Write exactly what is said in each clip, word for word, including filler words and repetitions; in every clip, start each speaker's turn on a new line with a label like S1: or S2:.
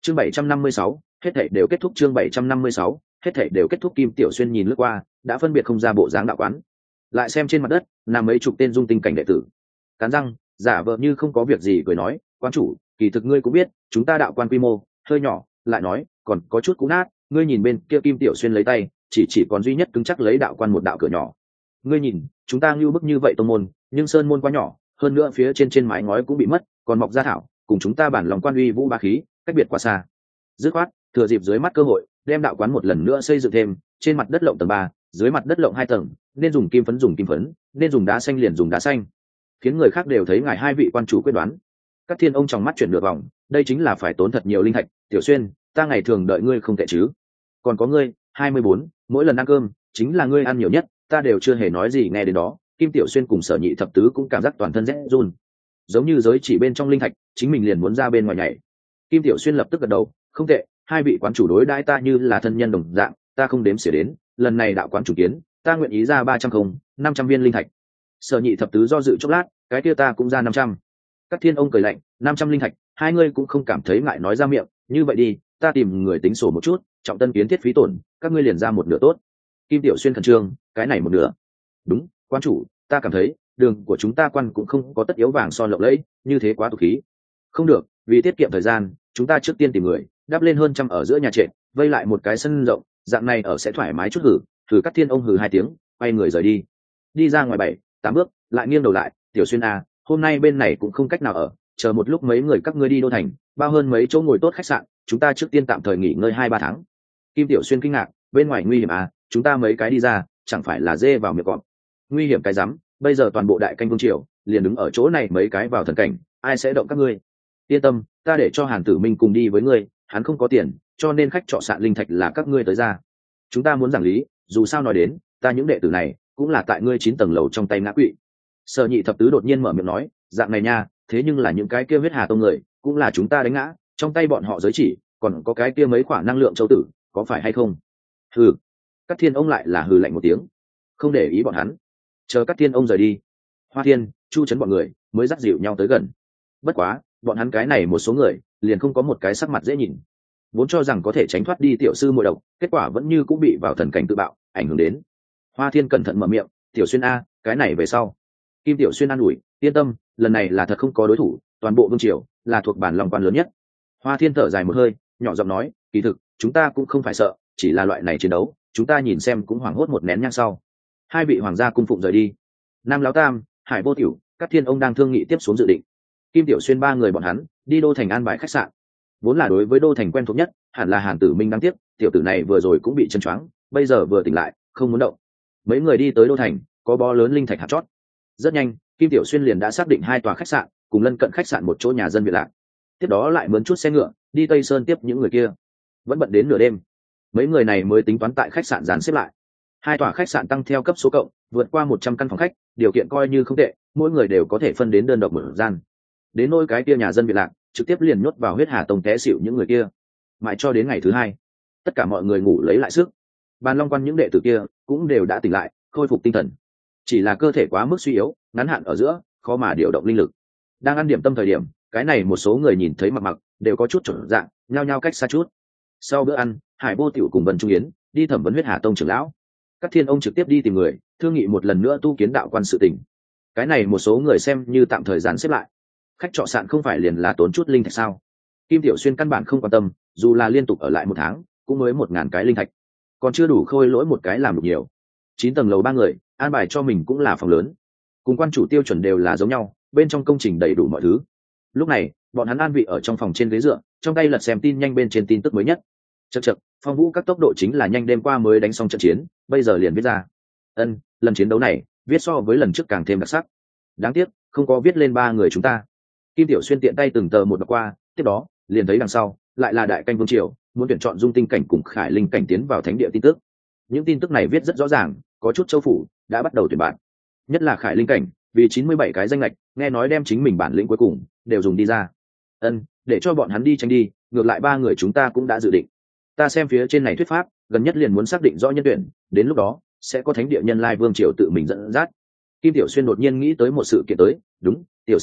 S1: chương bảy trăm năm mươi sáu, hết thảy đều kết thúc. Chương bảy trăm năm mươi sáu, hết thảy đều kết thúc. Kim Tiểu Xuyên nhìn lướt qua, đã phân biệt không ra bộ dáng đạo quán. Lại xem trên mặt đất nằm mấy chục tên dung tinh cảnh đệ tử, cắn răng giả vờ như không có việc gì cười nói, quán chủ, kỳ thực ngươi cũng biết chúng ta đạo quan quy mô hơi nhỏ, lại nói còn có chút cũ nát. Ngươi nhìn bên kia. Kim Tiểu Xuyên lấy tay chỉ chỉ còn duy nhất cứng chắc lấy đạo quan một đạo cửa nhỏ. Ngươi nhìn chúng ta ngưu bức như vậy tông môn, nhưng sơn môn quá nhỏ, hơn nữa phía trên trên mái ngói cũng bị mất, còn mọc ra thảo, cùng chúng ta bản lòng quan uy vũ ba khí cách biệt quá xa. Dứt khoát thừa dịp dưới mắt cơ hội đem đạo quán một lần nữa xây dựng thêm, trên mặt đất lộng tầng ba, dưới mặt đất lộng hai tầng, nên dùng kim phấn dùng kim phấn, nên dùng đá xanh liền dùng đá xanh, khiến người khác đều thấy ngài hai vị quan chủ quyết đoán. Các thiên ông trong mắt chuyển nửa vòng, đây chính là phải tốn thật nhiều linh thạch. Tiểu Xuyên, ta ngày thường đợi ngươi không tệ chứ? Còn có ngươi hai mươi bốn, mỗi lần ăn cơm chính là ngươi ăn nhiều nhất, ta đều chưa hề nói gì. Nghe đến đó, Kim Tiểu Xuyên cùng Sở Nhị thập tứ cũng cảm giác toàn thân rét run, giống như giới chỉ bên trong linh thạch chính mình liền muốn ra bên ngoài nhảy. Kim Tiểu Xuyên lập tức gật đầu, không tệ, hai vị quán chủ đối đãi ta như là thân nhân đồng dạng, ta không đếm xỉa đến, lần này đạo quán chủ kiến, ta nguyện ý ra ba trăm không năm trăm viên linh thạch. Sở Nhị thập tứ do dự chốc lát, cái kia ta cũng ra năm trăm. Các thiên ông cười lạnh, năm trăm linh thạch, hai ngươi cũng không cảm thấy ngại nói ra miệng, như vậy đi, ta tìm người tính sổ một chút, trọng tân kiến thiết phí tổn, các ngươi liền ra một nửa tốt. Kim Tiểu Xuyên khẩn trương, cái này một nửa? Đúng, quan chủ, ta cảm thấy đường của chúng ta quan cũng không có tất yếu vàng son lộng lẫy, như thế quá tục khí. Không được, vì tiết kiệm thời gian, chúng ta trước tiên tìm người đắp lên hơn trăm ở giữa nhà trệt, vây lại một cái sân rộng, dạng này ở sẽ thoải mái chút. hử thử Các thiên ông hừ hai tiếng, quay người rời đi. Đi ra ngoài bảy tám bước, lại nghiêng đầu lại, Tiểu Xuyên à, hôm nay bên này cũng không cách nào ở, chờ một lúc mấy người các ngươi đi đô thành, bao hơn mấy chỗ ngồi tốt khách sạn, chúng ta trước tiên tạm thời nghỉ ngơi hai ba tháng. Kim Tiểu Xuyên kinh ngạc, bên ngoài nguy hiểm à? Chúng ta mấy cái đi ra chẳng phải là dê vào miệng cọp? Nguy hiểm cái rắm, bây giờ toàn bộ đại canh vương triều liền đứng ở chỗ này mấy cái vào thần cảnh, ai sẽ động các ngươi? Yên tâm, ta để cho Hàn Tử Minh cùng đi với ngươi, hắn không có tiền, cho nên khách trọ sạn linh thạch là các ngươi tới ra. Chúng ta muốn giảng lý, dù sao nói đến, ta những đệ tử này cũng là tại ngươi chín tầng lầu trong tay ngã quỵ. Sở Nhị thập tứ đột nhiên mở miệng nói, dạng này nha, thế nhưng là những cái kia huyết hà tông người cũng là chúng ta đánh ngã, trong tay bọn họ giới chỉ còn có cái kia mấy khoản năng lượng châu tử, có phải hay không? Hừ. Các thiên ông lại là hừ lạnh một tiếng, không để ý bọn hắn. Chờ các thiên ông rời đi, Hoa Thiên, Chu Trấn bọn người mới dắt dịu nhau tới gần. Bất quá bọn hắn cái này một số người liền không có một cái sắc mặt dễ nhìn, vốn cho rằng có thể tránh thoát đi tiểu sư muội độc, kết quả vẫn như cũng bị vào thần cảnh tự bạo ảnh hưởng đến. Hoa Thiên cẩn thận mở miệng, Tiểu Xuyên a, cái này về sau. Kim Tiểu Xuyên an ủi, yên tâm, lần này là thật không có đối thủ, toàn bộ vương triều là thuộc bản lòng quan lớn nhất. Hoa Thiên thở dài một hơi, nhỏ giọng nói, kỳ thực chúng ta cũng không phải sợ, chỉ là loại này chiến đấu chúng ta nhìn xem cũng hoảng hốt một nén nhang sau. Hai vị hoàng gia cung phụng rời đi, Nam Lão Tam, Hải Vô Tiểu, các thiên ông đang thương nghị tiếp xuống dự định. Kim Tiểu Xuyên ba người bọn hắn đi đô thành an bài khách sạn, vốn là đối với đô thành quen thuộc nhất hẳn là Hàn Tử Minh. đáng tiếc tiểu tử này vừa rồi cũng bị chân choáng, bây giờ vừa tỉnh lại không muốn động. Mấy người đi tới đô thành, có bó lớn linh thạch hạt chót. Rất nhanh Kim Tiểu Xuyên liền đã xác định hai tòa khách sạn cùng lân cận khách sạn một chỗ nhà dân biệt lạc, tiếp đó lại mướn chút xe ngựa đi Tây Sơn tiếp những người kia. Vẫn bận đến nửa đêm, mấy người này mới tính toán tại khách sạn dàn xếp lại. Hai tòa khách sạn tăng theo cấp số cộng, vượt qua một trăm căn phòng khách, điều kiện coi như không tệ, mỗi người đều có thể phân đến đơn độc một gian. Đến nỗi cái kia nhà dân biệt lạc, trực tiếp liền nhốt vào huyết hà tông té xỉu những người kia. Mãi cho đến ngày thứ hai, tất cả mọi người ngủ lấy lại sức. Bàn Long Quan những đệ tử kia cũng đều đã tỉnh lại, khôi phục tinh thần, chỉ là cơ thể quá mức suy yếu, ngắn hạn ở giữa khó mà điều động linh lực. Đang ăn điểm tâm thời điểm, cái này một số người nhìn thấy mặc mặc đều có chút chuẩn dạng, nhao nhao cách xa chút. Sau bữa ăn, Hải Vô Tiểu cùng Vân Trung Yến đi thẩm vấn huyết hà tông trưởng lão. Các thiên ông trực tiếp đi tìm người thương nghị một lần nữa tu kiến đạo quan sự tình. Cái này một số người xem như tạm thời dàn xếp lại. Khách trọ sạn không phải liền là tốn chút linh thạch sao? Kim Tiểu Xuyên căn bản không quan tâm, dù là liên tục ở lại một tháng cũng mới một ngàn cái linh thạch, còn chưa đủ khôi lỗi một cái làm được nhiều. Chín tầng lầu ba người an bài cho mình cũng là phòng lớn, cùng quan chủ tiêu chuẩn đều là giống nhau, bên trong công trình đầy đủ mọi thứ. Lúc này bọn hắn an vị ở trong phòng trên ghế dựa, trong tay lật xem tin nhanh bên trên tin tức mới nhất. Chậc chậc, Phong Vũ các tốc độ chính là nhanh, đêm qua mới đánh xong trận chiến, bây giờ liền viết ra. Ân, lần chiến đấu này viết so với lần trước càng thêm đặc sắc. Đáng tiếc không có viết lên ba người chúng ta. Kim Tiểu Xuyên tiện tay từng tờ một đọc qua, tiếp đó liền thấy đằng sau lại là đại canh vương triều muốn tuyển chọn dung tinh cảnh cùng khải linh cảnh tiến vào thánh địa tin tức. Những tin tức này viết rất rõ ràng, có chút châu phủ đã bắt đầu tuyển bạn, nhất là khải linh cảnh, vì chín mươi bảy cái danh lệch, nghe nói đem chính mình bản lĩnh cuối cùng đều dùng đi ra. Ân, để cho bọn hắn đi tranh đi, ngược lại ba người chúng ta cũng đã dự định. Ta xem phía trên này thuyết pháp, gần nhất liền muốn xác định rõ nhân tuyển, đến lúc đó sẽ có thánh địa nhân lai vương triều tự mình dẫn dắt. Kim Tiểu Xuyên đột nhiên nghĩ tới một sự kiện tới, đúng, tiểu sư muội,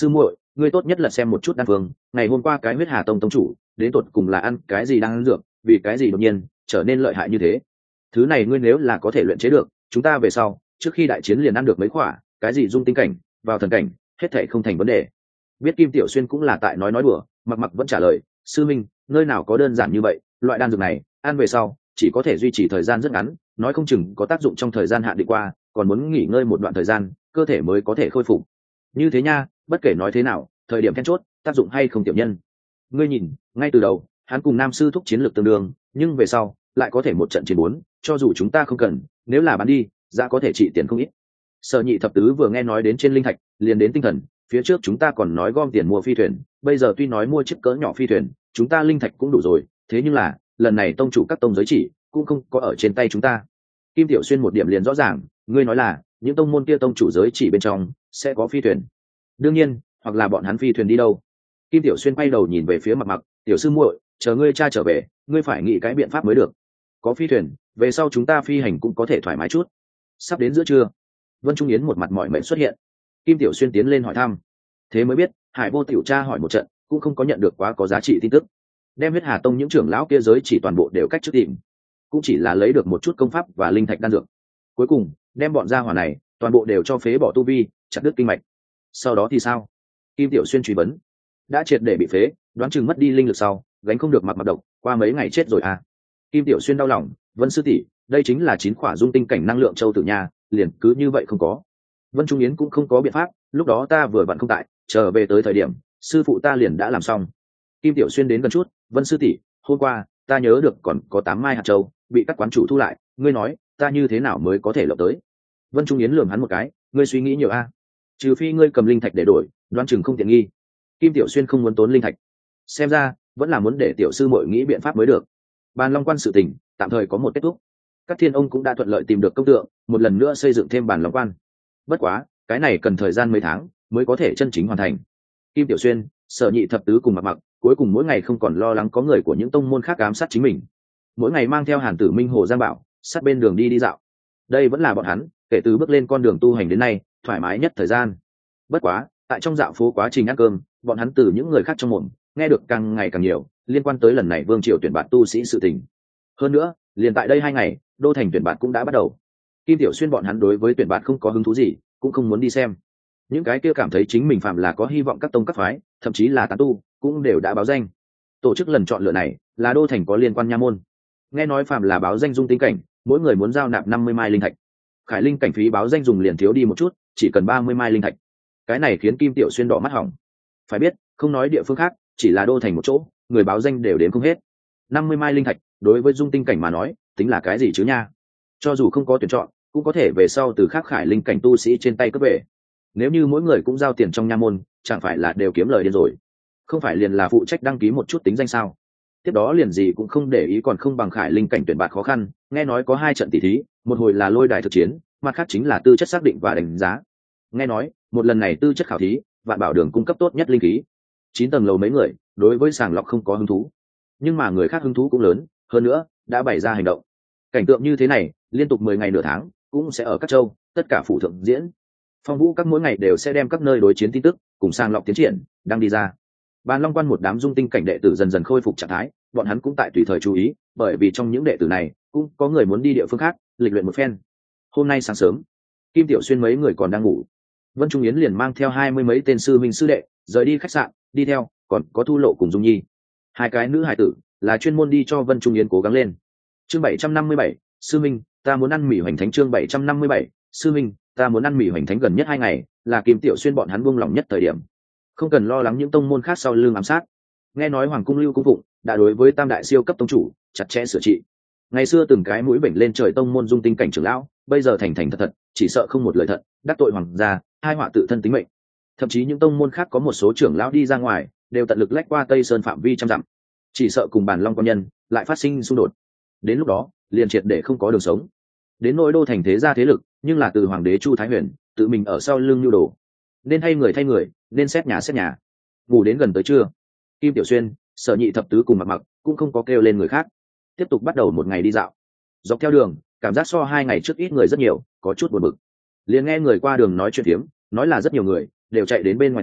S1: ngươi tốt nhất là xem một chút đan phương, ngày hôm qua cái huyết hà tông tông chủ đến tột cùng là ăn cái gì đang ăn dược, vì cái gì đột nhiên trở nên lợi hại như thế. Thứ này ngươi nếu là có thể luyện chế được, chúng ta về sau trước khi đại chiến liền ăn được mấy khỏa, cái gì dung tinh cảnh vào thần cảnh hết thảy không thành vấn đề. Biết Kim Tiểu Xuyên cũng là tại nói nói đùa, Mặc Mặc vẫn trả lời, sư minh, nơi nào có đơn giản như vậy, loại đan dược này ăn về sau chỉ có thể duy trì thời gian rất ngắn, nói không chừng có tác dụng trong thời gian hạn định qua, còn muốn nghỉ ngơi một đoạn thời gian cơ thể mới có thể khôi phục. Như thế nha, bất kể nói thế nào, thời điểm then chốt tác dụng hay không tiểu nhân. Ngươi nhìn, ngay từ đầu hắn cùng nam sư thúc chiến lược tương đương, nhưng về sau lại có thể một trận chiến bốn, cho dù chúng ta không cần, nếu là bán đi giá có thể trị tiền không ít. Sở Nhị thập tứ vừa nghe nói đến trên linh thạch liền đến tinh thần, phía trước chúng ta còn nói gom tiền mua phi thuyền, bây giờ tuy nói mua chiếc cỡ nhỏ phi thuyền chúng ta linh thạch cũng đủ rồi, thế nhưng là lần này tông chủ các tông giới chỉ cũng không có ở trên tay chúng ta. Kim Tiểu Xuyên một điểm liền rõ ràng, ngươi nói là những tông môn kia tông chủ giới chỉ bên trong sẽ có phi thuyền. Đương nhiên, hoặc là bọn hắn phi thuyền đi đâu. Kim Tiểu Xuyên quay đầu nhìn về phía Mặc Mặc, tiểu sư muội, chờ ngươi cha trở về, ngươi phải nghĩ cái biện pháp mới được. Có phi thuyền, về sau chúng ta phi hành cũng có thể thoải mái chút. Sắp đến giữa trưa, Vân Trung Yến một mặt mỏi mệt xuất hiện. Kim Tiểu Xuyên tiến lên hỏi thăm, thế mới biết Hải Vô tiểu cha hỏi một trận cũng không có nhận được quá có giá trị tin tức. Đem huyết hà tông những trưởng lão kia giới chỉ toàn bộ đều cách trước tìm, cũng chỉ là lấy được một chút công pháp và linh thạch đan dược. Cuối cùng đem bọn gia hỏa này toàn bộ đều cho phế bỏ tu vi, chặt đứt kinh mạch. Sau đó thì sao? Kim Tiểu Xuyên truy vấn. Đã triệt để bị phế, đoán chừng mất đi linh lực sau gánh không được mặt mặt độc, qua mấy ngày chết rồi à. Kim Tiểu Xuyên đau lòng, Vân sư tỷ, đây chính là chín khỏa dung tinh cảnh năng lượng châu tử nha, liền cứ như vậy không có. Vân Trung Yến cũng không có biện pháp, lúc đó ta vừa vặn không tại, trở về tới thời điểm sư phụ ta liền đã làm xong. Kim Tiểu Xuyên đến gần chút, Vân sư tỷ, hôm qua ta nhớ được còn có tám mai hạt châu bị các quán chủ thu lại, ngươi nói ta như thế nào mới có thể lộng tới? Vân Trung Yến lườm hắn một cái, ngươi suy nghĩ nhiều a, trừ phi ngươi cầm linh thạch để đổi, đoán chừng không tiện nghi. Kim Tiểu Xuyên không muốn tốn linh thạch, xem ra vẫn là muốn để tiểu sư muội nghĩ biện pháp mới được. Bàn Long Quan sự tình tạm thời có một kết thúc, các thiên ông cũng đã thuận lợi tìm được công tượng, một lần nữa xây dựng thêm Bàn Long Quan. Bất quá cái này cần thời gian mấy tháng mới có thể chân chính hoàn thành. Kim Tiểu Xuyên, Sở Nhị thập tứ cùng Mặc Mặc cuối cùng mỗi ngày không còn lo lắng có người của những tông môn khác ám sát chính mình, mỗi ngày mang theo Hàn Tử Minh, Hồ Giang Bảo sát bên đường đi đi dạo. Đây vẫn là bọn hắn kể từ bước lên con đường tu hành đến nay thoải mái nhất thời gian. Bất quá tại trong dạo phố quá trình ăn cơm, bọn hắn từ những người khác trong mồm nghe được càng ngày càng nhiều liên quan tới lần này vương triều tuyển bạt tu sĩ sự tình. Hơn nữa liền tại đây hai ngày đô thành tuyển bạt cũng đã bắt đầu. Kim Tiểu Xuyên bọn hắn đối với tuyển bạt không có hứng thú gì, cũng không muốn đi xem. Những cái kia cảm thấy chính mình phạm là có hy vọng các tông các phái, thậm chí là tán tu, cũng đều đã báo danh. Tổ chức lần chọn lựa này là đô thành có liên quan nha môn. Nghe nói phạm là báo danh dung tinh cảnh, mỗi người muốn giao nạp năm mươi mai linh thạch. Khải linh cảnh phí báo danh dùng liền thiếu đi một chút, chỉ cần ba mươi mai linh thạch. Cái này khiến Kim Tiểu Xuyên đỏ mắt hỏng. Phải biết, không nói địa phương khác, chỉ là đô thành một chỗ, người báo danh đều đến không hết. năm mươi mai linh thạch, đối với dung tinh cảnh mà nói, tính là cái gì chứ nha? Cho dù không có tuyển chọn, cũng có thể về sau từ khác khải linh cảnh tu sĩ trên tay cướp về. Nếu như mỗi người cũng giao tiền trong nha môn, chẳng phải là đều kiếm lời điên rồi? Không phải liền là phụ trách đăng ký một chút tính danh sao? Tiếp đó liền gì cũng không để ý, còn không bằng khải linh cảnh tuyển bạt khó khăn. Nghe nói có hai trận tỷ thí, một hồi là lôi đài thực chiến, mặt khác chính là tư chất xác định và đánh giá. Nghe nói một lần này tư chất khảo thí, Vạn Bảo Đường cung cấp tốt nhất linh khí. Chín tầng lầu mấy người đối với sàng lọc không có hứng thú, nhưng mà người khác hứng thú cũng lớn, hơn nữa đã bày ra hành động. Cảnh tượng như thế này liên tục mười ngày nửa tháng cũng sẽ ở các châu tất cả phủ thượng diễn. Phong Vũ các mỗi ngày đều sẽ đem các nơi đối chiến tin tức cùng sàng lọc tiến triển đang đi ra. Bàn Long Quan một đám dung tinh cảnh đệ tử dần dần khôi phục trạng thái, bọn hắn cũng tại tùy thời chú ý, bởi vì trong những đệ tử này cũng có người muốn đi địa phương khác lịch luyện một phen. Hôm nay sáng sớm, Kim Tiểu Xuyên mấy người còn đang ngủ, Vân Trung Yến liền mang theo hai mươi mấy tên sư minh sư đệ rời đi khách sạn, đi theo còn có Thu Lộ cùng Dung Nhi, hai cái nữ hải tử là chuyên môn đi cho Vân Trung Yến cố gắng lên. Chương bảy trăm năm mươi bảy, sư minh, ta muốn ăn mì hoành thánh. Chương bảy trăm năm mươi bảy, sư minh, ta muốn ăn mì hoành thánh. Gần nhất hai ngày là Kim Tiểu Xuyên bọn hắn buông lỏng nhất thời điểm, không cần lo lắng những tông môn khác sau lưng ám sát. Nghe nói Hoàng cung Lưu Cung Phụng đã đối với tam đại siêu cấp tông chủ chặt chẽ sửa trị. Ngày xưa từng cái mũi bệnh lên trời tông môn dung tinh cảnh trưởng lão, bây giờ thành thành thật thật, chỉ sợ không một lời thật, đắc tội hoàng gia, hai họa tự thân tính mệnh. Thậm chí những tông môn khác có một số trưởng lão đi ra ngoài, đều tận lực lách qua Tây Sơn phạm vi trăm dặm, chỉ sợ cùng Bàn Long quan nhân lại phát sinh xung đột. Đến lúc đó, liền triệt để không có đường sống. Đến nỗi đô thành thế gia thế lực, nhưng là từ hoàng đế Chu Thái Huyền tự mình ở sau lưng nhu đồ. Nên thay người thay người, nên xét nhà xét nhà. Ngủ đến gần tới trưa, Kim Tiểu Xuyên, Sở Nhị thập tứ cùng Mặc Mặc cũng không có kêu lên người khác, tiếp tục bắt đầu một ngày đi dạo. Dọc theo đường, cảm giác so hai ngày trước ít người rất nhiều, có chút buồn bực. Liền nghe người qua đường nói chuyện phiếm, nói là rất nhiều người đều chạy đến bên ngoài thành,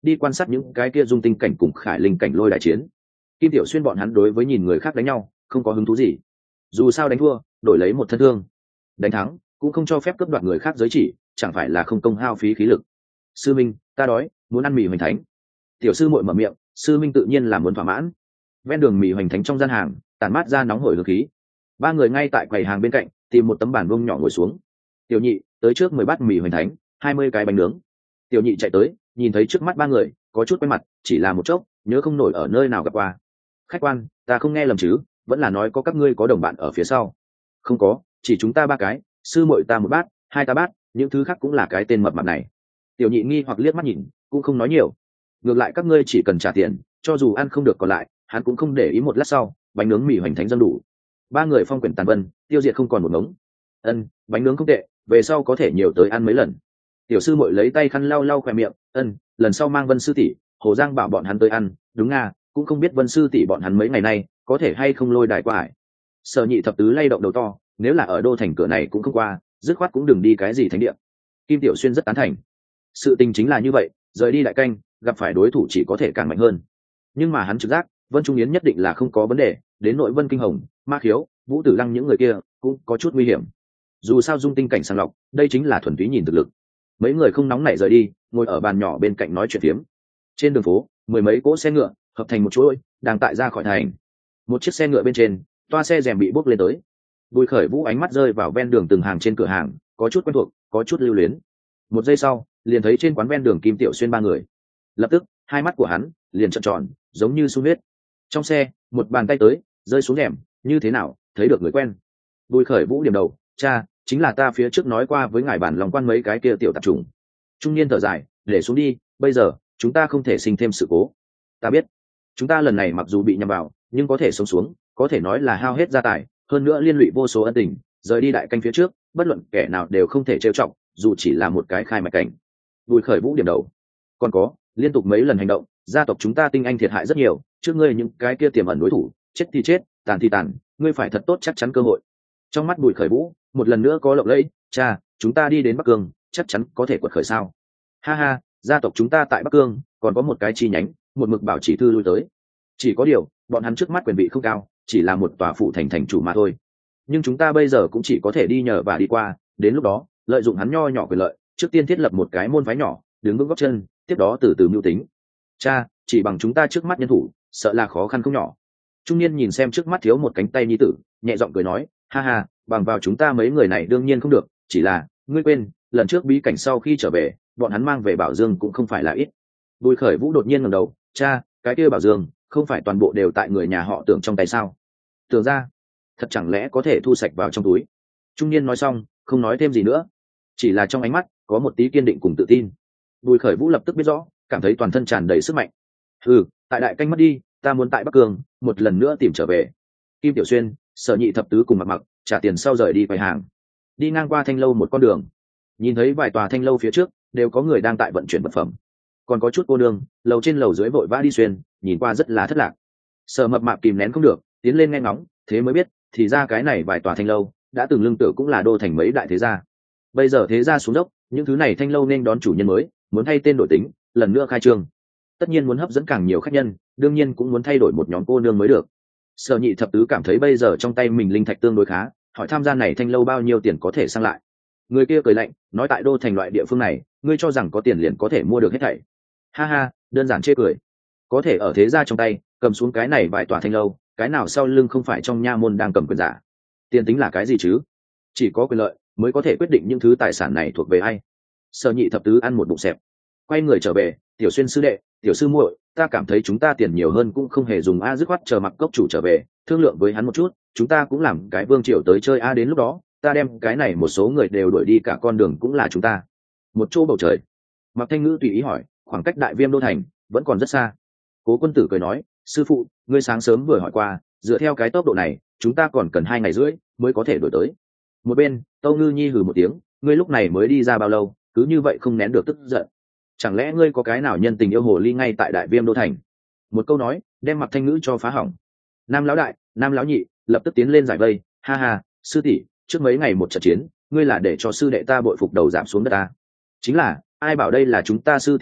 S1: đi quan sát những cái kia dung tinh cảnh cùng khải linh cảnh lôi đại chiến. Kim Tiểu Xuyên bọn hắn đối với nhìn người khác đánh nhau không có hứng thú gì, dù sao đánh thua đổi lấy một thân thương, đánh thắng cũng không cho phép cướp đoạt người khác giới chỉ, chẳng phải là không công hao phí khí lực. Sư minh, ta đói, muốn ăn mì hoành thánh. Tiểu sư muội mở miệng, sư minh tự nhiên là muốn thỏa mãn. Ven đường mì hoành thánh trong gian hàng tản mát ra nóng hổi hương khí. Ba người ngay tại quầy hàng bên cạnh tìm một tấm bàn vuông nhỏ ngồi xuống. Tiểu nhị, tới trước mười bát mì hoành thánh, hai mươi cái bánh nướng. Tiểu nhị chạy tới, nhìn thấy trước mắt ba người có chút quen mặt, chỉ là một chốc nhớ không nổi ở nơi nào gặp qua. Khách quan, ta không nghe lầm chứ, vẫn là nói có các ngươi có đồng bạn ở phía sau? Không có, chỉ chúng ta ba cái, sư muội ta một bát, hai ta bát, những thứ khác cũng là cái tên mập mạp này. Tiểu nhị nghi hoặc liếc mắt nhìn, cũng không nói nhiều. Ngược lại các ngươi chỉ cần trả tiền, cho dù ăn không được còn lại hắn cũng không để ý. Một lát sau, bánh nướng mì hoành thánh dâng đủ. Ba người phong quyển tàn vân, tiêu diệt không còn một ngống. Ân, bánh nướng không tệ, về sau có thể nhiều tới ăn mấy lần. Tiểu sư muội lấy tay khăn lau lau khóe miệng, ân, lần sau mang Vân sư tỷ, Hồ Giang bảo bọn hắn tới ăn. Đúng nga, cũng không biết Vân sư tỷ bọn hắn mấy ngày nay có thể hay không lôi đài qua ải. Sở Nhị thập tứ lay động đầu to, nếu là ở đô thành cửa này cũng không qua, dứt khoát cũng đừng đi cái gì thánh địa. Kim Tiểu Xuyên rất tán thành. Sự tình chính là như vậy, rời đi đại canh, gặp phải đối thủ chỉ có thể càng mạnh hơn. Nhưng mà hắn trực giác, Vân Trung Yến nhất định là không có vấn đề, đến nội Vân Kinh Hồng, Ma Khiếu, Vũ Tử Lăng những người kia cũng có chút nguy hiểm. Dù sao dung tinh cảnh sàng lọc, đây chính là thuần túy nhìn thực lực. Mấy người không nóng nảy rời đi, ngồi ở bàn nhỏ bên cạnh nói chuyện phiếm. Trên đường phố, mười mấy cỗ xe ngựa hợp thành một chuỗi, đang tại ra khỏi thành. Một chiếc xe ngựa bên trên, toa xe rèm bị bốc lên tới. Bùi Khởi Vũ ánh mắt rơi vào ven đường từng hàng trên cửa hàng, có chút quen thuộc, có chút lưu luyến. Một giây sau, liền thấy trên quán ven đường Kim Tiểu Xuyên ba người. Lập tức, hai mắt của hắn liền trợn tròn, giống như sung huyết. Trong xe, một bàn tay tới, rơi xuống rèm, như thế nào, thấy được người quen. Bùi Khởi Vũ điểm đầu, cha, chính là ta phía trước nói qua với ngài bản lòng quan mấy cái kia tiểu tạp trùng. Trung niên thở dài, để xuống đi, bây giờ chúng ta không thể sinh thêm sự cố. Ta biết, chúng ta lần này mặc dù bị nhầm vào, nhưng có thể sống xuống, có thể nói là hao hết gia tài, hơn nữa liên lụy vô số ân tình, rời đi đại canh phía trước, bất luận kẻ nào đều không thể trêu chọc, dù chỉ là một cái khai mạch cảnh. Bùi Khởi Vũ điểm đầu. Còn có, liên tục mấy lần hành động, gia tộc chúng ta tinh anh thiệt hại rất nhiều, trước ngươi những cái kia tiềm ẩn đối thủ, chết thì chết, tàn thì tàn, ngươi phải thật tốt chắc chắn cơ hội. Trong mắt Bùi Khởi Vũ một lần nữa có lộng lẫy, cha, chúng ta đi đến Bắc Cương, chắc chắn có thể quật khởi sao? Ha ha, gia tộc chúng ta tại Bắc Cương còn có một cái chi nhánh, một mực bảo chỉ thư lui tới. Chỉ có điều, bọn hắn trước mắt quyền vị không cao, chỉ là một tòa phủ thành thành chủ mà thôi. Nhưng chúng ta bây giờ cũng chỉ có thể đi nhờ và đi qua, đến lúc đó, lợi dụng hắn nho nhỏ quyền lợi, trước tiên thiết lập một cái môn phái nhỏ, đứng vững gót chân, tiếp đó từ từ mưu tính. Cha, chỉ bằng chúng ta trước mắt nhân thủ, sợ là khó khăn không nhỏ. Trung niên nhìn xem trước mắt thiếu một cánh tay nhi tử, nhẹ giọng cười nói, ha ha, bằng vào chúng ta mấy người này đương nhiên không được, chỉ là, ngươi quên, lần trước bí cảnh sau khi trở về, bọn hắn mang về Bảo Dương cũng không phải là ít. Bùi Khởi Vũ đột nhiên ngẩng đầu, cha, cái kia Bảo Dương, không phải toàn bộ đều tại người nhà họ Tưởng trong tay sao? Tưởng ra, thật chẳng lẽ có thể thu sạch vào trong túi? Trung niên nói xong, không nói thêm gì nữa, chỉ là trong ánh mắt có một tí kiên định cùng tự tin. Bùi Khởi Vũ lập tức biết rõ, cảm thấy toàn thân tràn đầy sức mạnh. Ừ, tại đại canh mất đi, ta muốn tại Bắc Cương một lần nữa tìm trở về. Kim Tiểu Xuyên, Sở Nhị thập tứ cùng Mặc Mặc trả tiền sau rời đi quầy hàng, đi ngang qua thanh lâu một con đường, nhìn thấy vài tòa thanh lâu phía trước đều có người đang tại vận chuyển vật phẩm, còn có chút cô nương lầu trên lầu dưới vội vã đi xuyên, nhìn qua rất là thất lạc. Sở Mập Mạp kìm nén không được, tiến lên nghe ngóng, thế mới biết thì ra cái này vài tòa thanh lâu đã từng lương tựa cũng là đô thành mấy đại thế gia. Bây giờ thế gia xuống dốc, những thứ này thanh lâu nên đón chủ nhân mới, muốn thay tên đổi tính, lần nữa khai trương, tất nhiên muốn hấp dẫn càng nhiều khách nhân, đương nhiên cũng muốn thay đổi một nhóm cô nương mới được. Sở Nhị thập tứ cảm thấy bây giờ trong tay mình linh thạch tương đối khá, hỏi tham gia này thanh lâu bao nhiêu tiền có thể sang lại. Người kia cười lạnh, nói tại đô thành loại địa phương này, ngươi cho rằng có tiền liền có thể mua được hết thảy. Ha ha, đơn giản chê cười. Có thể ở thế gia trong tay cầm xuống cái này vài tòa thanh lâu, cái nào sau lưng không phải trong nha môn đang cầm quyền giả. Tiền tính là cái gì chứ? Chỉ có quyền lợi mới có thể quyết định những thứ tài sản này thuộc về ai. Sở Nhị thập tứ ăn một bụng xẹp, quay người trở về, Tiểu Xuyên sư đệ, Tiểu sư muội, ta cảm thấy chúng ta tiền nhiều hơn cũng không hề dùng a, dứt khoát chờ Mặc cốc chủ trở về, thương lượng với hắn một chút, chúng ta cũng làm cái vương triều tới chơi a, đến lúc đó ta đem cái này một số người đều đuổi đi, cả con đường cũng là chúng ta. Một chỗ bầu trời, Mặc Thanh Ngữ tùy ý hỏi, khoảng cách Đại Viêm đô thành vẫn còn rất xa. Cố Quân Tử cười nói, sư phụ, ngươi sáng sớm vừa hỏi qua, dựa theo cái tốc độ này, chúng ta còn cần hai ngày rưỡi mới có thể đuổi tới. Một bên, Tâu Ngư Nhi hừ một tiếng, ngươi lúc này mới đi ra bao lâu, cứ như vậy không nén được tức giận. Chẳng lẽ ngươi có cái nào nhân tình yêu hồ ly ngay tại Đại Viêm đô thành? Một câu nói đem Mặc Thanh Ngữ cho phá hỏng. Nam lão đại, Nam lão nhị lập tức tiến lên giải vây, ha ha, sư tỷ, trước mấy ngày một trận chiến, ngươi là để cho sư đệ ta bội phục đầu giảm xuống đất ta. Chính là, ai bảo đây là chúng ta sư tỷ đâu,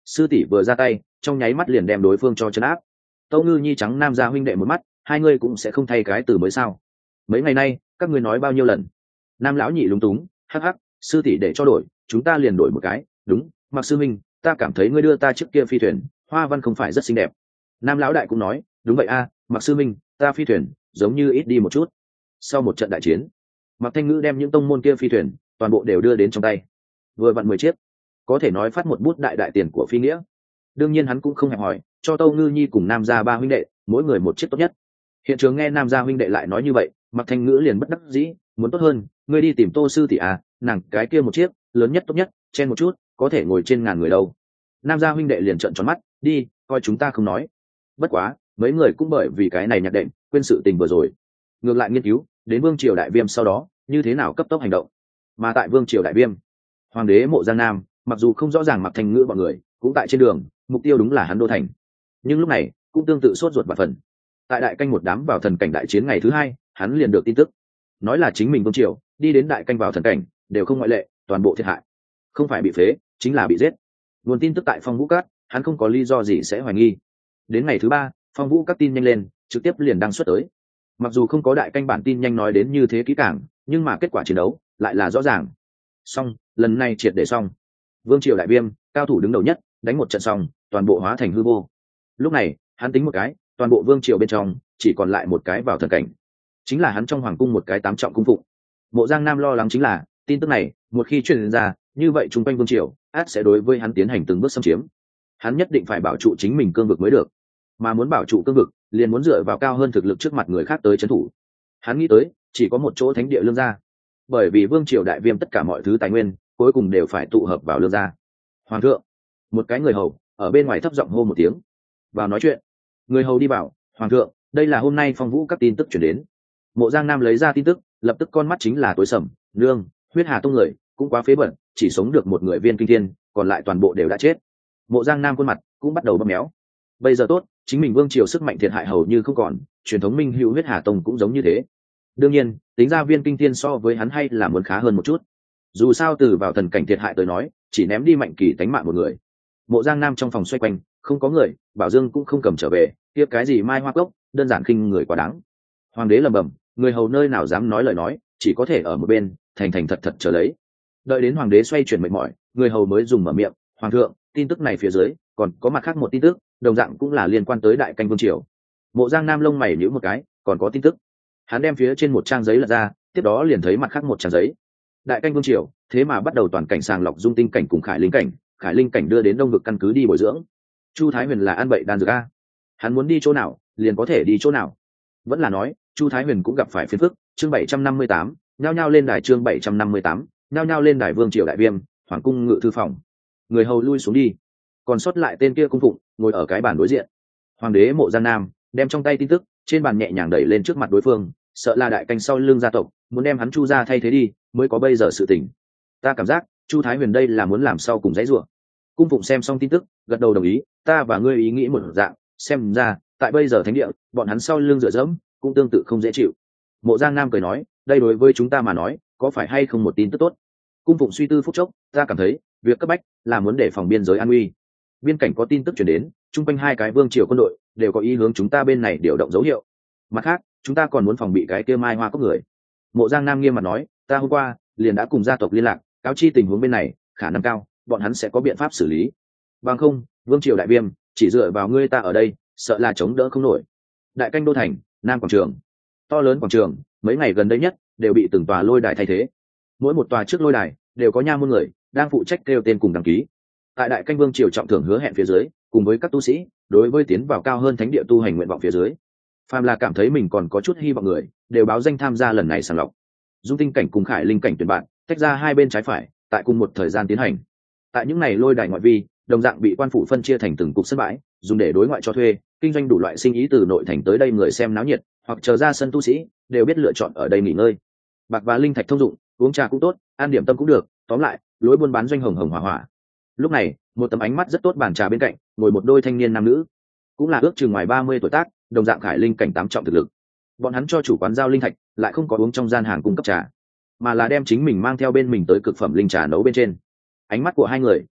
S1: sư tỷ vừa ra tay trong nháy mắt liền đem đối phương cho chấn áp. Tâu Ngư Nhi trắng Nam gia huynh đệ một mắt, hai ngươi cũng sẽ không thay cái từ mới sao? Mấy ngày nay các ngươi nói bao nhiêu lần? Nam lão nhị lúng túng, hắc hắc, sư tỷ để cho đổi, chúng ta liền đổi một cái. Đúng, Mặc sư minh, ta cảm thấy ngươi đưa ta trước kia phi thuyền hoa văn không phải rất xinh đẹp. Nam lão đại cũng nói, đúng vậy a, Mặc sư minh, ta phi thuyền giống như ít đi một chút. Sau một trận đại chiến, Mặc Thanh Ngữ đem những tông môn kia phi thuyền toàn bộ đều đưa đến trong tay, vừa vặn mười chiếc, có thể nói phát một bút đại đại tiền của phi nghĩa. Đương nhiên hắn cũng không hẹp hỏi, cho Tâu Ngư Nhi cùng Nam gia ba huynh đệ mỗi người một chiếc tốt nhất. Hiện trường nghe Nam gia huynh đệ lại nói như vậy, Mặc Thanh Ngữ liền bất đắc dĩ, muốn tốt hơn, ngươi đi tìm Tô sư tỷ à, nàng cái kia một chiếc lớn nhất tốt nhất, chen một chút có thể ngồi trên ngàn người đâu. Nam gia huynh đệ liền trợn tròn mắt, đi, coi chúng ta không nói. Bất quá mấy người cũng bởi vì cái này nhạc đệm quên sự tình vừa rồi, ngược lại nghiên cứu đến vương triều đại viêm sau đó như thế nào cấp tốc hành động. Mà tại vương triều đại viêm, hoàng đế Mộ Giang Nam mặc dù không rõ ràng Mặc Thanh Ngữ bọn người cũng tại trên đường, mục tiêu đúng là hắn đô thành, nhưng lúc này cũng tương tự sốt ruột và phần. Tại đại canh một đám vào thần cảnh đại chiến ngày thứ hai, hắn liền được tin tức, nói là chính mình vương triều đi đến đại canh vào thần cảnh đều không ngoại lệ toàn bộ thiệt hại, không phải bị phế chính là bị giết. Nguồn tin tức tại Phong Vũ Các, hắn không có lý do gì sẽ hoài nghi. Đến ngày thứ ba, Phong Vũ Các tin nhanh lên, trực tiếp liền đăng xuất tới. Mặc dù không có đại canh bản tin nhanh nói đến như thế kỹ càng, nhưng mà kết quả chiến đấu lại là rõ ràng. Xong, lần này triệt để xong. Vương triều đại viêm, cao thủ đứng đầu nhất, đánh một trận xong, toàn bộ hóa thành hư vô. Lúc này, hắn tính một cái, toàn bộ vương triều bên trong chỉ còn lại một cái vào thần cảnh, chính là hắn trong hoàng cung một cái tám trọng cung phụng. Mộ Giang Nam lo lắng chính là tin tức này một khi truyền ra, như vậy chung quanh vương triều át sẽ đối với hắn tiến hành từng bước xâm chiếm. Hắn nhất định phải bảo trụ chính mình cương vực mới được, mà muốn bảo trụ cương vực liền muốn dựa vào cao hơn thực lực trước mặt người khác tới trấn thủ. Hắn nghĩ tới chỉ có một chỗ thánh địa Lương gia, bởi vì vương triều đại viêm tất cả mọi thứ tài nguyên cuối cùng đều phải tụ hợp vào Lương gia. Hoàng thượng, một cái người hầu ở bên ngoài thấp giọng hô một tiếng, vào nói chuyện. Người hầu đi vào, hoàng thượng, đây là hôm nay Phong Vũ Các tin tức chuyển đến. Mộ Giang Nam lấy ra tin tức, lập tức con mắt chính là tối sầm. Nương, huyết hà tông người cũng quá phế bẩn, chỉ sống được một người viên kinh thiên, còn lại toàn bộ đều đã chết. Mộ Giang Nam khuôn mặt cũng bắt đầu bầm méo. Bây giờ tốt, chính mình vương triều sức mạnh thiệt hại hầu như không còn, truyền thống minh hữu huyết hà tông cũng giống như thế. Đương nhiên tính ra viên kinh thiên so với hắn hay là muốn khá hơn một chút, dù sao từ vào thần cảnh thiệt hại tới nói chỉ ném đi Mạnh Kỳ tánh mạng một người. Mộ Giang Nam trong phòng xoay quanh không có người, Bảo Dương cũng không cầm trở về, tiếp cái gì mai hoa cốc, đơn giản khinh người quá đáng. Hoàng đế lầm bầm, người hầu nơi nào dám nói lời nói, chỉ có thể ở một bên thành thành thật thật chờ lấy. Đợi đến hoàng đế xoay chuyển mệt mỏi, người hầu mới dùng mở miệng, hoàng thượng, tin tức này phía dưới còn có mặt khác một tin tức, đồng dạng cũng là liên quan tới đại canh vương triều. Mộ Giang Nam lông mày nhíu một cái, còn có tin tức. Hắn đem phía trên một trang giấy lật ra, tiếp đó liền thấy mặt khác một trang giấy. Đại canh vương triều thế mà bắt đầu toàn cảnh sàng lọc dung tinh cảnh cùng khải linh cảnh, khải linh cảnh đưa đến đông vực căn cứ đi bồi dưỡng. Chu Thái Huyền là ăn bậy đan dược a, hắn muốn đi chỗ nào liền có thể đi chỗ nào. Vẫn là nói Chu Thái Huyền cũng gặp phải phiền phức. Chương bảy trăm năm mươi tám, nhao nhao lên đài. Chương bảy trăm năm mươi tám, nhao nhao lên đài. Vương triều đại viêm, hoàng cung ngự thư phòng. Người hầu lui xuống đi, còn sót lại tên kia cung phụng ngồi ở cái bàn đối diện. Hoàng đế Mộ Giang Nam đem trong tay tin tức trên bàn nhẹ nhàng đẩy lên trước mặt đối phương, sợ là đại canh sau lưng gia tộc muốn đem hắn Chu gia thay thế đi, mới có bây giờ sự tình. Ta cảm giác Chu Thái Huyền đây là muốn làm sau cùng dãy rủa. Cung phụng xem xong tin tức gật đầu đồng ý, ta và ngươi ý nghĩ một dạng, xem ra tại bây giờ thánh địa bọn hắn sau lưng dựa dẫm cũng tương tự không dễ chịu. Mộ Giang Nam cười nói, đây đối với chúng ta mà nói có phải hay không một tin tức tốt? Cung phụng suy tư phút chốc, ta cảm thấy việc cấp bách là muốn để phòng biên giới an nguy. Biên cảnh có tin tức chuyển đến, chung quanh hai cái vương triều quân đội đều có ý hướng chúng ta bên này điều động dấu hiệu. Mặt khác chúng ta còn muốn phòng bị cái kia mai hoa cốc người. Mộ Giang Nam nghiêm mặt nói, ta hôm qua liền đã cùng gia tộc liên lạc, cáo chi tình huống bên này, khả năng cao bọn hắn sẽ có biện pháp xử lý. Bằng không vương triều đại viêm chỉ dựa vào ngươi ta ở đây sợ là chống đỡ không nổi. Đại canh đô thành Nam quảng trường, to lớn quảng trường mấy ngày gần đây nhất đều bị từng tòa lôi đài thay thế. Mỗi một tòa trước lôi đài đều có nha môn người đang phụ trách kêu tên cùng đăng ký. Tại đại canh vương triều trọng thưởng hứa hẹn phía dưới, cùng với các tu sĩ đối với tiến vào cao hơn thánh địa tu hành nguyện vọng phía dưới, phàm là cảm thấy mình còn có chút hy vọng người đều báo danh tham gia lần này sàng lọc. Dung tinh cảnh cùng khải linh cảnh tuyển bạn tách ra hai bên trái phải tại cùng một thời gian tiến hành. Tại những ngày lôi đài ngoại vi đồng dạng bị quan phủ phân chia thành từng cục sân bãi, dùng để đối ngoại cho thuê kinh doanh đủ loại sinh ý, từ nội thành tới đây người xem náo nhiệt hoặc chờ ra sân tu sĩ đều biết lựa chọn ở đây nghỉ ngơi. Bạc và linh thạch thông dụng, uống trà cũng tốt, ăn điểm tâm cũng được, tóm lại lối buôn bán doanh hồng hồng hỏa hỏa. Lúc này một tấm ánh mắt rất tốt bàn trà bên cạnh ngồi một đôi thanh niên nam nữ, cũng là ước chừng ngoài ba mươi tuổi tác, đồng dạng khải linh cảnh tám trọng thực lực. Bọn hắn cho chủ quán giao linh thạch, lại không có uống trong gian hàng cung cấp trà, mà là đem chính mình mang theo bên mình tới cực phẩm linh trà nấu bên trên. Ánh mắt của hai người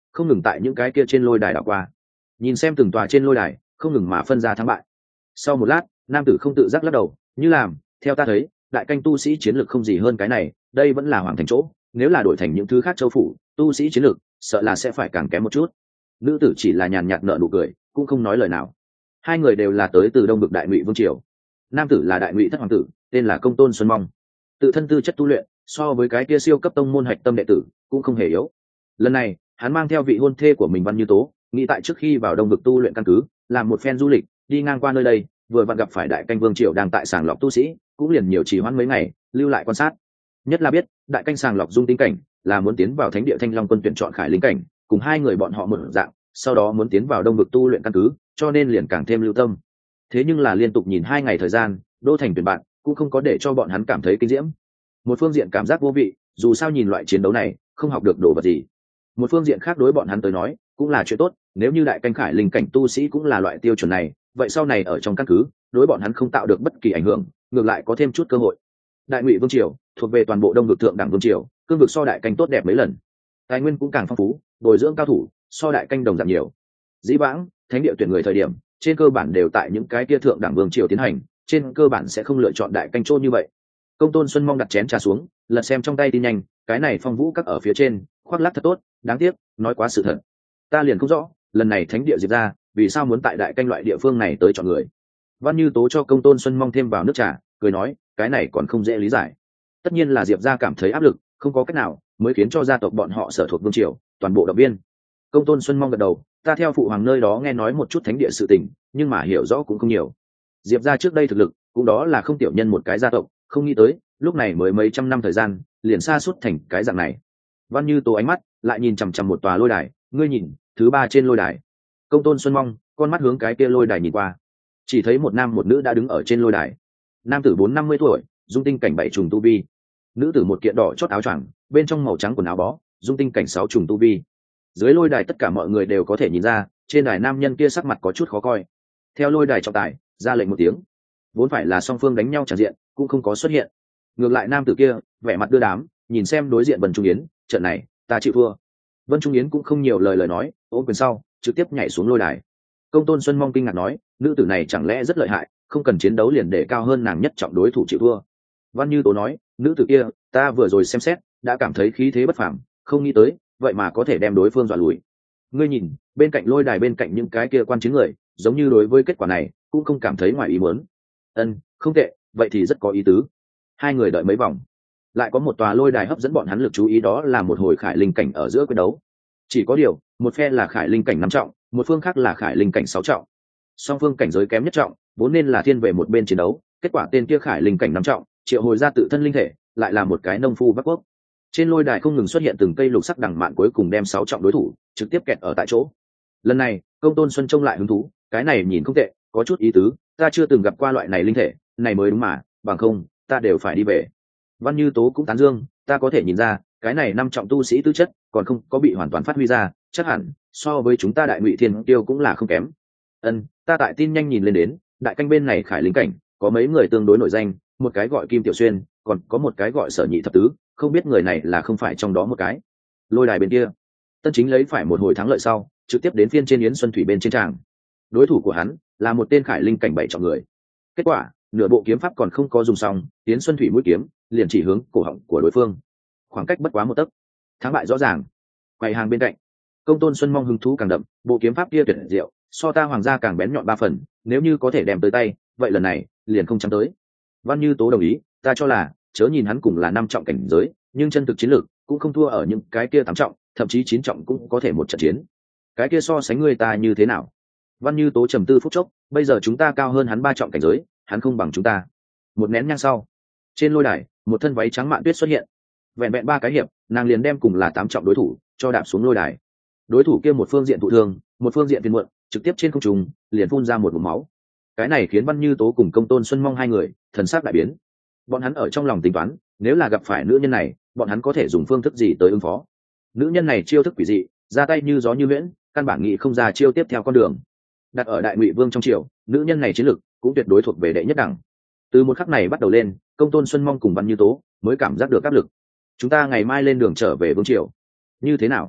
S1: không ngừng tại những cái kia trên lôi đài đảo qua, nhìn xem từng tòa trên lôi đài không ngừng mà phân ra thắng bại. Sau một lát, nam tử không tự giác lắc đầu, như làm, theo ta thấy, đại canh tu sĩ chiến lược không gì hơn cái này, đây vẫn là hoàng thành chỗ, nếu là đổi thành những thứ khác châu phủ, tu sĩ chiến lược sợ là sẽ phải càng kém một chút. Nữ tử chỉ là nhàn nhạt nở nụ cười, cũng không nói lời nào. Hai người đều là tới từ đông vực đại ngụy vương triều. Nam tử là đại ngụy thất hoàng tử, tên là Công Tôn Xuân Mong, tự thân tư chất tu luyện so với cái kia siêu cấp tông môn hạch tâm đệ tử cũng không hề yếu. Lần này hắn mang theo vị hôn thê của mình Văn Như Tố, nghĩ tại trước khi vào đông vực tu luyện căn cứ làm một phen du lịch, đi ngang qua nơi đây vừa vặn gặp phải đại canh vương triều đang tại sàng lọc tu sĩ, cũng liền nhiều trì hoãn mấy ngày lưu lại quan sát. Nhất là biết đại canh sàng lọc dung tính cảnh là muốn tiến vào thánh địa Thanh Long quân tuyển chọn khải linh cảnh, cùng hai người bọn họ một dạng, sau đó muốn tiến vào đông vực tu luyện căn cứ, cho nên liền càng thêm lưu tâm. Thế nhưng là liên tục nhìn hai ngày thời gian, đô thành tuyển bạn cũng không có để cho bọn hắn cảm thấy kinh diễm. Một phương diện cảm giác vô vị, dù sao nhìn loại chiến đấu này không học được đồ vật gì. Một phương diện khác đối bọn hắn tới nói cũng là chuyện tốt, nếu như đại canh khải linh cảnh tu sĩ cũng là loại tiêu chuẩn này, vậy sau này ở trong căn cứ đối bọn hắn không tạo được bất kỳ ảnh hưởng, ngược lại có thêm chút cơ hội. Đại ngụy vương triều thuộc về toàn bộ đông vực thượng đẳng vương triều, cương vực so đại canh tốt đẹp mấy lần, tài nguyên cũng càng phong phú, bồi dưỡng cao thủ so đại canh đồng giảm nhiều. Dĩ vãng thánh địa tuyển người thời điểm trên cơ bản đều tại những cái kia thượng đẳng vương triều tiến hành, trên cơ bản sẽ không lựa chọn đại canh chỗ như vậy. Công Tôn Xuân Mong đặt chén trà xuống, lật xem trong tay tin nhanh, cái này phong vũ các ở phía trên khoác lác thật tốt, đáng tiếc nói quá sự thật. Ta liền không rõ lần này thánh địa diệp ra vì sao muốn tại đại canh loại địa phương này tới chọn người. Văn Như Tố cho Công Tôn Xuân Mong thêm vào nước trà, cười nói, cái này còn không dễ lý giải. Tất nhiên là diệp ra cảm thấy áp lực, không có cách nào mới khiến cho gia tộc bọn họ sở thuộc vương triều toàn bộ động viên. Công Tôn Xuân Mong gật đầu, ta theo phụ hoàng nơi đó nghe nói một chút thánh địa sự tình, nhưng mà hiểu rõ cũng không nhiều. Diệp ra trước đây thực lực cũng đó là không tiểu nhân một cái gia tộc, không nghĩ tới lúc này mới mấy trăm năm thời gian liền xa suốt thành cái dạng này. Văn Như Tố ánh mắt lại nhìn chằm chằm một tòa lôi đài, ngươi nhìn thứ ba trên lôi đài. Công Tôn Xuân Mong con mắt hướng cái kia lôi đài nhìn qua, chỉ thấy một nam một nữ đã đứng ở trên lôi đài. Nam tử bốn năm mươi tuổi, dung tinh cảnh bảy trùng tu vi. Nữ tử một kiện đỏ chót áo choàng, bên trong màu trắng quần áo bó, dung tinh cảnh sáu trùng tu vi. Dưới lôi đài tất cả mọi người đều có thể nhìn ra, trên đài nam nhân kia sắc mặt có chút khó coi. Theo lôi đài trọng tài ra lệnh một tiếng, vốn phải là song phương đánh nhau tràn diện cũng không có xuất hiện. Ngược lại nam tử kia vẻ mặt đưa đám, nhìn xem đối diện Vân Trung Yến, trận này ta chịu thua. Vân Trung Yến cũng không nhiều lời lời nói, ôm quyền sau trực tiếp nhảy xuống lôi đài. Công Tôn Xuân Mong kinh ngạc nói, nữ tử này chẳng lẽ rất lợi hại, không cần chiến đấu liền để cao hơn nàng nhất trọng đối thủ chịu thua. Văn Như Tố nói, nữ tử kia ta vừa rồi xem xét đã cảm thấy khí thế bất phàm, không nghĩ tới vậy mà có thể đem đối phương dọa lùi. Ngươi nhìn bên cạnh lôi đài bên cạnh những cái kia quan chứng người, giống như đối với kết quả này cũng không cảm thấy ngoài ý muốn. Ân, không tệ, vậy thì rất có ý tứ. Hai người đợi mấy vòng, lại có một tòa lôi đài hấp dẫn bọn hắn lực chú ý, đó là một hồi khải linh cảnh ở giữa quyết đấu. Chỉ có điều một phe là khải linh cảnh năm trọng, một phương khác là khải linh cảnh sáu trọng. Song phương cảnh giới kém nhất trọng vốn nên là thiên về một bên chiến đấu, kết quả tên kia khải linh cảnh năm trọng triệu hồi ra tự thân linh thể, lại là một cái nông phu vác quốc. Trên lôi đài không ngừng xuất hiện từng cây lục sắc đằng mạn, cuối cùng đem sáu trọng đối thủ trực tiếp kẹt ở tại chỗ. Lần này Công Tôn Xuân trông lại hứng thú, cái này nhìn không tệ, có chút ý tứ, ta chưa từng gặp qua loại này linh thể, này mới đúng mà, bằng không ta đều phải đi về. Văn Như Tố cũng tán dương, ta có thể nhìn ra cái này năm trọng tu sĩ tư chất còn không có bị hoàn toàn phát huy ra, chắc hẳn so với chúng ta đại ngụy thiên tiêu cũng là không kém. Ân, ta tại tin nhanh nhìn lên đến đại canh bên này khải linh cảnh có mấy người tương đối nổi danh, một cái gọi Kim Tiểu Xuyên, còn có một cái gọi Sở Nhị Thập Tứ, không biết người này là không phải trong đó một cái. Lôi đài bên kia Tân Chính lấy phải một hồi thắng lợi sau trực tiếp đến phiên trên Yến Xuân Thủy bên trên tràng. Đối thủ của hắn là một tên khải linh cảnh bảy trọng người. Kết quả nửa bộ kiếm pháp còn không có dùng xong, Yến Xuân Thủy mũi kiếm liền chỉ hướng cổ họng của đối phương, khoảng cách bất quá một tấc, thắng bại rõ ràng. Quầy hàng bên cạnh Công Tôn Xuân Mong hứng thú càng đậm, bộ kiếm pháp kia tuyệt diệu, so ta hoàng gia càng bén nhọn ba phần, nếu như có thể đem tới tay vậy lần này liền không chắn tới. Văn Như Tố đồng ý, ta cho là chớ nhìn hắn cùng là năm trọng cảnh giới, nhưng chân thực chiến lược cũng không thua ở những cái kia tám trọng, thậm chí chín trọng cũng có thể một trận chiến. Cái kia so sánh người ta như thế nào? Văn Như Tố trầm tư phút chốc, bây giờ chúng ta cao hơn hắn ba trọng cảnh giới, hắn không bằng chúng ta. Một nén nhang sau, trên lôi đài một thân váy trắng mạn tuyết xuất hiện. Vẹn vẹn ba cái hiệp, nàng liền đem cùng là tám trọng đối thủ cho đạp xuống lôi đài. Đối thủ kia một phương diện thụ thương, một phương diện phiền muộn, trực tiếp trên không trung liền phun ra một ngụm máu. Cái này khiến Văn Như Tố cùng Công Tôn Xuân Mong hai người thần sắc đại biến. Bọn hắn ở trong lòng tính toán, nếu là gặp phải nữ nhân này, bọn hắn có thể dùng phương thức gì tới ứng phó. Nữ nhân này chiêu thức quỷ dị, ra tay như gió như huyễn, căn bản nghĩ không ra chiêu tiếp theo con đường. Đặt ở đại ngụy vương trong triều, nữ nhân này chiến lực cũng tuyệt đối thuộc về đệ nhất đẳng. Từ một khắc này bắt đầu lên, Công Tôn Xuân Mong cùng Văn Như Tố mới cảm giác được áp lực. Chúng ta ngày mai lên đường trở về vương triều, như thế nào?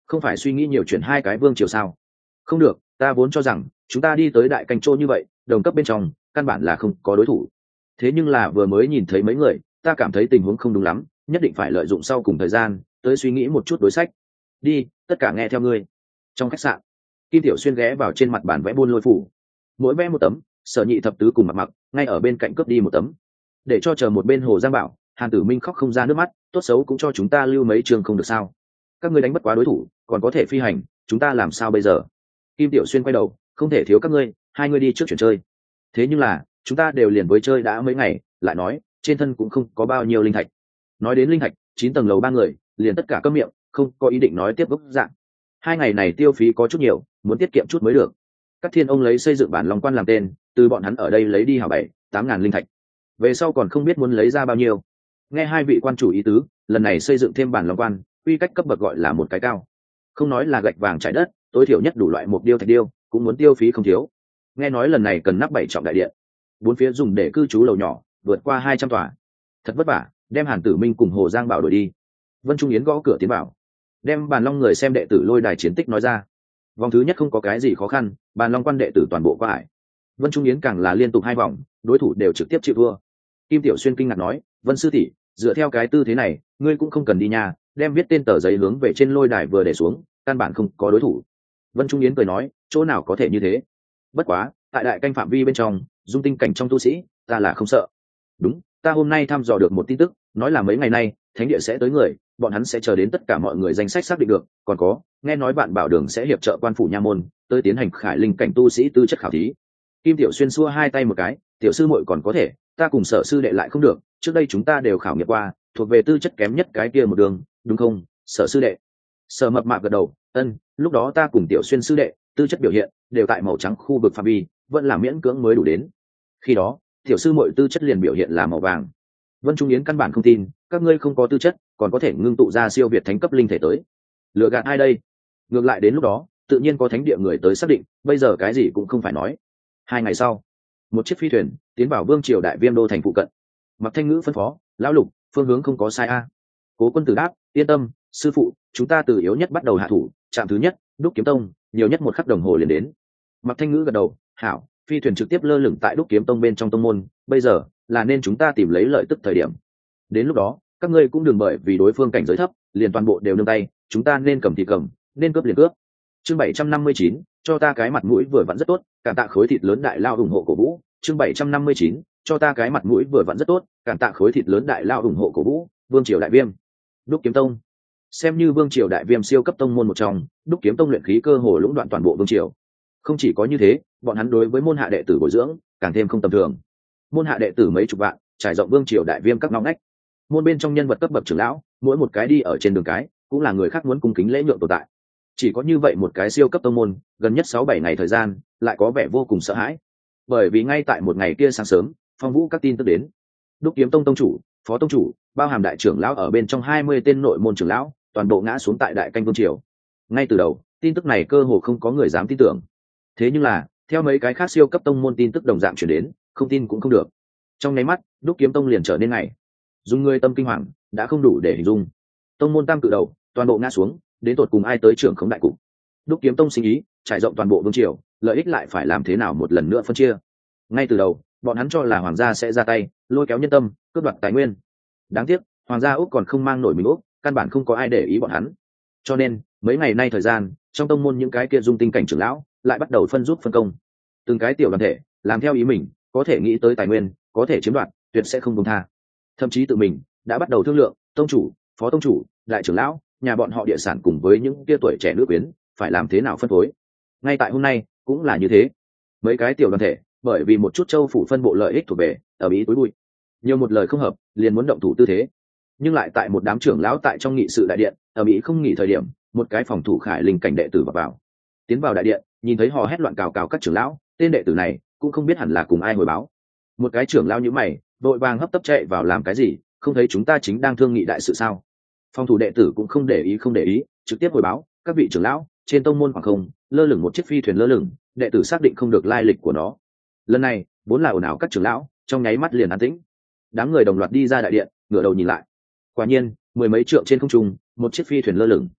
S1: không phải suy nghĩ nhiều chuyển hai cái vương triều sao? Không được, ta vốn cho rằng chúng ta đi tới đại canh châu như vậy, đồng cấp bên trong căn bản là không có đối thủ. Thế nhưng là vừa mới nhìn thấy mấy người, ta cảm thấy tình huống không đúng lắm, nhất định phải lợi dụng sau cùng thời gian tới suy nghĩ một chút đối sách. Đi, tất cả nghe theo ngươi. Trong khách sạn, Kim Tiểu Xuyên ghé vào trên mặt bàn vẽ buôn lôi phủ, mỗi vẽ một tấm, Sở Nhị thập tứ cùng mặc mặc ngay ở bên cạnh cướp đi một tấm, để cho chờ một bên Hồ Giang Bảo, Hàn Tử Minh khóc không ra nước mắt, tốt xấu cũng cho chúng ta lưu mấy trường không được sao? Các ngươi đánh bất quá đối thủ, còn có thể phi hành, chúng ta làm sao bây giờ? Kim Tiểu Xuyên quay đầu, không thể thiếu các ngươi, hai ngươi đi trước chuyển chơi. Thế nhưng là chúng ta đều liền với chơi đã mấy ngày, lại nói trên thân cũng không có bao nhiêu linh thạch. Nói đến linh thạch, chín tầng lầu ba người liền tất cả câm miệng, không có ý định nói tiếp gốc dạng. Hai ngày này tiêu phí có chút nhiều, muốn tiết kiệm chút mới được. Các thiên ông lấy xây dựng bản lòng quan làm tên, từ bọn hắn ở đây lấy đi hảo bảy tám ngàn linh thạch, về sau còn không biết muốn lấy ra bao nhiêu. Nghe hai vị quan chủ ý tứ, lần này xây dựng thêm bản lòng quan, quy cách cấp bậc gọi là một cái cao, không nói là gạch vàng trải đất, tối thiểu nhất đủ loại mục điêu thạch điêu cũng muốn tiêu phí không thiếu. Nghe nói lần này cần nắp bảy trọng đại điện, bốn phía dùng để cư trú lầu nhỏ vượt qua hai trăm tòa, thật vất vả đem Hàn Tử Minh cùng Hồ Giang Bảo đuổi đi. Vân Trung Yến gõ cửa tiến vào, đem bàn long người xem đệ tử lôi đài chiến tích nói ra. Vòng thứ nhất không có cái gì khó khăn, bàn long quan đệ tử toàn bộ qua ải. Vân Trung Yến càng là liên tục hai vòng, đối thủ đều trực tiếp chịu thua. Kim Tiểu Xuyên kinh ngạc nói, Vân sư tỷ, dựa theo cái tư thế này ngươi cũng không cần đi nhà, đem viết tên tờ giấy hướng về trên lôi đài vừa để xuống, căn bản không có đối thủ. Vân Trung Yến cười nói, chỗ nào có thể như thế, bất quá tại đại canh phạm vi bên trong dung tinh cảnh trong tu sĩ ta là không sợ. Đúng, ta hôm nay thăm dò được một tin tức, nói là mấy ngày nay thánh địa sẽ tới người, bọn hắn sẽ chờ đến tất cả mọi người danh sách xác định được, còn có nghe nói bạn bảo đường sẽ hiệp trợ quan phủ nha môn tới tiến hành khải linh cảnh tu sĩ tư chất khảo thí. Kim Tiểu Xuyên xua hai tay một cái, tiểu sư muội còn có thể, ta cùng Sở sư đệ lại không được, trước đây chúng ta đều khảo nghiệm qua, thuộc về tư chất kém nhất cái kia một đường, đúng không Sở sư đệ? Sở Mập Mạp gật đầu, ân, lúc đó ta cùng Tiểu Xuyên sư đệ tư chất biểu hiện đều tại màu trắng khu vực phạm vi, vẫn là miễn cưỡng mới đủ đến. Khi đó tiểu sư muội tư chất liền biểu hiện là màu vàng. Vân Trung Yến căn bản không tin các ngươi không có tư chất còn có thể ngưng tụ ra siêu việt thánh cấp linh thể tới, lừa gạt ai đây? Ngược lại đến lúc đó tự nhiên có thánh địa người tới xác định, bây giờ cái gì cũng không phải nói. Hai ngày sau, một chiếc phi thuyền tiến vào vương triều đại viêm đô thành phụ cận. Mặc Thanh Ngữ phân phó, lão Lục, phương hướng không có sai a. Cố Quân Tử đáp, yên tâm sư phụ, chúng ta từ yếu nhất bắt đầu hạ thủ, trạm thứ nhất Đúc Kiếm Tông, nhiều nhất một khắc đồng hồ liền đến. Mặc Thanh Ngữ gật đầu, hảo. Phi thuyền trực tiếp lơ lửng tại Đúc Kiếm Tông bên trong tông môn, bây giờ là nên chúng ta tìm lấy lợi tức thời điểm. Đến lúc đó các ngươi cũng đừng bởi vì đối phương cảnh giới thấp liền toàn bộ đều nương tay, chúng ta nên cầm thì cầm, nên cướp liền cướp. Chương bảy trăm năm mươi chín, cho ta cái mặt mũi vừa vặn rất tốt, cảm tạ khối thịt lớn đại lao ủng hộ cổ vũ. Chương bảy trăm năm mươi chín, cho ta cái mặt mũi vừa vặn rất tốt, cảm tạ khối thịt lớn đại lao ủng hộ cổ vũ. Vương triều đại viêm, Đúc Kiếm Tông, xem như vương triều đại viêm siêu cấp tông môn một trong, Đúc Kiếm Tông luyện khí cơ hồ lũng đoạn toàn bộ vương triều. Không chỉ có như thế, bọn hắn đối với môn hạ đệ tử bồi dưỡng càng thêm không tầm thường. Môn hạ đệ tử mấy chục vạn, trải rộng vương triều đại viêm các ngõ ngách. Môn bên trong nhân vật cấp bậc trưởng lão, mỗi một cái đi ở trên đường cái cũng là người khác muốn cung kính lễ nhượng tồn tại. Chỉ có như vậy một cái siêu cấp tông môn, gần nhất sáu bảy ngày thời gian lại có vẻ vô cùng sợ hãi, bởi vì ngay tại một ngày kia sáng sớm, phong vũ các tin tức đến. Đúc Kiếm Tông tông chủ, phó tông chủ, bao hàm đại trưởng lão ở bên trong hai mươi tên nội môn trưởng lão, toàn bộ ngã xuống tại đại canh vương triều. Ngay từ đầu tin tức này cơ hồ không có người dám tin tưởng, thế nhưng là theo mấy cái khác siêu cấp tông môn tin tức đồng dạng chuyển đến, không tin cũng không được. Trong nháy mắt Đúc Kiếm Tông liền trở nên ngày dùng người tâm kinh hoàng đã không đủ để hình dung. Tông môn tam cự đầu toàn bộ ngã xuống, đến tột cùng ai tới trưởng khống đại cục. Đúc Kiếm Tông sinh ý trải rộng toàn bộ vương triều, lợi ích lại phải làm thế nào một lần nữa phân chia. Ngay từ đầu bọn hắn cho là hoàng gia sẽ ra tay lôi kéo nhân tâm, cướp đoạt tài nguyên. Đáng tiếc hoàng gia Úc còn không mang nổi mình Úc, căn bản không có ai để ý bọn hắn. Cho nên mấy ngày nay thời gian, trong tông môn những cái kia dung tinh cảnh trưởng lão lại bắt đầu phân giúp phân công, từng cái tiểu đoàn thể làm theo ý mình, có thể nghĩ tới tài nguyên, có thể chiếm đoạt, tuyệt sẽ không buông tha. Thậm chí tự mình đã bắt đầu thương lượng, tông chủ, phó tông chủ, đại trưởng lão, nhà bọn họ địa sản cùng với những kia tuổi trẻ nữ quyến phải làm thế nào phân phối. Ngay tại hôm nay cũng là như thế. Mấy cái tiểu đoàn thể bởi vì một chút châu phủ phân bộ lợi ích thuộc về, ở ý túi bụi, nhiều một lời không hợp liền muốn động thủ tư thế. Nhưng lại tại một đám trưởng lão tại trong nghị sự đại điện, ở mỹ không nghỉ thời điểm, một cái phòng thủ khải linh cảnh đệ tử vào, vào tiến vào đại điện, nhìn thấy hò hét loạn cào cào các trưởng lão, tên đệ tử này cũng không biết hẳn là cùng ai hồi báo. Một cái trưởng lão nhíu mày, vội vàng hấp tấp chạy vào, làm cái gì, không thấy chúng ta chính đang thương nghị đại sự sao? Phòng thủ đệ tử cũng không để ý không để ý, trực tiếp hồi báo, các vị trưởng lão, trên tông môn khoảng không lơ lửng một chiếc phi thuyền lơ lửng, đệ tử xác định không được lai lịch của nó. Lần này vốn là ồn ào các trưởng lão, trong nháy mắt liền an tĩnh. Đám người đồng loạt đi ra đại điện, ngửa đầu nhìn lại. Quả nhiên mười mấy trượng trên không trung, một chiếc phi thuyền lơ lửng.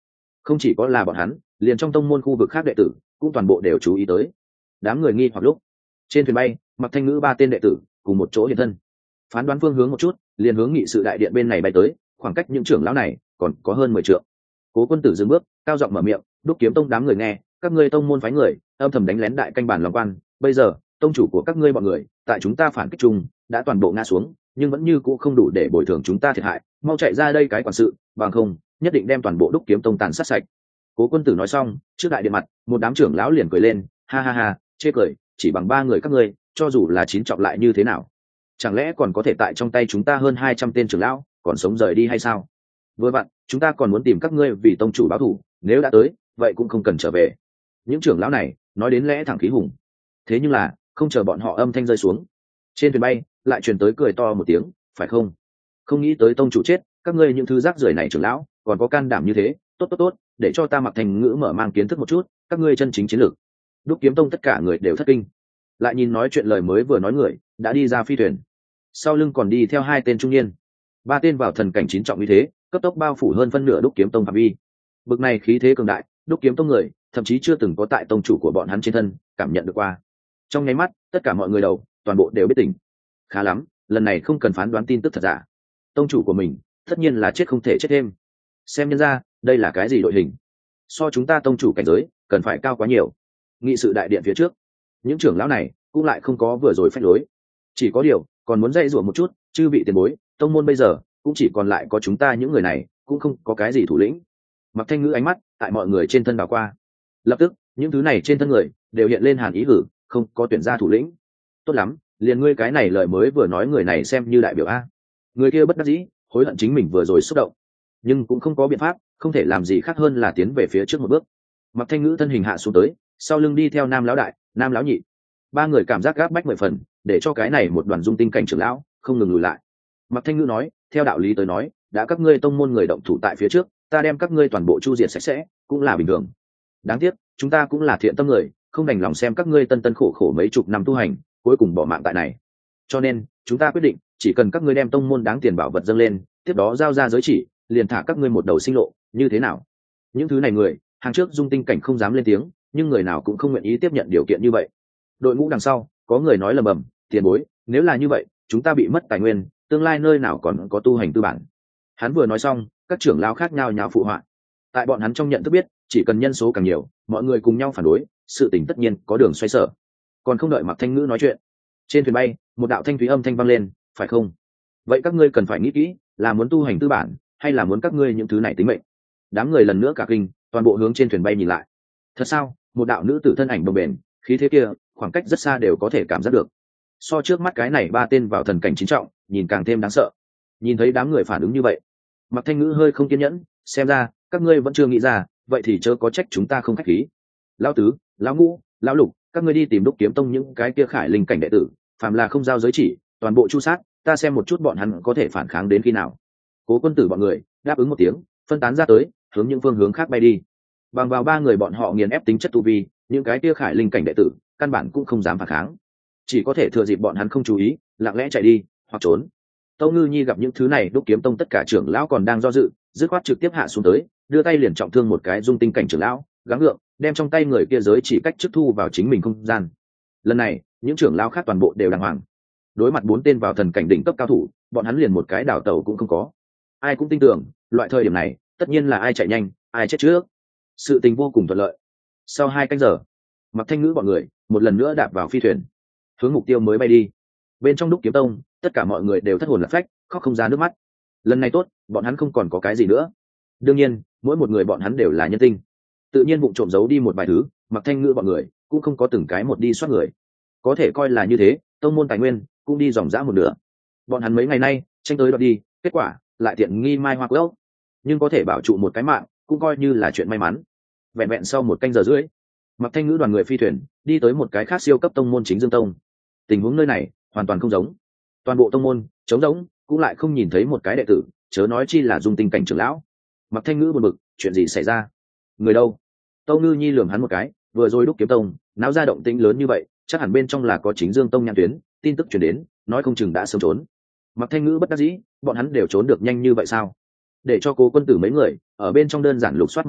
S1: Không chỉ có là bọn hắn, liền trong tông môn khu vực khác đệ tử cũng toàn bộ đều chú ý tới. Đám người nghi hoặc lúc trên thuyền bay, Mặc Thanh Ngữ ba tên đệ tử cùng một chỗ hiện thân, phán đoán phương hướng một chút, liền hướng nghị sự đại điện bên này bay tới, khoảng cách những trưởng lão này còn có hơn mười trượng. Cố Quân Tử dừng bước, cao giọng mở miệng, Đúc Kiếm Tông đám người nghe, các ngươi tông môn phái người âm thầm đánh lén đại canh bản lòng quan, bây giờ tông chủ của các ngươi bọn người tại chúng ta phản kích chung đã toàn bộ ngã xuống, nhưng vẫn như cũ không đủ để bồi thường chúng ta thiệt hại, mau chạy ra đây cái quản sự, bằng không nhất định đem toàn bộ Đúc Kiếm Tông tàn sát sạch. Cố Quân Tử nói xong, trước đại điện mặt một đám trưởng lão liền cười lên, ha ha ha, chê cười, chỉ bằng ba người các ngươi, cho dù là chín trọng lại như thế nào, chẳng lẽ còn có thể tại trong tay chúng ta hơn hai trăm tên trưởng lão còn sống rời đi hay sao? Vừa vặn chúng ta còn muốn tìm các ngươi vì tông chủ báo thù, nếu đã tới vậy cũng không cần trở về. Những trưởng lão này nói đến lẽ thẳng khí hùng, thế nhưng là không chờ bọn họ âm thanh rơi xuống, trên thuyền bay lại truyền tới cười to một tiếng, phải không? Không nghĩ tới tông chủ chết, các ngươi những thứ rác rưởi này trưởng lão còn có can đảm như thế, tốt tốt tốt, để cho ta Mặc Thanh Ngữ mở mang kiến thức một chút các ngươi chân chính chiến lược. Đúc Kiếm Tông tất cả người đều thất kinh, lại nhìn nói chuyện lời mới vừa nói người đã đi ra phi thuyền, sau lưng còn đi theo hai tên trung niên, ba tên vào thần cảnh chín trọng như thế, cấp tốc bao phủ hơn phân nửa Đúc Kiếm Tông phạm vi. Bực này khí thế cường đại, Đúc Kiếm Tông người thậm chí chưa từng có tại tông chủ của bọn hắn trên thân cảm nhận được qua. Trong nháy mắt, tất cả mọi người đầu toàn bộ đều biết tỉnh. Khá lắm, lần này không cần phán đoán tin tức thật giả, tông chủ của mình tất nhiên là chết không thể chết thêm. Xem nhân ra đây là cái gì đội hình, so chúng ta tông chủ cảnh giới cần phải cao quá nhiều. Nghị sự đại điện phía trước, những trưởng lão này cũng lại không có vừa rồi phách lối, chỉ có điều còn muốn dạy dụa một chút, chư vị tiền bối, tông môn bây giờ cũng chỉ còn lại có chúng ta những người này, cũng không có cái gì thủ lĩnh. Mặc Thanh Ngữ ánh mắt tại mọi người trên thân đảo qua, lập tức những thứ này trên thân người đều hiện lên hàn ý hử, không có tuyển ra thủ lĩnh. Tốt lắm, liền ngươi cái này lời mới vừa nói người này xem như đại biểu a. Người kia bất đắc dĩ, hối hận chính mình vừa rồi xúc động, nhưng cũng không có biện pháp, không thể làm gì khác hơn là tiến về phía trước một bước. Mặc Thanh Ngữ thân hình hạ xuống tới, sau lưng đi theo Nam lão đại, Nam lão nhị, ba người cảm giác gáp bách mười phần, để cho cái này một đoàn dung tinh cảnh trưởng lão không ngừng lùi lại. Mặc Thanh Ngữ nói, theo đạo lý tới nói, đã các ngươi tông môn người động thủ tại phía trước, ta đem các ngươi toàn bộ chu diệt sạch sẽ cũng là bình thường. Đáng tiếc chúng ta cũng là thiện tâm người, không đành lòng xem các ngươi tân tân khổ khổ mấy chục năm tu hành cuối cùng bỏ mạng tại này, cho nên chúng ta quyết định chỉ cần các ngươi đem tông môn đáng tiền bảo vật dâng lên, tiếp đó giao ra giới chỉ, liền thả các ngươi một đầu sinh lộ, như thế nào? Những thứ này người hàng trước dung tinh cảnh không dám lên tiếng, nhưng người nào cũng không nguyện ý tiếp nhận điều kiện như vậy. Đội ngũ đằng sau có người nói lầm bầm, tiền bối, nếu là như vậy chúng ta bị mất tài nguyên, tương lai nơi nào còn có tu hành tư bản. Hắn vừa nói xong, các trưởng lão khác nhau nhào phụ họa. Tại bọn hắn trong nhận thức biết, chỉ cần nhân số càng nhiều, mọi người cùng nhau phản đối, sự tình tất nhiên có đường xoay sở. Còn không đợi Mặc Thanh Ngữ nói chuyện, trên thuyền bay một đạo thanh thúy âm thanh vang lên, phải không? Vậy các ngươi cần phải nghĩ kỹ, là muốn tu hành tư bản hay là muốn các ngươi những thứ này tính mệnh. Đám người lần nữa cả kinh, toàn bộ hướng trên thuyền bay nhìn lại. Thật sao? Một đạo nữ tử thân ảnh bồng bềnh, khí thế kia khoảng cách rất xa đều có thể cảm giác được, so trước mắt cái này ba tên vào thần cảnh chín trọng nhìn càng thêm đáng sợ. Nhìn thấy đám người phản ứng như vậy, Mặc Thanh Ngữ hơi không kiên nhẫn, xem ra các ngươi vẫn chưa nghĩ ra, vậy thì chớ có trách chúng ta không khách khí. Lão tứ, lão ngũ, lão lục, các ngươi đi tìm Đúc Kiếm Tông những cái kia khải linh cảnh đệ tử, phàm là không giao giới chỉ, toàn bộ chu sát, ta xem một chút bọn hắn có thể phản kháng đến khi nào. Cố Quân Tử bọn người đáp ứng một tiếng, phân tán ra tới, hướng những phương hướng khác bay đi. Bằng vào ba người bọn họ nghiền ép tính chất tu vi, những cái kia khải linh cảnh đệ tử căn bản cũng không dám phản kháng, chỉ có thể thừa dịp bọn hắn không chú ý, lặng lẽ chạy đi hoặc trốn. Tâu Ngư Nhi gặp những thứ này, Đúc Kiếm Tông tất cả trưởng lão còn đang do dự, dứt khoát trực tiếp hạ xuống tới, đưa tay liền trọng thương một cái dung tinh cảnh trưởng lão, gắng gượng đem trong tay người kia giới chỉ cách trước thu vào chính mình không gian. Lần này những trưởng lão khác toàn bộ đều đàng hoàng, đối mặt bốn tên vào thần cảnh đỉnh cấp cao thủ, bọn hắn liền một cái đảo tàu cũng không có. Ai cũng tin tưởng loại thời điểm này tất nhiên là ai chạy nhanh ai chết trước. Sự tình vô cùng thuận lợi. Sau hai canh giờ, Mặc Thanh Ngữ bọn người một lần nữa đạp vào phi thuyền, hướng mục tiêu mới bay đi. Bên trong Đúc Kiếm Tông tất cả mọi người đều thất hồn lạc phách, khóc không ra nước mắt. Lần này tốt, bọn hắn không còn có cái gì nữa. Đương nhiên mỗi một người bọn hắn đều là nhân tinh, tự nhiên vụng trộm giấu đi một vài thứ. Mặc Thanh Ngữ bọn người cũng không có từng cái một đi soát người, có thể coi là như thế, tông môn tài nguyên cũng đi dòng dã một nửa. Bọn hắn mấy ngày nay tranh tới đoạt đi, kết quả lại tiện nghi mai hoa quốc, nhưng có thể bảo trụ một cái mạng cũng coi như là chuyện may mắn. Vẹn vẹn sau một canh giờ rưỡi, Mặc Thanh Ngữ đoàn người phi thuyền đi tới một cái khác siêu cấp tông môn Chính Dương Tông. Tình huống nơi này hoàn toàn không giống, toàn bộ tông môn trống rỗng, cũng lại không nhìn thấy một cái đệ tử, chớ nói chi là dung tinh cảnh trưởng lão. Mặc Thanh Ngữ buồn bực, chuyện gì xảy ra? Người đâu? Tâu Ngư Nhi lườm hắn một cái, vừa rồi Đúc Kiếm Tông náo ra động tĩnh lớn như vậy, chắc hẳn bên trong là có Chính Dương Tông nhãn tuyến, tin tức truyền đến, nói không chừng đã sớm trốn. Mặc Thanh Ngữ bất đắc dĩ, bọn hắn đều trốn được nhanh như vậy sao? Để cho Cố Quân Tử mấy người ở bên trong đơn giản lục soát một chút,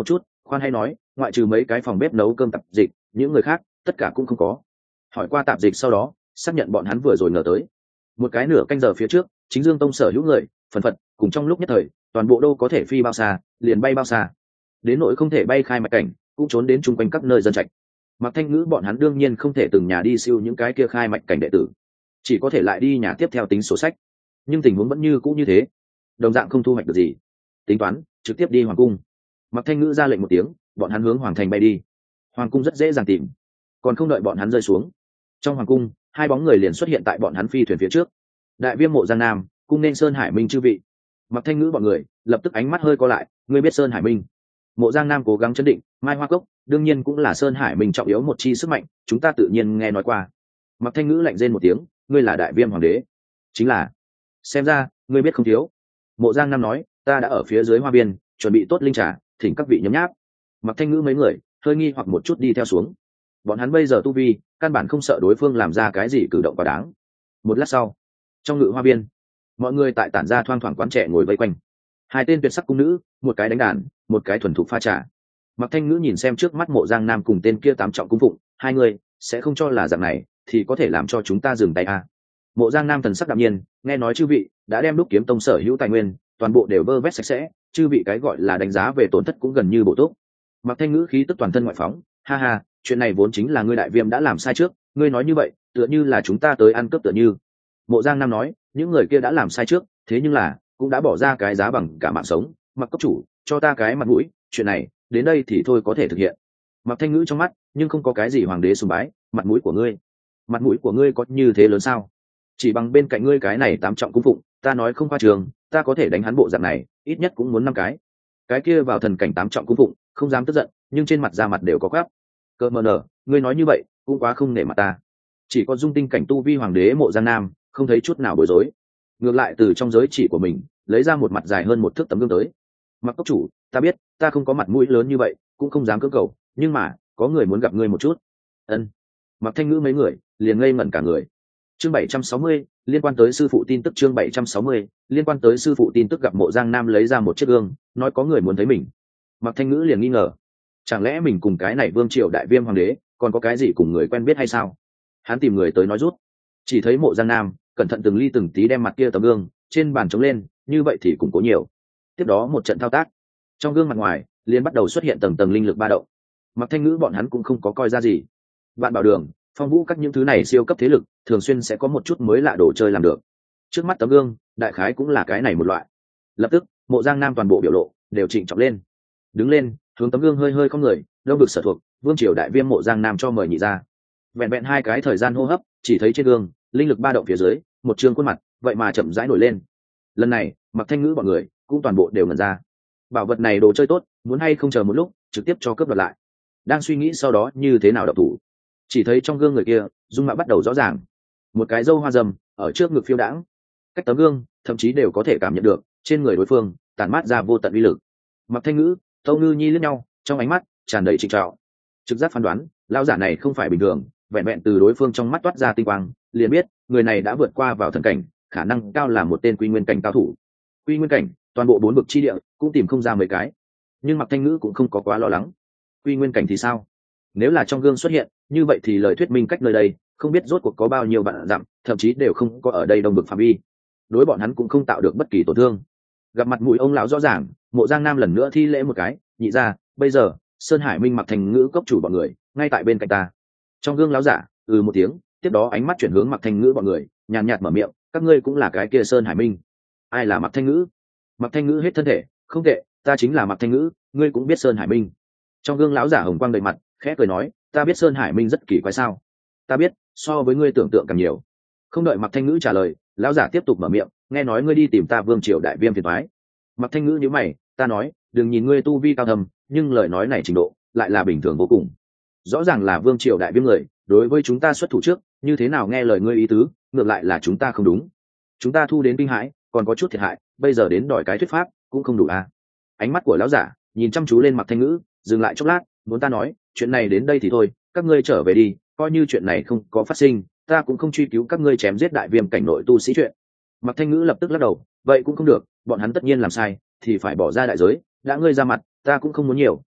S1: khoan hay nói ngoại trừ mấy cái phòng bếp nấu cơm tạp dịch, những người khác tất cả cũng không có. Hỏi qua tạp dịch sau đó xác nhận bọn hắn vừa rồi ngờ tới. Một cái nửa canh giờ phía trước, chính Dương Tông sở hữu người phần phật cùng trong lúc nhất thời toàn bộ đô có thể phi bao xa liền bay bao xa, đến nỗi không thể bay khai mạch cảnh cũng trốn đến chung quanh các nơi dân trạch. Mặc Thanh Ngữ bọn hắn đương nhiên không thể từng nhà đi siêu những cái kia khai mạch cảnh đệ tử, chỉ có thể lại đi nhà tiếp theo tính sổ sách. Nhưng tình huống vẫn như cũ như thế, đồng dạng không thu hoạch được gì. Tính toán trực tiếp đi hoàng cung. Mặc Thanh Ngữ ra lệnh một tiếng, bọn hắn hướng hoàng thành bay đi. Hoàng cung rất dễ dàng tìm, còn không đợi bọn hắn rơi xuống, trong hoàng cung hai bóng người liền xuất hiện tại bọn hắn phi thuyền phía trước. Đại Viêm Mộ Giang Nam cung nên Sơn Hải Minh chư vị. Mặc Thanh Ngữ bọn người lập tức ánh mắt hơi co lại, ngươi biết Sơn Hải Minh? Mộ Giang Nam cố gắng chấn định, Mai Hoa Cốc đương nhiên cũng là Sơn Hải Minh trọng yếu một chi sức mạnh, chúng ta tự nhiên nghe nói qua. Mặc Thanh Ngữ lạnh rên một tiếng, ngươi là Đại Viêm hoàng đế? Chính là. Xem ra ngươi biết không thiếu. Mộ Giang Nam nói, ta đã ở phía dưới hoa viên chuẩn bị tốt linh trà, thỉnh các vị nhấm nháp. Mặc Thanh Ngữ mấy người hơi nghi hoặc một chút đi theo xuống. Bọn hắn bây giờ tu vi căn bản không sợ đối phương làm ra cái gì cử động quá đáng. Một lát sau, trong ngự hoa viên, mọi người tại tản ra thoang thoảng quán trẻ ngồi vây quanh. Hai tên tuyệt sắc cung nữ, một cái đánh đàn, một cái thuần thục pha trà. Mặc Thanh Ngữ nhìn xem trước mắt Mộ Giang Nam cùng tên kia tám trọng cung phụng, hai người sẽ không cho là dạng này thì có thể làm cho chúng ta dừng tay à. Mộ Giang Nam thần sắc đạm nhiên, nghe nói chư vị đã đem Đúc Kiếm Tông sở hữu tài nguyên toàn bộ đều vơ vét sạch sẽ, chư vị cái gọi là đánh giá về tổn thất cũng gần như bổ túc. Mặc Thanh Ngữ khí tức toàn thân ngoại phóng, ha ha, chuyện này vốn chính là ngươi Đại Viêm đã làm sai trước, ngươi nói như vậy tựa như là chúng ta tới ăn cướp tựa như. Mộ Giang Nam nói, những người kia đã làm sai trước, thế nhưng là cũng đã bỏ ra cái giá bằng cả mạng sống. Mặc cốc chủ cho ta cái mặt mũi, chuyện này đến đây thì thôi có thể thực hiện. Mặc Thanh Ngữ trong mắt nhưng không có cái gì hoàng đế sùng bái, mặt mũi của ngươi, mặt mũi của ngươi có như thế lớn sao? Chỉ bằng bên cạnh ngươi cái này tám trọng cung phụng, ta nói không qua trường, ta có thể đánh hắn bộ dạng này ít nhất cũng muốn năm cái. Cái kia vào thần cảnh tám trọng cung phụng không dám tức giận, nhưng trên mặt da mặt đều có gắp. Cơ mờ nở, ngươi nói như vậy cũng quá không nể mặt ta. Chỉ có dung tinh cảnh tu vi hoàng đế Mộ Giang Nam không thấy chút nào bối rối, ngược lại từ trong giới chỉ của mình lấy ra một mặt dài hơn một thước tấm gương tới. Mặc cốc chủ, ta biết ta không có mặt mũi lớn như vậy, cũng không dám cưỡng cầu, nhưng mà có người muốn gặp ngươi một chút. Ân. Mặc Thanh Ngữ mấy người liền ngây ngẩn cả người. Chương bảy trăm sáu mươi, liên quan tới sư phụ tin tức. Chương bảy trăm sáu mươi, liên quan tới sư phụ tin tức. Gặp Mộ Giang Nam lấy ra một chiếc gương, nói có người muốn thấy mình. Mặc Thanh Ngữ liền nghi ngờ, chẳng lẽ mình cùng cái này Vương Triều Đại Viêm hoàng đế còn có cái gì cùng người quen biết hay sao? Hắn tìm người tới nói rút, chỉ thấy Mộ Giang Nam cẩn thận từng ly từng tí đem mặt kia tấm gương trên bàn chống lên, như vậy thì cũng có nhiều. Tiếp đó một trận thao tác, trong gương mặt ngoài liền bắt đầu xuất hiện tầng tầng linh lực ba động. Mặc Thanh Ngữ bọn hắn cũng không có coi ra gì. Vạn Bảo Đường, Phong Vũ các những thứ này siêu cấp thế lực thường xuyên sẽ có một chút mới lạ đồ chơi làm được. Trước mắt tấm gương đại khái cũng là cái này một loại. Lập tức Mộ Giang Nam toàn bộ biểu lộ đều chỉnh trọng lên, đứng lên hướng tấm gương hơi hơi không người, đông vực sở thuộc Vương Triều Đại Viêm Mộ Giang Nam cho mời nhị ra. Vẹn vẹn hai cái thời gian hô hấp, chỉ thấy trên gương linh lực ba động phía dưới một trương khuôn mặt vậy mà chậm rãi nổi lên. Lần này Mặc Thanh Ngữ bọn người cũng toàn bộ đều ngẩn ra. Bảo vật này đồ chơi tốt, muốn hay không chờ một lúc trực tiếp cho cướp đoạt lại. Đang suy nghĩ sau đó như thế nào độc thủ, chỉ thấy trong gương người kia dung mạo bắt đầu rõ ràng, một cái râu hoa râm ở trước ngực phiêu đãng, cách tấm gương thậm chí đều có thể cảm nhận được trên người đối phương tản mát ra vô tận uy lực. Mặc Thanh Ngữ, Tâu Ngư Nhi liếc nhau, trong ánh mắt tràn đầy trịnh trọng, trực giác phán đoán lão giả này không phải bình thường, vẹn vẹn từ đối phương trong mắt toát ra tinh quang liền biết người này đã vượt qua vào thần cảnh, khả năng cao là một tên quy nguyên cảnh cao thủ. Quy nguyên cảnh toàn bộ bốn vực chi địa cũng tìm không ra mấy cái, nhưng Mặc Thanh Ngữ cũng không có quá lo lắng. Quy nguyên cảnh thì sao? Nếu là trong gương xuất hiện như vậy thì lời thuyết minh cách nơi đây không biết rốt cuộc có bao nhiêu vạn dặm, thậm chí đều không có ở đây đông vực phạm vi, đối bọn hắn cũng không tạo được bất kỳ tổn thương. Gặp mặt mũi ông lão rõ ràng, Mộ Giang Nam lần nữa thi lễ một cái, nhị ra, bây giờ Sơn Hải Minh Mặc Thanh Ngữ cốc chủ bọn người ngay tại bên cạnh ta. Trong gương lão giả ừ một tiếng, tiếp đó ánh mắt chuyển hướng Mặc Thanh Ngữ bọn người, nhàn nhạt mở miệng, các ngươi cũng là cái kia Sơn Hải Minh? Ai là Mặc Thanh Ngữ? Mặc Thanh Ngữ hết thân thể, không tệ, ta chính là Mặc Thanh Ngữ, ngươi cũng biết Sơn Hải Minh? Trong gương lão giả hồng quang đầy mặt, khẽ cười nói, ta biết Sơn Hải Minh rất kỳ quái sao? Ta biết, so với ngươi tưởng tượng càng nhiều. Không đợi Mặc Thanh Ngữ trả lời, lão giả tiếp tục mở miệng, nghe nói ngươi đi tìm ta Vương Triều Đại Viêm phiền toái. Mặc Thanh Ngữ nhíu mày, ta nói, đừng nhìn ngươi tu vi cao thâm, nhưng lời nói này trình độ lại là bình thường vô cùng. Rõ ràng là Vương Triều Đại Viêm người, đối với chúng ta xuất thủ trước, như thế nào nghe lời ngươi ý tứ, ngược lại là chúng ta không đúng. Chúng ta thu đến kinh hãi, còn có chút thiệt hại, bây giờ đến đòi cái thuyết pháp cũng không đủ à? Ánh mắt của lão giả nhìn chăm chú lên Mặc Thanh Ngữ, dừng lại chốc lát, muốn ta nói, chuyện này đến đây thì thôi, các ngươi trở về đi, coi như chuyện này không có phát sinh, ta cũng không truy cứu các ngươi chém giết Đại Viêm cảnh nội tu sĩ chuyện. Mặc Thanh Ngữ lập tức lắc đầu, vậy cũng không được, bọn hắn tất nhiên làm sai thì phải bỏ ra đại giới, đã ngươi ra mặt, ta cũng không muốn nhiều,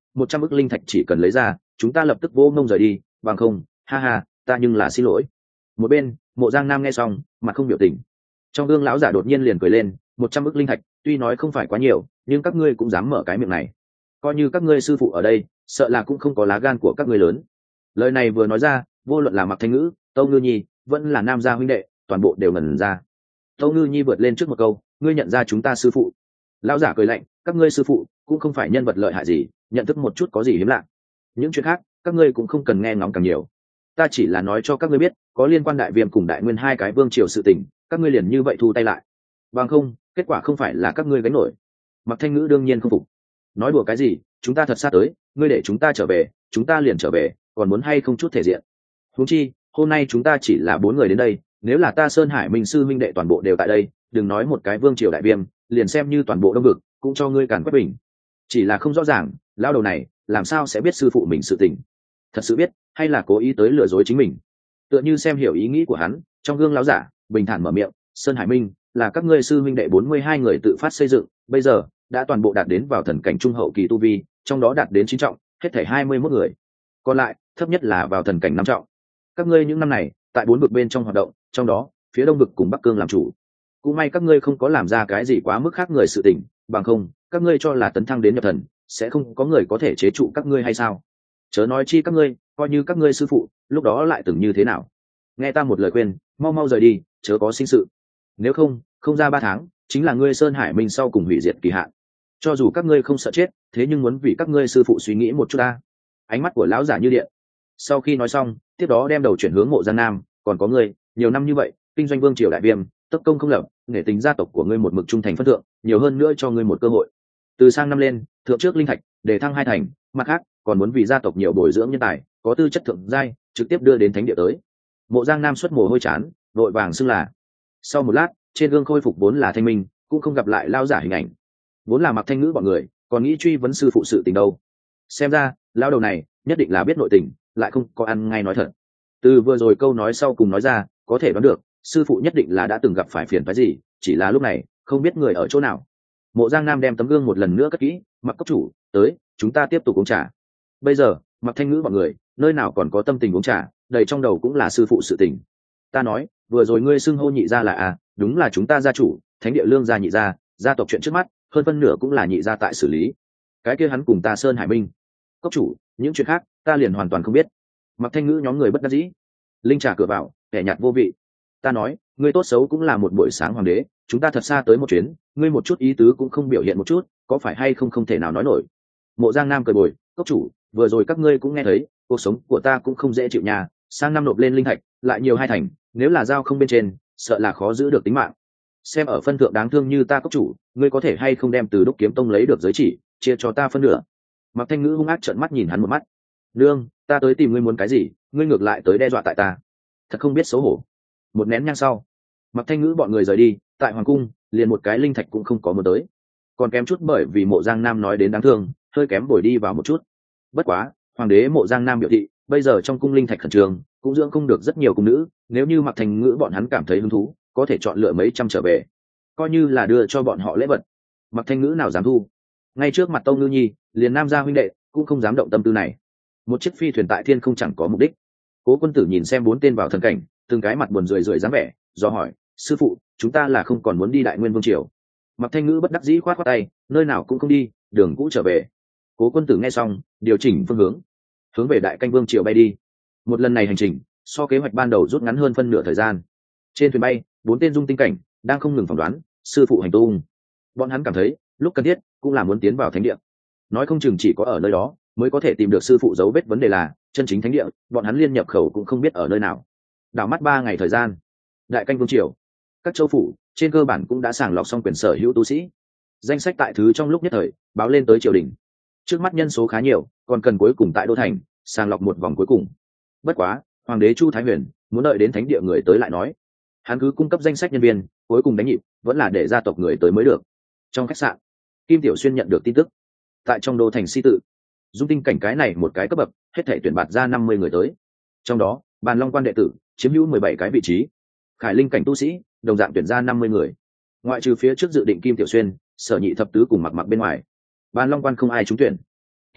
S1: một trăm ức linh thạch chỉ cần lấy ra chúng ta lập tức vô mông rời đi, bằng không ha ha ta nhưng là xin lỗi. Một bên Mộ Giang Nam nghe xong mặt không biểu tình. Trong gương lão giả đột nhiên liền cười lên, một trăm ức linh thạch tuy nói không phải quá nhiều, nhưng các ngươi cũng dám mở cái miệng này, coi như các ngươi sư phụ ở đây sợ là cũng không có lá gan của các ngươi lớn. Lời này vừa nói ra, vô luận là Mạc Thanh Ngữ, Tâu Ngư Nhi vẫn là Nam gia huynh đệ toàn bộ đều ngẩn ra. Tâu Ngư Nhi vượt lên trước một câu, ngươi nhận ra chúng ta sư phụ? Lão giả cười lạnh, các ngươi sư phụ cũng không phải nhân vật lợi hại gì, nhận thức một chút có gì hiếm lạ. Những chuyện khác các ngươi cũng không cần nghe ngóng càng nhiều, ta chỉ là nói cho các ngươi biết có liên quan Đại Viêm cùng Đại Nguyên hai cái vương triều sự tình, các ngươi liền như vậy thu tay lại, bằng không kết quả không phải là các ngươi gánh nổi. Mạc Thanh Ngữ đương nhiên không phục, nói đùa cái gì, chúng ta thật sát tới, ngươi để chúng ta trở về chúng ta liền trở về, còn muốn hay không chút thể diện. Huống chi hôm nay chúng ta chỉ là bốn người đến đây, nếu là ta Sơn Hải Minh sư minh đệ toàn bộ đều tại đây, đừng nói một cái vương triều Đại Viêm, liền xem như toàn bộ Đông Vực cũng cho ngươi càn quét bình. Chỉ là không rõ ràng lao đầu này làm sao sẽ biết sư phụ mình sự tình, thật sự biết hay là cố ý tới lừa dối chính mình. Tựa như xem hiểu ý nghĩ của hắn, trong gương lão giả bình thản mở miệng, Sơn Hải Minh là các ngươi sư minh đệ bốn mươi hai người tự phát xây dựng, bây giờ đã toàn bộ đạt đến vào thần cảnh trung hậu kỳ tu vi, trong đó đạt đến chín trọng, hết thảy hai mươi mốt người, còn lại thấp nhất là vào thần cảnh năm trọng. Các ngươi những năm này tại bốn vực bên trong hoạt động, trong đó phía Đông vực cùng Bắc Cương làm chủ, cũng may các ngươi không có làm ra cái gì quá mức khác người sự tình, bằng không các ngươi cho là tấn thăng đến nhập thần sẽ không có người có thể chế trụ các ngươi hay sao? Chớ nói chi các ngươi, coi như các ngươi sư phụ lúc đó lại từng như thế nào. Nghe ta một lời khuyên, mau mau rời đi, chớ có sinh sự, nếu không không ra ba tháng chính là ngươi Sơn Hải Minh sau cùng hủy diệt kỳ hạn. Cho dù các ngươi không sợ chết, thế nhưng muốn vì các ngươi sư phụ suy nghĩ một chút ta. Ánh mắt của lão giả như điện. Sau khi nói xong, tiếp đó đem đầu chuyển hướng Mộ Giang Nam, còn có ngươi, nhiều năm như vậy kinh doanh vương triều Đại Viêm, tất công không lập, để tính gia tộc của ngươi một mực trung thành phân thượng, nhiều hơn nữa cho ngươi một cơ hội, từ sang năm lên thượng trước linh thạch để thăng hai thành, mặt khác còn muốn vì gia tộc nhiều bồi dưỡng nhân tài có tư chất thượng giai, trực tiếp đưa đến thánh địa tới. Mộ Giang Nam xuất mồ hôi chán, vội vàng xưng là. Sau một lát, trên gương khôi phục vốn là thanh minh, cũng không gặp lại lao giả hình ảnh. Vốn là Mạc Thanh Ngữ bọn người còn nghĩ truy vấn sư phụ sự tình đâu, xem ra lao đầu này nhất định là biết nội tình, lại không có ăn ngay nói thật. Từ vừa rồi câu nói sau cùng nói ra, có thể đoán được sư phụ nhất định là đã từng gặp phải phiền phức gì, chỉ là lúc này không biết người ở chỗ nào. Mộ Giang Nam đem tấm gương một lần nữa cất kỹ, Mặc cốc chủ tới, chúng ta tiếp tục uống trà. Bây giờ Mạc Thanh Ngữ bọn người nơi nào còn có tâm tình uống trà, đầy trong đầu cũng là sư phụ sự tình. Ta nói vừa rồi ngươi xưng hô nhị gia là à, đúng là chúng ta gia chủ thánh địa lương gia nhị gia, gia tộc chuyện trước mắt hơn phân nửa cũng là nhị gia tại xử lý, cái kia hắn cùng ta Sơn Hải Minh. Cốc chủ, những chuyện khác ta liền hoàn toàn không biết. Mạc Thanh Ngữ nhóm người bất đắc dĩ. Linh trà cửa vào kẻ nhạt vô vị. Ta nói ngươi tốt xấu cũng là một buổi sáng hoàng đế, chúng ta thật xa tới một chuyến, ngươi một chút ý tứ cũng không biểu hiện một chút, có phải hay không không thể nào nói nổi. Mộ Giang Nam cười bồi, cốc chủ vừa rồi các ngươi cũng nghe thấy, cuộc sống của ta cũng không dễ chịu nhà, sang năm nộp lên linh thạch lại nhiều hai thành, nếu là giao không bên trên sợ là khó giữ được tính mạng. Xem ở phân thượng đáng thương như ta cốc chủ, ngươi có thể hay không đem từ Đúc Kiếm Tông lấy được giới chỉ chia cho ta phân nửa. Mạc Thanh Ngữ hung ác trợn mắt nhìn hắn một mắt. Nương, ta tới tìm ngươi muốn cái gì, ngươi ngược lại tới đe dọa tại ta, thật không biết xấu hổ. Một nén nhang sau, Mạc Thanh Ngữ bọn người rời đi, tại hoàng cung liền một cái linh thạch cũng không có muốn tới, còn kém chút bởi vì Mộ Giang Nam nói đến đáng thương, hơi kém bồi đi vào một chút. Bất quá hoàng đế Mộ Giang Nam biểu thị bây giờ trong cung linh thạch khẩn trường, cũng dưỡng không được rất nhiều cung nữ, nếu như Mạc Thanh Ngữ bọn hắn cảm thấy hứng thú có thể chọn lựa mấy trăm trở về, coi như là đưa cho bọn họ lễ vật. Mạc Thanh Ngữ nào dám thu, ngay trước mặt Tâu Ngư Nhi liền Nam gia huynh đệ cũng không dám động tâm tư này. Một chiếc phi thuyền tại thiên không chẳng có mục đích. Cố Quân Tử nhìn xem bốn tên vào thần cảnh, từng cái mặt buồn rười rượi dáng vẻ, do hỏi sư phụ, chúng ta là không còn muốn đi Đại Nguyên vương triều? Mạc Thanh Ngữ bất đắc dĩ khoát khoát tay, nơi nào cũng không đi, đường cũ trở về. Cố Quân Tử nghe xong điều chỉnh phương hướng, hướng về Đại Canh vương triều bay đi. Một lần này hành trình so kế hoạch ban đầu rút ngắn hơn phân nửa thời gian. Trên thuyền bay bốn tên dung tinh cảnh đang không ngừng phỏng đoán sư phụ hành tung. Bọn hắn cảm thấy lúc cần thiết cũng là muốn tiến vào thánh địa, nói không chừng chỉ có ở nơi đó mới có thể tìm được sư phụ dấu vết. Vấn đề là chân chính thánh địa bọn hắn liên nhập khẩu cũng không biết ở nơi nào. Đảo mắt ba ngày thời gian, Đại Canh vương triều các châu phủ trên cơ bản cũng đã sàng lọc xong quyền sở hữu tu sĩ, danh sách tại thứ trong lúc nhất thời báo lên tới triều đình. Trước mắt nhân số khá nhiều, còn cần cuối cùng tại đô thành sàng lọc một vòng cuối cùng. Bất quá hoàng đế Chu Thái Huyền muốn đợi đến thánh địa người tới lại nói, hắn cứ cung cấp danh sách nhân viên, cuối cùng đánh nhịp vẫn là để gia tộc người tới mới được. Trong khách sạn, Kim Tiểu Xuyên nhận được tin tức, tại trong đô thành Si Tự, dung tinh cảnh cái này một cái cấp bậc hết thể tuyển bạt ra năm mươi người tới, trong đó Bàn Long quan đệ tử chiếm hữu mười bảy cái vị trí, Khải Linh cảnh tu sĩ đồng dạng tuyển ra năm mươi người, ngoại trừ phía trước dự định Kim Tiểu Xuyên, Sở Nhị thập tứ cùng Mặc Mặc bên ngoài, Bàn Long quan không ai trúng tuyển. Kỳ thực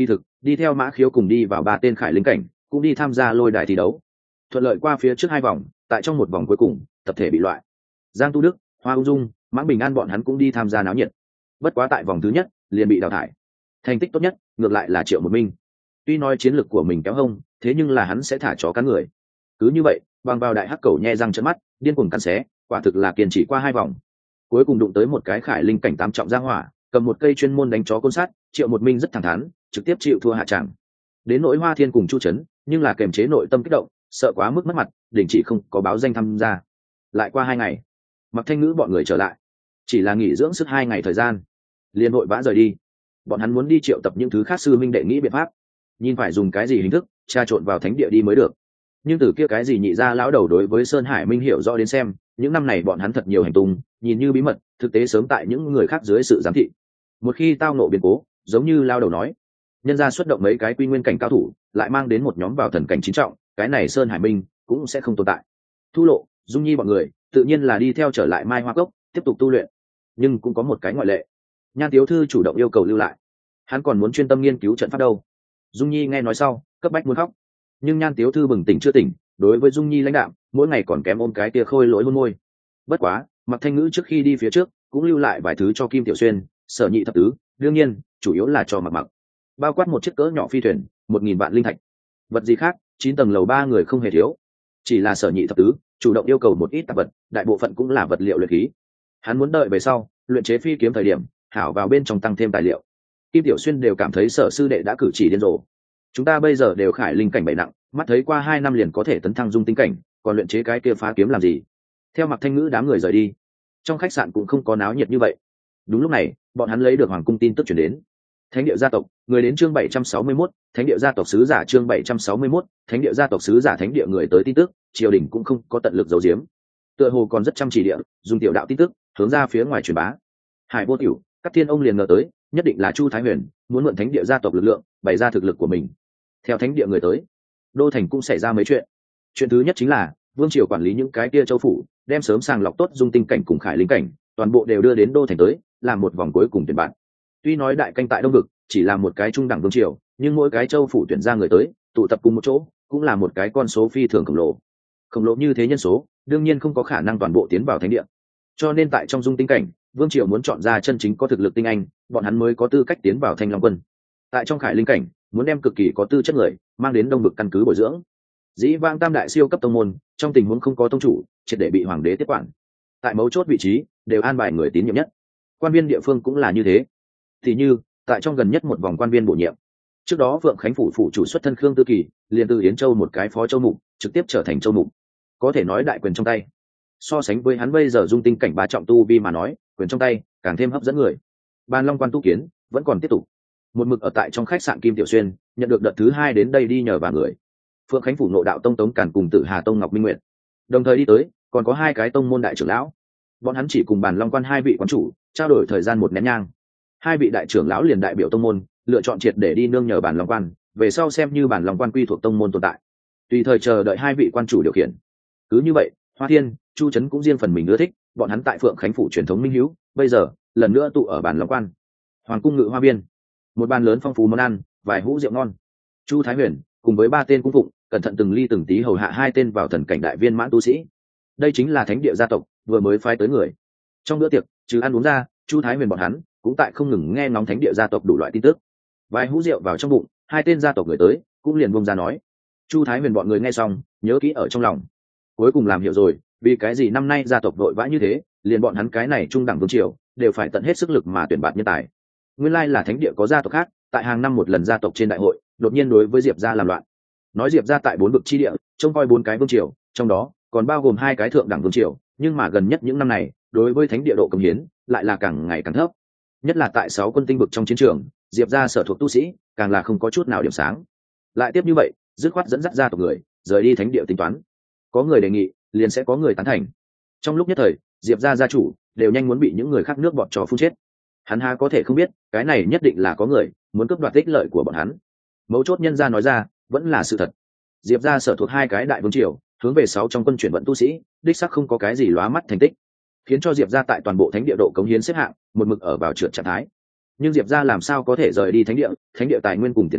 S1: đi theo Mã Khiếu cùng đi vào ba tên khải linh cảnh cũng đi tham gia lôi đài thi đấu, thuận lợi qua phía trước hai vòng. Tại trong một vòng cuối cùng tập thể bị loại, Giang Tu Đức, Hoa Ung Dung, Mã Bình An bọn hắn cũng đi tham gia náo nhiệt, bất quá tại vòng thứ nhất liền bị đào thải. Thành tích tốt nhất ngược lại là Triệu Một Minh, tuy nói chiến lược của mình kéo hông, thế nhưng là hắn sẽ thả chó cắn người. Cứ như vậy bằng vào đại hắc cầu nhe răng trợn mắt điên cuồng cắn xé, quả thực là kiên trì qua hai vòng, cuối cùng đụng tới một cái khải linh cảnh tám trọng gia hỏa, cầm một cây chuyên môn đánh chó côn sắt. Triệu Một Minh rất thẳng thắn, trực tiếp chịu thua hạ tràng. Đến nỗi Hoa Thiên cùng Chu Trấn nhưng là kềm chế nội tâm kích động, sợ quá mức mất mặt, đình chỉ không có báo danh tham gia. Lại qua hai ngày, Mặc Thanh Ngữ bọn người trở lại, chỉ là nghỉ dưỡng sức hai ngày thời gian liền vội vã rời đi. Bọn hắn muốn đi triệu tập những thứ khác sư minh đệ nghĩ biện pháp, nhìn phải dùng cái gì hình thức tra trộn vào thánh địa đi mới được. Nhưng từ kia cái gì nhị ra lão đầu đối với Sơn Hải Minh hiểu rõ đến xem, những năm này bọn hắn thật nhiều hành tung nhìn như bí mật, thực tế sớm tại những người khác dưới sự giám thị. Một khi tao nộ biến cố, giống như lao đầu nói, nhân ra xuất động mấy cái quy nguyên cảnh cao thủ, lại mang đến một nhóm vào thần cảnh chín trọng, cái này Sơn Hải Minh cũng sẽ không tồn tại. Thu Lộ, Dung Nhi bọn người tự nhiên là đi theo trở lại Mai Hoa Cốc tiếp tục tu luyện, nhưng cũng có một cái ngoại lệ. Nhan Tiếu Thư chủ động yêu cầu lưu lại, hắn còn muốn chuyên tâm nghiên cứu trận pháp đâu. Dung Nhi nghe nói sau cấp bách muốn khóc, nhưng Nhan Tiếu Thư bừng tỉnh chưa tỉnh, đối với Dung Nhi lãnh đạm, mỗi ngày còn kém ôm cái tia khôi lỗi hôn môi. Bất quá Mặc Thanh Ngữ trước khi đi phía trước cũng lưu lại vài thứ cho Kim Tiểu Xuyên, Sở Nhị thập tứ, đương nhiên chủ yếu là cho Mặc Mặc, bao quát một chiếc cỡ nhỏ phi thuyền, một nghìn vạn linh thạch. Vật gì khác chín tầng lầu ba người không hề thiếu, chỉ là Sở Nhị thập tứ chủ động yêu cầu một ít tạp vật, đại bộ phận cũng là vật liệu luyện khí. Hắn muốn đợi về sau luyện chế phi kiếm thời điểm hảo vào bên trong tăng thêm tài liệu. Kim Tiểu Xuyên đều cảm thấy Sở sư đệ đã cử chỉ điên rồ. Chúng ta bây giờ đều khải linh cảnh bảy nặng, mắt thấy qua hai năm liền có thể tấn thăng dung tinh cảnh, còn luyện chế cái kia phá kiếm làm gì? Theo Mặc Thanh Ngữ đám người rời đi, trong khách sạn cũng không có náo nhiệt như vậy. Đúng lúc này bọn hắn lấy được hoàng cung tin tức chuyển đến. Thánh địa gia tộc người đến chương bảy trăm sáu mươi mốt, thánh địa gia tộc sứ giả chương bảy trăm sáu mươi mốt, thánh địa gia tộc sứ giả thánh địa người tới tin tức, triều đình cũng không có tận lực giấu giếm, tựa hồ còn rất chăm chỉ địa dùng tiểu đạo tin tức hướng ra phía ngoài truyền bá. Hải Vô Tiểu, các thiên ông liền ngờ tới, nhất định là Chu Thái Huyền muốn mượn thánh địa gia tộc lực lượng bày ra thực lực của mình. Theo thánh địa người tới, đô thành cũng xảy ra mấy chuyện. Chuyện thứ nhất chính là vương triều quản lý những cái kia châu phủ, đem sớm sàng lọc tốt dung tinh cảnh cùng khải linh cảnh, toàn bộ đều đưa đến đô thành tới, làm một vòng cuối cùng tuyển bạn. Tuy nói đại canh tại đông vực chỉ là một cái trung đẳng vương triều, nhưng mỗi cái châu phủ tuyển ra người tới tụ tập cùng một chỗ, cũng là một cái con số phi thường khổng lồ. Khổng lồ như thế nhân số, đương nhiên không có khả năng toàn bộ tiến vào thánh địa. Cho nên tại trong dung tinh cảnh, vương triều muốn chọn ra chân chính có thực lực tinh anh, bọn hắn mới có tư cách tiến vào Thanh Long quân. Tại trong khải linh cảnh, muốn đem cực kỳ có tư chất người mang đến đông vực căn cứ bồi dưỡng. Dĩ vãng tam đại siêu cấp tông môn, trong tình huống không có tông chủ, triệt để bị hoàng đế tiếp quản. Tại mấu chốt vị trí đều an bài người tín nhiệm nhất. Quan viên địa phương cũng là như thế. Thì như tại trong gần nhất một vòng quan viên bổ nhiệm, trước đó Vượng Khánh phủ phủ chủ xuất thân Khương Tư Kỳ liền từ Yến Châu một cái phó châu mục trực tiếp trở thành châu mục, có thể nói đại quyền trong tay. So sánh với hắn bây giờ dung tinh cảnh ba trọng tu vi mà nói, quyền trong tay càng thêm hấp dẫn người. Ban Long quan tu kiến vẫn còn tiếp tục, một mực ở tại trong khách sạn Kim Tiểu Xuyên, nhận được đợt thứ hai đến đây đi nhờ vả người. Phượng Khánh phủ Nội đạo tông Tống Càn cùng Tử Hà tông Ngọc Minh Nguyệt đồng thời đi tới, còn có hai cái tông môn đại trưởng lão, bọn hắn chỉ cùng Bàn Long quan hai vị quán chủ trao đổi thời gian một nén nhang. Hai vị đại trưởng lão liền đại biểu tông môn lựa chọn triệt để đi nương nhờ Bàn Long quan, về sau xem như Bàn Long quan quy thuộc tông môn tồn tại, tùy thời chờ đợi hai vị quan chủ điều khiển. Cứ như vậy, Hoa Thiên, Chu Trấn cũng riêng phần mình ưa thích, bọn hắn tại Phượng Khánh phủ truyền thống minh hữu, bây giờ lần nữa tụ ở Bàn Long quan. Hoàng cung ngự hoa viên, một bàn lớn phong phú món ăn, vài hũ rượu ngon. Chu Thái Huyền cùng với ba tên cung phụng cẩn thận từng ly từng tí hầu hạ hai tên vào thần cảnh đại viên mãn tu sĩ. Đây chính là thánh địa gia tộc vừa mới phái tới người. Trong bữa tiệc trừ ăn uống ra, Chu Thái Huyền bọn hắn cũng tại không ngừng nghe ngóng thánh địa gia tộc đủ loại tin tức. Vài hũ rượu vào trong bụng, hai tên gia tộc người tới cũng liền buông ra nói. Chu Thái Huyền bọn người nghe xong nhớ kỹ ở trong lòng, cuối cùng làm hiểu rồi vì cái gì năm nay gia tộc vội vã như thế, liền bọn hắn cái này trung đẳng vương triều đều phải tận hết sức lực mà tuyển bạt nhân tài. Nguyên lai là thánh địa có gia tộc khác tại hàng năm một lần gia tộc trên đại hội đột nhiên đối với Diệp gia làm loạn, nói Diệp gia tại bốn vực chi địa trông coi bốn cái vương triều, trong đó còn bao gồm hai cái thượng đẳng vương triều, nhưng mà gần nhất những năm này đối với thánh địa độ cống hiến lại là càng ngày càng thấp, nhất là tại sáu quân tinh vực trong chiến trường, Diệp gia sở thuộc tu sĩ càng là không có chút nào điểm sáng. Lại tiếp như vậy, dứt khoát dẫn dắt gia tộc người rời đi thánh địa tính toán. Có người đề nghị, liền sẽ có người tán thành. Trong lúc nhất thời, Diệp gia gia chủ đều nhanh muốn bị những người khác nước bọt trò phun chết. Hắn há có thể không biết, cái này nhất định là có người muốn cướp đoạt ích lợi của bọn hắn. Mấu chốt nhân gia nói ra, vẫn là sự thật. Diệp gia sở thuộc hai cái đại vương triều, hướng về sáu trong quân chuyển vận tu sĩ, đích xác không có cái gì lóa mắt thành tích, khiến cho Diệp gia tại toàn bộ thánh địa độ cống hiến xếp hạng một mực ở vào trượt trạng thái. Nhưng Diệp gia làm sao có thể rời đi thánh địa, thánh địa tài nguyên cùng tiền cảnh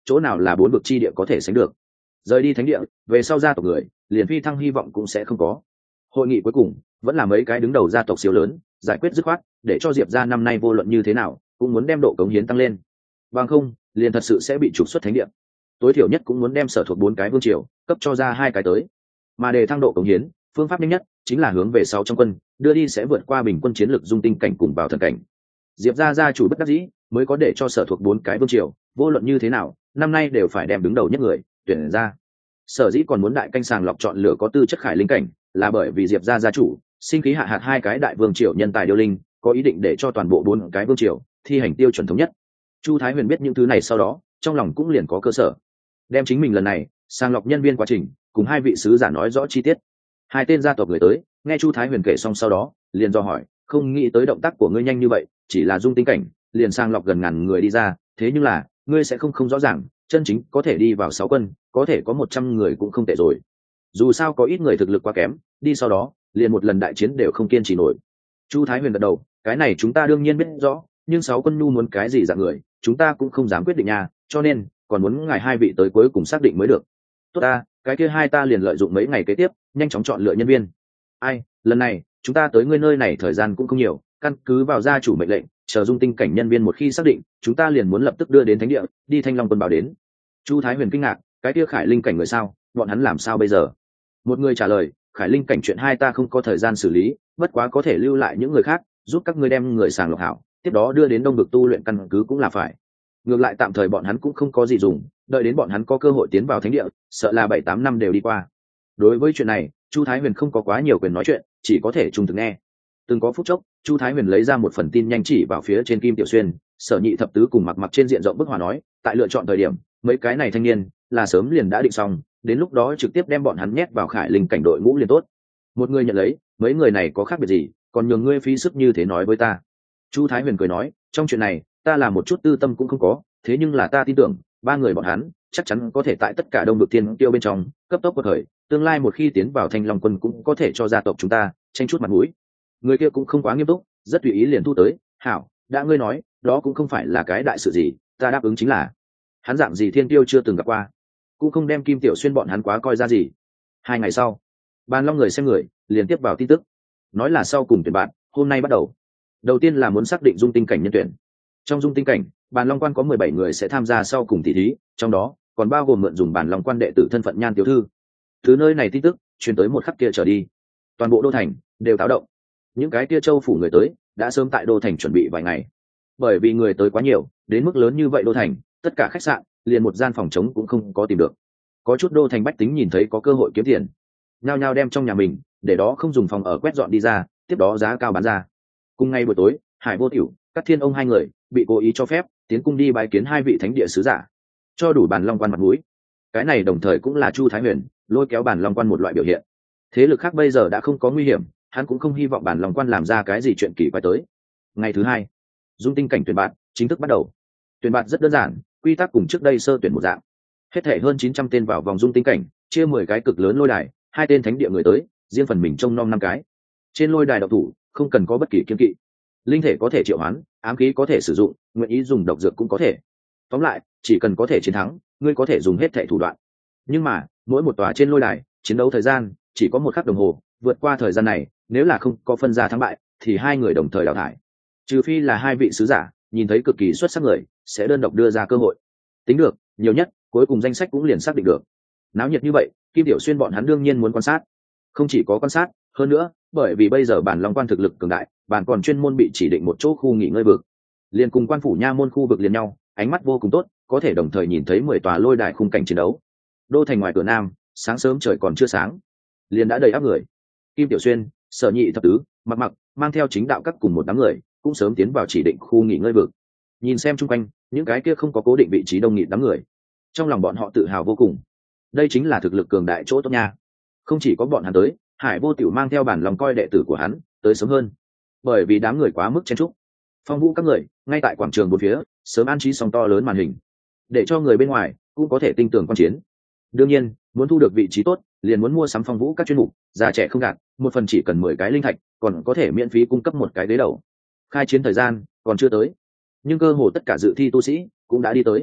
S1: chỗ nào là bốn vực chi địa có thể sánh được. Rời đi thánh địa về sau gia tộc người liền phi thăng hy vọng cũng sẽ không có. Hội nghị cuối cùng vẫn là mấy cái đứng đầu gia tộc siêu lớn giải quyết dứt khoát, để cho Diệp gia năm nay vô luận như thế nào cũng muốn đem độ cống hiến tăng lên, bằng không liền thật sự sẽ bị trục xuất thánh địa. Tối thiểu nhất cũng muốn đem sở thuộc bốn cái vương triều cấp cho ra hai cái tới, mà để thăng độ cống hiến phương pháp nhanh nhất chính là hướng về sau trong quân đưa đi sẽ vượt qua bình quân chiến lược dung tinh cảnh cùng vào thần cảnh. Diệp gia gia chủ bất đắc dĩ mới có để cho sở thuộc bốn cái vương triều vô luận như thế nào năm nay đều phải đem đứng đầu nhất người tuyển ra. Sở dĩ còn muốn đại canh sàng lọc chọn lựa có tư chất khải linh cảnh là bởi vì Diệp gia gia chủ sinh khí hạ hạt hai cái đại vương triều nhân tài điêu linh, có ý định để cho toàn bộ bốn cái vương triều thi hành tiêu chuẩn thống nhất. Chu Thái Huyền biết những thứ này sau đó trong lòng cũng liền có cơ sở, đem chính mình lần này sàng lọc nhân viên quá trình cùng hai vị sứ giả nói rõ chi tiết. Hai tên gia tộc người tới nghe Chu Thái Huyền kể xong sau đó liền do hỏi, không nghĩ tới động tác của ngươi nhanh như vậy, chỉ là dung tinh cảnh liền sàng lọc gần ngàn người đi ra, thế nhưng là ngươi sẽ không không rõ ràng chân chính có thể đi vào sáu quân có thể có một trăm người cũng không tệ rồi. Dù sao có ít người thực lực quá kém, đi sau đó liền một lần đại chiến đều không kiên trì nổi. Chu Thái Huyền gật đầu, cái này chúng ta đương nhiên biết rõ, nhưng sáu quân nhu muốn cái gì dạng người chúng ta cũng không dám quyết định nha, cho nên còn muốn ngài hai vị tới cuối cùng xác định mới được. Tốt ta, cái kia hai ta liền lợi dụng mấy ngày kế tiếp nhanh chóng chọn lựa nhân viên. Ai, lần này chúng ta tới ngươi nơi này thời gian cũng không nhiều, căn cứ vào gia chủ mệnh lệnh, chờ dung tinh cảnh nhân viên một khi xác định chúng ta liền muốn lập tức đưa đến thánh địa đi Thanh Long quân báo đến. Chu Thái Huyền kinh ngạc, cái kia khải linh cảnh người sao, bọn hắn làm sao bây giờ? Một người trả lời, khải linh cảnh chuyện hai ta không có thời gian xử lý, bất quá có thể lưu lại những người khác giúp các ngươi đem người sàng lọc hảo, tiếp đó đưa đến đông vực tu luyện căn cứ cũng là phải. Ngược lại tạm thời bọn hắn cũng không có gì dùng, đợi đến bọn hắn có cơ hội tiến vào thánh địa sợ là bảy tám năm đều đi qua. Đối với chuyện này Chu Thái Huyền không có quá nhiều quyền nói chuyện, chỉ có thể trung thực nghe. Từng có phút chốc Chu Thái Huyền lấy ra một phần tin nhanh chỉ vào phía trên Kim Tiểu Xuyên, Sở Nhị thập tứ cùng Mặc Mặc trên diện rộng bức hòa nói, tại lựa chọn thời điểm mấy cái này thanh niên là sớm liền đã định xong, đến lúc đó trực tiếp đem bọn hắn nhét vào khải linh cảnh đội ngũ liền tốt. Một người nhận lấy, mấy người này có khác biệt gì, còn nhường ngươi phí sức như thế nói với ta. Chu Thái Huyền cười nói, trong chuyện này ta là một chút tư tâm cũng không có, thế nhưng là ta tin tưởng ba người bọn hắn chắc chắn có thể tại tất cả đông vực tiên tiêu bên trong cấp tốc cuộc khởi, tương lai một khi tiến vào Thanh Long quân cũng có thể cho gia tộc chúng ta tranh chút mặt mũi. Người kia cũng không quá nghiêm túc, rất tùy ý liền thu tới, hảo, đã ngươi nói đó cũng không phải là cái đại sự gì, ta đáp ứng chính là. Hắn dạng gì thiên tiêu chưa từng gặp qua, cũng không đem Kim Tiểu Xuyên bọn hắn quá coi ra gì. Hai ngày sau Bàn Long người xem người liền tiếp vào tin tức, nói là sau cùng tuyển bạn hôm nay bắt đầu. Đầu tiên là muốn xác định dung tinh cảnh nhân tuyển. Trong dung tinh cảnh Bàn Long quan có mười bảy người sẽ tham gia sau cùng tỷ thí, trong đó còn bao gồm mượn dùng Bàn Long quan đệ tử thân phận Nhan tiểu thư. Từ nơi này tin tức truyền tới một khắc kia trở đi, toàn bộ đô thành đều táo động. Những cái kia châu phủ người tới đã sớm tại đô thành chuẩn bị vài ngày, bởi vì người tới quá nhiều đến mức lớn như vậy, đô thành tất cả khách sạn liền một gian phòng trống cũng không có tìm được. Có chút đô thành bách tính nhìn thấy có cơ hội kiếm tiền, nhao nhao đem trong nhà mình để đó không dùng phòng ở quét dọn đi ra, tiếp đó giá cao bán ra. Cùng ngày buổi tối Hải Vô Tiểu, Cát Thiên ông hai người bị cố ý cho phép tiến cung đi bái kiến hai vị thánh địa sứ giả, cho đủ Bàn Long quan mặt mũi. Cái này đồng thời cũng là Chu Thái Huyền lôi kéo Bàn Long quan một loại biểu hiện. Thế lực khác bây giờ đã không có nguy hiểm, hắn cũng không hy vọng Bàn Long quan làm ra cái gì chuyện kỳ quái tới. Ngày thứ hai dung tinh cảnh tuyển bạn chính thức bắt đầu. Tuyển bạn rất đơn giản, quy tắc cùng trước đây sơ tuyển một dạng. Hết thể hơn chín trăm tên vào vòng dung tinh cảnh, chia mười cái cực lớn lôi đài, hai tên thánh địa người tới riêng phần mình trông nom năm cái. Trên lôi đài độc thủ không cần có bất kỳ kiên kỵ, linh thể có thể triệu hoán, ám khí có thể sử dụng, nguyện ý dùng độc dược cũng có thể. Tóm lại chỉ cần có thể chiến thắng, ngươi có thể dùng hết thảy thủ đoạn. Nhưng mà mỗi một tòa trên lôi đài chiến đấu thời gian chỉ có một khắc đồng hồ, vượt qua thời gian này nếu là không có phân ra thắng bại thì hai người đồng thời đào thải, trừ phi là hai vị sứ giả nhìn thấy cực kỳ xuất sắc người sẽ đơn độc đưa ra cơ hội. Tính được nhiều nhất cuối cùng danh sách cũng liền xác định được. Náo nhiệt như vậy Kim Tiểu Xuyên bọn hắn đương nhiên muốn quan sát. Không chỉ có quan sát, hơn nữa bởi vì bây giờ Bàn Long quan thực lực cường đại, bàn còn chuyên môn bị chỉ định một chỗ khu nghỉ ngơi vực, liền cùng quan phủ nha môn khu vực liền nhau, ánh mắt vô cùng tốt, có thể đồng thời nhìn thấy mười tòa lôi đài khung cảnh chiến đấu. Đô thành ngoài cửa nam sáng sớm trời còn chưa sáng liền đã đầy áp người. Kim Tiểu Xuyên, Sở Nhị thập tứ, Mặc Mặc mang theo chính đạo các cùng một đám người cũng sớm tiến vào chỉ định khu nghỉ ngơi vực. Nhìn xem chung quanh những cái kia không có cố định vị trí đông nghịt đám người, trong lòng bọn họ tự hào vô cùng. Đây chính là thực lực cường đại chỗ tốt nha. Không chỉ có bọn hắn tới, Hải Vô Tiểu mang theo bản lòng coi đệ tử của hắn tới sớm hơn, bởi vì đám người quá mức chen trúc. Phong Vũ các người ngay tại quảng trường bốn phía sớm an trí song to lớn màn hình, để cho người bên ngoài cũng có thể tinh tường quan chiến. Đương nhiên muốn thu được vị trí tốt liền muốn mua sắm Phong Vũ các chuyên mục, già trẻ không gạt, một phần chỉ cần mười cái linh thạch, còn có thể miễn phí cung cấp một cái ghế đầu. Khai chiến thời gian còn chưa tới, nhưng cơ hồ tất cả dự thi tu sĩ cũng đã đi tới.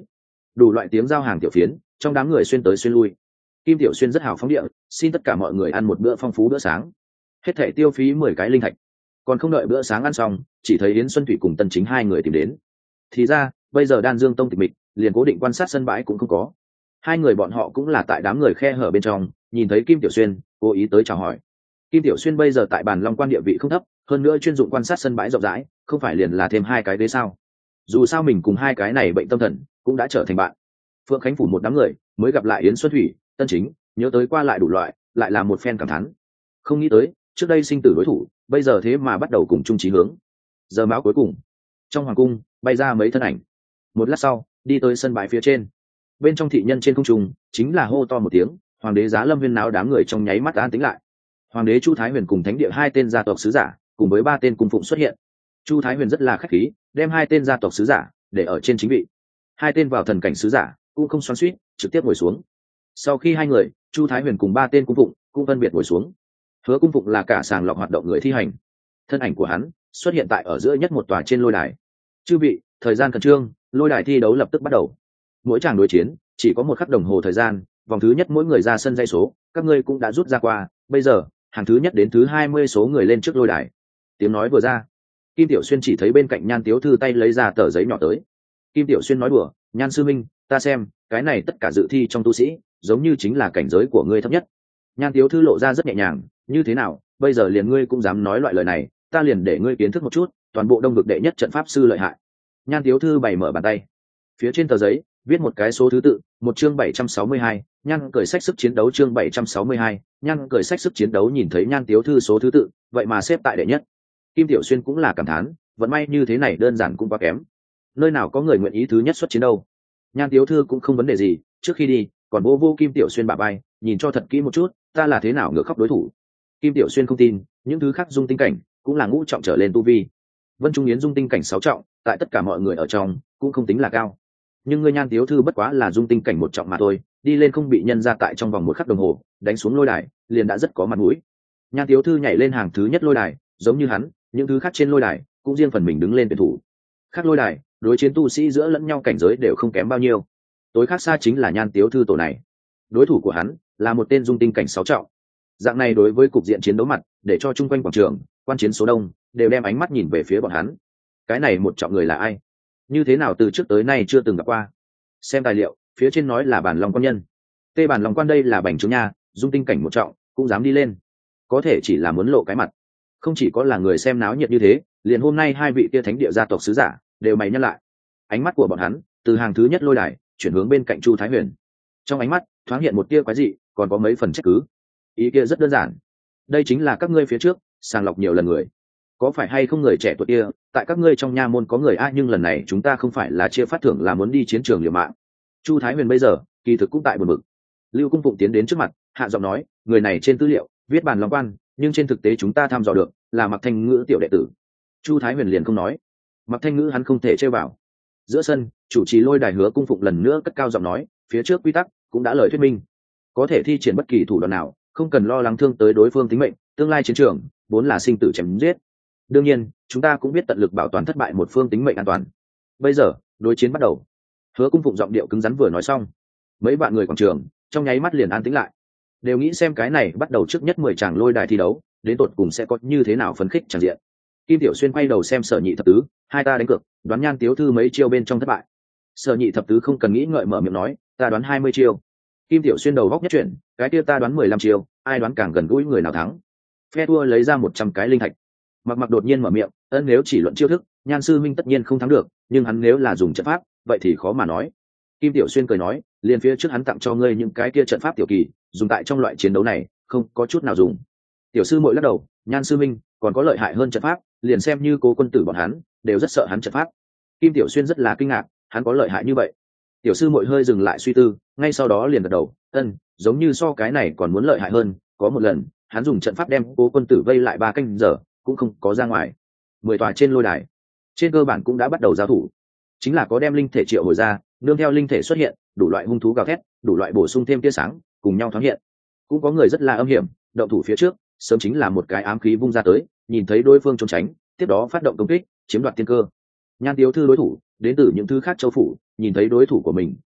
S1: đủ loại tiếng giao hàng tiểu phiến trong đám người xuyên tới xuyên lui. Kim Tiểu Xuyên rất hào phóng địa, xin tất cả mọi người ăn một bữa phong phú bữa sáng. Hết thảy tiêu phí mười cái linh thạch. Còn không đợi bữa sáng ăn xong, chỉ thấy Yến Xuân Thủy cùng Tân Chính hai người tìm đến. Thì ra, bây giờ Đan Dương Tông tịch mịch, liền cố định quan sát sân bãi cũng không có. Hai người bọn họ cũng là tại đám người khe hở bên trong, nhìn thấy Kim Tiểu Xuyên, cố ý tới chào hỏi. Kim Tiểu Xuyên bây giờ tại bàn Long Quan địa vị không thấp, hơn nữa chuyên dụng quan sát sân bãi rộng rãi, không phải liền là thêm hai cái ghế sao? Dù sao mình cùng hai cái này bệnh tâm thần, cũng đã trở thành bạn. Phượng Khánh phủ một đám người, mới gặp lại Yến Xuân Thủy, Tân Chính, nhớ tới qua lại đủ loại, lại là một phen cảm thán. Không nghĩ tới, trước đây sinh tử đối thủ, bây giờ thế mà bắt đầu cùng chung chí hướng. Giờ máu cuối cùng, trong hoàng cung bay ra mấy thân ảnh. Một lát sau, đi tới sân bãi phía trên. Bên trong thị nhân trên không trung, chính là hô to một tiếng, hoàng đế Giá Lâm huyên náo, đám người trong nháy mắt an tĩnh lại. Hoàng đế Chu Thái Huyền cùng thánh địa hai tên gia tộc sứ giả, cùng với ba tên cung phụng xuất hiện. Chu Thái Huyền rất là khách khí, đem hai tên gia tộc sứ giả để ở trên chính vị. Hai tên vào thần cảnh sứ giả cũng không xoắn xuýt, trực tiếp ngồi xuống. Sau khi hai người, Chu Thái Huyền cùng ba tên cung phụng cũng phân biệt ngồi xuống. Hứa cung phụng là cả sàng lọc hoạt động người thi hành, thân ảnh của hắn xuất hiện tại ở giữa nhất một tòa trên lôi đài. Chư vị, thời gian khẩn trương, lôi đài thi đấu lập tức bắt đầu. Mỗi tràng đối chiến chỉ có một khắc đồng hồ thời gian, vòng thứ nhất mỗi người ra sân dây số, các ngươi cũng đã rút ra qua, bây giờ hàng thứ nhất đến thứ hai mươi số người lên trước lôi đài. Tiếng nói vừa ra, Kim Tiểu Xuyên chỉ thấy bên cạnh Nhan Tiếu Thư tay lấy ra tờ giấy nhỏ tới. Kim Tiểu Xuyên nói đùa, Nhan sư minh, ta xem cái này tất cả dự thi trong tu sĩ giống như chính là cảnh giới của ngươi thấp nhất. Nhan Tiếu Thư lộ ra rất nhẹ nhàng, như thế nào, bây giờ liền ngươi cũng dám nói loại lời này, ta liền để ngươi kiến thức một chút toàn bộ đông vực đệ nhất trận pháp sư lợi hại. Nhan Tiếu Thư bày mở bàn tay, phía trên tờ giấy viết một cái số thứ tự, một chương bảy trăm sáu mươi hai, Nhan cởi sách sức chiến đấu chương bảy trăm sáu mươi hai, Nhan cởi sách sức chiến đấu. Nhìn thấy Nhan Tiếu Thư số thứ tự, vậy mà xếp tại đệ nhất. Kim Tiểu Xuyên cũng là cảm thán, vận may như thế này đơn giản cũng quá kém, nơi nào có người nguyện ý thứ nhất xuất chiến đâu. Nhan Tiếu Thư cũng không vấn đề gì, trước khi đi còn vô vô Kim Tiểu Xuyên bả vai, nhìn cho thật kỹ một chút, ta là thế nào ngược khóc đối thủ. Kim Tiểu Xuyên không tin, những thứ khác dung tinh cảnh cũng là ngũ trọng trở lên tu vi. Vân Trung Yến dung tinh cảnh sáu trọng, tại tất cả mọi người ở trong cũng không tính là cao, nhưng ngươi Nhan Tiếu Thư bất quá là dung tinh cảnh một trọng mà thôi, đi lên không bị nhân ra tại trong vòng một khắc đồng hồ đánh xuống lôi đài, liền đã rất có mặt mũi. Nhan Tiếu Thư nhảy lên hàng thứ nhất lôi đài, giống như hắn, những thứ khác trên lôi đài cũng riêng phần mình đứng lên tuyển thủ. Khác lôi đài, đối chiến tu sĩ giữa lẫn nhau cảnh giới đều không kém bao nhiêu. Tối khác xa chính là Nhan Tiếu Thư tổ này, đối thủ của hắn là một tên dung tinh cảnh sáu trọng. Dạng này đối với cục diện chiến đấu mặt, để cho chung quanh quảng trường quan chiến số đông đều đem ánh mắt nhìn về phía bọn hắn. Cái này một trọng người là ai? Như thế nào từ trước tới nay chưa từng gặp qua? Xem tài liệu, phía trên nói là Bản Long Quan nhân. Tê Bản Long Quan đây là bành trướng nha, dung tinh cảnh một trọng cũng dám đi lên, có thể chỉ là muốn lộ cái mặt. Không chỉ có là người xem náo nhiệt như thế, liền hôm nay hai vị tia thánh địa gia tộc sứ giả đều mày nhắc lại. Ánh mắt của bọn hắn từ hàng thứ nhất lôi đài chuyển hướng bên cạnh Chu Thái Huyền, trong ánh mắt thoáng hiện một tia quái dị, còn có mấy phần trách cứ. Ý kia rất đơn giản, đây chính là các ngươi phía trước sàng lọc nhiều lần người, có phải hay không người trẻ tuổi kia tại các ngươi trong nha môn có người a, nhưng lần này chúng ta không phải là chia phát thưởng, là muốn đi chiến trường liều mạng. Chu Thái Huyền bây giờ kỳ thực cũng tại buồn bực. Lưu Cung Phụng tiến đến trước mặt, hạ giọng nói, người này trên tư liệu viết Bàn Long Quan, nhưng trên thực tế chúng ta thăm dò được là Mặc Thanh Ngữ tiểu đệ tử. Chu Thái Huyền liền không nói, Mặc Thanh Ngữ hắn không thể chơi vào. Giữa sân, chủ trì lôi đài Hứa Cung Phụng lần nữa cất cao giọng nói, phía trước quy tắc cũng đã lời thuyết minh, có thể thi triển bất kỳ thủ đoạn nào, không cần lo lắng thương tới đối phương tính mệnh, tương lai chiến trường vốn là sinh tử chém giết. Đương nhiên, chúng ta cũng biết tận lực bảo toàn thất bại một phương tính mệnh an toàn. Bây giờ, đối chiến bắt đầu. Hứa Cung Phụng giọng điệu cứng rắn vừa nói xong, mấy bạn người quảng trường trong nháy mắt liền an tĩnh lại, đều nghĩ xem cái này bắt đầu trước nhất mười tràng lôi đài thi đấu, đến tột cùng sẽ có như thế nào phấn khích tràn diện. Kim Tiểu Xuyên quay đầu xem Sở Nhị thập tứ, hai ta đánh cược, đoán Nhan Tiếu Thư mấy chiêu bên trong thất bại. Sở Nhị thập tứ không cần nghĩ ngợi mở miệng nói, ta đoán hai mươi chiêu. Kim Tiểu Xuyên đầu góc nhất chuyển, cái kia ta đoán mười lăm chiêu, ai đoán càng gần gũi người nào thắng. Phe thua lấy ra một trăm cái linh thạch. Mặc Mặc đột nhiên mở miệng, ân nếu chỉ luận chiêu thức, Nhan sư minh tất nhiên không thắng được, nhưng hắn nếu là dùng trận pháp, vậy thì khó mà nói. Kim Tiểu Xuyên cười nói, liền phía trước hắn tặng cho ngươi những cái kia trận pháp tiểu kỳ, dùng tại trong loại chiến đấu này không có chút nào dùng. Tiểu sư muội lắc đầu, Nhan sư minh còn có lợi hại hơn trận pháp, liền xem như Cố quân tử bọn hắn đều rất sợ hắn trận pháp. Kim Tiểu Xuyên rất là kinh ngạc, hắn có lợi hại như vậy? Tiểu sư muội hơi dừng lại suy tư, ngay sau đó liền gật đầu, ân giống như so cái này còn muốn lợi hại hơn. Có một lần hắn dùng trận pháp đem Cố quân tử vây lại ba canh giờ cũng không có ra ngoài. Mười tòa trên lôi đài trên cơ bản cũng đã bắt đầu giao thủ, chính là có đem linh thể triệu hồi ra, nương theo linh thể xuất hiện, đủ loại hung thú gào thét, đủ loại bổ sung thêm tia sáng cùng nhau thoáng hiện. Cũng có người rất là âm hiểm, động thủ phía trước sớm chính là một cái ám khí vung ra tới, nhìn thấy đối phương trốn tránh, tiếp đó phát động công kích chiếm đoạt tiên cơ. Nhan Tiếu Thư đối thủ đến từ những thứ khác châu phủ, nhìn thấy đối thủ của mình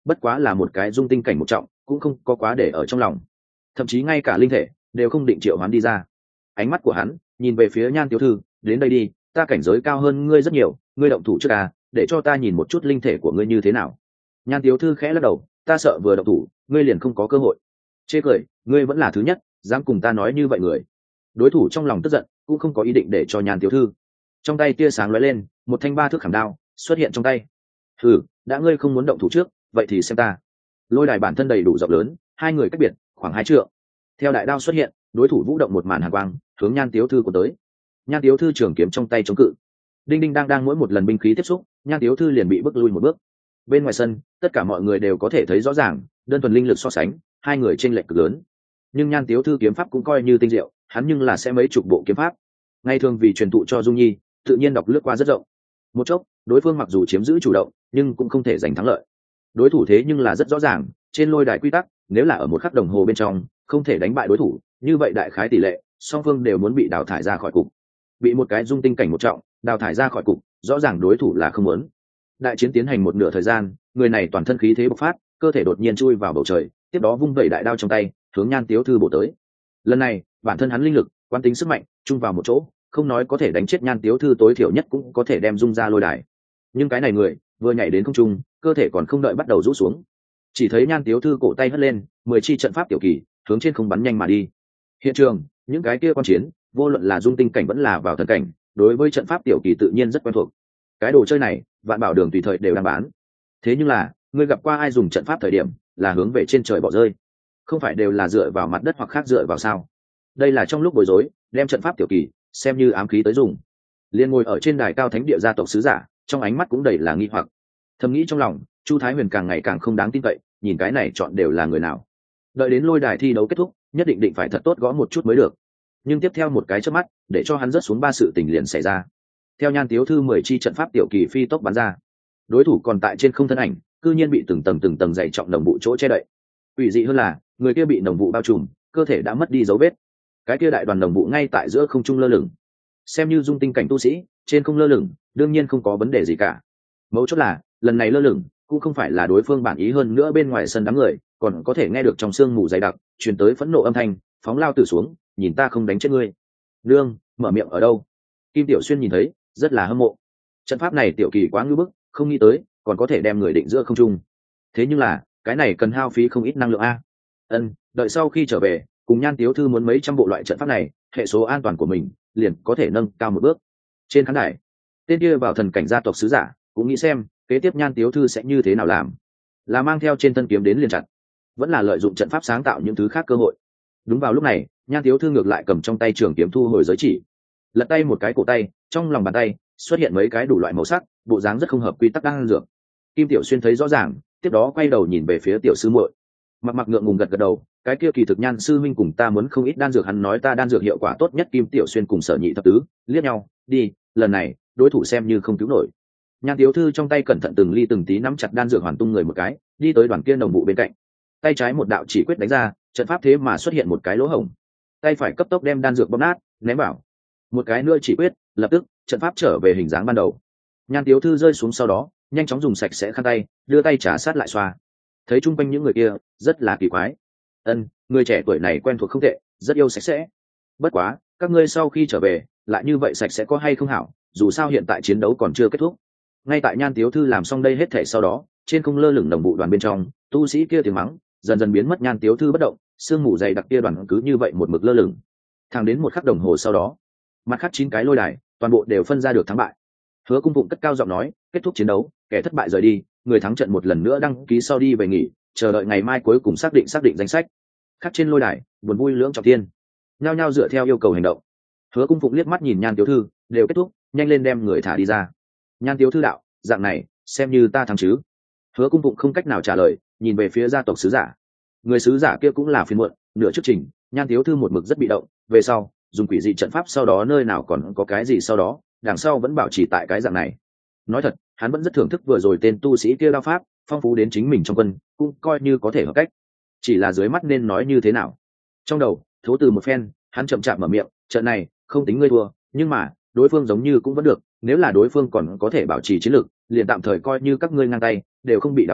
S1: bất quá là một cái dung tinh cảnh một trọng, cũng không có quá để ở trong lòng, thậm chí ngay cả linh thể đều không định triệu hoán đi ra. Ánh mắt của hắn nhìn về phía Nhan tiểu thư, đến đây đi, ta cảnh giới cao hơn ngươi rất nhiều, ngươi động thủ trước à, để cho ta nhìn một chút linh thể của ngươi như thế nào. Nhan tiểu thư khẽ lắc đầu, ta sợ vừa động thủ ngươi liền không có cơ hội. Chê cười, ngươi vẫn là thứ nhất dám cùng ta nói như vậy người. Đối thủ trong lòng tức giận, cũng không có ý định để cho Nhan tiểu thư. Trong tay tia sáng lóe lên, một thanh ba thước khảm đao xuất hiện trong tay. Ừ, đã ngươi không muốn động thủ trước, vậy thì xem ta. Lôi đài bản thân đầy đủ rộng lớn, hai người cách biệt khoảng hai trượng. Theo đại đao xuất hiện, đối thủ vũ động một màn hàn quang hướng Nhan tiểu thư của tới. Nhan tiểu thư trường kiếm trong tay chống cự, đinh đinh đang đang mỗi một lần binh khí tiếp xúc, Nhan tiểu thư liền bị bước lui một bước. Bên ngoài sân, tất cả mọi người đều có thể thấy rõ ràng, đơn thuần linh lực so sánh, hai người chênh lệch cực lớn. Nhưng Nhan tiểu thư kiếm pháp cũng coi như tinh diệu, hắn nhưng là sẽ mấy chục bộ kiếm pháp. Ngày thường vì truyền thụ cho Dung Nhi, tự nhiên đọc lướt qua rất rộng. Một chốc, đối phương mặc dù chiếm giữ chủ động, nhưng cũng không thể giành thắng lợi. Đối thủ thế nhưng là rất rõ ràng, trên lôi đài quy tắc, nếu là ở một khắc đồng hồ bên trong, không thể đánh bại đối thủ, như vậy đại khái tỷ lệ, song phương đều muốn bị đào thải ra khỏi cục. Bị một cái dung tinh cảnh một trọng, đào thải ra khỏi cục, rõ ràng đối thủ là không muốn. Đại chiến tiến hành một nửa thời gian, người này toàn thân khí thế bộc phát, cơ thể đột nhiên chui vào bầu trời, tiếp đó vung vẩy đại đao trong tay, hướng Nhan tiểu thư bổ tới. Lần này, bản thân hắn linh lực, quán tính sức mạnh, chung vào một chỗ, không nói có thể đánh chết Nhan tiểu thư, tối thiểu nhất cũng có thể đem dung ra lôi đài. Nhưng cái này người, vừa nhảy đến không trung, cơ thể còn không đợi bắt đầu rũ xuống, chỉ thấy Nhan tiểu thư cổ tay hất lên, mười chi trận pháp tiểu kỳ hướng trên không bắn nhanh mà đi. Hiện trường, những cái kia quan chiến, vô luận là dung tinh cảnh vẫn là vào thần cảnh, đối với trận pháp tiểu kỳ tự nhiên rất quen thuộc. Cái đồ chơi này, Vạn Bảo Đường tùy thời đều đang bán. Thế nhưng là, ngươi gặp qua ai dùng trận pháp thời điểm là hướng về trên trời bỏ rơi, không phải đều là dựa vào mặt đất hoặc khác dựa vào sao? Đây là trong lúc bối rối, đem trận pháp tiểu kỳ xem như ám khí tới dùng. Liên ngồi ở trên đài cao thánh địa gia tộc sứ giả, trong ánh mắt cũng đầy là nghi hoặc. Thầm nghĩ trong lòng, Chu Thái Huyền càng ngày càng không đáng tin cậy, nhìn cái này chọn đều là người nào? Đợi đến lôi đài thi đấu kết thúc, nhất định định phải thật tốt gõ một chút mới được. Nhưng tiếp theo một cái chớp mắt, để cho hắn rớt xuống ba sự tình liền xảy ra. Theo Nhan tiểu thư mười chi trận pháp tiểu kỳ phi tốc bắn ra, đối thủ còn tại trên không thân ảnh, cư nhiên bị từng tầng từng tầng dày trọng đồng vụ chỗ che đậy. Ủy dị hơn là, người kia bị đồng vụ bao trùm, cơ thể đã mất đi dấu vết. Cái kia đại đoàn đồng vụ ngay tại giữa không trung lơ lửng. Xem như dung tinh cảnh tu sĩ, trên không lơ lửng, đương nhiên không có vấn đề gì cả. Mấu chốt là, lần này lơ lửng cũng không phải là đối phương bản ý, hơn nữa bên ngoài sân đám người còn có thể nghe được trong sương mù dày đặc truyền tới phẫn nộ âm thanh, phóng lao tử xuống, nhìn ta không đánh chết ngươi. Nương, mở miệng ở đâu? Kim Tiểu Xuyên nhìn thấy, rất là hâm mộ. Trận pháp này tiểu kỳ quá ngưu bức, không nghĩ tới còn có thể đem người định giữa không trung. Thế nhưng là, cái này cần hao phí không ít năng lượng a. Ân, đợi sau khi trở về, cùng Nhan tiểu thư muốn mấy trăm bộ loại trận pháp này, hệ số an toàn của mình liền có thể nâng cao một bước. Trên khán đài, tên kia vào thần cảnh gia tộc sứ giả cũng nghĩ xem kế tiếp Nhan tiểu thư sẽ như thế nào làm, là mang theo trên thân kiếm đến liền chặt, vẫn là lợi dụng trận pháp sáng tạo những thứ khác cơ hội. Đúng vào lúc này, Nhan tiểu thư ngược lại cầm trong tay trường kiếm thu hồi giới chỉ, lật tay một cái cổ tay, trong lòng bàn tay xuất hiện mấy cái đủ loại màu sắc, bộ dáng rất không hợp quy tắc đan dược. Kim Tiểu Xuyên thấy rõ ràng, tiếp đó quay đầu nhìn về phía tiểu sư muội, mặc mặc ngượng ngùng gật gật đầu, cái kia kỳ thực Nhan sư huynh cùng ta muốn không ít đan dược, hắn nói ta đan dược hiệu quả tốt nhất. Kim Tiểu Xuyên cùng Sở Nhị thập tứ liếc nhau, đi, lần này đối thủ xem như không cứu nổi. Nhan tiểu thư trong tay cẩn thận từng ly từng tí nắm chặt đan dược hoàn tung người một cái, đi tới đoàn kia đồng vụ bên cạnh, tay trái một đạo chỉ quyết đánh ra, trận pháp thế mà xuất hiện một cái lỗ hổng, tay phải cấp tốc đem đan dược bóp nát, ném vào, một cái nữa chỉ quyết, lập tức trận pháp trở về hình dáng ban đầu. Nhan tiểu thư rơi xuống sau đó, nhanh chóng dùng sạch sẽ khăn tay, đưa tay trả sát lại xoa. Thấy chung quanh những người kia rất là kỳ quái. Ân, người trẻ tuổi này quen thuộc không tệ, rất yêu sạch sẽ. Bất quá, các ngươi sau khi trở về lại như vậy sạch sẽ có hay không hảo, dù sao hiện tại chiến đấu còn chưa kết thúc. Ngay tại Nhan tiểu thư làm xong đây hết thể sau đó, trên không lơ lửng đồng vụ đoàn bên trong, tu sĩ kia tiếng mắng dần dần biến mất. Nhan tiểu thư bất động, sương mù dày đặc kia đoàn cứ như vậy một mực lơ lửng, thẳng đến một khắc đồng hồ sau đó, mặt khác chín cái lôi đài toàn bộ đều phân ra được thắng bại. Hứa Cung Phụng cất cao giọng nói, kết thúc chiến đấu, kẻ thất bại rời đi, người thắng trận một lần nữa đăng ký sau đi về nghỉ, chờ đợi ngày mai cuối cùng xác định xác định danh sách. Khác trên lôi đài, buồn vui lưỡng trọng thiên, nhao nhao dựa theo yêu cầu hành động. Hứa Cung Phụng liếc mắt nhìn Nhan tiểu thư, đều kết thúc, nhanh lên đem người thả đi ra. Nhan tiểu thư đạo, dạng này xem như ta thắng chứ? Hứa Cung Phụng không cách nào trả lời, nhìn về phía gia tộc sứ giả. Người sứ giả kia cũng là phiền muộn, nửa trước trình, Nhan tiểu thư một mực rất bị động, về sau dùng quỷ dị trận pháp, sau đó nơi nào còn có cái gì sau đó, đằng sau vẫn bảo trì tại cái dạng này. Nói thật, hắn vẫn rất thưởng thức vừa rồi tên tu sĩ kia đao pháp, phong phú đến chính mình trong quân cũng coi như có thể hợp cách. Chỉ là dưới mắt nên nói như thế nào? Trong đầu thố từ một phen, hắn chậm chạp mở miệng, trận này không tính ngươi thua, nhưng mà đối phương giống như cũng vẫn được, nếu là đối phương còn có thể bảo trì chiến lược, liền tạm thời coi như các ngươi ngang tay, đều không bị đào thải,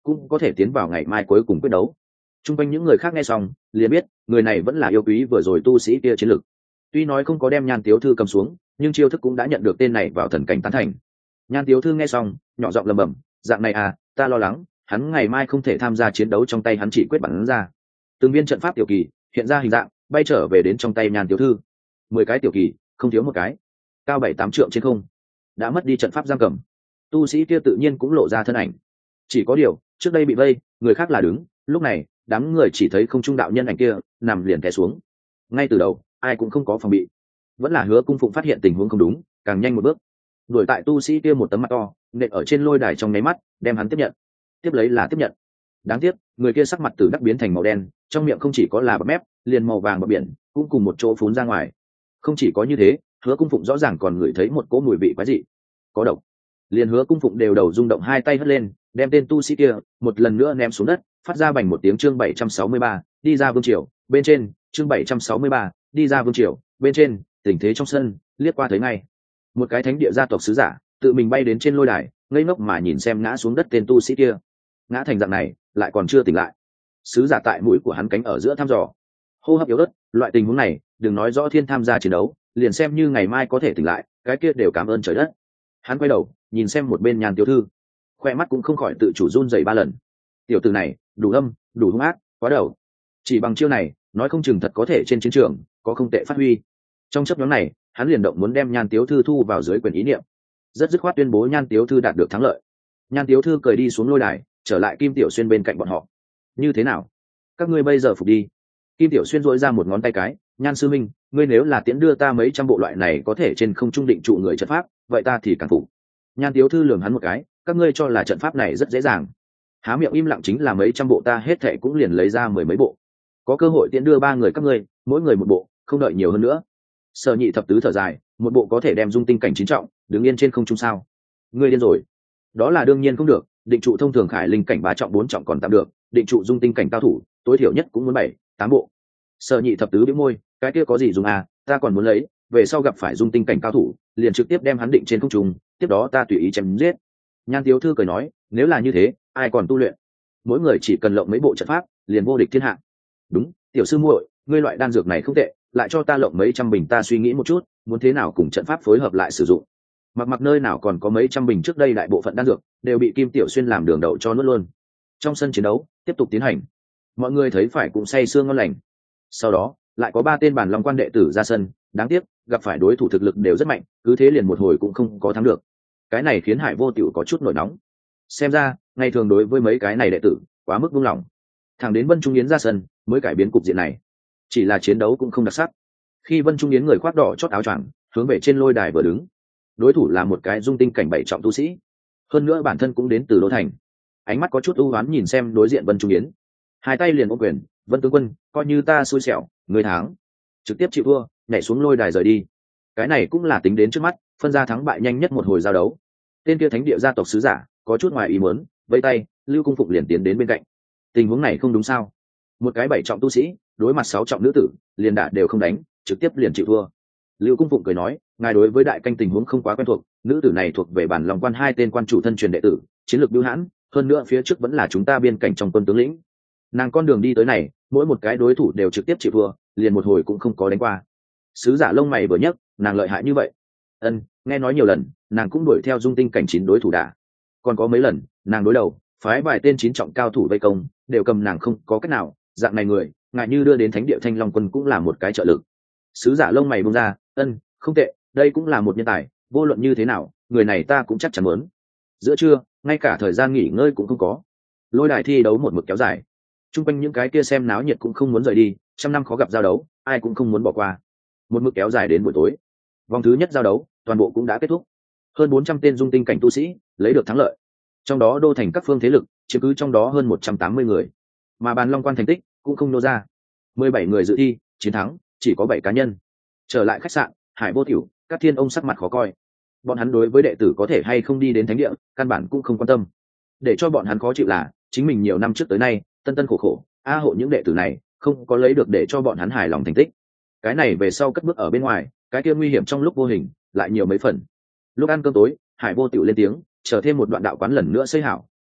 S1: cũng có thể tiến vào ngày mai cuối cùng quyết đấu. Trung quanh những người khác nghe xong liền biết người này vẫn là yêu quý vừa rồi tu sĩ kia chiến lực. Tuy nói không có đem Nhan Tiếu Thư cầm xuống, nhưng chiêu thức cũng đã nhận được tên này vào thần cảnh tán thành. Nhan Tiếu Thư nghe xong nhỏ giọng lầm bầm, dạng này à, ta lo lắng hắn ngày mai không thể tham gia chiến đấu, trong tay hắn chỉ quyết bắn ra. Từng viên trận pháp tiểu kỳ hiện ra hình dạng bay trở về đến trong tay Nhan Tiếu Thư. Mười cái tiểu kỳ không thiếu một cái, cao bảy tám trượng trên không, đã mất đi trận pháp giam cầm. Tu sĩ kia tự nhiên cũng lộ ra thân ảnh. Chỉ có điều trước đây bị vây, người khác là đứng, lúc này đám người chỉ thấy không trung đạo nhân ảnh kia nằm liền té xuống. Ngay từ đầu ai cũng không có phòng bị, vẫn là Hứa Cung Phụng phát hiện tình huống không đúng, càng nhanh một bước đuổi tại tu sĩ kia một tấm mặt to nện ở trên lôi đài, trong nháy mắt đem hắn tiếp nhận. Tiếp lấy là tiếp nhận. Đáng tiếc người kia sắc mặt từ đắc biến thành màu đen, trong miệng không chỉ có là bọt mép, liền màu vàng bọt biển cũng cùng một chỗ phun ra ngoài. Không chỉ có như thế, Hứa Cung Phụng rõ ràng còn ngửi thấy một cỗ mùi vị quái dị, có độc. Liền Hứa Cung Phụng đều đầu rung động, hai tay hất lên đem tên tu sĩ kia một lần nữa ném xuống đất, phát ra bành một tiếng. Chương bảy trăm sáu mươi ba đi ra vương triều bên trên. Chương bảy trăm sáu mươi ba đi ra vương triều bên trên. Tình thế trong sân liếc qua thấy ngay, một cái thánh địa gia tộc sứ giả tự mình bay đến trên lôi đài, ngây ngốc mà nhìn xem ngã xuống đất tên tu sĩ kia. Ngã thành dạng này lại còn chưa tỉnh lại. Sứ giả tại mũi của hắn cánh ở giữa thăm dò, hô hấp yếu ớt. Loại tình huống này đừng nói rõ thiên tham gia chiến đấu, liền xem như ngày mai có thể tỉnh lại, cái kia đều cảm ơn trời đất. Hắn quay đầu nhìn xem một bên Nhan Tiếu Thư, khoe mắt cũng không khỏi tự chủ run rẩy ba lần. Tiểu tử này đủ âm đủ hung ác, quá đầu. Chỉ bằng chiêu này nói không chừng thật có thể trên chiến trường có không tệ phát huy. Trong chấp nhóm này hắn liền động muốn đem Nhan Tiếu Thư thu vào dưới quyền ý niệm, rất dứt khoát tuyên bố Nhan Tiếu Thư đạt được thắng lợi. Nhan Tiếu Thư cười đi xuống lôi đài, trở lại Kim Tiểu Xuyên bên cạnh bọn họ. Như thế nào, các ngươi bây giờ phục đi? Kim Tiểu Xuyên dội ra một ngón tay cái, Nhan sư minh, ngươi nếu là tiễn đưa ta mấy trăm bộ loại này có thể trên không trung định trụ người trận pháp, vậy ta thì càng phục. Nhan Tiếu Thư lườm hắn một cái, các ngươi cho là trận pháp này rất dễ dàng, há miệng im lặng chính là mấy trăm bộ, ta hết thệ cũng liền lấy ra mười mấy bộ. Có cơ hội tiễn đưa ba người các ngươi, mỗi người một bộ, không đợi nhiều hơn nữa. Sở Nhị thập tứ thở dài, một bộ có thể đem dung tinh cảnh chín trọng đứng yên trên không trung sao? Ngươi điên rồi. Đó là đương nhiên không được, định trụ thông thường khải linh cảnh ba trọng bốn trọng còn tạm được, định trụ dung tinh cảnh cao thủ tối thiểu nhất cũng muốn bảy tám bộ. Sở Nhị thập tứ bĩu môi, cái kia có gì dùng à, ta còn muốn lấy, về sau gặp phải dung tinh cảnh cao thủ liền trực tiếp đem hắn định trên không trung, tiếp đó ta tùy ý chém giết. Nhan Tiếu Thư cười nói, nếu là như thế ai còn tu luyện, mỗi người chỉ cần lộng mấy bộ trận pháp liền vô địch thiên hạ. Đúng, tiểu sư muội, ngươi loại đan dược này không tệ, lại cho ta lộng mấy trăm bình, ta suy nghĩ một chút muốn thế nào cùng trận pháp phối hợp lại sử dụng. Mặc mặc nơi nào còn có mấy trăm bình, trước đây đại bộ phận đan dược đều bị Kim Tiểu Xuyên làm đường đậu cho nuốt luôn. Trong sân chiến đấu tiếp tục tiến hành, mọi người thấy phải cũng say sương ngon lành. Sau đó lại có ba tên bản long quan đệ tử ra sân, đáng tiếc gặp phải đối thủ thực lực đều rất mạnh, cứ thế liền một hồi cũng không có thắng được. Cái này khiến Hải Vô Tiểu có chút nổi nóng. Xem ra ngày thường đối với mấy cái này đệ tử quá mức buông lỏng, thẳng đến Vân Trung Yến ra sân mới cải biến cục diện này. Chỉ là chiến đấu cũng không đặc sắc. Khi Vân Trung Yến người khoác đỏ chót áo choàng hướng về trên lôi đài vừa đứng, đối thủ là một cái dung tinh cảnh bảy trọng tu sĩ, hơn nữa bản thân cũng đến từ Đô Thành. Ánh mắt có chút ưu ám nhìn xem đối diện Vân Trung Yến, hai tay liền ôm quyền, Vân tướng quân, coi như ta xui xẻo, người thắng. Trực tiếp chịu thua, nhảy xuống lôi đài rời đi. Cái này cũng là tính đến trước mắt, phân ra thắng bại nhanh nhất một hồi giao đấu. Tên kia thánh địa gia tộc sứ giả có chút ngoài ý muốn, vẫy tay, Lưu Cung Phụng liền tiến đến bên cạnh. Tình huống này không đúng sao? Một cái bảy trọng tu sĩ đối mặt sáu trọng nữ tử, liền đả đều không đánh, trực tiếp liền chịu thua. Lưu Cung Phụng cười nói, ngài đối với đại canh tình huống không quá quen thuộc, nữ tử này thuộc về bản lòng quan hai tên quan chủ thân truyền đệ tử, chiến lược bưu hãn, hơn nữa phía trước vẫn là chúng ta biên cảnh trong quân tướng lĩnh. Nàng con đường đi tới này, mỗi một cái đối thủ đều trực tiếp chịu thua, liền một hồi cũng không có đánh qua. Sứ giả lông mày vừa nhấc, nàng lợi hại như vậy? Ân, nghe nói nhiều lần, nàng cũng đuổi theo dung tinh cảnh chín đối thủ đả. Còn có mấy lần, nàng đối đầu, phái vài tên chín trọng cao thủ vây công, đều cầm nàng không có cách nào, dạng này người, ngại như đưa đến thánh địa Thanh Long quân cũng là một cái trợ lực. Sứ giả lông mày buông ra, ân, không tệ, đây cũng là một nhân tài, vô luận như thế nào, người này ta cũng chắc chắn muốn. Giữa trưa, ngay cả thời gian nghỉ ngơi cũng không có. Lôi đài thi đấu một mực kéo dài. Trung quanh những cái kia xem náo nhiệt cũng không muốn rời đi, trăm năm khó gặp giao đấu, ai cũng không muốn bỏ qua. Một mực kéo dài đến buổi tối. Vòng thứ nhất giao đấu, toàn bộ cũng đã kết thúc. Hơn bốn trăm tên dung tinh cảnh tu sĩ lấy được thắng lợi. Trong đó Đô Thành các phương thế lực chiếm cứ trong đó hơn một trăm tám mươi người, mà Bàn Long Quan thành tích cũng không nô ra. mười bảy người dự thi, chiến thắng chỉ có bảy cá nhân. Trở lại khách sạn, Hải Vô Tiểu, các thiên ông sắc mặt khó coi. Bọn hắn đối với đệ tử có thể hay không đi đến thánh địa, căn bản cũng không quan tâm. Để cho bọn hắn khó chịu là, chính mình nhiều năm trước tới nay, tân tân khổ khổ, a hộ những đệ tử này, không có lấy được để cho bọn hắn hài lòng thành tích. Cái này về sau cất bước ở bên ngoài, cái kia nguy hiểm trong lúc vô hình lại nhiều mấy phần. Lúc ăn cơm tối, Hải Vô Tiểu lên tiếng, chờ thêm một đoạn đạo quán lần nữa xây hảo,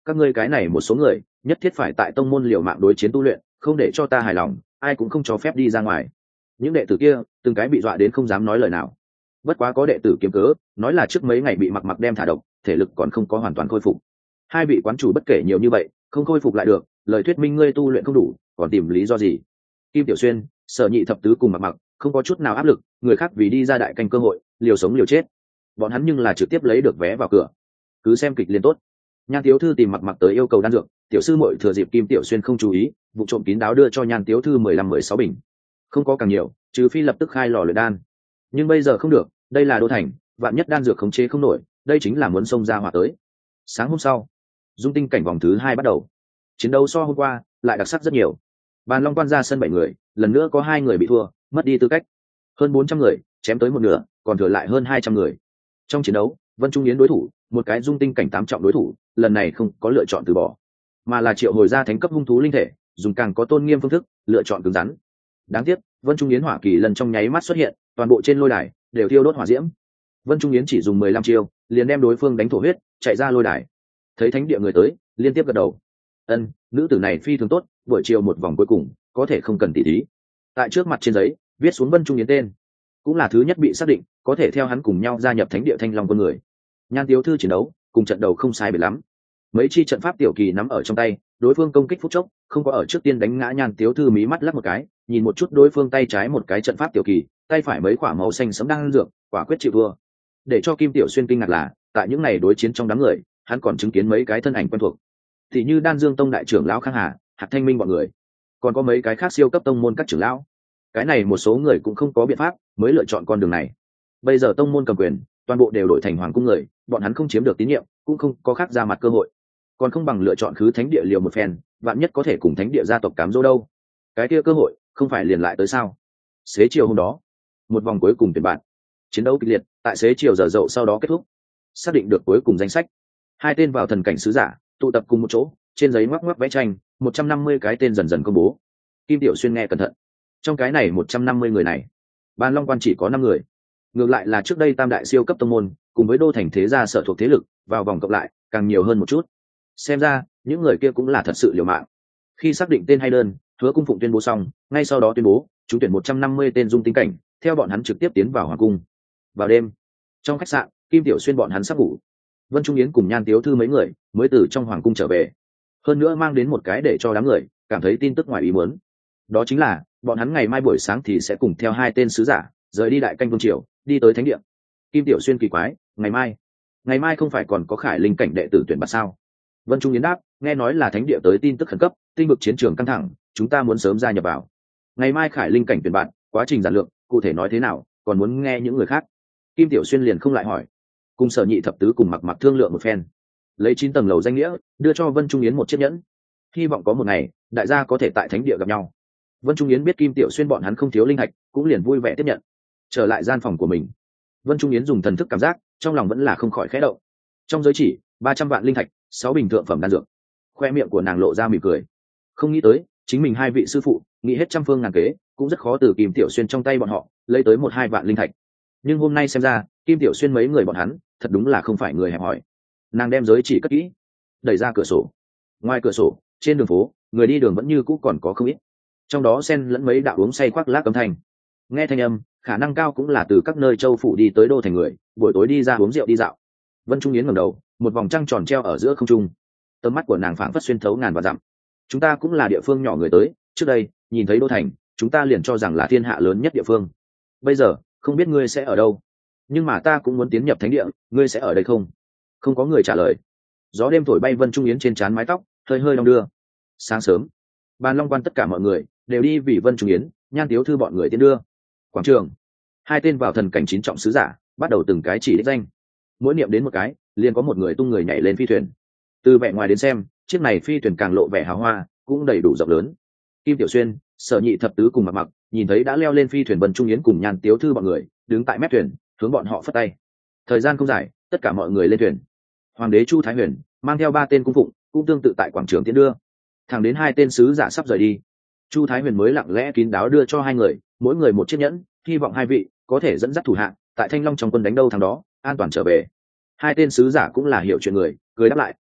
S1: các ngươi cái này một số người nhất thiết phải tại tông môn liều mạng đối chiến tu luyện, không để cho ta hài lòng, ai cũng không cho phép đi ra ngoài. Những đệ tử kia từng cái bị dọa đến không dám nói lời nào. Bất quá có đệ tử kiếm cớ nói là trước mấy ngày bị mặc mặc đem thả độc, thể lực còn không có hoàn toàn khôi phục. Hai vị quán chủ bất kể nhiều như vậy, không khôi phục lại được, lời thuyết minh ngươi tu luyện không đủ, còn tìm lý do gì? Kim Tiểu Xuyên, Sở Nhị thập tứ cùng mặc mặc không có chút nào áp lực, người khác vì đi ra đại canh cơ hội, liều sống liều chết. Bọn hắn nhưng là trực tiếp lấy được vé vào cửa. Cứ xem kịch liên tốt. Nhan Tiếu Thư tìm mặc mặc tới yêu cầu đan dược, tiểu sư muội thừa dịp Kim Tiểu Xuyên không chú ý, vụ trộm kín đáo đưa cho Nhan Tiếu Thư mười lăm mười sáu bình. Không có càng nhiều, trừ phi lập tức khai lò luyện đan. Nhưng bây giờ không được, đây là đô thành, vạn nhất đan dược khống chế không nổi, đây chính là muốn xông ra hỏa tới. Sáng hôm sau, dung tinh cảnh vòng thứ hai bắt đầu. Chiến đấu so hôm qua lại đặc sắc rất nhiều. Bàn Long Quan ra sân bảy người, lần nữa có hai người bị thua, mất đi tư cách. Hơn bốn trăm người, chém tới một nửa, còn thừa lại hơn hai trăm người. Trong chiến đấu, Vân Trung Yến đối thủ, một cái dung tinh cảnh tám trọng đối thủ, lần này không có lựa chọn từ bỏ, mà là triệu hồi ra thánh cấp hung thú linh thể, dùng càng có tôn nghiêm phương thức, lựa chọn cứng rắn. Đáng tiếc, Vân Trung Yến hỏa kỳ lần trong nháy mắt xuất hiện, toàn bộ trên lôi đài đều thiêu đốt hỏa diễm. Vân Trung Yến chỉ dùng mười lăm chiêu, liền đem đối phương đánh thổ huyết, chạy ra lôi đài. Thấy thánh địa người tới, liên tiếp gật đầu. Ân, nữ tử này phi thường tốt, buổi chiều một vòng cuối cùng, có thể không cần tỉ thí. Tại trước mặt trên giấy, viết xuống Vân Trung Yến tên, cũng là thứ nhất bị xác định, có thể theo hắn cùng nhau gia nhập thánh địa Thanh Long quân người. Nhan Tiếu Thư chiến đấu, cùng trận đầu không sai biệt lắm. Mấy chi trận pháp tiểu kỳ nắm ở trong tay, đối phương công kích phút chốc, không có ở trước tiên đánh ngã Nhan Tiếu Thư, mí mắt lắc một cái, nhìn một chút đối phương tay trái một cái trận pháp tiểu kỳ, tay phải mấy quả màu xanh sẫm đang dược, quả quyết chịu thua. Để cho Kim Tiểu Xuyên kinh ngạc là, tại những này đối chiến trong đám người, hắn còn chứng kiến mấy cái thân ảnh quen thuộc, thì như Đan Dương Tông đại trưởng lão Khang Hà, Hạc Thanh Minh bọn người, còn có mấy cái khác siêu cấp tông môn các trưởng lão. Cái này một số người cũng không có biện pháp, mới lựa chọn con đường này. Bây giờ tông môn cầm quyền, toàn bộ đều đổi thành hoàng cung người, bọn hắn không chiếm được tín nhiệm, cũng không có khác ra mặt cơ hội, còn không bằng lựa chọn khứ thánh địa liều một phen, vạn nhất có thể cùng thánh địa gia tộc cám dỗ đâu. Cái kia cơ hội không phải liền lại tới sao? Xế chiều hôm đó, một vòng cuối cùng tuyển bạn, chiến đấu kịch liệt, tại xế chiều giờ dậu sau đó kết thúc, xác định được cuối cùng danh sách. Hai tên vào thần cảnh sứ giả tụ tập cùng một chỗ, trên giấy ngoắc ngoắc vẽ tranh, một trăm năm mươi cái tên dần dần công bố. Kim Tiểu Xuyên nghe cẩn thận, trong cái này một trăm năm mươi người này, Bàn Long Quan chỉ có năm người. Ngược lại là trước đây tam đại siêu cấp tông môn cùng với đô thành thế gia sở thuộc thế lực vào vòng cộng lại càng nhiều hơn một chút. Xem ra những người kia cũng là thật sự liều mạng. Khi xác định tên hay đơn, Hứa Cung Phụng tuyên bố xong, ngay sau đó tuyên bố chúng tuyển một trăm năm mươi tên dung tính cảnh, theo bọn hắn trực tiếp tiến vào hoàng cung. Vào đêm, trong khách sạn, Kim Tiểu Xuyên bọn hắn sắp ngủ. Vân Trung Yến cùng Nhan Tiếu Thư mấy người mới từ trong hoàng cung trở về, hơn nữa mang đến một cái để cho đám người cảm thấy tin tức ngoài ý muốn. Đó chính là bọn hắn ngày mai buổi sáng thì sẽ cùng theo hai tên sứ giả rời đi đại canh vương triều, đi tới thánh địa. Kim Tiểu Xuyên kỳ quái, ngày mai ngày mai không phải còn có Khải Linh cảnh đệ tử tuyển bạt sao? Vân Trung Yến đáp, nghe nói là thánh địa tới tin tức khẩn cấp, tinh vực chiến trường căng thẳng, chúng ta muốn sớm gia nhập vào. Ngày mai Khải Linh cảnh tuyển bạn, quá trình giản lược, cụ thể nói thế nào, còn muốn nghe những người khác. Kim Tiểu Xuyên liền không lại hỏi, cùng Sở Nhị thập tứ cùng mặc mặc thương lượng một phen, lấy chín tầng lầu danh nghĩa đưa cho Vân Trung Yến một chiếc nhẫn, hy vọng có một ngày đại gia có thể tại thánh địa gặp nhau. Vân Trung Yến biết Kim Tiểu Xuyên bọn hắn không thiếu linh hạch, cũng liền vui vẻ tiếp nhận. Trở lại gian phòng của mình, Vân Trung Yến dùng thần thức cảm giác, trong lòng vẫn là không khỏi khẽ động. Trong giới chỉ ba trăm vạn linh thạch, sáu bình thượng phẩm đan dược. Khoe miệng của nàng lộ ra mỉm cười. Không nghĩ tới, chính mình hai vị sư phụ nghĩ hết trăm phương ngàn kế, cũng rất khó từ Kim Tiểu Xuyên trong tay bọn họ lấy tới một hai vạn linh thạch. Nhưng hôm nay xem ra, Kim Tiểu Xuyên mấy người bọn hắn thật đúng là không phải người hẹp hòi. Nàng đem giới chỉ cất kỹ, đẩy ra cửa sổ. Ngoài cửa sổ, trên đường phố, người đi đường vẫn như cũ còn có không ít, trong đó xen lẫn mấy đạo uống say khoác lác âm thanh. Nghe thanh âm, khả năng cao cũng là từ các nơi châu phủ đi tới đô thành người, buổi tối đi ra uống rượu đi dạo. Vân Trung Yến ngẩng đầu, một vòng trăng tròn treo ở giữa không trung, tầm mắt của nàng phảng phất xuyên thấu ngàn vạn dặm. Chúng ta cũng là địa phương nhỏ người tới, trước đây nhìn thấy đô thành, chúng ta liền cho rằng là thiên hạ lớn nhất địa phương. Bây giờ không biết ngươi sẽ ở đâu, nhưng mà ta cũng muốn tiến nhập thánh địa, ngươi sẽ ở đây không? Không có người trả lời. Gió đêm thổi bay Vân Trung Yến trên trán mái tóc, hơi hơi đong đưa. Sáng sớm, Bàn Long Quan tất cả mọi người đều đi vì Vân Trung Yến, Nhan Tiếu Thư bọn người tiến đưa. Quảng trường, hai tên vào thần cảnh chín trọng sứ giả bắt đầu từng cái chỉ đích danh, mỗi niệm đến một cái liền có một người tung người nhảy lên phi thuyền. Từ vẻ ngoài đến xem, chiếc này phi thuyền càng lộ vẻ hào hoa, cũng đầy đủ rộng lớn. Kim Tiểu Xuyên, Sở Nhị thập tứ cùng mặc mặc nhìn thấy đã leo lên phi thuyền Vân Trung Yến cùng Nhan Tiếu Thư bọn người đứng tại mép thuyền, hướng bọn họ phất tay. Thời gian không dài, tất cả mọi người lên thuyền. Hoàng đế Chu Thái Huyền mang theo ba tên cung phụng cũng tương tự tại quảng trường tiến đưa. Thẳng đến hai tên sứ giả sắp rời đi, Chu Thái Huyền mới lặng lẽ kín đáo đưa cho hai người mỗi người một chiếc nhẫn, hy vọng hai vị có thể dẫn dắt thủ hạ tại Thanh Long trong quân đánh đâu thằng đó an toàn trở về. Hai tên sứ giả cũng là hiểu chuyện người, cười đáp lại,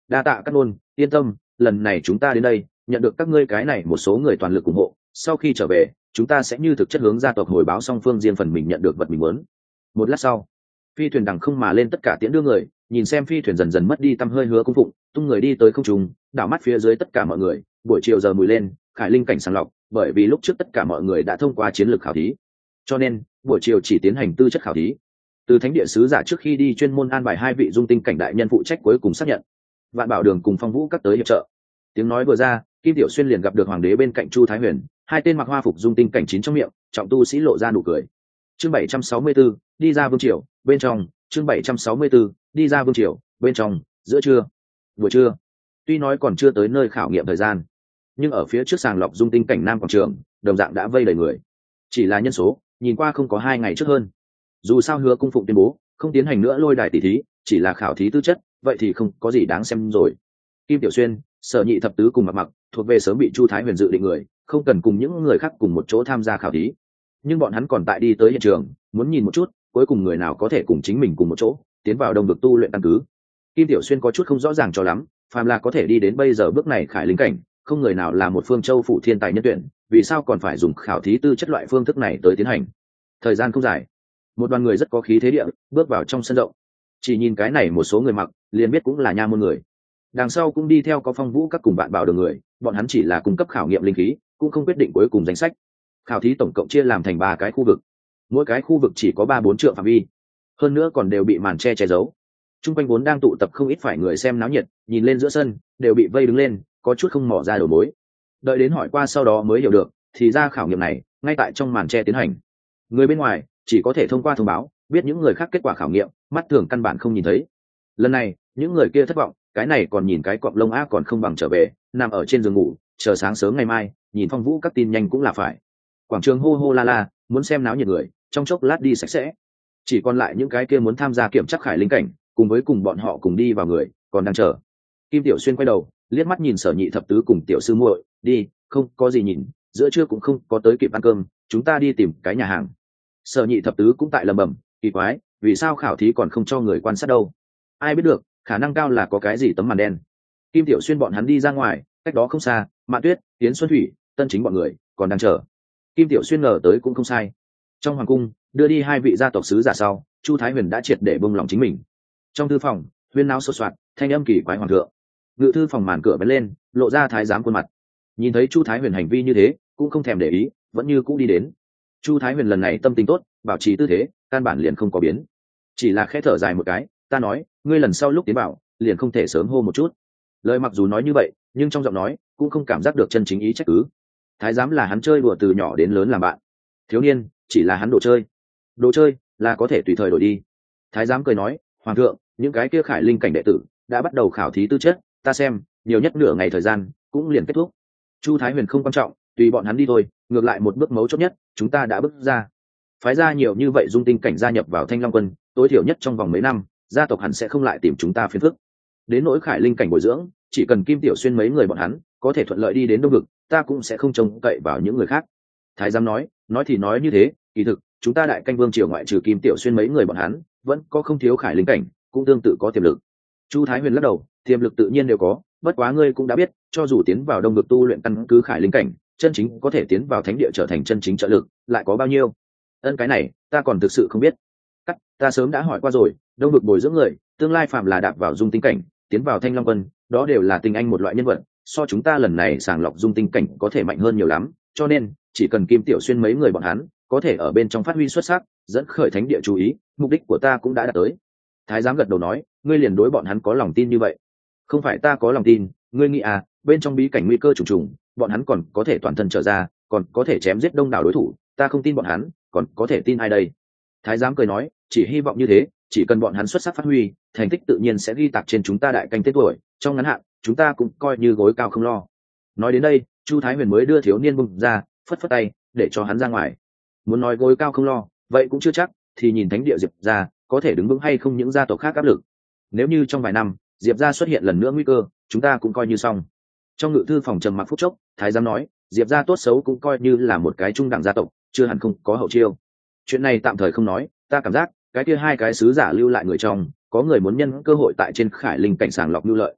S1: đa tạ các nôn, yên tâm, lần này chúng ta đến đây nhận được các ngươi cái này một số người toàn lực ủng hộ, sau khi trở về chúng ta sẽ như thực chất hướng gia tộc hồi báo song phương riêng phần mình nhận được vật mình muốn. Một lát sau, phi thuyền đằng không mà lên, tất cả tiễn đưa người, nhìn xem phi thuyền dần dần mất đi tăm hơi Hứa Cung Phụng tung người đi tới không trung, đảo mắt phía dưới tất cả mọi người. Buổi chiều giờ mùi lên, khải linh cảnh sàng lọc, bởi vì lúc trước tất cả mọi người đã thông qua chiến lược khảo thí, cho nên buổi chiều chỉ tiến hành tư chất khảo thí. Từ thánh địa sứ giả trước khi đi chuyên môn an bài hai vị dung tinh cảnh đại nhân phụ trách cuối cùng xác nhận. Vạn Bảo Đường cùng Phong Vũ các tới hiệp trợ. Tiếng nói vừa ra, Kim Tiểu Xuyên liền gặp được hoàng đế bên cạnh Chu Thái Huyền, hai tên mặc hoa phục dung tinh cảnh chín trong miệng, trọng tu sĩ lộ ra nụ cười. Chương bảy trăm sáu mươi tư, đi ra vương triều, bên trong, chương bảy trăm sáu mươi tư, đi ra vương triều, bên trong, giữa trưa. Buổi trưa. Tuy nói còn chưa tới nơi khảo nghiệm thời gian, nhưng ở phía trước sàng lọc dung tinh cảnh Nam quảng trường, đồng dạng đã vây đầy người. Chỉ là nhân số, nhìn qua không có hai ngày trước hơn. Dù sao Hứa Cung Phụng tuyên bố không tiến hành nữa lôi đài tỷ thí, chỉ là khảo thí tư chất, vậy thì không có gì đáng xem rồi. Kim Tiểu Xuyên, Sở Nhị thập tứ cùng Mặc Mặc thuộc về sớm bị Chu Thái Huyền dự định người, không cần cùng những người khác cùng một chỗ tham gia khảo thí, nhưng bọn hắn còn tại đi tới hiện trường, muốn nhìn một chút cuối cùng người nào có thể cùng chính mình cùng một chỗ tiến vào đông vực tu luyện căn cứ. Kim Tiểu Xuyên có chút không rõ ràng cho lắm, phàm là có thể đi đến bây giờ bước này khải linh cảnh, không người nào là một phương châu phủ thiên tài nhân tuyển, vì sao còn phải dùng khảo thí tư chất loại phương thức này tới tiến hành. Thời gian không dài, một đoàn người rất có khí thế địa bước vào trong sân rộng. Chỉ nhìn cái này một số người mặc, liền biết cũng là nha môn người. Đằng sau cũng đi theo có Phong Vũ các cùng Vạn Bảo Đường người, bọn hắn chỉ là cung cấp khảo nghiệm linh khí, cũng không quyết định cuối cùng danh sách. Khảo thí tổng cộng chia làm thành ba cái khu vực, mỗi cái khu vực chỉ có ba bốn trượng phạm vi, hơn nữa còn đều bị màn che che giấu. Trung quanh vốn đang tụ tập không ít phải người xem náo nhiệt, nhìn lên giữa sân đều bị vây đứng lên, có chút không mò ra đầu mối. Đợi đến hỏi qua sau đó mới hiểu được, thì ra khảo nghiệm này ngay tại trong màn che tiến hành. Người bên ngoài chỉ có thể thông qua thông báo biết những người khác kết quả khảo nghiệm, mắt thường căn bản không nhìn thấy. Lần này những người kia thất vọng, cái này còn nhìn cái cọp lông á còn không bằng trở về nằm ở trên giường ngủ chờ sáng sớm ngày mai nhìn Phong Vũ các tin nhanh cũng là phải. Quảng trường hô hô la la, muốn xem náo nhiệt người trong chốc lát đi sạch sẽ, chỉ còn lại những cái kia muốn tham gia kiểm tra khải linh cảnh cùng với cùng bọn họ cùng đi vào người còn đang chờ. Kim Tiểu Xuyên quay đầu liếc mắt nhìn Sở Nhị thập tứ cùng Tiểu sư muội, đi, không có gì nhìn, giữa trưa cũng không có tới kịp ăn cơm, chúng ta đi tìm cái nhà hàng. Sở Nhị thập tứ cũng tại lầm bầm, kỳ quái, vì sao khảo thí còn không cho người quan sát đâu? Ai biết được, khả năng cao là có cái gì tấm màn đen. Kim Tiểu Xuyên bọn hắn đi ra ngoài, cách đó không xa, Mạn Tuyết, Tiến Xuân Thủy, Tân Chính bọn người còn đang chờ. Kim Tiểu Xuyên ngờ tới cũng không sai. Trong hoàng cung, đưa đi hai vị gia tộc sứ giả sau, Chu Thái Huyền đã triệt để buông lòng chính mình. Trong thư phòng, huyên náo sột soạt, thanh âm kỳ quái hoàng thượng. Ngự thư phòng màn cửa bén lên, lộ ra thái giám khuôn mặt. Nhìn thấy Chu Thái Huyền hành vi như thế, cũng không thèm để ý, vẫn như cũ đi đến. Chu Thái Huyền lần này tâm tình tốt, bảo trì tư thế, căn bản liền không có biến, chỉ là khẽ thở dài một cái, ta nói, ngươi lần sau lúc tiến bảo, liền không thể sớm hô một chút. Lời mặc dù nói như vậy, nhưng trong giọng nói cũng không cảm giác được chân chính ý trách cứ. Thái giám là hắn chơi đùa từ nhỏ đến lớn làm bạn, thiếu niên chỉ là hắn đồ chơi, đồ chơi là có thể tùy thời đổi đi. Thái giám cười nói, hoàng thượng, những cái kia khải linh cảnh đệ tử đã bắt đầu khảo thí tư chất, ta xem nhiều nhất nửa ngày thời gian cũng liền kết thúc. Chu Thái Huyền không quan trọng, tùy bọn hắn đi thôi, ngược lại một bước mấu chốt nhất chúng ta đã bước ra. Phái ra nhiều như vậy dung tinh cảnh gia nhập vào Thanh Long quân, tối thiểu nhất trong vòng mấy năm gia tộc hẳn sẽ không lại tìm chúng ta phiền phức. Đến nỗi khải linh cảnh bồi dưỡng, chỉ cần Kim Tiểu Xuyên mấy người bọn hắn có thể thuận lợi đi đến đông vực, ta cũng sẽ không trông cậy vào những người khác. Thái giám nói, nói thì nói như thế, kỳ thực chúng ta đại canh vương triều ngoại trừ Kim Tiểu Xuyên mấy người bọn hắn, vẫn có không thiếu khải linh cảnh, cũng tương tự có tiềm lực. Chu Thái Huyền lắc đầu, tiềm lực tự nhiên đều có, bất quá ngươi cũng đã biết, cho dù tiến vào đông vực tu luyện căn cứ khải linh cảnh, chân chính có thể tiến vào thánh địa trở thành chân chính trợ lực, lại có bao nhiêu? Ân, cái này ta còn thực sự không biết. Cắt, ta sớm đã hỏi qua rồi, đông vực bồi dưỡng người, tương lai phạm là đạp vào dung tinh cảnh, tiến vào Thanh Long quân, đó đều là tinh anh một loại nhân vật, so chúng ta lần này sàng lọc dung tinh cảnh có thể mạnh hơn nhiều lắm, cho nên chỉ cần Kim Tiểu Xuyên mấy người bọn hắn có thể ở bên trong phát huy xuất sắc, dẫn khởi thánh địa chú ý, mục đích của ta cũng đã đạt tới. Thái giám gật đầu nói, ngươi liền đối bọn hắn có lòng tin như vậy? Không phải ta có lòng tin, ngươi nghĩ à, bên trong bí cảnh nguy cơ trùng trùng, bọn hắn còn có thể toàn thân trở ra, còn có thể chém giết đông đảo đối thủ, ta không tin bọn hắn, còn có thể tin ai đây? Thái giám cười nói, chỉ hy vọng như thế, chỉ cần bọn hắn xuất sắc phát huy, thành tích tự nhiên sẽ ghi tạc trên chúng ta đại canh tên tuổi, trong ngắn hạn chúng ta cũng coi như gối cao không lo. Nói đến đây, Chu Thái Huyền mới đưa thiếu niên bung ra, phất phất tay để cho hắn ra ngoài. Muốn nói gối cao không lo, vậy cũng chưa chắc, thì nhìn thánh địa Diệp gia có thể đứng vững hay không những gia tộc khác áp lực. Nếu như trong vài năm Diệp gia xuất hiện lần nữa nguy cơ, chúng ta cũng coi như xong. Trong ngự thư phòng trầm mặc phút chốc, Thái giám nói, Diệp gia tốt xấu cũng coi như là một cái trung đẳng gia tộc, chưa hẳn không có hậu chiêu. Chuyện này tạm thời không nói, ta cảm giác cái kia hai cái sứ giả lưu lại người trong, có người muốn nhân cơ hội tại trên khải linh cảnh sàng lọc lưu lợi.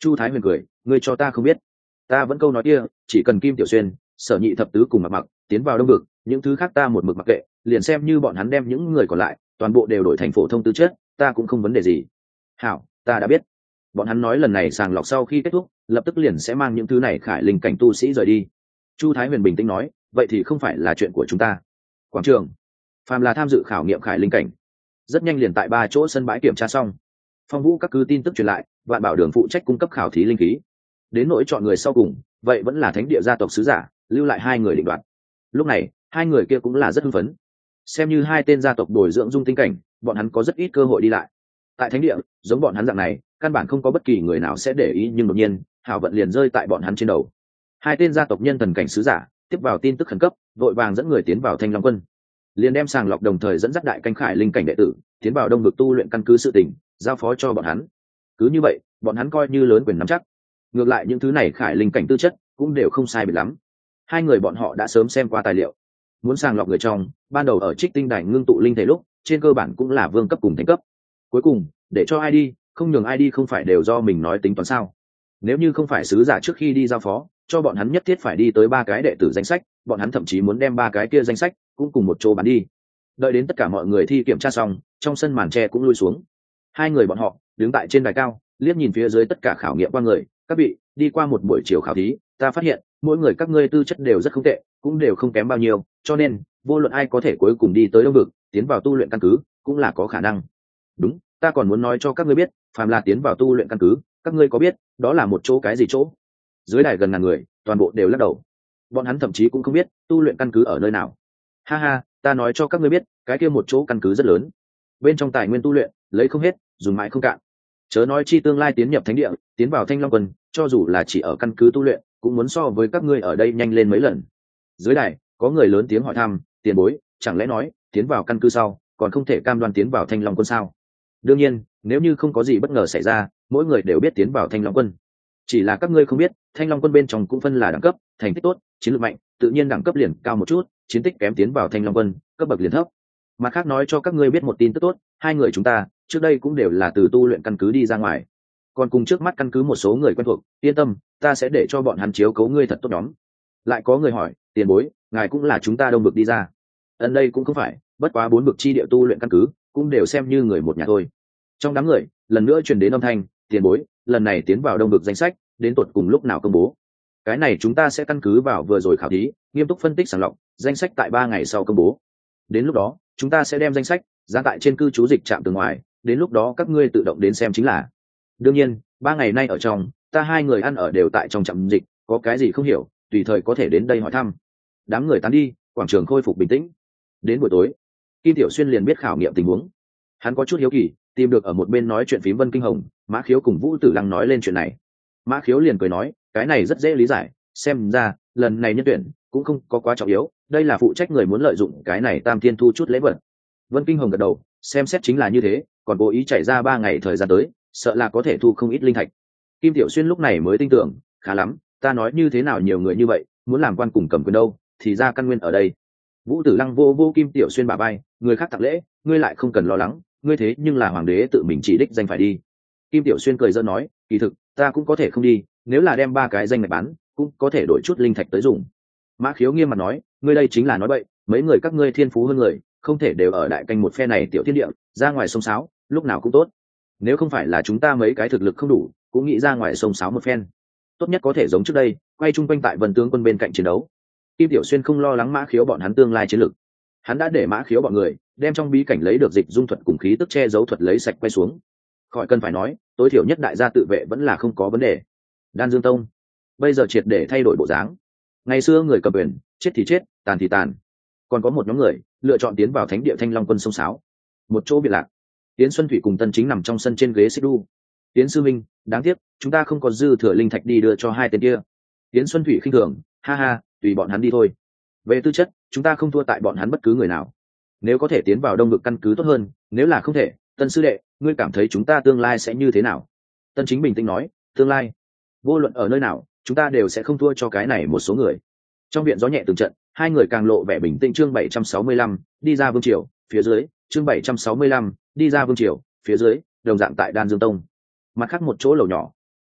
S1: Chu Thái Huyền cười, ngươi cho ta không biết, ta vẫn câu nói kia, chỉ cần Kim Tiểu Xuyên, Sở Nhị thập tứ cùng mặc mặc tiến vào đông vực, những thứ khác ta một mực mặc kệ, liền xem như bọn hắn đem những người còn lại toàn bộ đều đổi thành phổ thông tư chất, ta cũng không vấn đề gì. Hảo, ta đã biết. Bọn hắn nói lần này sàng lọc sau khi kết thúc, lập tức liền sẽ mang những thứ này khải linh cảnh tu sĩ rời đi. Chu Thái Huyền bình tĩnh nói, vậy thì không phải là chuyện của chúng ta. Quảng trường, phàm là tham dự khảo nghiệm khải linh cảnh, rất nhanh liền tại ba chỗ sân bãi kiểm tra xong. Phong Vũ các cứ tin tức truyền lại, Vạn Bảo Đường phụ trách cung cấp khảo thí linh khí. Đến nỗi chọn người sau cùng, vậy vẫn là thánh địa gia tộc sứ giả, lưu lại hai người định đoạt. Lúc này, hai người kia cũng là rất hưng phấn. Xem như hai tên gia tộc bồi dưỡng dung tinh cảnh, bọn hắn có rất ít cơ hội đi lại. Tại thánh địa, giống bọn hắn dạng này, căn bản không có bất kỳ người nào sẽ để ý, nhưng đột nhiên, hào vận liền rơi tại bọn hắn trên đầu. Hai tên gia tộc nhân thần cảnh sứ giả, tiếp vào tin tức khẩn cấp, vội vàng dẫn người tiến vào Thanh Long quân. Liền đem sàng lọc đồng thời dẫn dắt đại canh khải linh cảnh đệ tử, tiến vào đông vực tu luyện căn cứ sự tình, giao phó cho bọn hắn. Cứ như vậy, bọn hắn coi như lớn quyền nắm chắc. Ngược lại những thứ này khải linh cảnh tư chất cũng đều không sai biệt lắm. Hai người bọn họ đã sớm xem qua tài liệu, muốn sàng lọc người trong, ban đầu ở Trích Tinh Đài ngưng tụ linh thể lúc, trên cơ bản cũng là vương cấp cùng thánh cấp. Cuối cùng, để cho ai đi, không nhường ai đi không phải đều do mình nói tính toán sao? Nếu như không phải sứ giả trước khi đi giao phó, cho bọn hắn nhất thiết phải đi tới ba cái đệ tử danh sách, bọn hắn thậm chí muốn đem ba cái kia danh sách cũng cùng một chỗ bán đi. Đợi đến tất cả mọi người thi kiểm tra xong, trong sân màn tre cũng lui xuống. Hai người bọn họ đứng tại trên đài cao, liếc nhìn phía dưới tất cả khảo nghiệm qua người, các vị, đi qua một buổi chiều khảo thí, ta phát hiện mỗi người các ngươi tư chất đều rất không tệ, cũng đều không kém bao nhiêu, cho nên vô luận ai có thể cuối cùng đi tới đông vực, tiến vào tu luyện căn cứ, cũng là có khả năng. Đúng, ta còn muốn nói cho các ngươi biết, phàm là tiến vào tu luyện căn cứ, các ngươi có biết đó là một chỗ cái gì chỗ? Dưới đài gần ngàn người, toàn bộ đều lắc đầu. Bọn hắn thậm chí cũng không biết tu luyện căn cứ ở nơi nào. Ha ha, ta nói cho các ngươi biết, cái kia một chỗ căn cứ rất lớn. Bên trong tài nguyên tu luyện, lấy không hết, dùng mãi không cạn. Chớ nói chi tương lai tiến nhập thánh địa, tiến vào Thanh Long quân, cho dù là chỉ ở căn cứ tu luyện, cũng muốn so với các ngươi ở đây nhanh lên mấy lần. Dưới đài, có người lớn tiếng hỏi thăm, tiền bối, chẳng lẽ nói, tiến vào căn cứ sau, còn không thể cam đoan tiến vào Thanh Long quân sao? Đương nhiên, nếu như không có gì bất ngờ xảy ra, mỗi người đều biết tiến vào Thanh Long quân. Chỉ là các ngươi không biết, Thanh Long quân bên trong cũng phân là đẳng cấp, thành tích tốt, chiến lược mạnh, tự nhiên đẳng cấp liền cao một chút, chiến tích kém tiến vào Thanh Long quân, cấp bậc liền thấp. Mặt khác nói cho các ngươi biết một tin tức tốt, hai người chúng ta trước đây cũng đều là từ tu luyện căn cứ đi ra ngoài, còn cùng trước mắt căn cứ một số người quen thuộc, yên tâm, ta sẽ để cho bọn hắn chiếu cố ngươi thật tốt nhóm. Lại có người hỏi, tiền bối, ngài cũng là chúng ta đông bực đi ra? Ấn đây cũng không phải, bất quá bốn bực chi địa tu luyện căn cứ, cũng đều xem như người một nhà thôi. Trong đám người, lần nữa truyền đến âm thanh, tiền bối, lần này tiến vào đông bực danh sách, đến tột cùng lúc nào công bố? Cái này chúng ta sẽ căn cứ vào vừa rồi khảo thí, nghiêm túc phân tích sàng lọc, danh sách tại ba ngày sau công bố. Đến lúc đó, chúng ta sẽ đem danh sách ra tại trên cư trú dịch trạm từ ngoài, đến lúc đó các ngươi tự động đến xem chính là. Đương nhiên, ba ngày nay ở trong, ta hai người ăn ở đều tại trong trạm dịch, có cái gì không hiểu, tùy thời có thể đến đây hỏi thăm. Đám người tán đi, quảng trường khôi phục bình tĩnh. Đến buổi tối, Kim Tiểu Xuyên liền biết khảo nghiệm tình huống. Hắn có chút hiếu kỳ, tìm được ở một bên nói chuyện phím Vân Kinh Hồng, Mã Khiếu cùng Vũ Tử Lăng nói lên chuyện này. Mã Khiếu liền cười nói, cái này rất dễ lý giải, xem ra lần này nhân tuyển cũng không có quá trọng yếu, đây là phụ trách người muốn lợi dụng cái này tam thiên thu chút lễ vật. Vân Kinh Hồng gật đầu, xem xét chính là như thế, còn cố ý chạy ra ba ngày thời gian tới, sợ là có thể thu không ít linh thạch. Kim Tiểu Xuyên lúc này mới tin tưởng, khá lắm, ta nói như thế nào nhiều người như vậy, muốn làm quan cùng cầm quyền đâu, thì ra căn nguyên ở đây. Vũ Tử Lăng vô vô Kim Tiểu Xuyên bả vai, người khác tặng lễ, ngươi lại không cần lo lắng, ngươi thế nhưng là hoàng đế tự mình chỉ đích danh phải đi. Kim Tiểu Xuyên cười giỡn nói, kỳ thực ta cũng có thể không đi, nếu là đem ba cái danh này bán, cũng có thể đổi chút linh thạch tới dùng. Mã Khiếu nghiêm mặt nói, ngươi đây chính là nói bậy, mấy người các ngươi thiên phú hơn người, không thể đều ở đại canh một phe này tiểu thiên địa, ra ngoài sông sáo, lúc nào cũng tốt. Nếu không phải là chúng ta mấy cái thực lực không đủ, cũng nghĩ ra ngoài sông sáo một phen. Tốt nhất có thể giống trước đây, quay chung quanh tại Vân tướng quân bên cạnh chiến đấu. Kim Tiểu Xuyên không lo lắng Mã Khiếu bọn hắn tương lai chiến lực. Hắn đã để Mã Khiếu bọn người đem trong bí cảnh lấy được dịch dung thuật cùng khí tức che giấu thuật lấy sạch quay xuống. Khỏi cần phải nói, tối thiểu nhất đại gia tự vệ vẫn là không có vấn đề. Đan Dương Tông bây giờ triệt để thay đổi bộ dáng. Ngày xưa người cầm quyền, chết thì chết, tàn thì tàn. Còn có một nhóm người lựa chọn tiến vào thánh địa Thanh Long quân sông sáo. Một chỗ biệt lạc, Tiến Xuân Thủy cùng Tân Chính nằm trong sân trên ghế xích đu. Tiến sư minh, đáng tiếc chúng ta không có dư thừa linh thạch đi đưa cho hai tên kia. Tiến Xuân Thủy khinh thường, ha ha, tùy bọn hắn đi thôi. Về tư chất, chúng ta không thua tại bọn hắn bất cứ người nào. Nếu có thể tiến vào đông vực căn cứ tốt hơn, nếu là không thể, Tân sư đệ, ngươi cảm thấy chúng ta tương lai sẽ như thế nào? Tân Chính bình tĩnh nói, tương lai, vô luận ở nơi nào, chúng ta đều sẽ không thua cho cái này một số người. Trong viện gió nhẹ từng trận, hai người càng lộ vẻ bình tĩnh. Chương bảy trăm sáu mươi lăm, đi ra vương triều, phía dưới, chương bảy trăm sáu mươi lăm, đi ra vương triều, phía dưới, đồng dạng tại Đan Dương Tông. Mặt khác một chỗ lầu nhỏ,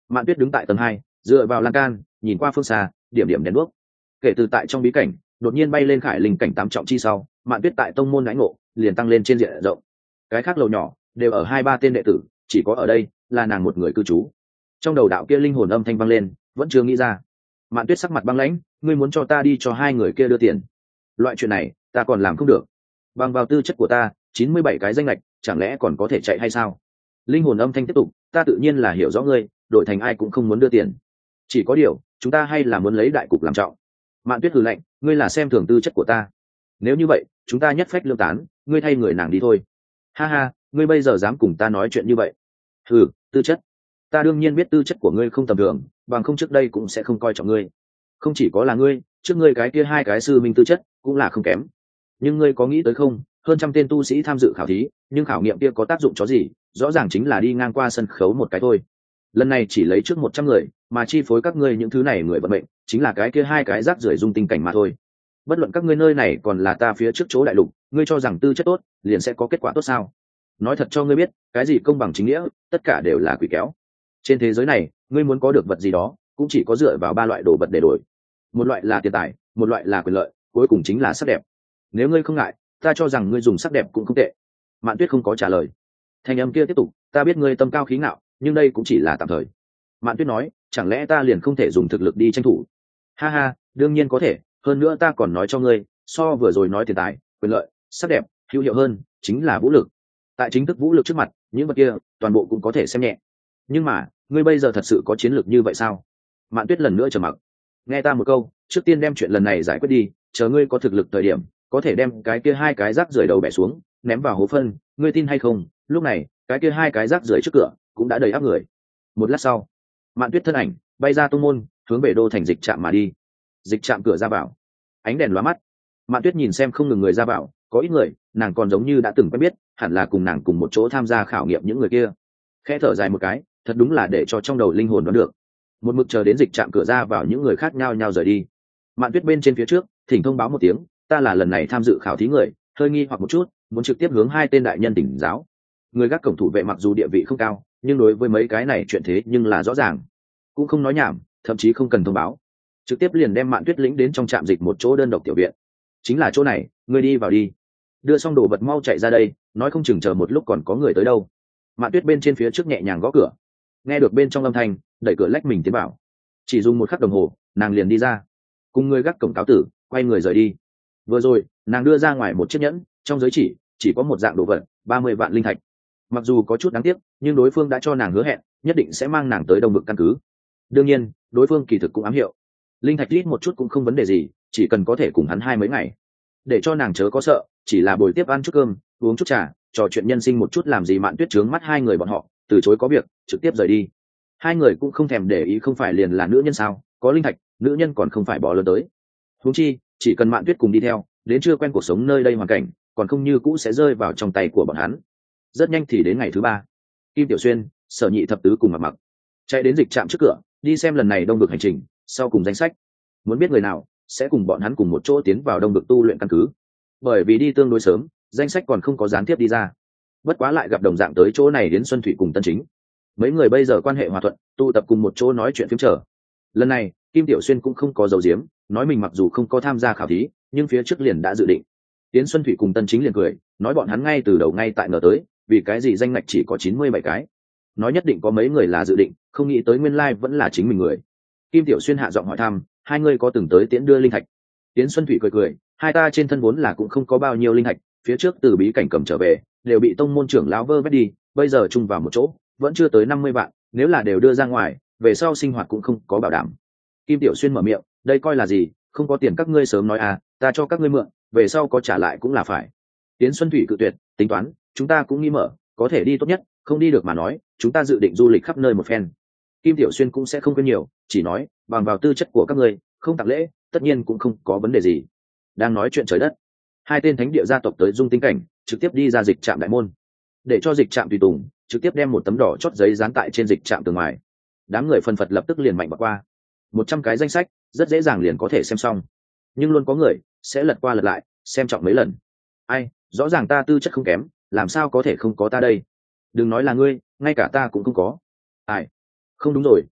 S1: Mạn Tuyết đứng tại tầng hai, dựa vào lan can nhìn qua phương xa, điểm điểm đèn đuốc. Kể từ tại trong bí cảnh đột nhiên bay lên khải linh cảnh tám trọng chi sau, Mạn Tuyết tại tông môn lãnh ngộ liền tăng lên trên diện rộng. Cái khác lầu nhỏ đều ở hai ba tên đệ tử, chỉ có ở đây là nàng một người cư trú. Trong đầu đạo kia linh hồn âm thanh vang lên, vẫn chưa nghĩ ra. Mạn Tuyết sắc mặt băng lãnh, ngươi muốn cho ta đi cho hai người kia đưa tiền? Loại chuyện này ta còn làm không được. Bằng vào tư chất của ta, chín mươi bảy cái danh lệch, chẳng lẽ còn có thể chạy hay sao? Linh hồn âm thanh tiếp tục, ta tự nhiên là hiểu rõ ngươi, đổi thành ai cũng không muốn đưa tiền. Chỉ có điều, chúng ta hay là muốn lấy đại cục làm trọng. Mạn Tuyết hừ lạnh, ngươi là xem thường tư chất của ta. Nếu như vậy, chúng ta nhất phách lương tán, ngươi thay người nàng đi thôi. Ha ha, ngươi bây giờ dám cùng ta nói chuyện như vậy? Hừ, tư chất. Ta đương nhiên biết tư chất của ngươi không tầm thường, bằng không trước đây cũng sẽ không coi trọng ngươi. Không chỉ có là ngươi, trước ngươi cái kia hai cái sư minh tư chất cũng là không kém. Nhưng ngươi có nghĩ tới không, hơn trăm tên tu sĩ tham dự khảo thí, nhưng khảo nghiệm kia có tác dụng chó gì, rõ ràng chính là đi ngang qua sân khấu một cái thôi. Lần này chỉ lấy trước một trăm người, mà chi phối các ngươi những thứ này người vận mệnh, chính là cái kia hai cái rác rưởi dung tinh cảnh mà thôi. Bất luận các ngươi nơi này còn là ta phía trước chỗ đại lục, ngươi cho rằng tư chất tốt liền sẽ có kết quả tốt sao? Nói thật cho ngươi biết, cái gì công bằng chính nghĩa, tất cả đều là quỷ kéo. Trên thế giới này, ngươi muốn có được vật gì đó, cũng chỉ có dựa vào ba loại đồ vật để đổi. Một loại là tiền tài, một loại là quyền lợi, cuối cùng chính là sắc đẹp. Nếu ngươi không ngại, ta cho rằng ngươi dùng sắc đẹp cũng không tệ. Mạn Tuyết không có trả lời. Thanh âm kia tiếp tục, ta biết ngươi tâm cao khí ngạo, nhưng đây cũng chỉ là tạm thời. Mạn Tuyết nói, chẳng lẽ ta liền không thể dùng thực lực đi tranh thủ? Ha ha, đương nhiên có thể, hơn nữa ta còn nói cho ngươi, so vừa rồi nói tiền tài, quyền lợi, sắc đẹp, hữu hiệu hơn, chính là vũ lực. Tại chính thức vũ lực trước mặt, những vật kia, toàn bộ cũng có thể xem nhẹ. Nhưng mà, ngươi bây giờ thật sự có chiến lược như vậy sao? Mạn Tuyết lần nữa trầm mặc. Nghe ta một câu, trước tiên đem chuyện lần này giải quyết đi, chờ ngươi có thực lực thời điểm, có thể đem cái kia hai cái rác rưởi đầu bẻ xuống, ném vào hố phân, ngươi tin hay không? Lúc này, cái kia hai cái rác rưởi trước cửa cũng đã đầy áp người. Một lát sau, Mạn Tuyết thân ảnh bay ra tông môn, hướng về đô thành dịch trạm mà đi. Dịch trạm cửa ra vào, ánh đèn lóa mắt. Mạn Tuyết nhìn xem không ngừng người ra vào, có ít người, nàng còn giống như đã từng quen biết, hẳn là cùng nàng cùng một chỗ tham gia khảo nghiệm những người kia. Khẽ thở dài một cái, thật đúng là để cho trong đầu linh hồn đoán được. Một mực chờ đến dịch trạm cửa ra vào những người khác nhau nhau rời đi. Mạn Tuyết bên trên phía trước, thỉnh thông báo một tiếng, ta là lần này tham dự khảo thí người, hơi nghi hoặc một chút, muốn trực tiếp hướng hai tên đại nhân tỉnh giáo. Người gác cổng thủ vệ mặc dù địa vị không cao, nhưng đối với mấy cái này chuyện thế nhưng là rõ ràng, cũng không nói nhảm, thậm chí không cần thông báo, trực tiếp liền đem Mạn Tuyết lĩnh đến trong trạm dịch một chỗ đơn độc tiểu viện. Chính là chỗ này, ngươi đi vào đi, đưa xong đồ vật mau chạy ra đây, nói không chừng chờ một lúc còn có người tới đâu. Mạn Tuyết bên trên phía trước nhẹ nhàng gõ cửa, nghe được bên trong âm thanh, đẩy cửa lách mình tiến vào. Chỉ dùng một khắc đồng hồ, nàng liền đi ra, cùng người gác cổng cáo tử, quay người rời đi. Vừa rồi, nàng đưa ra ngoài một chiếc nhẫn, trong giới chỉ chỉ có một dạng đồ vật, ba mươi vạn linh thạch. Mặc dù có chút đáng tiếc, nhưng đối phương đã cho nàng hứa hẹn, nhất định sẽ mang nàng tới Đông Vực căn cứ. Đương nhiên, đối phương kỳ thực cũng ám hiệu, linh thạch ít một chút cũng không vấn đề gì, chỉ cần có thể cùng hắn hai mấy ngày, để cho nàng chớ có sợ, chỉ là buổi tiếp ăn chút cơm, uống chút trà, trò chuyện nhân sinh một chút làm gì. Mạn Tuyết trướng mắt hai người bọn họ, từ chối có việc, trực tiếp rời đi. Hai người cũng không thèm để ý, không phải liền là nữ nhân sao, có linh thạch, nữ nhân còn không phải bỏ lớn tới. Huống chi, chỉ cần Mạn Tuyết cùng đi theo, đến chưa quen cuộc sống nơi đây hoàn cảnh, còn không như cũ sẽ rơi vào trong tay của bọn hắn. Rất nhanh thì đến ngày thứ ba, Kim Tiểu Xuyên, Sở Nhị thập tứ cùng Mặc Mặc chạy đến dịch trạm trước cửa, đi xem lần này Đông Vực hành trình, sau cùng danh sách, muốn biết người nào sẽ cùng bọn hắn cùng một chỗ tiến vào Đông Vực tu luyện căn cứ. Bởi vì đi tương đối sớm, danh sách còn không có gián tiếp đi ra. Bất quá lại gặp đồng dạng tới chỗ này đến Xuân Thủy cùng Tân Chính. Mấy người bây giờ quan hệ hòa thuận, tụ tập cùng một chỗ nói chuyện phiếm trở. Lần này, Kim Tiểu Xuyên cũng không có giấu giếm, nói mình mặc dù không có tham gia khảo thí, nhưng phía trước liền đã dự định. Tiến Xuân Thủy cùng Tân Chính liền cười, nói bọn hắn ngay từ đầu ngay tại ngờ tới, vì cái gì danh ngạch chỉ có chín mươi bảy cái. Nói nhất định có mấy người là dự định, không nghĩ tới nguyên lai vẫn là chính mình người. Kim Tiểu Xuyên hạ giọng hỏi thăm, hai người có từng tới tiễn đưa linh thạch? Tiến Xuân Thủy cười cười, hai ta trên thân vốn là cũng không có bao nhiêu linh thạch, phía trước từ bí cảnh cầm trở về, đều bị tông môn trưởng lão vơ vét đi, bây giờ chung vào một chỗ, vẫn chưa tới năm mươi vạn, nếu là đều đưa ra ngoài, về sau sinh hoạt cũng không có bảo đảm. Kim Tiểu Xuyên mở miệng, đây coi là gì, không có tiền các ngươi sớm nói à, ta cho các ngươi mượn, về sau có trả lại cũng là phải. Tiến Xuân Thủy cự tuyệt, tính toán, chúng ta cũng nghĩ mở, có thể đi tốt nhất, không đi được mà nói, chúng ta dự định du lịch khắp nơi một phen. Kim Tiểu Xuyên cũng sẽ không quên nhiều, chỉ nói, bằng vào tư chất của các ngươi, không tặng lễ, tất nhiên cũng không có vấn đề gì. Đang nói chuyện trời đất, hai tên thánh địa gia tộc tới Dung Tinh cảnh, trực tiếp đi ra dịch trạm đại môn, để cho dịch trạm tùy tùng trực tiếp đem một tấm đỏ chót giấy dán tại trên dịch trạm tường ngoài. Đám người phân phật lập tức liền mạnh bật qua, một trăm cái danh sách rất dễ dàng liền có thể xem xong, nhưng luôn có người sẽ lật qua lật lại, xem trọng mấy lần. Ai, rõ ràng ta tư chất không kém, làm sao có thể không có ta đây? Đừng nói là ngươi, ngay cả ta cũng không có. Ai, không đúng rồi,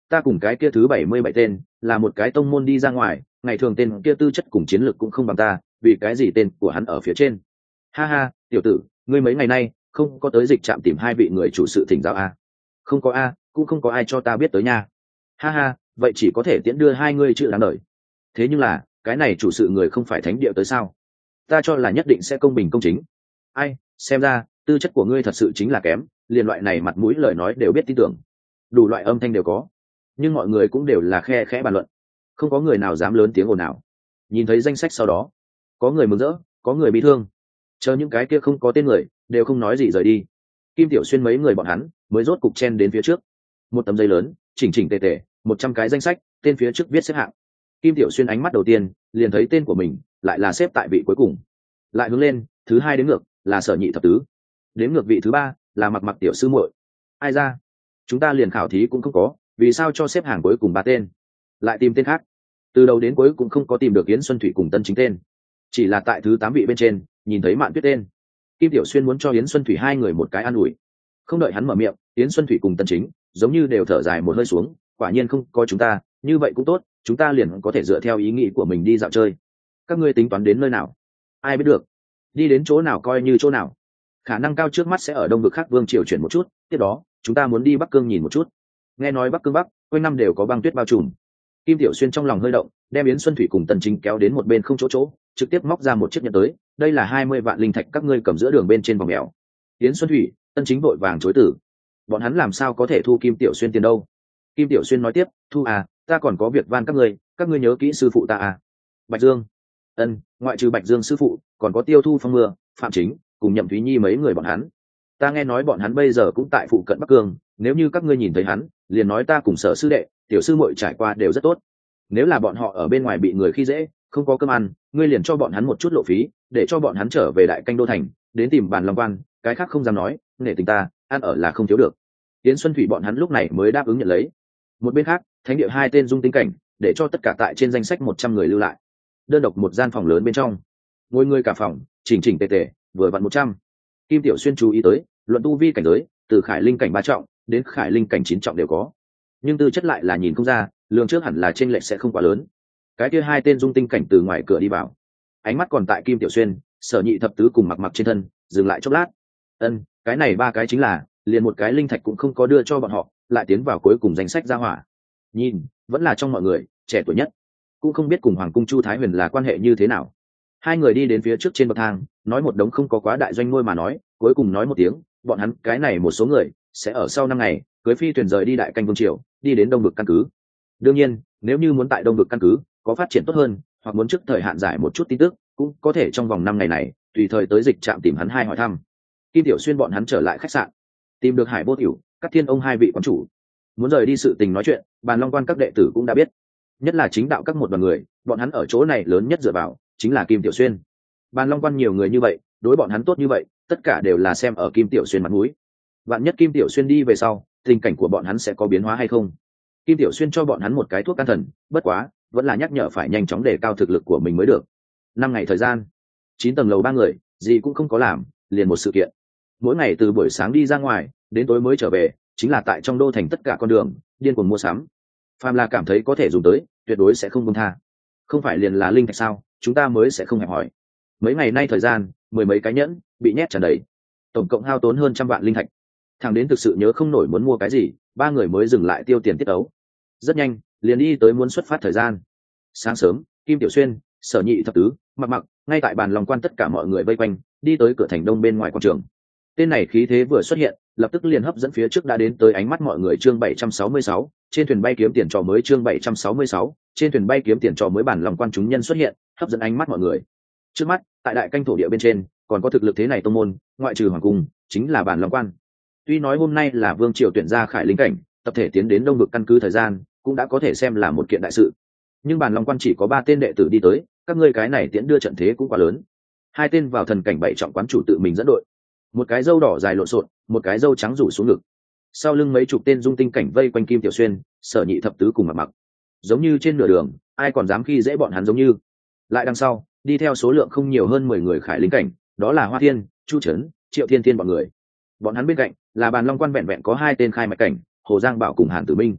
S1: ta cùng cái kia thứ bảy mươi bảy tên là một cái tông môn đi ra ngoài, ngày thường tên kia tư chất cùng chiến lược cũng không bằng ta, vì cái gì tên của hắn ở phía trên? Ha ha, tiểu tử, ngươi mấy ngày nay không có tới dịch trạm tìm hai vị người chủ sự thỉnh giáo a? Không có a, cũng không có ai cho ta biết tới nha. Ha ha, vậy chỉ có thể tiễn đưa hai ngươi chữ đáng đời. Thế nhưng là cái này chủ sự người không phải thánh địa tới sao? Ta cho là nhất định sẽ công bình công chính. Ai, xem ra tư chất của ngươi thật sự chính là kém, liền loại này mặt mũi lời nói đều biết tin tưởng. Đủ loại âm thanh đều có, nhưng mọi người cũng đều là khe khẽ bàn luận, không có người nào dám lớn tiếng ồn nào. Nhìn thấy danh sách sau đó, có người mừng rỡ, có người bị thương, chờ những cái kia không có tên người đều không nói gì rời đi. Kim Tiểu Xuyên mấy người bọn hắn mới rốt cục chen đến phía trước, một tấm giấy lớn chỉnh chỉnh tề tề, một trăm cái danh sách, tên phía trước viết xếp hạng. Kim Tiểu Xuyên ánh mắt đầu tiên liền thấy tên của mình lại là xếp tại vị cuối cùng, lại hướng lên thứ hai đến ngược là Sở Nhị thập tứ, đến ngược vị thứ ba là Mặc Mặc tiểu sư muội. Ai ra, chúng ta liền khảo thí cũng không có, vì sao cho xếp hàng cuối cùng ba tên? Lại tìm tên khác, từ đầu đến cuối cũng không có tìm được Yến Xuân Thủy cùng Tân Chính tên, chỉ là tại thứ tám vị bên trên nhìn thấy Mạn Tuyết tên. Kim Tiểu Xuyên muốn cho Yến Xuân Thủy hai người một cái an ủi, không đợi hắn mở miệng, Yến Xuân Thủy cùng Tân Chính giống như đều thở dài một hơi xuống, quả nhiên không có chúng ta, như vậy cũng tốt, chúng ta liền có thể dựa theo ý nghĩ của mình đi dạo chơi. Các ngươi tính toán đến nơi nào? Ai biết được, đi đến chỗ nào coi như chỗ nào, khả năng cao trước mắt sẽ ở đông vực khác vương triều chuyển một chút, tiếp đó chúng ta muốn đi Bắc Cương nhìn một chút. Nghe nói Bắc Cương Bắc quanh năm đều có băng tuyết bao trùm. Kim Tiểu Xuyên trong lòng hơi động, đem Yến Xuân Thủy cùng Tần Chính kéo đến một bên không chỗ chỗ, trực tiếp móc ra một chiếc nhẫn tới, đây là hai mươi vạn linh thạch, các ngươi cầm giữa đường bên trên vòng mèo. Yến Xuân Thủy, Tần Chính vội vàng chối từ, bọn hắn làm sao có thể thu Kim Tiểu Xuyên tiền đâu. Kim Tiểu Xuyên nói tiếp, thu à, ta còn có việc van các ngươi, các ngươi nhớ kỹ sư phụ ta à. Bạch Dương, ân, ngoại trừ Bạch Dương sư phụ, còn có Tiêu Thu Phong Mưa, Phạm Chính cùng Nhậm Thúy Nhi mấy người bọn hắn, ta nghe nói bọn hắn bây giờ cũng tại phụ cận Bắc Cương, nếu như các ngươi nhìn thấy hắn, liền nói ta cùng Sở sư đệ, tiểu sư muội trải qua đều rất tốt. Nếu là bọn họ ở bên ngoài bị người khi dễ, không có cơm ăn, ngươi liền cho bọn hắn một chút lộ phí, để cho bọn hắn trở về Đại Canh đô thành, đến tìm Bàn Long Quan, cái khác không dám nói, nể tình ta, ăn ở là không thiếu được. Yến Xuân Thủy bọn hắn lúc này mới đáp ứng nhận lấy. Một bên khác, thánh địa hai tên dung tính cảnh, để cho tất cả tại trên danh sách một trăm người lưu lại. Đơn độc một gian phòng lớn bên trong, ngồi người cả phòng, chỉnh chỉnh tề tề, vừa vặn một trăm. Kim Tiểu Xuyên chú ý tới, luận tu vi cảnh giới, từ Khải Linh cảnh ba trọng đến Khải Linh cảnh chín trọng đều có, nhưng tư chất lại là nhìn không ra, lường trước hẳn là trên lệch sẽ không quá lớn. Cái kia hai tên dung tinh cảnh từ ngoài cửa đi vào, ánh mắt còn tại Kim Tiểu Xuyên, Sở Nhị thập tứ cùng Mặc Mặc trên thân, dừng lại chốc lát. Ân, cái này ba cái chính là, liền một cái linh thạch cũng không có đưa cho bọn họ, lại tiến vào cuối cùng danh sách ra hỏa. Nhìn, vẫn là trong mọi người, trẻ tuổi nhất, cũng không biết cùng Hoàng cung Chu Thái Huyền là quan hệ như thế nào. Hai người đi đến phía trước trên bậc thang, nói một đống không có quá đại doanh ngôi mà nói, cuối cùng nói một tiếng, bọn hắn cái này một số người sẽ ở sau năm ngày cưới phi thuyền rời đi Đại Canh vương triều, đi đến đông vực căn cứ. Đương nhiên, nếu như muốn tại đông vực căn cứ có phát triển tốt hơn, hoặc muốn trước thời hạn giải một chút tin tức, cũng có thể trong vòng năm ngày này tùy thời tới dịch trạm tìm hắn hai hỏi thăm. Kim Tiểu Xuyên bọn hắn trở lại khách sạn, tìm được Hải Vô Tiểu, Cát Thiên ông hai vị quán chủ, muốn rời đi sự tình nói chuyện. Bàn Long Quan các đệ tử cũng đã biết, nhất là chính đạo các một đoàn người, bọn hắn ở chỗ này lớn nhất dựa vào chính là Kim Tiểu Xuyên. Bàn Long Quan nhiều người như vậy, đối bọn hắn tốt như vậy, tất cả đều là xem ở Kim Tiểu Xuyên mặt mũi. Vạn nhất Kim Tiểu Xuyên đi về sau, tình cảnh của bọn hắn sẽ có biến hóa hay không? Kim Tiểu Xuyên cho bọn hắn một cái thuốc can thần, bất quá vẫn là nhắc nhở phải nhanh chóng đề cao thực lực của mình mới được. Năm ngày thời gian, chín tầng lầu ba người, gì cũng không có làm, liền một sự kiện. Mỗi ngày từ buổi sáng đi ra ngoài, đến tối mới trở về, chính là tại trong đô thành tất cả con đường, điên cuồng mua sắm. Phàm là cảm thấy có thể dùng tới, tuyệt đối sẽ không buông tha. Không phải liền là linh thạch sao, chúng ta mới sẽ không hẹp hỏi. Mấy ngày nay thời gian, mười mấy cái nhẫn bị nhét tràn đầy, tổng cộng hao tốn hơn trăm vạn linh thạch. Thằng đến thực sự nhớ không nổi muốn mua cái gì, ba người mới dừng lại tiêu tiền tiết ấu. Rất nhanh, liền đi tới muốn xuất phát thời gian. Sáng sớm, Kim Tiểu Xuyên, Sở Nhị thập tứ, Mặc Mặc, ngay tại Bàn Long Quan tất cả mọi người vây quanh, đi tới cửa thành đông bên ngoài quảng trường. Tên này khí thế vừa xuất hiện, lập tức liền hấp dẫn phía trước đã đến tới ánh mắt mọi người. Chương bảy trăm sáu mươi sáu, trên thuyền bay kiếm tiền trò mới. Chương bảy trăm sáu mươi sáu, trên thuyền bay kiếm tiền trò mới. Bàn Long Quan chúng nhân xuất hiện, hấp dẫn ánh mắt mọi người. Trước mắt, tại Đại Canh thổ địa bên trên, còn có thực lực thế này tông môn, ngoại trừ hoàng cung, chính là Bàn Long Quan. Tuy nói hôm nay là vương triều tuyển ra Khải Linh cảnh, tập thể tiến đến đông vực căn cứ thời gian, cũng đã có thể xem là một kiện đại sự. Nhưng Bàn Long Quan chỉ có ba tên đệ tử đi tới, các ngươi cái này tiễn đưa trận thế cũng quá lớn. Hai tên vào thần cảnh bảy trọng quán chủ tự mình dẫn đội, một cái râu đỏ dài lộn xộn, một cái râu trắng rủ xuống ngực, sau lưng mấy chục tên dung tinh cảnh vây quanh Kim Tiểu Xuyên, Sở Nhị thập tứ cùng Mặc Mặc, giống như trên nửa đường ai còn dám khi dễ bọn hắn giống như. Lại đằng sau đi theo số lượng không nhiều hơn mười người Khải Linh cảnh, đó là Hoa Thiên, Chu Trấn, Triệu Thiên Thiên bọn người. Bọn hắn bên cạnh là Bàn Long Quan vẹn vẹn có hai tên khai mạch cảnh, Hồ Giang Bảo cùng Hàn Tử Minh.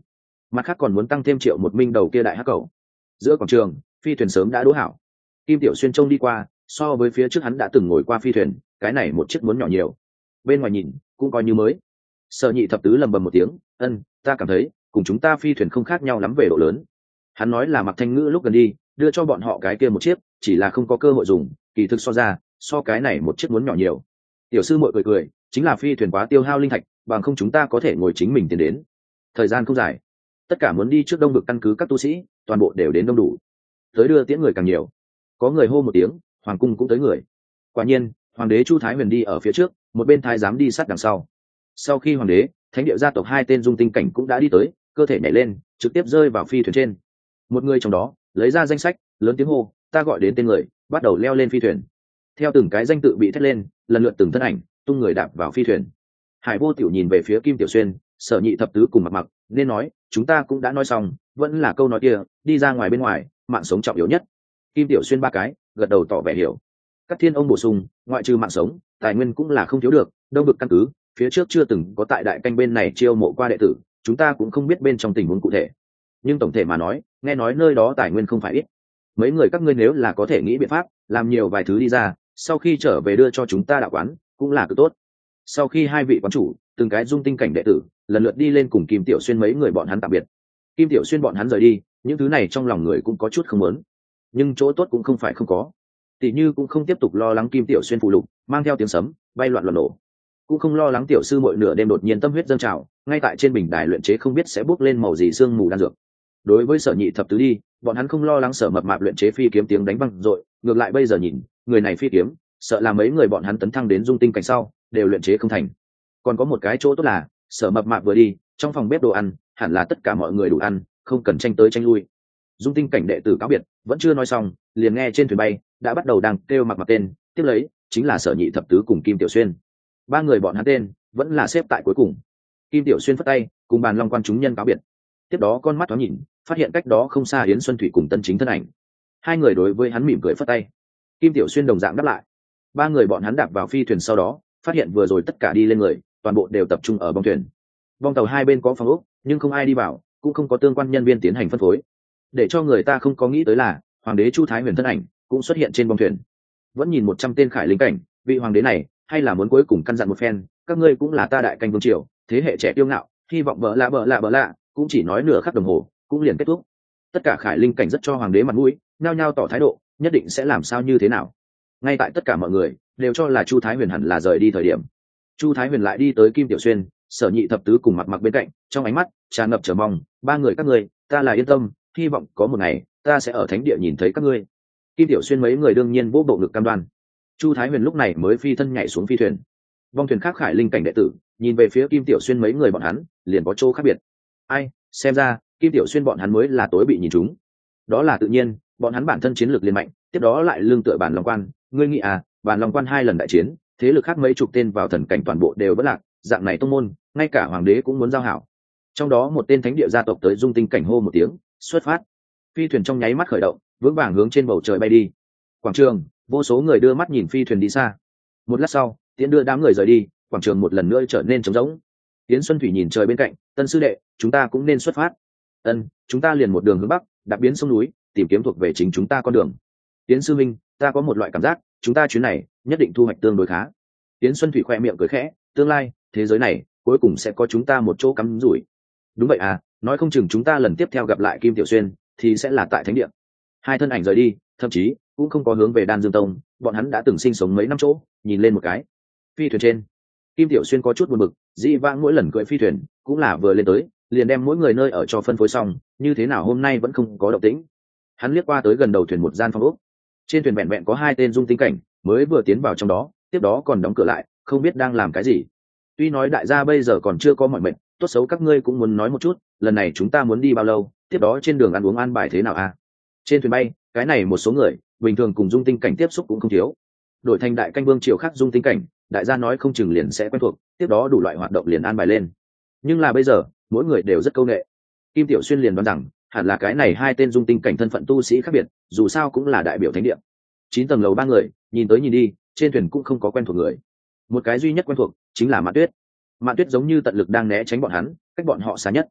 S1: mặt khác còn muốn tăng thêm triệu một minh đầu kia đại hắc cầu. Giữa quảng trường phi thuyền sớm đã đỗ hảo. Kim Tiểu Xuyên trông đi qua, so với phía trước hắn đã từng ngồi qua phi thuyền, cái này một chiếc muốn nhỏ nhiều. Bên ngoài nhìn cũng coi như mới. Sở Nhị thập tứ lầm bầm một tiếng, ân, ta cảm thấy cùng chúng ta phi thuyền không khác nhau lắm về độ lớn. Hắn nói là Mạc Thanh Ngữ lúc gần đi đưa cho bọn họ cái kia một chiếc, chỉ là không có cơ hội dùng, kỳ thực so ra so cái này một chiếc muốn nhỏ nhiều. Tiểu sư muội cười cười, chính là phi thuyền quá tiêu hao linh thạch, bằng không chúng ta có thể ngồi chính mình tiến đến. Thời gian không dài, tất cả muốn đi trước đông vực căn cứ các tu sĩ toàn bộ đều đến đông đủ, tới đưa tiễn người càng nhiều. Có người hô một tiếng, hoàng cung cũng tới người. Quả nhiên hoàng đế Chu Thái Huyền đi ở phía trước, một bên thái giám đi sát đằng sau. Sau khi hoàng đế, thánh địa gia tộc hai tên dung tinh cảnh cũng đã đi tới, cơ thể nhảy lên trực tiếp rơi vào phi thuyền trên. Một người trong đó lấy ra danh sách, lớn tiếng hô, ta gọi đến tên người, bắt đầu leo lên phi thuyền. Theo từng cái danh tự bị thét lên, lần lượt từng thân ảnh tung người đạp vào phi thuyền. Hải Vô Tiểu nhìn về phía Kim Tiểu Xuyên, Sở Nhị thập tứ cùng Mặc Mặc, nên nói chúng ta cũng đã nói xong, vẫn là câu nói kia, đi ra ngoài bên ngoài, mạng sống trọng yếu nhất. Kim Tiểu Xuyên ba cái gật đầu tỏ vẻ hiểu. Các thiên ông bổ sung, ngoại trừ mạng sống, tài nguyên cũng là không thiếu được. Đông vực căn cứ phía trước chưa từng có tại đại canh bên này chiêu mộ qua đệ tử, chúng ta cũng không biết bên trong tình huống cụ thể, nhưng tổng thể mà nói, nghe nói nơi đó tài nguyên không phải ít. Mấy người các ngươi nếu là có thể nghĩ biện pháp làm nhiều vài thứ đi ra, sau khi trở về đưa cho chúng ta đạo quán cũng là cực tốt. Sau khi hai vị quán chủ từng cái dung tinh cảnh đệ tử lần lượt đi lên cùng Kim Tiểu Xuyên mấy người bọn hắn tạm biệt. Kim Tiểu Xuyên bọn hắn rời đi, những thứ này trong lòng người cũng có chút không muốn, nhưng chỗ tốt cũng không phải không có. Tỷ như cũng không tiếp tục lo lắng Kim Tiểu Xuyên phụ lục mang theo tiếng sấm bay loạn loạn nổ, cũng không lo lắng tiểu sư mỗi nửa đêm đột nhiên tâm huyết dâng trào, ngay tại trên bình đài luyện chế không biết sẽ bốc lên màu gì sương mù đan dược. Đối với Sở Nhị thập tứ đi, bọn hắn không lo lắng Sở Mập Mạp luyện chế phi kiếm tiếng đánh văng dội, ngược lại bây giờ nhìn người này phi kiếm, sợ là mấy người bọn hắn tấn thăng đến dung tinh cảnh sau đều luyện chế không thành. Còn có một cái chỗ tốt là Sở Mập Mạp vừa đi, trong phòng bếp đồ ăn hẳn là tất cả mọi người đủ ăn, không cần tranh tới tranh lui. Dung tinh cảnh đệ tử cáo biệt vẫn chưa nói xong, liền nghe trên thuyền bay đã bắt đầu đang kêu Mặc Mặc tên, tiếp lấy chính là Sở Nhị thập tứ cùng Kim Tiểu Xuyên. Ba người bọn hắn tên vẫn là xếp tại cuối cùng. Kim Tiểu Xuyên phất tay cùng bàn long quan chúng nhân cáo biệt, tiếp đó con mắt thoáng nhìn, phát hiện cách đó không xa Yến Xuân Thủy cùng Tân Chính thân ảnh. Hai người đối với hắn mỉm cười phất tay. Kim Tiểu Xuyên đồng dạng đáp lại. Ba người bọn hắn đạp vào phi thuyền, sau đó phát hiện vừa rồi tất cả đi lên người toàn bộ đều tập trung ở bong thuyền. Bong tàu hai bên có phòng ốc, nhưng không ai đi vào, cũng không có tương quan nhân viên tiến hành phân phối. Để cho người ta không có nghĩ tới là hoàng đế Chu Thái Huyền thân ảnh cũng xuất hiện trên bong thuyền. Vẫn nhìn một trăm tên khải linh cảnh, vị hoàng đế này hay là muốn cuối cùng căn dặn một phen, các ngươi cũng là ta đại canh vương triều, thế hệ trẻ tiêu ngạo, hy vọng bỡ lạ bỡ lạ bỡ lạ, cũng chỉ nói nửa khắc đồng hồ cũng liền kết thúc. Tất cả khải linh cảnh rất cho hoàng đế mặt mũi, nhao nhao tỏ thái độ, nhất định sẽ làm sao như thế nào. Ngay tại tất cả mọi người đều cho là Chu Thái Huyền hẳn là rời đi thời điểm, Chu Thái Huyền lại đi tới Kim Tiểu Xuyên, Sở Nhị thập tứ cùng Mặc Mặc bên cạnh, trong ánh mắt tràn ngập chờ mong, ba người các ngươi, ta là yên tâm, hy vọng có một ngày ta sẽ ở thánh địa nhìn thấy các ngươi. Kim Tiểu Xuyên mấy người đương nhiên vỗ bộ ngực cam đoan. Chu Thái Huyền lúc này mới phi thân nhảy xuống phi thuyền. Vong thuyền khác khải linh cảnh đệ tử nhìn về phía Kim Tiểu Xuyên mấy người bọn hắn, liền có chỗ khác biệt. Ai, xem ra Kim Tiểu Xuyên bọn hắn mới là tối bị nhìn trúng. Đó là tự nhiên, bọn hắn bản thân chiến lược liền mạnh, tiếp đó lại lương tựa bản long quan, ngươi nghĩ à, bản long quan hai lần đại chiến, thế lực khác mấy chục tên vào thần cảnh toàn bộ đều vỡ lạc, dạng này tông môn, ngay cả hoàng đế cũng muốn giao hảo. Trong đó một tên thánh địa gia tộc tới dung tinh cảnh hô một tiếng, xuất phát. Phi thuyền trong nháy mắt khởi động, vững vàng hướng trên bầu trời bay đi. Quảng trường, vô số người đưa mắt nhìn phi thuyền đi xa. Một lát sau, tiễn đưa đám người rời đi, quảng trường một lần nữa trở nên trống rỗng. Yến Xuân Thủy nhìn trời bên cạnh, Tân sư đệ, chúng ta cũng nên xuất phát. Ân, chúng ta liền một đường hướng bắc, đạp biến sông núi, tìm kiếm thuộc về chính chúng ta con đường. Yến sư minh, ta có một loại cảm giác, chúng ta chuyến này nhất định thu hoạch tương đối khá. Yến Xuân Thủy khoe miệng cười khẽ, tương lai thế giới này cuối cùng sẽ có chúng ta một chỗ cắm rủi. Đúng vậy à, nói không chừng chúng ta lần tiếp theo gặp lại Kim Tiểu Xuyên thì sẽ là tại thánh địa. Hai thân ảnh rời đi, thậm chí cũng không có hướng về Đan Dương Tông, bọn hắn đã từng sinh sống mấy năm chỗ, nhìn lên một cái. Phi thuyền trên, Kim Tiểu Xuyên có chút buồn bực, dĩ vãng mỗi lần cưỡi phi thuyền cũng là vừa lên tới liền đem mỗi người nơi ở cho phân phối xong, như thế nào hôm nay vẫn không có động tĩnh. Hắn liếc qua tới gần đầu thuyền một gian phòng ốc, trên thuyền vẹn vẹn có hai tên dung tinh cảnh mới vừa tiến vào trong đó, tiếp đó còn đóng cửa lại, không biết đang làm cái gì. Tuy nói đại gia bây giờ còn chưa có mọi mệnh, tốt xấu các ngươi cũng muốn nói một chút, lần này chúng ta muốn đi bao lâu, tiếp đó trên đường ăn uống an bài thế nào à? Trên thuyền bay, cái này một số người bình thường cùng dung tinh cảnh tiếp xúc cũng không thiếu, đổi thành đại canh vương triều khác dung tinh cảnh, đại gia nói không chừng liền sẽ quen thuộc, tiếp đó đủ loại hoạt động liền an bài lên. Nhưng là bây giờ mỗi người đều rất câu nệ. Kim Tiểu Xuyên liền đoán rằng hẳn là cái này hai tên dung tinh cảnh thân phận tu sĩ khác biệt, dù sao cũng là đại biểu thánh địa. Chín tầng lầu ba người nhìn tới nhìn đi, trên thuyền cũng không có quen thuộc người, một cái duy nhất quen thuộc chính là Mạn Tuyết. Mạn Tuyết giống như tận lực đang né tránh bọn hắn, cách bọn họ xa nhất.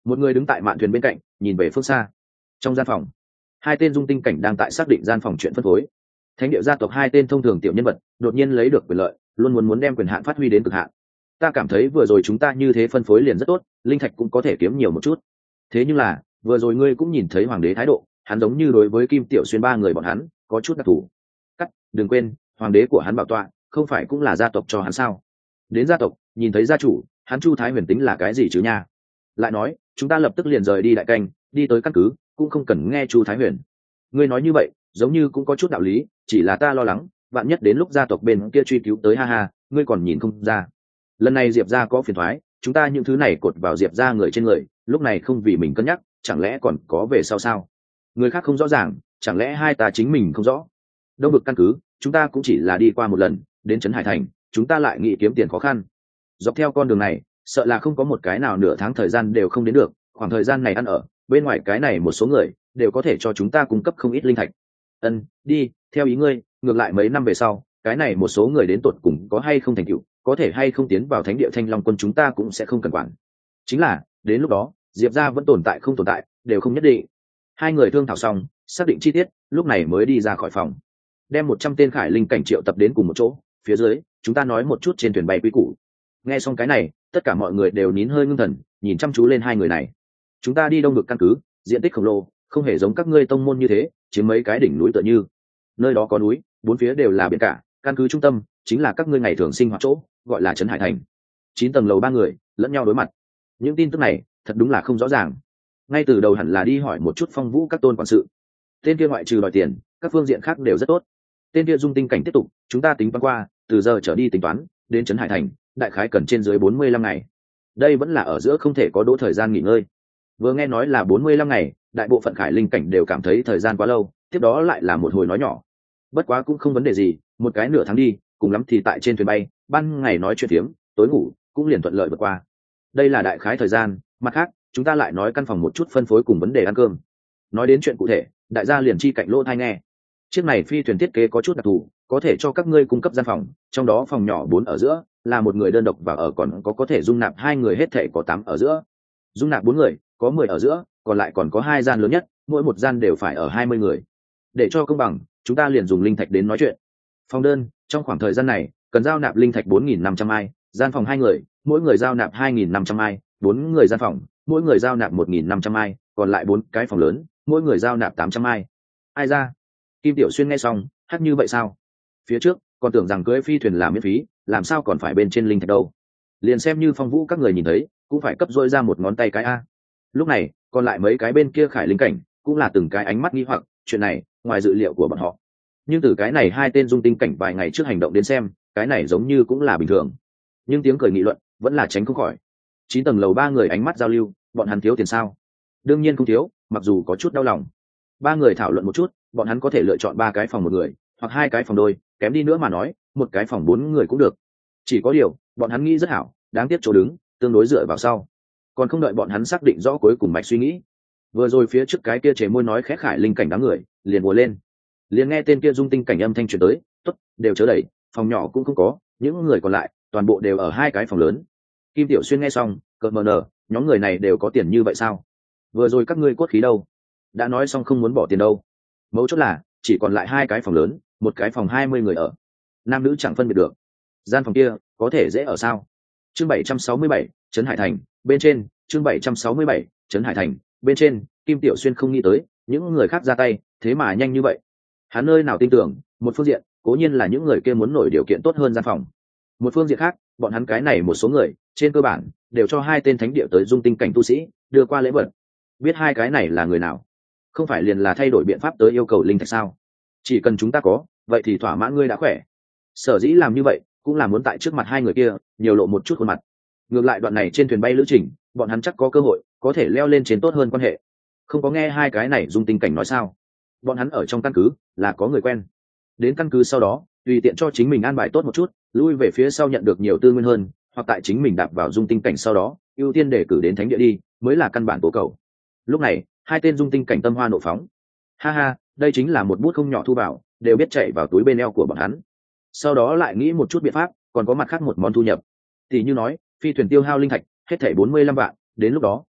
S1: Một người đứng tại mạn thuyền bên cạnh nhìn về phương xa. Trong gian phòng, hai tên dung tinh cảnh đang tại xác định gian phòng chuyện phân phối. Thánh địa gia tộc hai tên thông thường tiểu nhân vật đột nhiên lấy được quyền lợi, luôn muốn muốn đem quyền hạn phát huy đến cực hạn. Ta cảm thấy vừa rồi chúng ta như thế phân phối liền rất tốt, linh thạch cũng có thể kiếm nhiều một chút. Thế nhưng là vừa rồi ngươi cũng nhìn thấy hoàng đế thái độ, hắn giống như đối với Kim Tiểu Xuyên ba người bọn hắn có chút đặc thù. Cắt, đừng quên, hoàng đế của hắn bảo tọa không phải cũng là gia tộc cho hắn sao? Đến gia tộc, nhìn thấy gia chủ, hắn Chu Thái Huyền tính là cái gì chứ nha? Lại nói, chúng ta lập tức liền rời đi đại canh, đi tới căn cứ, cũng không cần nghe Chu Thái Huyền. Ngươi nói như vậy, giống như cũng có chút đạo lý, chỉ là ta lo lắng, vạn nhất đến lúc gia tộc bên kia truy cứu tới, ha ha, ngươi còn nhìn không ra. Lần này Diệp gia có phiền toái, chúng ta những thứ này cột vào Diệp gia người trên người, lúc này không vì mình cân nhắc, chẳng lẽ còn có về sau sao? Người khác không rõ ràng, chẳng lẽ hai ta chính mình không rõ? Đông Vực căn cứ, chúng ta cũng chỉ là đi qua một lần, đến trấn Hải Thành, chúng ta lại nghĩ kiếm tiền khó khăn. Dọc theo con đường này, sợ là không có một cái nào nửa tháng thời gian đều không đến được, khoảng thời gian này ăn ở, bên ngoài cái này một số người đều có thể cho chúng ta cung cấp không ít linh thạch. Ân, đi, theo ý ngươi, ngược lại mấy năm về sau, cái này một số người đến tột cùng có hay không thành tựu, có thể hay không tiến vào thánh địa Thanh Long quân chúng ta cũng sẽ không cần quản. Chính là, đến lúc đó, Diệp gia vẫn tồn tại không tồn tại, đều không nhất định. Hai người thương thảo xong, xác định chi tiết, lúc này mới đi ra khỏi phòng. Đem một trăm tên khải linh cảnh triệu tập đến cùng một chỗ, phía dưới, chúng ta nói một chút trên thuyền bay quý củ. Nghe xong cái này, tất cả mọi người đều nín hơi ngưng thần, nhìn chăm chú lên hai người này. Chúng ta đi Đông Vực căn cứ, diện tích khổng lồ, không hề giống các ngươi tông môn như thế, chiếm mấy cái đỉnh núi tựa như. Nơi đó có núi, bốn phía đều là biển cả, căn cứ trung tâm chính là các ngươi ngày thường sinh hoạt chỗ, gọi là trấn Hải Thành. Chín tầng lầu ba người, lẫn nhau đối mặt. Những tin tức này, thật đúng là không rõ ràng. Ngay từ đầu hẳn là đi hỏi một chút Phong Vũ các tôn quản sự. Tên kia ngoại trừ đòi tiền, các phương diện khác đều rất tốt. Tên kia dung tinh cảnh tiếp tục, chúng ta tính toán qua, từ giờ trở đi tính toán, đến trấn Hải Thành, đại khái cần trên dưới bốn mươi lăm ngày. Đây vẫn là ở giữa không thể có đỗ thời gian nghỉ ngơi. Vừa nghe nói là bốn mươi lăm ngày, đại bộ phận khải linh cảnh đều cảm thấy thời gian quá lâu, tiếp đó lại là một hồi nói nhỏ. Bất quá cũng không vấn đề gì, một cái nửa tháng đi, cùng lắm thì tại trên thuyền bay, ban ngày nói chuyện phiếm, tối ngủ cũng liền thuận lợi vượt qua. Đây là đại khái thời gian, mặt khác, chúng ta lại nói căn phòng một chút phân phối cùng vấn đề ăn cơm. Nói đến chuyện cụ thể, đại gia liền chi cạnh lỗ tai nghe. Chiếc này phi thuyền thiết kế có chút đặc thù, có thể cho các ngươi cung cấp gian phòng, trong đó phòng nhỏ bốn ở giữa là một người đơn độc và ở, còn có có thể dung nạp hai người, hết thể có tám ở giữa. Dung nạp bốn người, có mười ở giữa, còn lại còn có hai gian lớn nhất, mỗi một gian đều phải ở hai mươi người. Để cho công bằng, chúng ta liền dùng linh thạch đến nói chuyện. Phòng đơn, trong khoảng thời gian này, cần giao nạp linh thạch bốn nghìn năm trăm ai, gian phòng hai người, mỗi người giao nạp hai nghìn năm trăm ai, bốn người gian phòng, mỗi người giao nạp một nghìn năm trăm ai, còn lại bốn cái phòng lớn, mỗi người giao nạp tám trăm ai. Ai ra? Kim Tiểu Xuyên nghe xong, hát như vậy sao? Phía trước, còn tưởng rằng cưới phi thuyền là miễn phí, làm sao còn phải bên trên linh thạch đâu? Liền xem như Phong Vũ các người nhìn thấy, cũng phải cấp dội ra một ngón tay cái a. Lúc này, còn lại mấy cái bên kia khải linh cảnh, cũng là từng cái ánh mắt nghi hoặc, chuyện này, ngoài dự liệu của bọn họ. Nhưng từ cái này hai tên dung tinh cảnh vài ngày trước hành động đến xem, cái này giống như cũng là bình thường. Nhưng tiếng cười nghị luận vẫn là tránh không khỏi. Chín tầng lầu ba người ánh mắt giao lưu, bọn hắn thiếu tiền sao? Đương nhiên không thiếu, mặc dù có chút đau lòng. Ba người thảo luận một chút, bọn hắn có thể lựa chọn ba cái phòng một người, hoặc hai cái phòng đôi, kém đi nữa mà nói, một cái phòng bốn người cũng được. Chỉ có điều, bọn hắn nghĩ rất hảo, đáng tiếc chỗ đứng, tương đối dựa vào sau. Còn không đợi bọn hắn xác định rõ cuối cùng mạch suy nghĩ. Vừa rồi phía trước cái kia chế môi nói khẽ khải linh cảnh đám người, liền ùa lên. Liền nghe tên kia dung tinh cảnh âm thanh truyền tới, tốt, đều chớ đẩy, phòng nhỏ cũng không có, những người còn lại, toàn bộ đều ở hai cái phòng lớn. Kim Tiểu Xuyên nghe xong, cợt mờ nở, nhóm người này đều có tiền như vậy sao? Vừa rồi các ngươi cốt khí đâu? Đã nói xong không muốn bỏ tiền đâu. Mấu chốt là, chỉ còn lại hai cái phòng lớn, một cái phòng hai mươi người ở. Nam nữ chẳng phân biệt được. Gian phòng kia, có thể dễ ở sao? Chương bảy trăm sáu mươi bảy, Trấn Hải Thành, bên trên, chương bảy trăm sáu mươi bảy, Trấn Hải Thành, bên trên, Kim Tiểu Xuyên không nghĩ tới, những người khác ra tay, thế mà nhanh như vậy. Hắn nơi nào tin tưởng, một phương diện, cố nhiên là những người kia muốn nổi điều kiện tốt hơn gian phòng. Một phương diện khác, bọn hắn cái này một số người, trên cơ bản, đều cho hai tên thánh địa tới dung tinh cảnh tu sĩ, đưa qua lễ vật. Biết hai cái này là người nào? Không phải liền là thay đổi biện pháp tới yêu cầu linh thạch sao? Chỉ cần chúng ta có, vậy thì thỏa mãn ngươi đã khỏe. Sở dĩ làm như vậy, cũng là muốn tại trước mặt hai người kia, nhiều lộ một chút khuôn mặt. Ngược lại đoạn này trên thuyền bay lữ trình, bọn hắn chắc có cơ hội, có thể leo lên trên tốt hơn quan hệ. Không có nghe hai cái này dung tinh cảnh nói sao? Bọn hắn ở trong căn cứ, là có người quen. Đến căn cứ sau đó, tùy tiện cho chính mình an bài tốt một chút, lui về phía sau nhận được nhiều tư nguyên hơn, hoặc tại chính mình đạp vào dung tinh cảnh sau đó, ưu tiên để cử đến thánh địa đi, mới là căn bản tố cầu. Lúc này, hai tên dung tinh cảnh tâm hoa nộ phóng. Ha ha, đây chính là một bút không nhỏ thu vào, đều biết chạy vào túi bên eo của bọn hắn. Sau đó lại nghĩ một chút biện pháp, còn có mặt khác một món thu nhập. Thì như nói, phi thuyền tiêu hao linh thạch, hết thảy bốn mươi lăm vạn, đến lúc đó,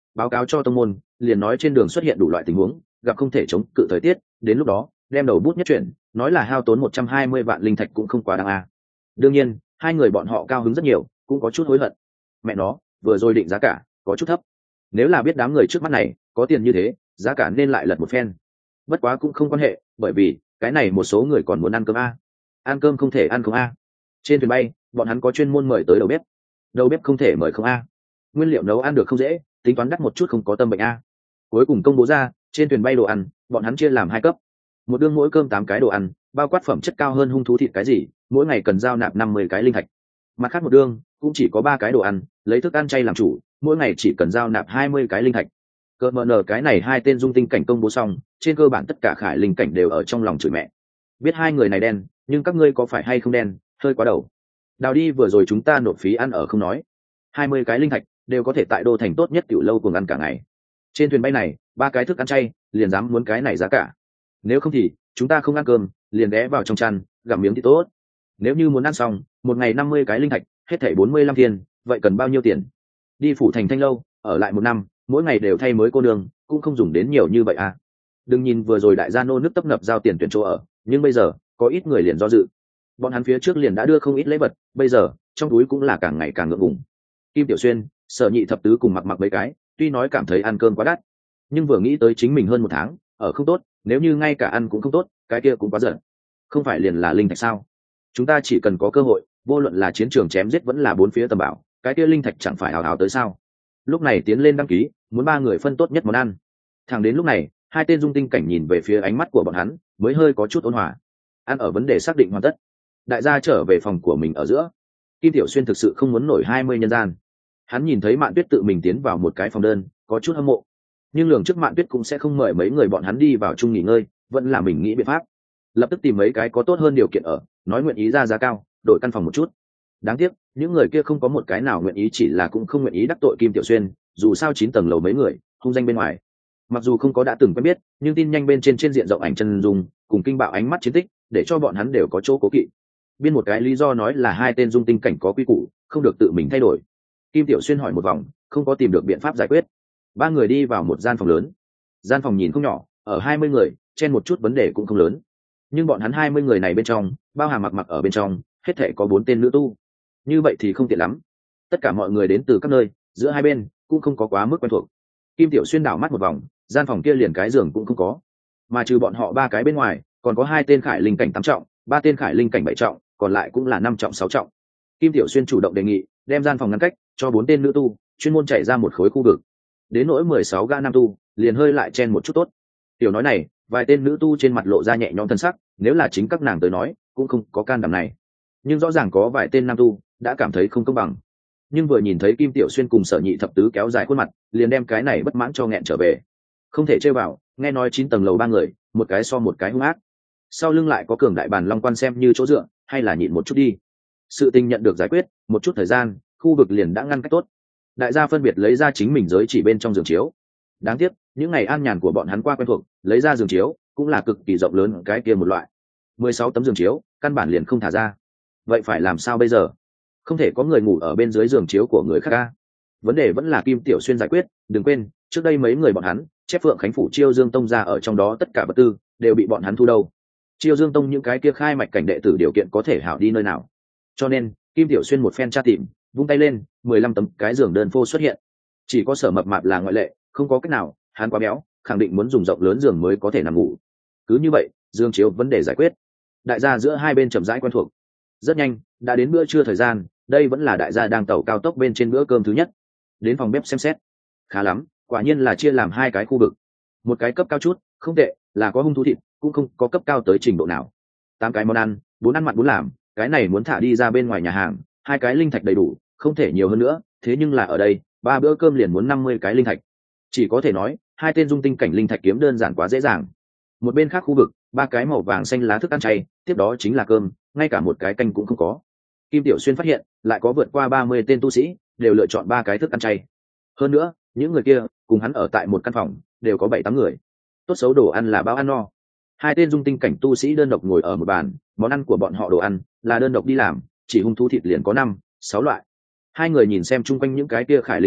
S1: báo cáo cho tông môn, liền nói trên đường xuất hiện đủ loại tình huống, gặp không thể chống cự thời tiết, đến lúc đó đem đầu bút nhất chuyển, nói là hao tốn một trăm hai mươi vạn linh thạch cũng không quá đáng a. Đương nhiên hai người bọn họ cao hứng rất nhiều, cũng có chút hối hận. Mẹ nó, vừa rồi định giá cả có chút thấp, nếu là biết đám người trước mắt này có tiền như thế, giá cả nên lại lật một phen. Bất quá cũng không quan hệ, bởi vì cái này một số người còn muốn ăn cơm a. Ăn cơm không thể ăn không a. Trên thuyền bay bọn hắn có chuyên môn mời tới đầu bếp, đầu bếp không thể mời không a. Nguyên liệu nấu ăn được không dễ, tính toán đắt một chút không có tâm bệnh a. Cuối cùng công bố ra, trên thuyền bay đồ ăn bọn hắn chia làm hai cấp, một đương mỗi cơm tám cái đồ ăn, bao quát phẩm chất cao hơn hung thú thịt cái gì, mỗi ngày cần giao nạp năm mươi cái linh thạch. Mặt khác một đương cũng chỉ có ba cái đồ ăn, lấy thức ăn chay làm chủ, mỗi ngày chỉ cần giao nạp hai mươi cái linh thạch. Cỡ mờ nở cái này hai tên dung tinh cảnh công bố xong, trên cơ bản tất cả khải linh cảnh đều ở trong lòng chửi mẹ. Biết hai người này đen, nhưng các ngươi có phải hay không đen, hơi quá đầu. Đào đi vừa rồi chúng ta nộp phí ăn ở không nói, hai mươi cái linh thạch đều có thể tại đô thành tốt nhất tiểu lâu cùng ăn cả ngày. Trên thuyền bay này ba cái thức ăn chay liền dám muốn cái này giá cả, nếu không thì chúng ta không ăn cơm, liền ghé vào trong chăn gặm miếng thì tốt. Nếu như muốn ăn xong một ngày năm mươi cái linh thạch, hết thảy bốn mươi lăm thiên, vậy cần bao nhiêu tiền? Đi phủ thành Thanh lâu ở lại một năm, mỗi ngày đều thay mới cô đường, cũng không dùng đến nhiều như vậy à. Đừng nhìn vừa rồi đại gia nô nước tấp nập giao tiền tuyển chỗ ở, nhưng bây giờ có ít người liền do dự. Bọn hắn phía trước liền đã đưa không ít lễ vật, bây giờ trong túi cũng là càng ngày càng ngượng ngùng. Kim Tiểu Xuyên, Sở Nhị thập tứ cùng mặc mặc mấy cái, tuy nói cảm thấy ăn cơm quá đắt, nhưng vừa nghĩ tới chính mình hơn một tháng ở không tốt, nếu như ngay cả ăn cũng không tốt, cái kia cũng quá giận. Không phải liền là linh thạch sao? Chúng ta chỉ cần có cơ hội, vô luận là chiến trường chém giết vẫn là bốn phía tầm bảo, cái kia linh thạch chẳng phải hào hào tới sao? Lúc này tiến lên đăng ký, muốn ba người phân tốt nhất món ăn. Thẳng đến lúc này, hai tên dung tinh cảnh nhìn về phía ánh mắt của bọn hắn, mới hơi có chút ôn hòa. Ăn ở vấn đề xác định hoàn tất, đại gia trở về phòng của mình ở giữa. Kim Tiểu Xuyên thực sự không muốn nổi hai mươi nhân gian. Hắn nhìn thấy Mạn Tuyết tự mình tiến vào một cái phòng đơn, có chút hâm mộ. Nhưng lường trước Mạn Tuyết cũng sẽ không mời mấy người bọn hắn đi vào chung nghỉ ngơi, vẫn là mình nghĩ biện pháp. Lập tức tìm mấy cái có tốt hơn điều kiện ở, nói nguyện ý ra giá cao, đổi căn phòng một chút. Đáng tiếc, những người kia không có một cái nào nguyện ý, chỉ là cũng không nguyện ý đắc tội Kim Tiểu Xuyên, dù sao chín tầng lầu mấy người, hung danh bên ngoài. Mặc dù không có đã từng quen biết, nhưng tin nhanh bên trên trên diện rộng ảnh chân dung, cùng kinh bạo ánh mắt chiến tích, để cho bọn hắn đều có chỗ cố kỵ. Biên một cái lý do nói là hai tên dung tinh cảnh có quy củ, không được tự mình thay đổi. Kim Tiểu Xuyên hỏi một vòng, không có tìm được biện pháp giải quyết. Ba người đi vào một gian phòng lớn. Gian phòng nhìn không nhỏ, ở hai mươi người, trên một chút vấn đề cũng không lớn. Nhưng bọn hắn hai mươi người này bên trong, bao hàm mặc mặc ở bên trong, hết thảy có bốn tên nữ tu. Như vậy thì không tiện lắm. Tất cả mọi người đến từ các nơi, giữa hai bên cũng không có quá mức quen thuộc. Kim Tiểu Xuyên đảo mắt một vòng, gian phòng kia liền cái giường cũng không có. Mà trừ bọn họ ba cái bên ngoài, còn có hai tên khải linh cảnh tám trọng, ba tên khải linh cảnh bảy trọng, còn lại cũng là năm trọng sáu trọng. Kim Tiểu Xuyên chủ động đề nghị, đem gian phòng ngăn cách, cho bốn tên nữ tu, chuyên môn chạy ra một khối khu vực. Đến nỗi mười sáu gã nam tu, liền hơi lại chen một chút tốt. Tiểu nói này, vài tên nữ tu trên mặt lộ ra nhẹ nhõm thân sắc, nếu là chính các nàng tới nói, cũng không có can đảm này. Nhưng rõ ràng có vài tên nam tu đã cảm thấy không công bằng. Nhưng vừa nhìn thấy Kim Tiểu Xuyên cùng Sở Nhị thập tứ kéo dài khuôn mặt, liền đem cái này bất mãn cho nghẹn trở về. Không thể chơi vào, nghe nói chín tầng lầu ba người, một cái so một cái hung ác. Sau lưng lại có cường đại bàn long quan xem như chỗ dựa, hay là nhịn một chút đi. Sự tình nhận được giải quyết, một chút thời gian, khu vực liền đã ngăn cách tốt. Đại gia phân biệt lấy ra chính mình giới chỉ bên trong giường chiếu. Đáng tiếc, những ngày an nhàn của bọn hắn qua quen thuộc, lấy ra giường chiếu cũng là cực kỳ rộng lớn cái kia một loại. mười sáu tấm giường chiếu, căn bản liền không thả ra. Vậy phải làm sao bây giờ? Không thể có người ngủ ở bên dưới giường chiếu của người khác ca. Vấn đề vẫn là Kim Tiểu Xuyên giải quyết, đừng quên, trước đây mấy người bọn hắn, chép Phượng Khánh phủ Chiêu Dương tông ra ở trong đó, tất cả vật tư đều bị bọn hắn thu đâu. Chiêu Dương tông những cái kia khai mạch cảnh đệ tử điều kiện có thể hảo đi nơi nào. Cho nên, Kim Tiểu Xuyên một phen tra tìm, vung tay lên, mười lăm tấm cái giường đơn phô xuất hiện. Chỉ có Sở Mập Mạp là ngoại lệ, không có cách nào, hắn quá béo, khẳng định muốn dùng rộng lớn giường mới có thể nằm ngủ. Cứ như vậy, giường chiếu vấn đề giải quyết. Đại gia giữa hai bên chậm rãi quen thuộc. Rất nhanh, đã đến bữa trưa thời gian, đây vẫn là đại gia đang tàu cao tốc bên trên bữa cơm thứ nhất. Đến phòng bếp xem xét. Khá lắm, quả nhiên là chia làm hai cái khu vực. Một cái cấp cao chút, không tệ, là có hung thú thịt, cũng không có cấp cao tới trình độ nào. Tám cái món ăn, bốn ăn mặn bốn làm, cái này muốn thả đi ra bên ngoài nhà hàng, hai cái linh thạch đầy đủ, không thể nhiều hơn nữa, thế nhưng là ở đây, ba bữa cơm liền muốn năm mươi cái linh thạch. Chỉ có thể nói, hai tên dung tinh cảnh linh thạch kiếm đơn giản quá dễ dàng. Một bên khác khu vực, ba cái màu vàng xanh lá thức ăn chay, tiếp đó chính là cơm, ngay cả một cái canh cũng không có. Kim Tiểu Xuyên phát hiện, lại có vượt qua ba mươi tên tu sĩ đều lựa chọn ba cái thức ăn chay. Hơn nữa, những người kia cùng hắn ở tại một căn phòng, đều có bảy tám người. Tốt xấu đồ ăn là bao ăn no. Hai tên dung tinh cảnh tu sĩ đơn độc ngồi ở một bàn, món ăn của bọn họ đồ ăn là đơn độc đi làm, chỉ hung thú thịt liền có năm, sáu loại. Hai người nhìn xem chung quanh những cái kia khải linh cảnh,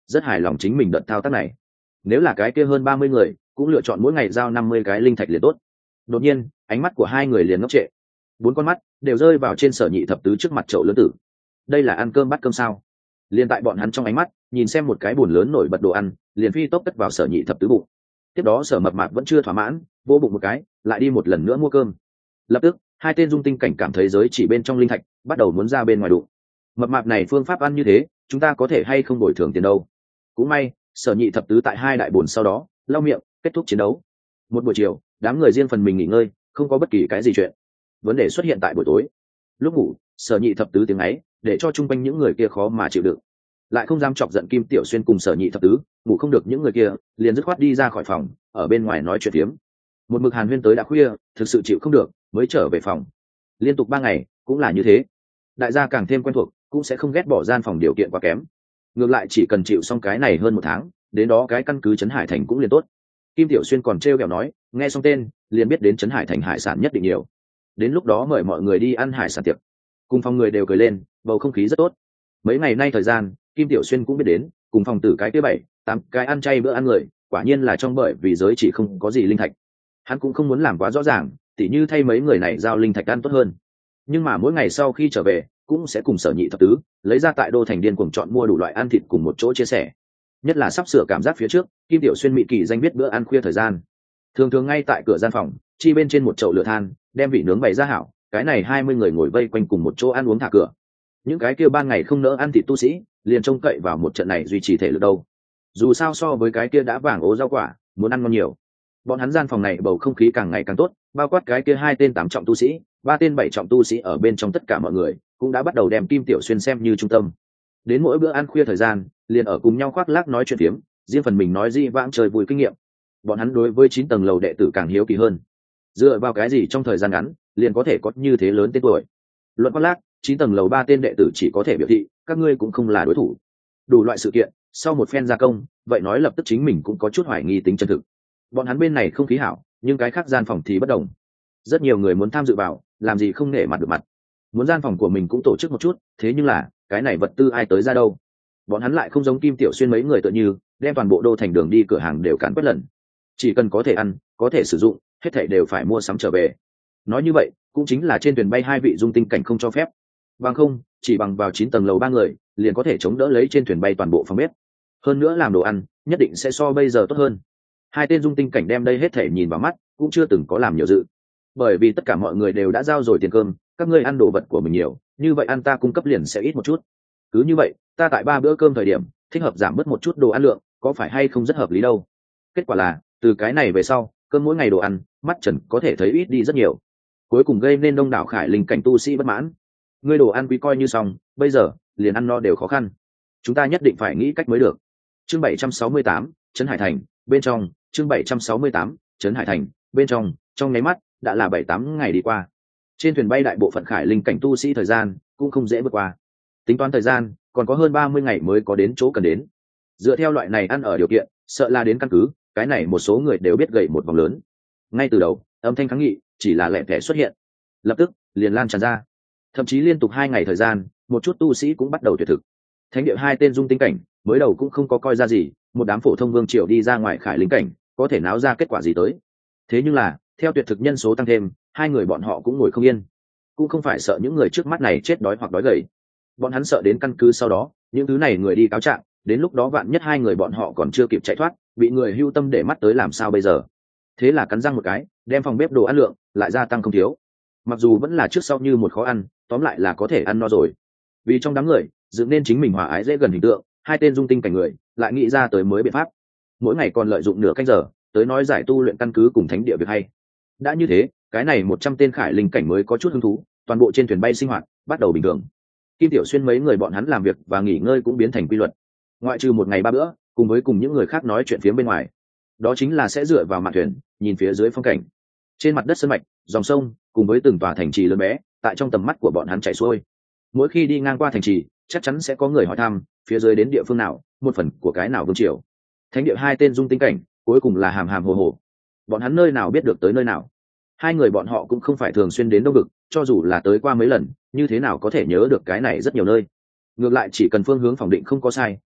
S1: rất hài lòng chính mình đợt thao tác này. Nếu là cái kia hơn ba mươi người cũng lựa chọn mỗi ngày giao năm mươi cái linh thạch liền tốt. Đột nhiên ánh mắt của hai người liền ngốc trệ, bốn con mắt đều rơi vào trên Sở Nhị thập tứ trước mặt chậu lớn tử. Đây là ăn cơm bắt cơm sao? Liền tại bọn hắn trong ánh mắt nhìn xem một cái bồn lớn nổi bật đồ ăn, liền phi tốc cất vào Sở Nhị thập tứ bụng. Tiếp đó Sở Mập Mạp vẫn chưa thỏa mãn, vô bụng một cái, lại đi một lần nữa mua cơm. Lập tức hai tên dung tinh cảnh cảm thấy giới chỉ bên trong linh thạch bắt đầu muốn ra bên ngoài đụng. Mập mạp này phương pháp ăn như thế, chúng ta có thể hay không bồi thường tiền đâu? Cũng may Sở Nhị thập tứ tại hai đại bồn sau đó lau miệng kết thúc chiến đấu. Một buổi chiều đám người riêng phần mình nghỉ ngơi, không có bất kỳ cái gì chuyện. Vấn đề xuất hiện tại buổi tối. Lúc ngủ Sở Nhị thập tứ tiếng ấy để cho chung quanh những người kia khó mà chịu đựng, lại không dám chọc giận Kim Tiểu Xuyên cùng Sở Nhị thập tứ, ngủ không được những người kia liền dứt khoát đi ra khỏi phòng, ở bên ngoài nói chuyện phiếm. Một mực hàn huyên tới đã khuya, thực sự chịu không được mới trở về phòng. Liên tục ba ngày cũng là như thế. Đại gia càng thêm quen thuộc, cũng sẽ không ghét bỏ gian phòng điều kiện quá kém. Ngược lại chỉ cần chịu xong cái này hơn một tháng, đến đó cái căn cứ Trấn Hải Thành cũng liền tốt. Kim Tiểu Xuyên còn trêu ghẹo nói, nghe xong tên liền biết đến Trấn Hải Thành hải sản nhất định nhiều, đến lúc đó mời mọi người đi ăn hải sản tiệc. Cùng phòng người đều cười lên, bầu không khí rất tốt. Mấy ngày nay thời gian Kim Tiểu Xuyên cũng biết đến, cùng phòng tử cái thứ bảy tám cái ăn chay bữa ăn người, quả nhiên là trong bởi vì giới chỉ không có gì linh thạch. Hắn cũng không muốn làm quá rõ ràng, tỉ như thay mấy người này giao linh thạch ăn tốt hơn. Nhưng mà mỗi ngày sau khi trở về cũng sẽ cùng Sở Nhị thập tứ lấy ra tại đô thành điên cuồng chọn mua đủ loại ăn thịt cùng một chỗ chia sẻ. Nhất là sắp sửa cảm giác phía trước, Kim Tiểu Xuyên mỹ kỳ danh biết bữa ăn khuya thời gian, thường thường ngay tại cửa gian phòng chi bên trên một chậu lửa than, đem vị nướng bày ra hảo, cái này hai mươi người ngồi vây quanh cùng một chỗ ăn uống thả cửa. Những cái kia ban ngày không nỡ ăn thịt tu sĩ liền trông cậy vào một trận này duy trì thể lực đâu. Dù sao so với cái kia đã vàng ố rau quả muốn ăn ngon nhiều. Bọn hắn gian phòng này bầu không khí càng ngày càng tốt, bao quát cái kia hai tên tám trọng tu sĩ, ba tên bảy trọng tu sĩ ở bên trong, tất cả mọi người cũng đã bắt đầu đem Kim Tiểu Xuyên xem như trung tâm. Đến mỗi bữa ăn khuya thời gian liền ở cùng nhau khoác lác nói chuyện phiếm, riêng phần mình nói di vãng trời vui kinh nghiệm. Bọn hắn đối với chín tầng lầu đệ tử càng hiếu kỳ hơn, dựa vào cái gì trong thời gian ngắn liền có thể có như thế lớn tên tuổi. Luận khoác lác, chín tầng lầu ba tên đệ tử chỉ có thể biểu thị các ngươi cũng không là đối thủ. Đủ loại sự kiện sau một phen gia công, vậy nói lập tức chính mình cũng có chút hoài nghi tính chân thực. Bọn hắn bên này không khí hảo, nhưng cái khác gian phòng thì bất đồng. Rất nhiều người muốn tham dự vào, làm gì không nể mặt được mặt. Muốn gian phòng của mình cũng tổ chức một chút, thế nhưng là cái này vật tư ai tới ra đâu. Bọn hắn lại không giống Kim Tiểu Xuyên mấy người tựa như đem toàn bộ đô thành đường đi cửa hàng đều càn quét lần. Chỉ cần có thể ăn, có thể sử dụng, hết thảy đều phải mua sắm trở về. Nói như vậy cũng chính là trên thuyền bay hai vị dung tinh cảnh không cho phép. Bằng không chỉ bằng vào chín tầng lầu ba người liền có thể chống đỡ lấy trên thuyền bay toàn bộ phòng bếp. Hơn nữa làm đồ ăn nhất định sẽ so bây giờ tốt hơn. Hai tên dung tinh cảnh đem đây hết thể nhìn vào mắt, cũng chưa từng có làm nhiều dự. Bởi vì tất cả mọi người đều đã giao rồi tiền cơm, các ngươi ăn đồ vật của mình nhiều, như vậy ăn ta cung cấp liền sẽ ít một chút. Cứ như vậy ta tại ba bữa cơm thời điểm thích hợp giảm bớt một chút đồ ăn lượng, có phải hay không rất hợp lý đâu. Kết quả là từ cái này về sau, cơm mỗi ngày đồ ăn mắt trần có thể thấy ít đi rất nhiều, cuối cùng gây nên đông đảo khải linh cảnh tu sĩ bất mãn. Ngươi đồ ăn quý coi như xong, bây giờ liền ăn no đều khó khăn, chúng ta nhất định phải nghĩ cách mới được. Chương bảy trăm sáu mươi tám, Trấn Hải Thành bên trong. Chương bảy trăm sáu mươi tám, Trấn Hải Thành bên trong. Trong nháy mắt đã là bảy tám ngày đi qua. Trên thuyền bay đại bộ phận khải linh cảnh tu sĩ thời gian cũng không dễ vượt qua. Tính toán thời gian còn có hơn ba mươi ngày mới có đến chỗ cần đến. Dựa theo loại này ăn ở điều kiện, sợ là đến căn cứ cái này một số người đều biết gầy một vòng lớn. Ngay từ đầu âm thanh kháng nghị chỉ là lẻ tẻ xuất hiện, lập tức liền lan tràn ra. Thậm chí liên tục hai ngày thời gian, một chút tu sĩ cũng bắt đầu tuyệt thực. Thánh địa hai tên dung tinh cảnh mới đầu cũng không có coi ra gì, một đám phổ thông vương triều đi ra ngoài khải linh cảnh có thể náo ra kết quả gì tới. Thế nhưng là theo tuyệt thực nhân số tăng thêm, hai người bọn họ cũng ngồi không yên. Cũng không phải sợ những người trước mắt này chết đói hoặc đói gầy, bọn hắn sợ đến căn cứ sau đó những thứ này người đi cáo trạng, đến lúc đó vạn nhất hai người bọn họ còn chưa kịp chạy thoát, bị người hưu tâm để mắt tới làm sao bây giờ. Thế là cắn răng một cái, đem phòng bếp đồ ăn lượng lại gia tăng không thiếu. Mặc dù vẫn là trước sau như một khó ăn, tóm lại là có thể ăn no rồi. Vì trong đám người dựng nên chính mình hòa ái dễ gần hình tượng, hai tên dung tinh cảnh người lại nghĩ ra tới mới biện pháp. Mỗi ngày còn lợi dụng nửa canh giờ tới nói giải tu luyện căn cứ cùng thánh địa việc hay. Đã như thế, cái này một trăm tên khải linh cảnh mới có chút hứng thú, toàn bộ trên thuyền bay sinh hoạt bắt đầu bình thường. Kim Tiểu Xuyên mấy người bọn hắn làm việc và nghỉ ngơi cũng biến thành quy luật. Ngoại trừ một ngày ba bữa, cùng với cùng những người khác nói chuyện phía bên ngoài, đó chính là sẽ dựa vào mạn thuyền nhìn phía dưới phong cảnh. Trên mặt đất sơn mạch, dòng sông cùng với từng tòa thành trì lớn bé tại trong tầm mắt của bọn hắn chảy xuôi. Mỗi khi đi ngang qua thành trì, chắc chắn sẽ có người hỏi thăm phía dưới đến địa phương nào, một phần của cái nào vương triều. Thánh địa hai tên dung tinh cảnh cuối cùng là hàm hàm hồ hồ, bọn hắn nơi nào biết được tới nơi nào. Hai người bọn họ cũng không phải thường xuyên đến đông vực, cho dù là tới qua mấy lần, như thế nào có thể nhớ được cái này rất nhiều nơi. Ngược lại chỉ cần phương hướng phòng định không có sai,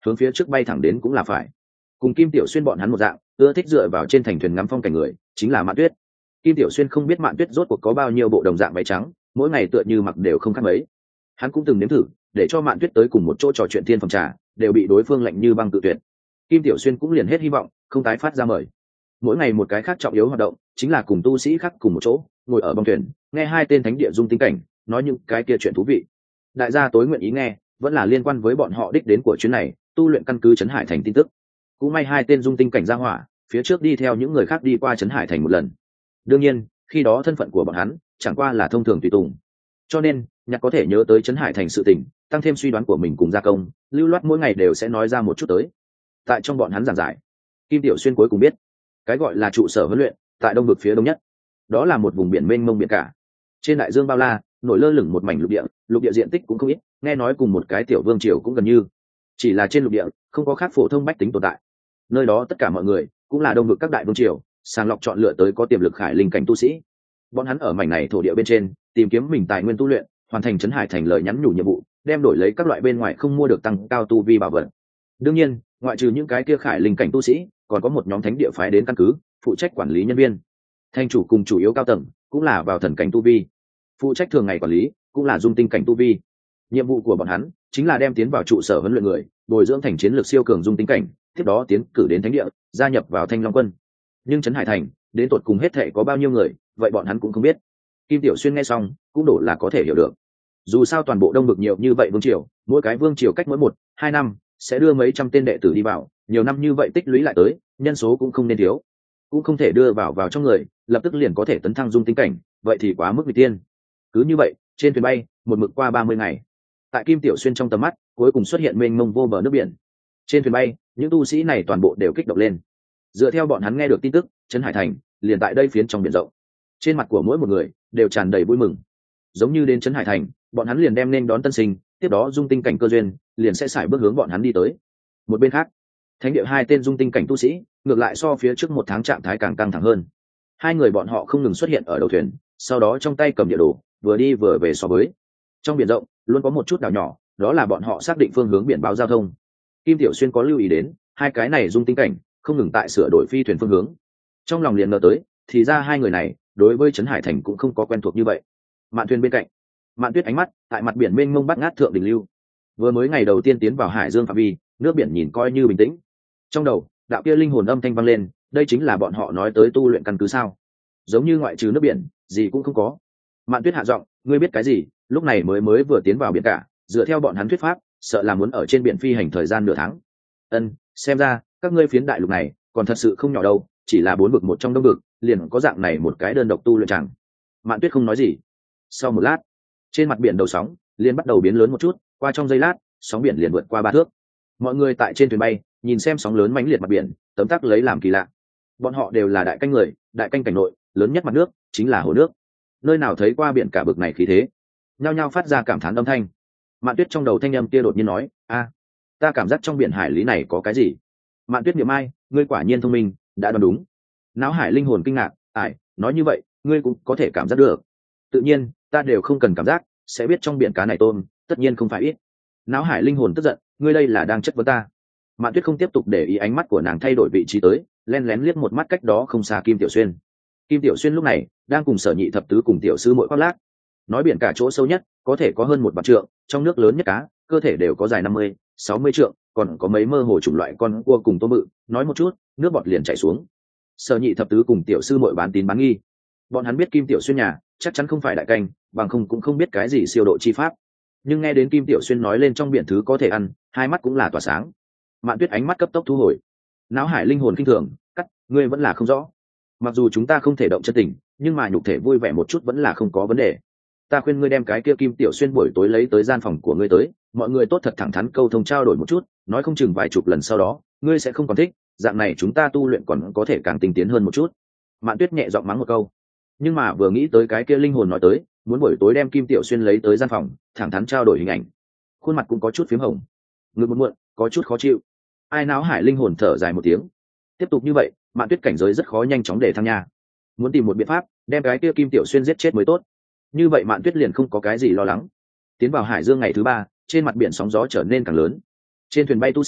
S1: hướng phía trước bay thẳng đến cũng là phải. Cùng Kim Tiểu Xuyên bọn hắn một dạng, ưa thích dựa vào trên thành thuyền ngắm phong cảnh người, chính là Mạn Tuyết. Kim Tiểu Xuyên không biết Mạn Tuyết rốt cuộc có bao nhiêu bộ đồng dạng váy trắng, mỗi ngày tựa như mặc đều không khác mấy. Hắn cũng từng nếm thử, để cho Mạn Tuyết tới cùng một chỗ trò chuyện thiên phòng trà, đều bị đối phương lạnh như băng tự tuyệt. Kim Tiểu Xuyên cũng liền hết hy vọng, không tái phát ra mời. Mỗi ngày một cái khác trọng yếu hoạt động, chính là cùng tu sĩ khác cùng một chỗ, ngồi ở bong thuyền, nghe hai tên thánh địa dung tinh cảnh, nói những cái kia chuyện thú vị. Đại gia tối nguyện ý nghe, vẫn là liên quan với bọn họ đích đến của chuyến này, tu luyện căn cứ trấn Hải Thành tin tức. Cũng may hai tên dung tinh cảnh ra hỏa, phía trước đi theo những người khác đi qua trấn Hải Thành một lần. Đương nhiên, khi đó thân phận của bọn hắn chẳng qua là thông thường tùy tùng. Cho nên, nhạc có thể nhớ tới trấn Hải Thành sự tình, tăng thêm suy đoán của mình cùng gia công, lưu loát mỗi ngày đều sẽ nói ra một chút tới. Tại trong bọn hắn giảng giải, Kim Tiểu Xuyên cuối cùng biết, cái gọi là trụ sở huấn luyện, tại đông vực phía đông nhất, đó là một vùng biển mênh mông biển cả. Trên đại dương bao la, nổi lơ lửng một mảnh lục địa, lục địa diện tích cũng không ít, nghe nói cùng một cái tiểu vương triều cũng gần như. Chỉ là trên lục địa, không có khác phổ thông bách tính tồn tại. Nơi đó tất cả mọi người cũng là đông vực các đại vương triều, sàng lọc chọn lựa tới có tiềm lực khải linh cảnh tu sĩ. Bọn hắn ở mảnh này thổ địa bên trên, tìm kiếm mình tài nguyên tu luyện, hoàn thành trấn Hải Thành lời nhắn nhủ nhiệm vụ, đem đổi lấy các loại bên ngoài không mua được tăng cao tu vi bảo vật. Đương nhiên, ngoại trừ những cái kia khải linh cảnh tu sĩ, còn có một nhóm thánh địa phái đến căn cứ, phụ trách quản lý nhân viên. Thành chủ cùng chủ yếu cao tầng cũng là vào thần cảnh tu vi, phụ trách thường ngày quản lý cũng là dung tinh cảnh tu vi. Nhiệm vụ của bọn hắn chính là đem tiến vào trụ sở huấn luyện người, bồi dưỡng thành chiến lược siêu cường dung tinh cảnh, tiếp đó tiến cử đến thánh địa, gia nhập vào Thanh Long quân. Nhưng trấn Hải Thành đến tột cùng hết thệ có bao nhiêu người, vậy bọn hắn cũng không biết. Kim Tiểu Xuyên nghe xong cũng đổ là có thể hiểu được. Dù sao toàn bộ đông vực nhiều như vậy vương triều, mỗi cái vương triều cách mỗi một hai năm sẽ đưa mấy trăm tên đệ tử đi vào, nhiều năm như vậy tích lũy lại tới, nhân số cũng không nên thiếu. Cũng không thể đưa vào vào trong người, lập tức liền có thể tấn thăng dung tinh cảnh, vậy thì quá mức vị tiên. Cứ như vậy, trên thuyền bay, một mực qua ba mươi ngày. Tại Kim Tiểu Xuyên trong tầm mắt, cuối cùng xuất hiện mênh mông vô bờ nước biển. Trên thuyền bay, những tu sĩ này toàn bộ đều kích động lên. Dựa theo bọn hắn nghe được tin tức, trấn Hải Thành liền tại đây phiến trong biển rộng. Trên mặt của mỗi một người đều tràn đầy vui mừng. Giống như đến trấn Hải Thành, bọn hắn liền đem nên đón tân sinh, tiếp đó dung tinh cảnh cơ duyên, liền sẽ xài bước hướng bọn hắn đi tới. Một bên khác, thánh địa hai tên dung tinh cảnh tu sĩ, ngược lại so phía trước một tháng trạng thái càng căng thẳng hơn. Hai người bọn họ không ngừng xuất hiện ở đầu thuyền, sau đó trong tay cầm địa đồ, vừa đi vừa về so với. Trong biển rộng, luôn có một chút đảo nhỏ, đó là bọn họ xác định phương hướng biển báo giao thông. Kim Tiểu Xuyên có lưu ý đến, hai cái này dung tinh cảnh, không ngừng tại sửa đổi phi thuyền phương hướng. Trong lòng liền ngờ tới, thì ra hai người này, đối với trấn Hải Thành cũng không có quen thuộc như vậy. Mạn thuyền bên cạnh, Mạn Tuyết ánh mắt tại mặt biển mênh mông bát ngát thượng đỉnh lưu. Vừa mới ngày đầu tiên tiến vào hải dương phạm vi, nước biển nhìn coi như bình tĩnh. Trong đầu, đạo kia linh hồn âm thanh vang lên, đây chính là bọn họ nói tới tu luyện căn cứ sao? Giống như ngoại trừ nước biển, gì cũng không có. Mạn Tuyết hạ giọng, ngươi biết cái gì? Lúc này mới mới vừa tiến vào biển cả, dựa theo bọn hắn thuyết pháp, sợ là muốn ở trên biển phi hành thời gian nửa tháng. Ân, xem ra các ngươi phiến đại lục này còn thật sự không nhỏ đâu, chỉ là bốn vực một trong đông vực, liền có dạng này một cái đơn độc tu luyện chẳng. Mạn Tuyết không nói gì. Sau một lát, trên mặt biển đầu sóng liền bắt đầu biến lớn một chút, qua trong giây lát, sóng biển liền vượt qua ba thước. Mọi người tại trên thuyền bay, nhìn xem sóng lớn mãnh liệt mặt biển, tấm tắc lấy làm kỳ lạ. Bọn họ đều là đại canh người, đại canh cảnh nội, lớn nhất mặt nước chính là hồ nước. Nơi nào thấy qua biển cả bực này khí thế, nhao nhao phát ra cảm thán âm thanh. Mạn Tuyết trong đầu thanh âm kia đột nhiên nói, a, ta cảm giác trong biển hải lý này có cái gì. Mạn Tuyết niệm ai, ngươi quả nhiên thông minh, đã đoán đúng. Náo hải linh hồn kinh ngạc, ải, nói như vậy, ngươi cũng có thể cảm giác được. Tự nhiên, ta đều không cần cảm giác, sẽ biết trong biển cá này tôm, tất nhiên không phải ít. Náo hải linh hồn tức giận, ngươi đây là đang chất vấn ta. Mạn Tuyết không tiếp tục để ý ánh mắt của nàng thay đổi vị trí tới, len lén liếc một mắt cách đó không xa Kim Tiểu Xuyên. Kim Tiểu Xuyên lúc này đang cùng Sở Nhị thập tứ cùng tiểu sư muội khoác lác. Nói biển cả chỗ sâu nhất có thể có hơn một vạn trượng, trong nước lớn nhất cá, cơ thể đều có dài năm mươi, sáu mươi trượng, còn có mấy mơ hồ chủng loại con cua cùng tôm bự, nói một chút, nước bọt liền chảy xuống. Sở Nhị thập tứ cùng tiểu sư muội bán tín bán nghi. Bọn hắn biết Kim Tiểu Xuyên nhà chắc chắn không phải đại canh, bằng không cũng không biết cái gì siêu độ chi pháp. Nhưng nghe đến Kim Tiểu Xuyên nói lên trong biển thứ có thể ăn, hai mắt cũng là tỏa sáng. Mạn Tuyết ánh mắt cấp tốc thu hồi. Náo hải linh hồn kinh thường, cắt, ngươi vẫn là không rõ. Mặc dù chúng ta không thể động chân tình, nhưng mà nhục thể vui vẻ một chút vẫn là không có vấn đề. Ta khuyên ngươi đem cái kia Kim Tiểu Xuyên buổi tối lấy tới gian phòng của ngươi tới, mọi người tốt thật thẳng thắn câu thông trao đổi một chút, nói không chừng vài chục lần sau đó, ngươi sẽ không còn thích, dạng này chúng ta tu luyện còn có thể càng tinh tiến hơn một chút. Mạn Tuyết nhẹ giọng mắng một câu, nhưng mà vừa nghĩ tới cái kia linh hồn nói tới, muốn buổi tối đem Kim Tiểu Xuyên lấy tới gian phòng, thẳng thắn trao đổi hình ảnh, khuôn mặt cũng có chút phím hồng, ngực một muộn, có chút khó chịu. Ai náo hải linh hồn thở dài một tiếng. Tiếp tục như vậy, Mạn Tuyết cảnh giới rất khó nhanh chóng để thăng nha. Muốn tìm một biện pháp đem cái kia Kim Tiểu Xuyên giết chết mới tốt. Như vậy Mạn Tuyết liền không có cái gì lo lắng. Tiến vào hải dương ngày thứ ba, trên mặt biển sóng gió trở nên càng lớn. Trên thuyền bay tu sĩ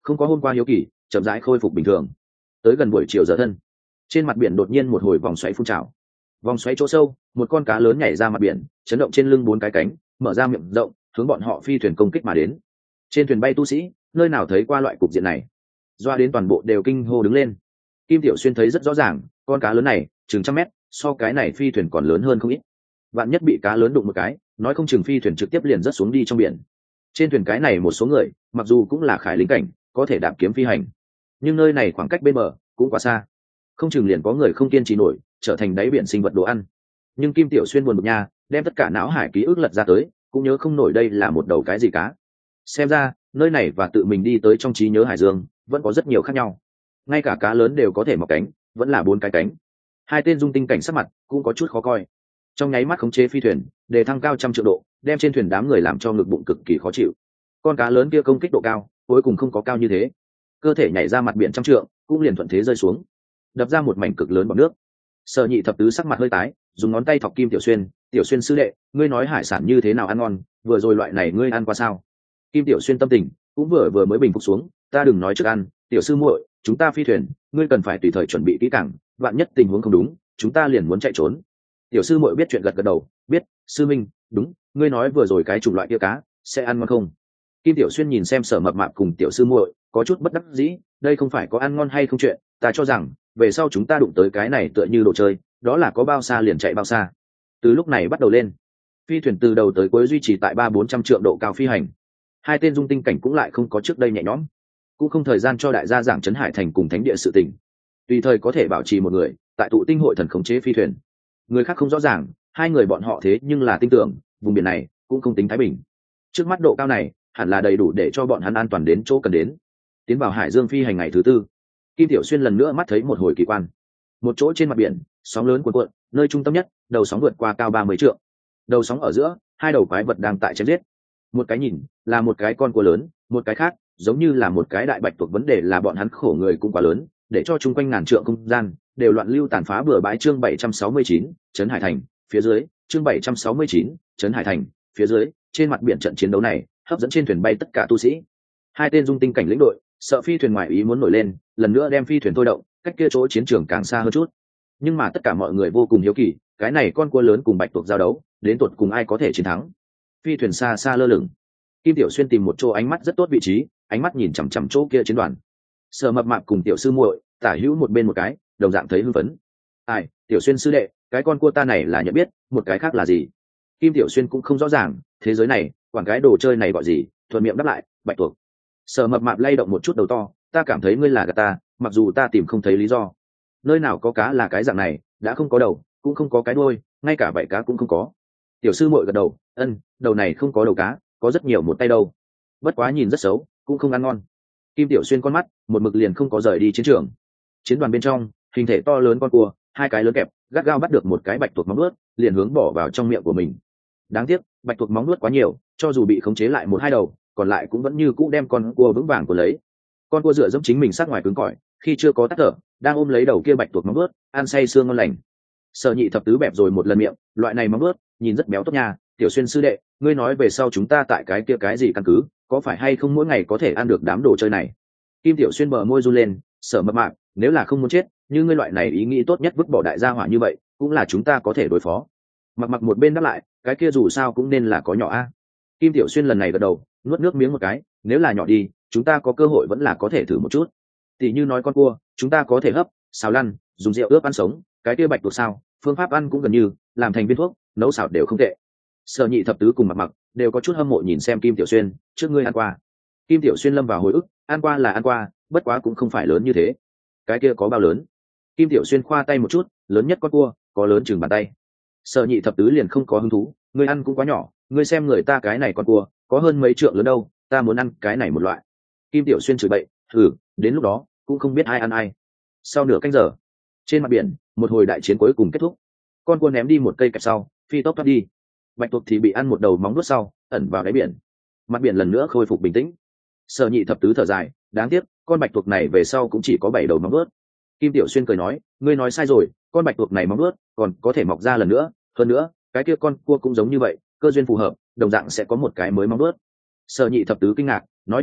S1: không có hôm qua hiếu kỳ, chậm rãi khôi phục bình thường. Tới gần buổi chiều giờ thân, trên mặt biển đột nhiên một hồi vòng xoáy phun trào. Vòng xoáy chỗ sâu, một con cá lớn nhảy ra mặt biển, chấn động trên lưng bốn cái cánh, mở ra miệng rộng, hướng bọn họ phi thuyền công kích mà đến. Trên thuyền bay tu sĩ, nơi nào thấy qua loại cục diện này, doa đến toàn bộ đều kinh hô đứng lên. Kim Tiểu Xuyên thấy rất rõ ràng, con cá lớn này chừng trăm mét, so cái này phi thuyền còn lớn hơn không ít. Vạn nhất bị cá lớn đụng một cái, nói không chừng phi thuyền trực tiếp liền rớt xuống đi trong biển. Trên thuyền cái này một số người, mặc dù cũng là khải lính cảnh, có thể đạp kiếm phi hành, nhưng nơi này khoảng cách bên bờ cũng quá xa, không chừng liền có người không kiên trì nổi, trở thành đáy biển sinh vật đồ ăn. Nhưng Kim Tiểu Xuyên buồn bực nha, đem tất cả não hải ký ức lật ra tới, cũng nhớ không nổi đây là một đầu cái gì cá. Xem ra nơi này và tự mình đi tới trong trí nhớ hải dương vẫn có rất nhiều khác nhau. Ngay cả cá lớn đều có thể mọc cánh, vẫn là bốn cái cánh. Hai tên dung tinh cảnh sắc mặt cũng có chút khó coi. Trong nháy mắt khống chế phi thuyền, để thăng cao trăm triệu độ, đem trên thuyền đám người làm cho ngực bụng cực kỳ khó chịu. Con cá lớn kia công kích độ cao, cuối cùng không có cao như thế, cơ thể nhảy ra mặt biển trăm trượng, cũng liền thuận thế rơi xuống, đập ra một mảnh cực lớn bọt nước. Sở Nhị thập tứ sắc mặt hơi tái, dùng ngón tay thọc Kim Tiểu Xuyên, "Tiểu Xuyên sư đệ, ngươi nói hải sản như thế nào ăn ngon, vừa rồi loại này ngươi ăn qua sao?" Kim Tiểu Xuyên tâm tình cũng vừa vừa mới bình phục xuống, "Ta đừng nói trước ăn, tiểu sư muội, chúng ta phi thuyền, ngươi cần phải tùy thời chuẩn bị kỹ càng, vạn nhất tình huống không đúng, chúng ta liền muốn chạy trốn." Tiểu sư muội biết chuyện gật gật đầu, "Biết, sư minh, đúng, ngươi nói vừa rồi cái chủng loại kia cá, sẽ ăn ngon không?" Kim Tiểu Xuyên nhìn xem Sở Mập Mạp cùng tiểu sư muội, có chút bất đắc dĩ, đây không phải có ăn ngon hay không chuyện, ta cho rằng về sau chúng ta đụng tới cái này tựa như đồ chơi, đó là có bao xa liền chạy bao xa. Từ lúc này bắt đầu lên, phi thuyền từ đầu tới cuối duy trì tại ba bốn trăm triệu độ cao phi hành. Hai tên dung tinh cảnh cũng lại không có trước đây nhẹ nhõm, cũng không thời gian cho đại gia giảng trấn hải thành cùng thánh địa sự tình, tùy thời có thể bảo trì một người tại tụ tinh hội thần khống chế phi thuyền. Người khác không rõ ràng, hai người bọn họ thế nhưng là tin tưởng vùng biển này cũng không tính thái bình. Trước mắt độ cao này hẳn là đầy đủ để cho bọn hắn an toàn đến chỗ cần đến. Tiến vào hải dương phi hành ngày thứ tư, Kim Tiểu Xuyên lần nữa mắt thấy một hồi kỳ quan. Một chỗ trên mặt biển, sóng lớn cuộn cuộn, nơi trung tâm nhất, đầu sóng vượt qua cao ba mươi trượng. Đầu sóng ở giữa, hai đầu quái vật đang tại chém giết. Một cái nhìn là một cái con cua lớn, một cái khác giống như là một cái đại bạch tuộc. Vấn đề là bọn hắn khổ người cũng quá lớn, để cho chung quanh ngàn trượng không gian đều loạn lưu tàn phá bừa bãi. Chương bảy trăm sáu mươi chín, trấn hải thành phía dưới. Chương bảy trăm sáu mươi chín, trấn hải thành phía dưới. Trên mặt biển trận chiến đấu này hấp dẫn trên thuyền bay tất cả tu sĩ. Hai tên dung tinh cảnh lĩnh đội sợ phi thuyền ngoài ý muốn nổi lên, lần nữa đem phi thuyền thôi động, cách kia chỗ chiến trường càng xa hơn chút. Nhưng mà tất cả mọi người vô cùng hiếu kỳ, cái này con cua lớn cùng bạch tuộc giao đấu, đến tột cùng ai có thể chiến thắng. Phi thuyền xa xa lơ lửng, Kim Tiểu Xuyên tìm một chỗ ánh mắt rất tốt vị trí, ánh mắt nhìn chằm chằm chỗ kia chiến đoàn. Sở Mập Mạp cùng tiểu sư muội tả hữu một bên một cái, đồng dạng thấy hưng phấn. "Ai, Tiểu Xuyên sư đệ, cái con cua ta này là nhận biết, một cái khác là gì?" Kim Tiểu Xuyên cũng không rõ ràng, thế giới này quản cái đồ chơi này gọi gì, thuận miệng đáp lại, "Bạch tuộc." Sở Mập Mạp lay động một chút đầu to, "Ta cảm thấy ngươi là gạt ta, mặc dù ta tìm không thấy lý do. Nơi nào có cá là cái dạng này, đã không có đầu, cũng không có cái đuôi, ngay cả vảy cá cũng không có." Tiểu sư muội gật đầu, "Ân, đầu này không có đầu cá, có rất nhiều một tay đâu. Bất quá nhìn rất xấu, cũng không ăn ngon." Kim Tiểu Xuyên con mắt một mực liền không có rời đi chiến trường. Chiến đoàn bên trong, hình thể to lớn con cua, hai cái lớn kẹp, gắt gao bắt được một cái bạch tuộc móng nuốt, liền hướng bỏ vào trong miệng của mình. Đáng tiếc, bạch tuộc móng nuốt quá nhiều, cho dù bị khống chế lại một hai đầu, còn lại cũng vẫn như cũ đem con cua vững vàng của lấy. Con cua dựa dẫm chính mình sát ngoài cứng cỏi, khi chưa có tắt thở, đang ôm lấy đầu kia bạch tuộc móng nuốt, ăn say sương ngon lành. Sở Nhị thập tứ bẹp rồi một lần miệng, "Loại này móng nuốt nhìn rất béo tốt nha, Tiểu Xuyên sư đệ, ngươi nói về sau chúng ta tại cái kia cái gì căn cứ, có phải hay không mỗi ngày có thể ăn được đám đồ chơi này?" Kim Tiểu Xuyên bờ môi run lên, "Sở Mập Mạp, nếu là không muốn chết, như ngươi loại này ý nghĩ tốt nhất vứt bỏ đại gia hỏa như vậy, cũng là chúng ta có thể đối phó." Mặc Mặc một bên đáp lại, "Cái kia dù sao cũng nên là có nhỏ a." Kim Tiểu Xuyên lần này gật đầu, nuốt nước miếng một cái, "Nếu là nhỏ đi, chúng ta có cơ hội vẫn là có thể thử một chút. Tỷ như nói con cua, chúng ta có thể hấp, xào lăn, dùng rượu ướp ăn sống, cái kia bạch tuộc sao, phương pháp ăn cũng gần như làm thành viên thuốc, nấu xào đều không tệ." Sở Nhị thập tứ cùng Mặc Mặc đều có chút hâm mộ nhìn xem Kim Tiểu Xuyên, "Trước ngươi ăn qua." Kim Tiểu Xuyên lâm vào hồi ức, "Ăn qua là ăn qua, bất quá cũng không phải lớn như thế." "Cái kia có bao lớn?" Kim Tiểu Xuyên khoa tay một chút, "Lớn nhất con cua có lớn chừng bàn tay." Sở Nhị thập tứ liền không có hứng thú, "Ngươi ăn cũng quá nhỏ, ngươi xem người ta cái này con cua có hơn mấy trượng lớn đâu, ta muốn ăn cái này một loại." Kim Tiểu Xuyên chửi bậy, "Thử, đến lúc đó cũng không biết ai ăn ai." Sau nửa canh giờ, trên mặt biển, một hồi đại chiến cuối cùng kết thúc. Con cua ném đi một cây kẹp sau, phi tốc thoát đi. Bạch tuộc thì bị ăn một đầu móng nuốt sau, ẩn vào đáy biển. Mặt biển lần nữa khôi phục bình tĩnh. Sở Nhị thập tứ thở dài, "Đáng tiếc, con bạch tuộc này về sau cũng chỉ có bảy đầu móng nuốt." Kim Tiểu Xuyên cười nói, "Ngươi nói sai rồi, con bạch tuộc này móng nuốt còn có thể mọc ra lần nữa, hơn nữa, cái kia con cua cũng giống như vậy, cơ duyên phù hợp, đồng dạng sẽ có một cái mới móng nuốt." Sở Nhị thập tứ kinh ngạc, nói, "Như vậy,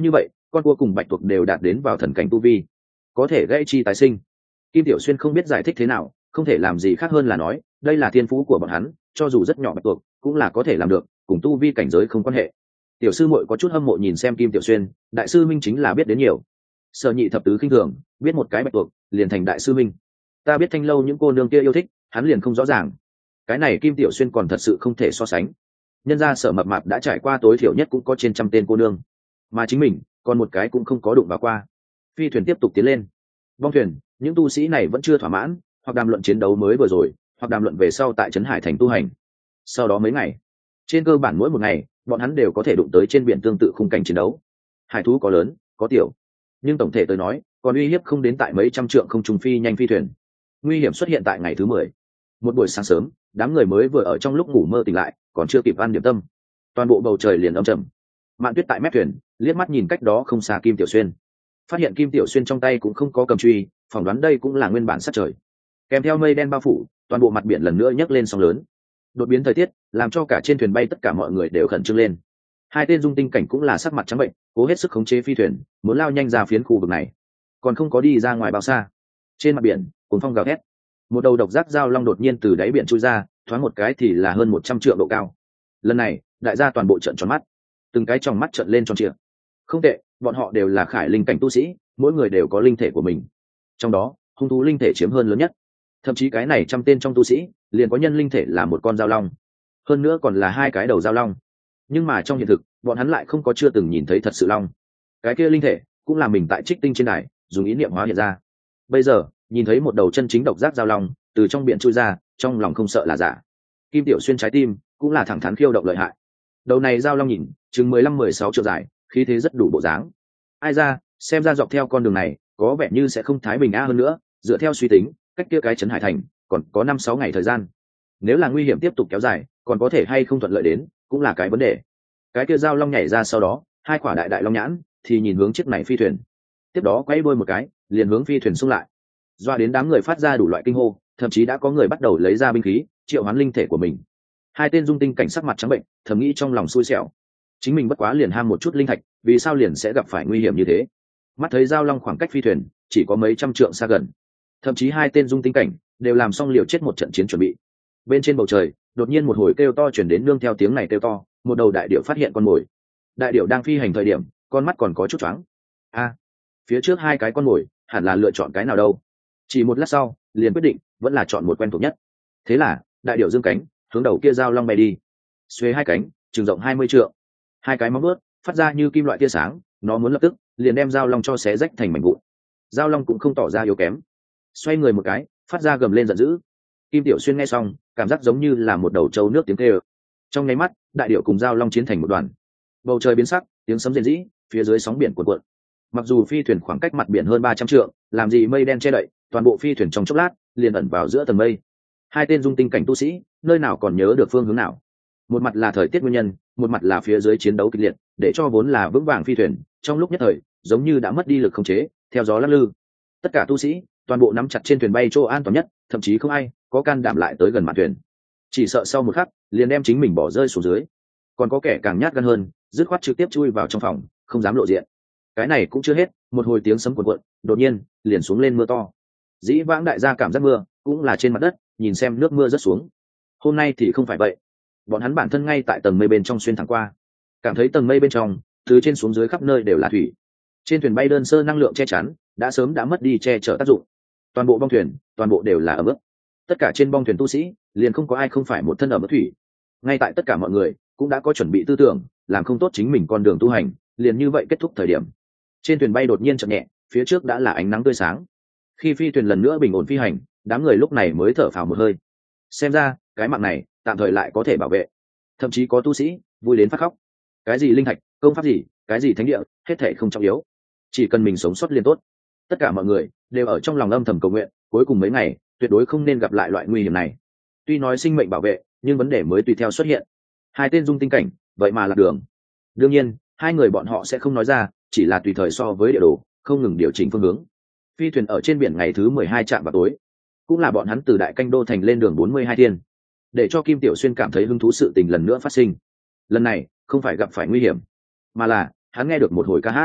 S1: con cua cùng bạch tuộc đều đạt đến vào thần cảnh tu vi, có thể gãy chi tái sinh. Kim Tiểu Xuyên không biết giải thích thế nào, không thể làm gì khác hơn là nói đây là thiên phú của bọn hắn, cho dù rất nhỏ bạch tuộc cũng là có thể làm được, cùng tu vi cảnh giới không quan hệ. Tiểu sư muội có chút hâm mộ nhìn xem Kim Tiểu Xuyên, đại sư minh chính là biết đến nhiều. Sở Nhị thập tứ khinh thường, biết một cái bạch tuộc liền thành đại sư minh. Ta biết Thanh Lâu những cô nương kia yêu thích, hắn liền không rõ ràng. Cái này Kim Tiểu Xuyên còn thật sự không thể so sánh. Nhân ra Sở Mập Mạp đã trải qua tối thiểu nhất cũng có trên trăm tên cô nương, mà chính mình còn một cái cũng không có đụng vào qua. Phi thuyền tiếp tục tiến lên. Bong thuyền, những tu sĩ này vẫn chưa thỏa mãn, hoặc đàm luận chiến đấu mới vừa rồi, hoặc đàm luận về sau tại trấn Hải thành tu hành. Sau đó mấy ngày, trên cơ bản mỗi một ngày bọn hắn đều có thể đụng tới trên biển tương tự khung cảnh chiến đấu. Hải thú có lớn có tiểu, nhưng tổng thể tới nói còn uy hiếp không đến tại mấy trăm trượng không trùng phi nhanh phi thuyền. Nguy hiểm xuất hiện tại ngày thứ mười. Một buổi sáng sớm, đám người mới vừa ở trong lúc ngủ mơ tỉnh lại, còn chưa kịp ăn điểm tâm, toàn bộ bầu trời liền âm trầm. Mạn Tuyết tại mép thuyền liếc mắt nhìn cách đó không xa Kim Tiểu Xuyên, phát hiện Kim Tiểu Xuyên trong tay cũng không có cầm truy, phỏng đoán đây cũng là nguyên bản sát trời. Kèm theo mây đen bao phủ, toàn bộ mặt biển lần nữa nhấc lên sóng lớn. Đột biến thời tiết làm cho cả trên thuyền bay tất cả mọi người đều khẩn trương lên. Hai tên dung tinh cảnh cũng là sắc mặt trắng bệnh, cố hết sức khống chế phi thuyền, muốn lao nhanh ra phiến khu vực này. Còn không có đi ra ngoài bao xa, trên mặt biển cuồng phong gào thét, một đầu độc giác giao long đột nhiên từ đáy biển chui ra, thoáng một cái thì là hơn một trăm trượng độ cao. Lần này đại gia toàn bộ trợn tròn mắt, từng cái trong mắt trợn lên tròn trịa. Không tệ, bọn họ đều là khải linh cảnh tu sĩ, mỗi người đều có linh thể của mình, trong đó hung thú linh thể chiếm hơn lớn nhất. Thậm chí cái này trăm tên trong tu sĩ liền có nhân linh thể là một con giao long, hơn nữa còn là hai cái đầu giao long. Nhưng mà trong hiện thực bọn hắn lại không có chưa từng nhìn thấy thật sự long. Cái kia linh thể cũng là mình tại trích tinh trên đài dùng ý niệm hóa hiện ra. Bây giờ nhìn thấy một đầu chân chính độc giác giao long từ trong biển chui ra, trong lòng không sợ là giả. Kim Tiểu Xuyên trái tim cũng là thẳng thắn khiêu động lợi hại. Đầu này giao long nhìn chừng mười lăm mười sáu triệu dài, khí thế rất đủ bộ dáng. Ai ra, xem ra dọc theo con đường này có vẻ như sẽ không thái bình a hơn nữa, dựa theo suy tính cách kia cái trấn Hải thành còn có năm sáu ngày thời gian. Nếu là nguy hiểm tiếp tục kéo dài, còn có thể hay không thuận lợi đến cũng là cái vấn đề. Cái kia giao long nhảy ra, sau đó hai quả đại đại long nhãn thì nhìn hướng chiếc này phi thuyền, tiếp đó quay đuôi một cái liền hướng phi thuyền xung lại, doa đến đám người phát ra đủ loại kinh hô, thậm chí đã có người bắt đầu lấy ra binh khí triệu hoán linh thể của mình. Hai tên dung tinh cảnh sắc mặt trắng bệnh, thầm nghĩ trong lòng xui xẻo, chính mình bất quá liền ham một chút linh thạch, vì sao liền sẽ gặp phải nguy hiểm như thế. Mắt thấy giao long khoảng cách phi thuyền chỉ có mấy trăm trượng xa gần, thậm chí hai tên dung tinh cảnh đều làm xong liều chết một trận chiến chuẩn bị. Bên trên bầu trời đột nhiên một hồi kêu to chuyển đến, nương theo tiếng này kêu to, một đầu đại điệu phát hiện con mồi. Đại điệu đang phi hành thời điểm con mắt còn có chút choáng. A, phía trước hai cái con mồi hẳn là lựa chọn cái nào đâu. Chỉ một lát sau liền quyết định vẫn là chọn một quen thuộc nhất. Thế là đại điệu dương cánh hướng đầu kia giao long bay đi, xuê hai cánh chừng rộng hai mươi trượng, hai cái móng vuốt phát ra như kim loại tia sáng, nó muốn lập tức liền đem giao long cho xé rách thành mảnh vụn. Giao long cũng không tỏ ra yếu kém, xoay người một cái phát ra gầm lên giận dữ. Kim Tiểu Xuyên nghe xong cảm giác giống như là một đầu trâu nước tiếng kêu. Trong nháy mắt đại điệu cùng giao long chiến thành một đoàn, bầu trời biến sắc, tiếng sấm rền rĩ, phía dưới sóng biển cuộn cuộn. Mặc dù phi thuyền khoảng cách mặt biển hơn ba trăm trượng, làm gì mây đen che đậy, toàn bộ phi thuyền trong chốc lát liền ẩn vào giữa tầng mây. Hai tên dung tinh cảnh tu sĩ nơi nào còn nhớ được phương hướng nào. Một mặt là thời tiết nguyên nhân, một mặt là phía dưới chiến đấu kịch liệt, để cho vốn là vững vàng phi thuyền trong lúc nhất thời giống như đã mất đi lực khống chế, theo gió lắc lư. Tất cả tu sĩ toàn bộ nắm chặt trên thuyền bay chỗ an toàn nhất, thậm chí không ai có can đảm lại tới gần mạn thuyền, chỉ sợ sau một khắc liền đem chính mình bỏ rơi xuống dưới. Còn có kẻ càng nhát gan hơn, dứt khoát trực tiếp chui vào trong phòng, không dám lộ diện. Cái này cũng chưa hết, một hồi tiếng sấm cuộn cuộn, đột nhiên liền xuống lên mưa to. Dĩ vãng đại gia cảm giác mưa cũng là trên mặt đất, nhìn xem nước mưa rớt xuống. Hôm nay thì không phải vậy, bọn hắn bản thân ngay tại tầng mây bên trong xuyên thẳng qua, cảm thấy tầng mây bên trong từ trên xuống dưới khắp nơi đều là thủy. Trên thuyền bay đơn sơ năng lượng che chắn đã sớm đã mất đi che chở tác dụng, toàn bộ bong thuyền toàn bộ đều là ẩm ướt. Tất cả trên bong thuyền tu sĩ liền không có ai không phải một thân ẩm ướt thủy. Ngay tại tất cả mọi người cũng đã có chuẩn bị tư tưởng, làm không tốt chính mình con đường tu hành liền như vậy kết thúc thời điểm, trên thuyền bay đột nhiên chậm nhẹ, phía trước đã là ánh nắng tươi sáng. Khi phi thuyền lần nữa bình ổn phi hành, đám người lúc này mới thở phào một hơi, xem ra cái mạng này tạm thời lại có thể bảo vệ. Thậm chí có tu sĩ vui đến phát khóc. Cái gì linh thạch, công pháp gì, cái gì thánh địa, hết thảy không trọng yếu, chỉ cần mình sống sót liền tốt. Tất cả mọi người đều ở trong lòng âm thầm cầu nguyện, cuối cùng mấy ngày tuyệt đối không nên gặp lại loại nguy hiểm này. Tuy nói sinh mệnh bảo vệ, nhưng vấn đề mới tùy theo xuất hiện. Hai tên dung tinh cảnh vậy mà lạc đường. Đương nhiên hai người bọn họ sẽ không nói ra, chỉ là tùy thời so với địa đồ không ngừng điều chỉnh phương hướng. Phi thuyền ở trên biển ngày thứ mười hai chạm vào tối, cũng là bọn hắn từ đại canh đô thành lên đường bốn mươi hai thiên, để cho Kim Tiểu Xuyên cảm thấy hứng thú sự tình lần nữa phát sinh. Lần này không phải gặp phải nguy hiểm, mà là hắn nghe được một hồi ca hát.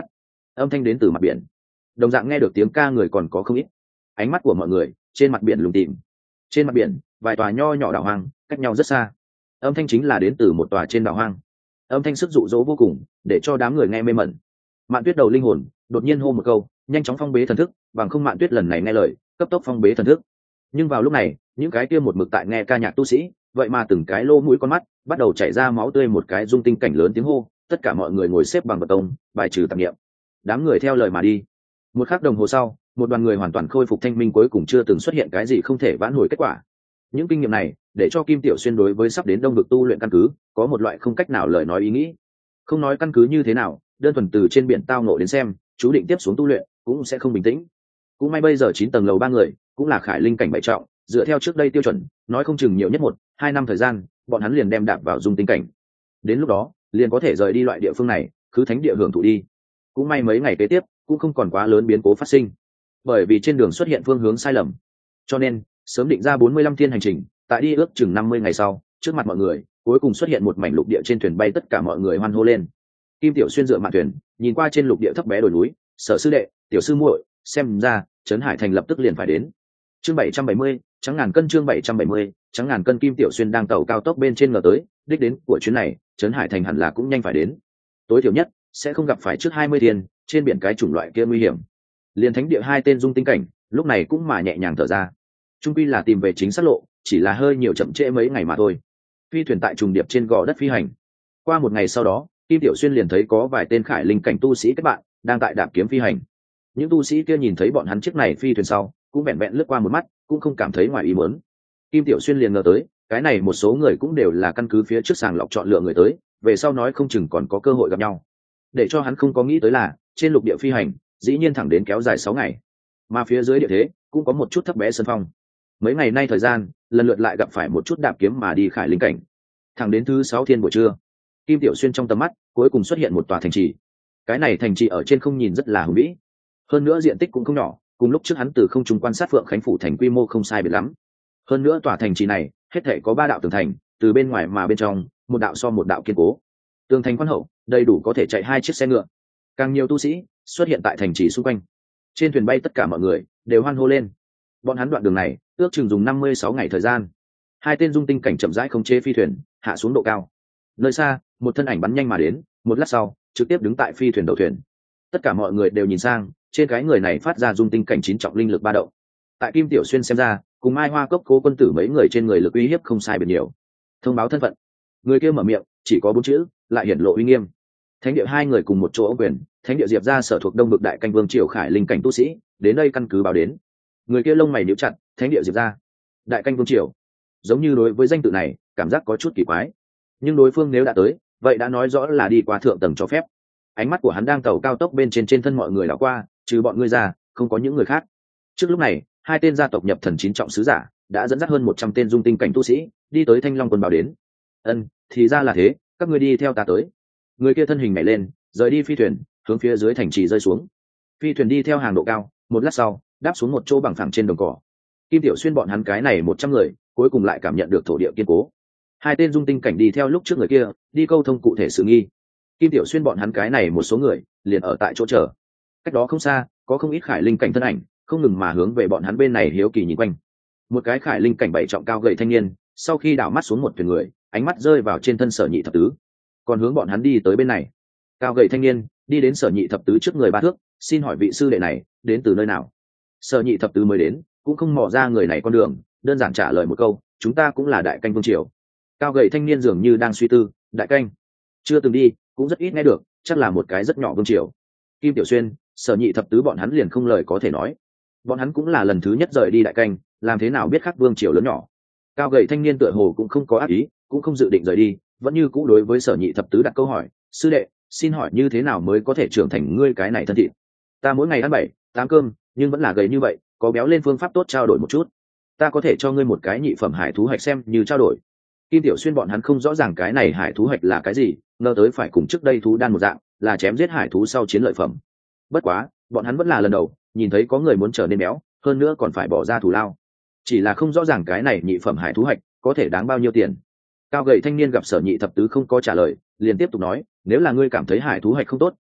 S1: âm thanh đến từ mặt biển. Đồng dạng nghe được tiếng ca người còn có không ít. Ánh mắt của mọi người trên mặt biển lùng tìm. Trên mặt biển vài tòa nho nhỏ đảo hoang cách nhau rất xa. Âm thanh chính là đến từ một tòa trên đảo hoang. Âm thanh sức dụ dỗ vô cùng, để cho đám người nghe mê mẩn. Mạn Tuyết đầu linh hồn đột nhiên hô một câu, nhanh chóng phong bế thần thức, bằng không Mạn Tuyết lần này nghe lời, cấp tốc phong bế thần thức. Nhưng vào lúc này, những cái kia một mực tại nghe ca nhạc tu sĩ, vậy mà từng cái lô mũi con mắt bắt đầu chảy ra máu tươi, một cái dung tinh cảnh lớn tiếng hô, tất cả mọi người ngồi xếp bằng bậc tông, bài trừ tạp niệm. Đám người theo lời mà đi. Một khắc đồng hồ sau, một đoàn người hoàn toàn khôi phục thanh minh, cuối cùng chưa từng xuất hiện cái gì không thể vãn hồi kết quả. Những kinh nghiệm này để cho Kim Tiểu Xuyên đối với sắp đến đông vực tu luyện căn cứ có một loại không cách nào lời nói ý nghĩ. Không nói căn cứ như thế nào, đơn thuần từ trên biển tao ngộ đến xem, chú định tiếp xuống tu luyện cũng sẽ không bình tĩnh. Cũng may bây giờ chín tầng lầu ba người cũng là khải linh cảnh bảy trọng, dựa theo trước đây tiêu chuẩn, nói không chừng nhiều nhất một hai năm thời gian, bọn hắn liền đem đạp vào dung tinh cảnh. Đến lúc đó liền có thể rời đi loại địa phương này, cứ thánh địa hưởng thụ đi. Cũng may mấy ngày kế tiếp cũng không còn quá lớn biến cố phát sinh, bởi vì trên đường xuất hiện phương hướng sai lầm, cho nên sớm định ra bốn mươi lăm thiên hành trình, tại đi ước chừng năm mươi ngày sau, trước mặt mọi người cuối cùng xuất hiện một mảnh lục địa trên thuyền bay, tất cả mọi người hoan hô lên. Kim Tiểu Xuyên dựa mạn thuyền nhìn qua trên lục địa thấp bé đồi núi, Sở sư đệ, tiểu sư muội, xem ra Trấn Hải Thành lập tức liền phải đến. Chương bảy trăm bảy mươi, trắng ngàn cân. Chương bảy trăm bảy mươi, trắng ngàn cân. Kim Tiểu Xuyên đang tàu cao tốc bên trên ngờ tới, đích đến của chuyến này, Trấn Hải Thành hẳn là cũng nhanh phải đến. Tối thiểu nhất sẽ không gặp phải trước hai mươi thiên, trên biển cái chủng loại kia nguy hiểm. Liên thánh địa hai tên dung tinh cảnh, lúc này cũng mà nhẹ nhàng thở ra. Trung quy là tìm về chính xác lộ, chỉ là hơi nhiều chậm trễ mấy ngày mà thôi. Phi thuyền tại trùng điệp trên gò đất phi hành. Qua một ngày sau đó, Kim Tiểu Xuyên liền thấy có vài tên khải linh cảnh tu sĩ các bạn đang tại đạp kiếm phi hành. Những tu sĩ kia nhìn thấy bọn hắn chiếc này phi thuyền sau, cũng vẹn vẹn lướt qua một mắt, cũng không cảm thấy ngoài ý muốn. Kim Tiểu Xuyên liền ngờ tới, cái này một số người cũng đều là căn cứ phía trước sàng lọc chọn lựa người tới, về sau nói không chừng còn có cơ hội gặp nhau. Để cho hắn không có nghĩ tới là, trên lục địa phi hành, dĩ nhiên thẳng đến kéo dài sáu ngày, mà phía dưới địa thế cũng có một chút thấp bé sân phong. Mấy ngày nay thời gian, lần lượt lại gặp phải một chút đạp kiếm mà đi khải linh cảnh. Thẳng đến thứ sáu thiên buổi trưa, Kim Tiểu Xuyên trong tầm mắt cuối cùng xuất hiện một tòa thành trì. Cái này thành trì ở trên không nhìn rất là hùng vĩ, hơn nữa diện tích cũng không nhỏ, cùng lúc trước hắn từ không trung quan sát Phượng Khánh phủ thành quy mô không sai biệt lắm. Hơn nữa tòa thành trì này hết thảy có ba đạo tường thành, từ bên ngoài mà bên trong, một đạo so một đạo kiên cố. Tường thành quan hậu, đầy đủ có thể chạy hai chiếc xe ngựa. Càng nhiều tu sĩ xuất hiện tại thành trì xung quanh. Trên thuyền bay tất cả mọi người đều hoan hô lên. Bọn hắn đoạn đường này ước chừng dùng năm mươi sáu ngày thời gian. Hai tên dung tinh cảnh chậm rãi khống chế phi thuyền hạ xuống độ cao. Nơi xa, một thân ảnh bắn nhanh mà đến, một lát sau trực tiếp đứng tại phi thuyền đầu thuyền. Tất cả mọi người đều nhìn sang, trên cái người này phát ra dung tinh cảnh chín trọng linh lực ba động. Tại Kim Tiểu Xuyên xem ra, cùng Mai Hoa Cốc Cố quân tử mấy người trên người lực uy hiếp không sai biệt nhiều. Thông báo thân phận. Người kia mở miệng chỉ có bốn chữ, lại hiển lộ uy nghiêm. Thánh địa hai người cùng một chỗ ống quyền, thánh địa Diệp gia sở thuộc Đông Bực Đại Canh Vương triều khải linh cảnh tu sĩ, đến đây căn cứ báo đến. Người kia lông mày nhíu chặt, thánh địa Diệp gia, Đại Canh Vương triều, giống như đối với danh tự này cảm giác có chút kỳ quái. Nhưng đối phương nếu đã tới, vậy đã nói rõ là đi qua thượng tầng cho phép. Ánh mắt của hắn đang tàu cao tốc bên trên trên thân mọi người đảo qua, trừ bọn ngươi ra, không có những người khác. Trước lúc này, hai tên gia tộc nhập thần chín trọng sứ giả đã dẫn dắt hơn một trăm tên dung tinh cảnh tu sĩ đi tới Thanh Long quân báo đến. Ân, thì ra là thế, các ngươi đi theo ta tới. Người kia thân hình nhảy lên, rời đi phi thuyền, hướng phía dưới thành trì rơi xuống. Phi thuyền đi theo hàng độ cao, một lát sau đáp xuống một chỗ bằng phẳng trên đồng cỏ. Kim Tiểu Xuyên bọn hắn cái này một trăm người cuối cùng lại cảm nhận được thổ địa kiên cố. Hai tên dung tinh cảnh đi theo lúc trước người kia đi câu thông cụ thể sự nghi. Kim Tiểu Xuyên bọn hắn cái này một số người liền ở tại chỗ chờ. Cách đó không xa có không ít khải linh cảnh thân ảnh không ngừng mà hướng về bọn hắn bên này hiếu kỳ nhìn quanh. Một cái khải linh cảnh bảy trọng cao gầy thanh niên sau khi đảo mắt xuống một thuyền người, ánh mắt rơi vào trên thân Sở Nhị thập tứ, còn hướng bọn hắn đi tới bên này. Cao gầy thanh niên đi đến Sở Nhị thập tứ trước người ba thước, xin hỏi vị sư đệ này đến từ nơi nào? Sở Nhị thập tứ mới đến, cũng không mò ra người này con đường, đơn giản trả lời một câu, chúng ta cũng là Đại Canh Vương triều. Cao gầy thanh niên dường như đang suy tư, Đại Canh chưa từng đi, cũng rất ít nghe được, chắc là một cái rất nhỏ vương triều. Kim Tiểu Xuyên, Sở Nhị thập tứ bọn hắn liền không lời có thể nói. Bọn hắn cũng là lần thứ nhất rời đi Đại Canh, làm thế nào biết khác vương triều lớn nhỏ. Cao gầy thanh niên tựa hồ cũng không có ác ý, cũng không dự định rời đi, vẫn như cũ đối với Sở Nhị thập tứ đặt câu hỏi, sư đệ, xin hỏi như thế nào mới có thể trưởng thành ngươi cái này thân thịt? Ta mỗi ngày ăn bảy tám cơm, nhưng vẫn là gầy như vậy, có béo lên phương pháp tốt trao đổi một chút. Ta có thể cho ngươi một cái nhị phẩm hải thú hạch xem như trao đổi. Kim Tiểu Xuyên bọn hắn không rõ ràng cái này hải thú hạch là cái gì, ngờ tới phải cùng trước đây thú đan một dạng, là chém giết hải thú sau chiến lợi phẩm. Bất quá, bọn hắn vẫn là lần đầu nhìn thấy có người muốn trở nên béo, hơn nữa còn phải bỏ ra thù lao. Chỉ là không rõ ràng cái này nhị phẩm hải thú hạch có thể đáng bao nhiêu tiền. Cao gầy thanh niên gặp Sở Nhị thập tứ không có trả lời, liền tiếp tục nói, nếu là ngươi cảm thấy hải thú hạch không tốt,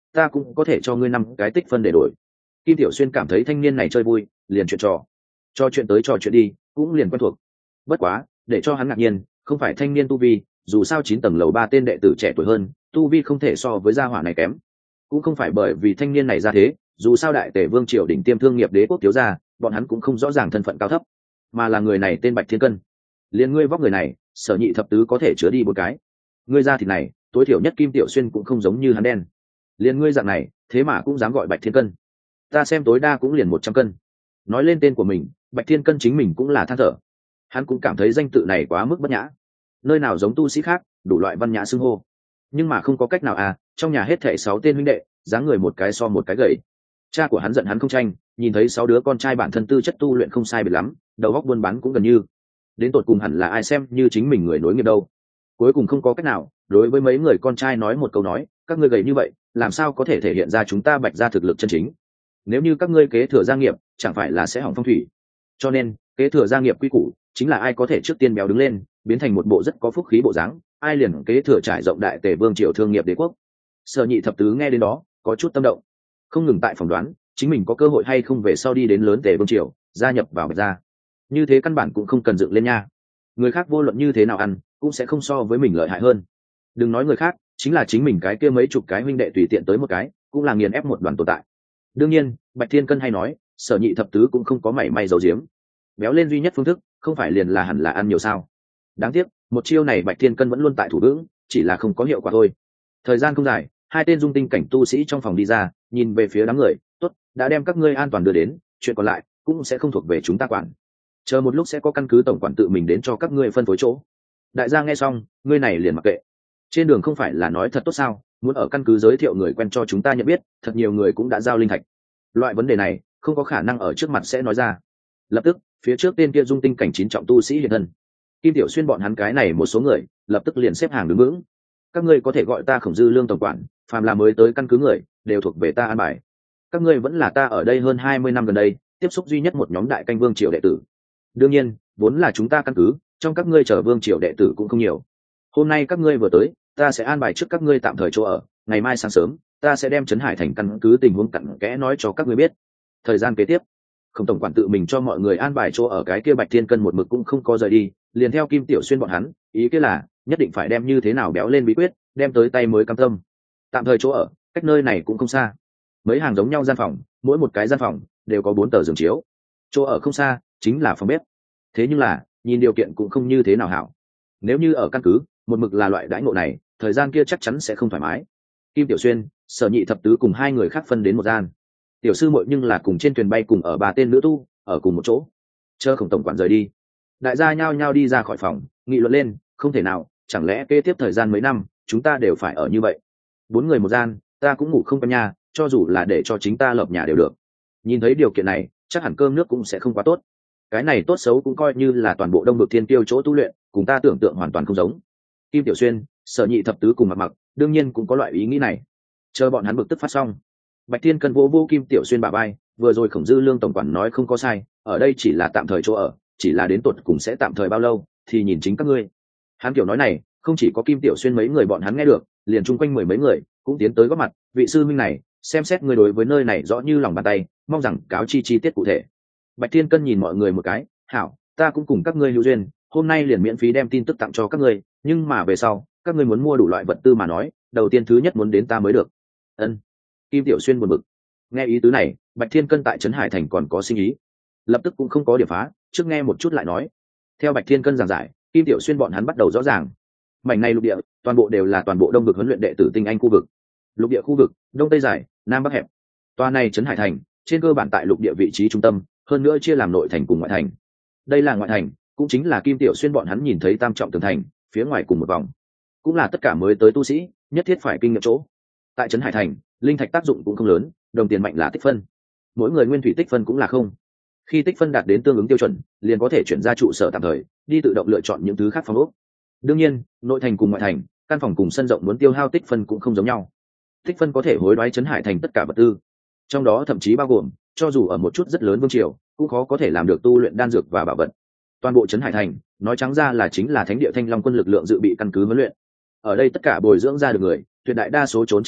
S1: ta cũng có thể cho ngươi năm cái tích phân để đổi. Kim Tiểu Xuyên cảm thấy thanh niên này chơi vui, liền chuyện trò cho chuyện tới trò chuyện đi, cũng liền quen thuộc. Bất quá để cho hắn ngạc nhiên, không phải thanh niên tu vi, dù sao chín tầng lầu ba tên đệ tử trẻ tuổi hơn, tu vi không thể so với gia hỏa này kém. Cũng không phải bởi vì thanh niên này ra thế, dù sao đại tể vương triều đỉnh tiêm thương nghiệp đế quốc thiếu gia, bọn hắn cũng không rõ ràng thân phận cao thấp, mà là người này tên Bạch Thiên Cân. Liên ngươi vóc người này, Sở Nhị thập tứ có thể chứa đi một cái. Ngươi ra thịt này, tối thiểu nhất Kim Tiểu Xuyên cũng không giống như hắn đen. Liên ngươi dạng này, thế mà cũng dám gọi Bạch Thiên Cân. Ta xem tối đa cũng liền một trăm cân. Nói lên tên của mình, Bạch Thiên Cân chính mình cũng là than thở. Hắn cũng cảm thấy danh tự này quá mức bất nhã. Nơi nào giống tu sĩ khác, đủ loại văn nhã xưng hô. Nhưng mà không có cách nào à, trong nhà hết thảy sáu tên huynh đệ, dáng người một cái so một cái gầy. Cha của hắn giận hắn không tranh, nhìn thấy sáu đứa con trai bản thân tư chất tu luyện không sai biệt lắm, đầu óc buôn bán cũng gần như. Đến tột cùng hẳn là ai xem như chính mình người nối nghiệp đâu. Cuối cùng không có cách nào, đối với mấy người con trai nói một câu nói, các ngươi gầy như vậy, làm sao có thể thể hiện ra chúng ta Bạch gia thực lực chân chính? Nếu như các ngươi kế thừa gia nghiệp, chẳng phải là sẽ hỏng phong thủy. Cho nên, kế thừa gia nghiệp quy củ, chính là ai có thể trước tiên béo đứng lên, biến thành một bộ rất có phúc khí bộ dáng, ai liền kế thừa trải rộng đại tề vương triều thương nghiệp đế quốc. Sở Nhị thập tứ nghe đến đó, có chút tâm động, không ngừng tại phỏng đoán, chính mình có cơ hội hay không về sau đi đến lớn tề vương triều, gia nhập vào Bạch gia. Như thế căn bản cũng không cần dựng lên nha. Người khác vô luận như thế nào ăn, cũng sẽ không so với mình lợi hại hơn. Đừng nói người khác, chính là chính mình cái kia mấy chục cái huynh đệ tùy tiện tới một cái, cũng là nghiền ép một đoàn tồn tại. Đương nhiên, Bạch Thiên Cân hay nói, Sở Nhị thập tứ cũng không có mảy may giấu giếm. Béo lên duy nhất phương thức, không phải liền là hẳn là ăn nhiều sao? Đáng tiếc, một chiêu này Bạch Thiên Cân vẫn luôn tại thủ vững, chỉ là không có hiệu quả thôi. Thời gian không dài, hai tên dung tinh cảnh tu sĩ trong phòng đi ra, nhìn về phía đám người, tốt, đã đem các ngươi an toàn đưa đến, chuyện còn lại cũng sẽ không thuộc về chúng ta quản. Chờ một lúc sẽ có căn cứ tổng quản tự mình đến cho các ngươi phân phối chỗ. Đại gia nghe xong, ngươi này liền mặc kệ. Trên đường không phải là nói thật tốt sao, muốn ở căn cứ giới thiệu người quen cho chúng ta nhận biết, thật nhiều người cũng đã giao linh thạch. Loại vấn đề này, không có khả năng ở trước mặt sẽ nói ra. Lập tức, phía trước tên kia dung tinh cảnh chín trọng tu sĩ hiện thân. Kim Tiểu Xuyên bọn hắn cái này một số người, lập tức liền xếp hàng đứng vững. Các ngươi có thể gọi ta Khổng Dư Lương tổng quản, phàm là mới tới căn cứ người, đều thuộc về ta an bài. Các ngươi vẫn là ta ở đây hơn hai mươi năm gần đây, tiếp xúc duy nhất một nhóm đại canh vương triều đệ tử. Đương nhiên, vốn là chúng ta căn cứ, trong các ngươi chờ vương triều đệ tử cũng không nhiều. Hôm nay các ngươi vừa tới, ta sẽ an bài trước các ngươi tạm thời chỗ ở, ngày mai sáng sớm, ta sẽ đem Trấn Hải thành căn cứ tình huống cặn kẽ nói cho các ngươi biết. Thời gian kế tiếp, Khổng tổng quản tự mình cho mọi người an bài chỗ ở cái kia Bạch Thiên Cân một mực cũng không có rời đi, liền theo Kim Tiểu Xuyên bọn hắn, ý kia là nhất định phải đem như thế nào béo lên bí quyết, đem tới tay mới cam tâm. Tạm thời chỗ ở, cách nơi này cũng không xa. Mấy hàng giống nhau gian phòng, mỗi một cái gian phòng đều có bốn tờ giường chiếu. Chỗ ở không xa, chính là phòng bếp. Thế nhưng là, nhìn điều kiện cũng không như thế nào hảo. Nếu như ở căn cứ, một mực là loại đãi ngộ này, thời gian kia chắc chắn sẽ không thoải mái. Kim Tiểu Xuyên, Sở Nhị thập tứ cùng hai người khác phân đến một gian. Tiểu sư muội nhưng là cùng trên thuyền bay cùng ở ba tên nữ tu, ở cùng một chỗ. Chờ Khổng tổng quản rời đi, đại gia nhao nhao đi ra khỏi phòng, nghị luận lên, không thể nào, chẳng lẽ kế tiếp thời gian mấy năm, chúng ta đều phải ở như vậy. Bốn người một gian, ta cũng ngủ không quen nha, cho dù là để cho chính ta lợp nhà đều được. Nhìn thấy điều kiện này, chắc hẳn cơm nước cũng sẽ không quá tốt. Cái này tốt xấu cũng coi như là toàn bộ đông vực thiên tiêu chỗ tu luyện, cùng ta tưởng tượng hoàn toàn không giống. Kim Tiểu Xuyên, Sở Nhị thập tứ cùng mặc mặc, đương nhiên cũng có loại ý nghĩ này. Chờ bọn hắn bực tức phát xong, Bạch Thiên Cân vô vô Kim Tiểu Xuyên bả vai, vừa rồi Khổng Dư Lương tổng quản nói không có sai, ở đây chỉ là tạm thời chỗ ở, chỉ là đến tột cùng sẽ tạm thời bao lâu, thì nhìn chính các ngươi. Hắn kiểu nói này, không chỉ có Kim Tiểu Xuyên mấy người bọn hắn nghe được, liền chung quanh mười mấy người cũng tiến tới góp mặt, vị sư minh này, xem xét người đối với nơi này rõ như lòng bàn tay, mong rằng cáo chi chi tiết cụ thể. Bạch Thiên Cân nhìn mọi người một cái, hảo, ta cũng cùng các ngươi hữu duyên, hôm nay liền miễn phí đem tin tức tặng cho các ngươi, nhưng mà về sau, các ngươi muốn mua đủ loại vật tư mà nói, đầu tiên thứ nhất muốn đến ta mới được. Ân. Kim Tiểu Xuyên buồn bực. Nghe ý tứ này, Bạch Thiên Cân tại Trấn Hải thành còn có sinh ý, lập tức cũng không có điểm phá, trước nghe một chút lại nói. Theo Bạch Thiên Cân giảng giải, Kim Tiểu Xuyên bọn hắn bắt đầu rõ ràng. Mảnh này lục địa, toàn bộ đều là toàn bộ đông vực huấn luyện đệ tử tinh anh khu vực. Lục địa khu vực, đông tây dài, nam bắc hẹp. Toa này Trấn Hải thành, trên cơ bản tại lục địa vị trí trung tâm, hơn nữa chia làm nội thành cùng ngoại thành. Đây là ngoại thành, cũng chính là Kim Tiểu Xuyên bọn hắn nhìn thấy tam trọng tường thành, phía ngoài cùng một vòng, cũng là tất cả mới tới tu sĩ nhất thiết phải kinh nghiệm chỗ. Tại Trấn Hải thành, linh thạch tác dụng cũng không lớn, đồng tiền mạnh là tích phân, mỗi người nguyên thủy tích phân cũng là không. Khi tích phân đạt đến tương ứng tiêu chuẩn, liền có thể chuyển ra trụ sở tạm thời, đi tự động lựa chọn những thứ khác phòng ốc. Đương nhiên, nội thành cùng ngoại thành, căn phòng cùng sân rộng muốn tiêu hao tích phân cũng không giống nhau. Tích phân có thể hối đoái Trấn Hải thành tất cả vật tư, trong đó thậm chí bao gồm, cho dù ở một chút rất lớn vương triều, cũng khó có thể làm được tu luyện đan dược và bảo vật. Toàn bộ Trấn Hải thành, nói trắng ra là chính là thánh địa Thanh Long quân lực lượng dự bị căn cứ huấn luyện. Ở đây tất cả bồi dưỡng ra được người, tuyệt đại đa số trốn trở về,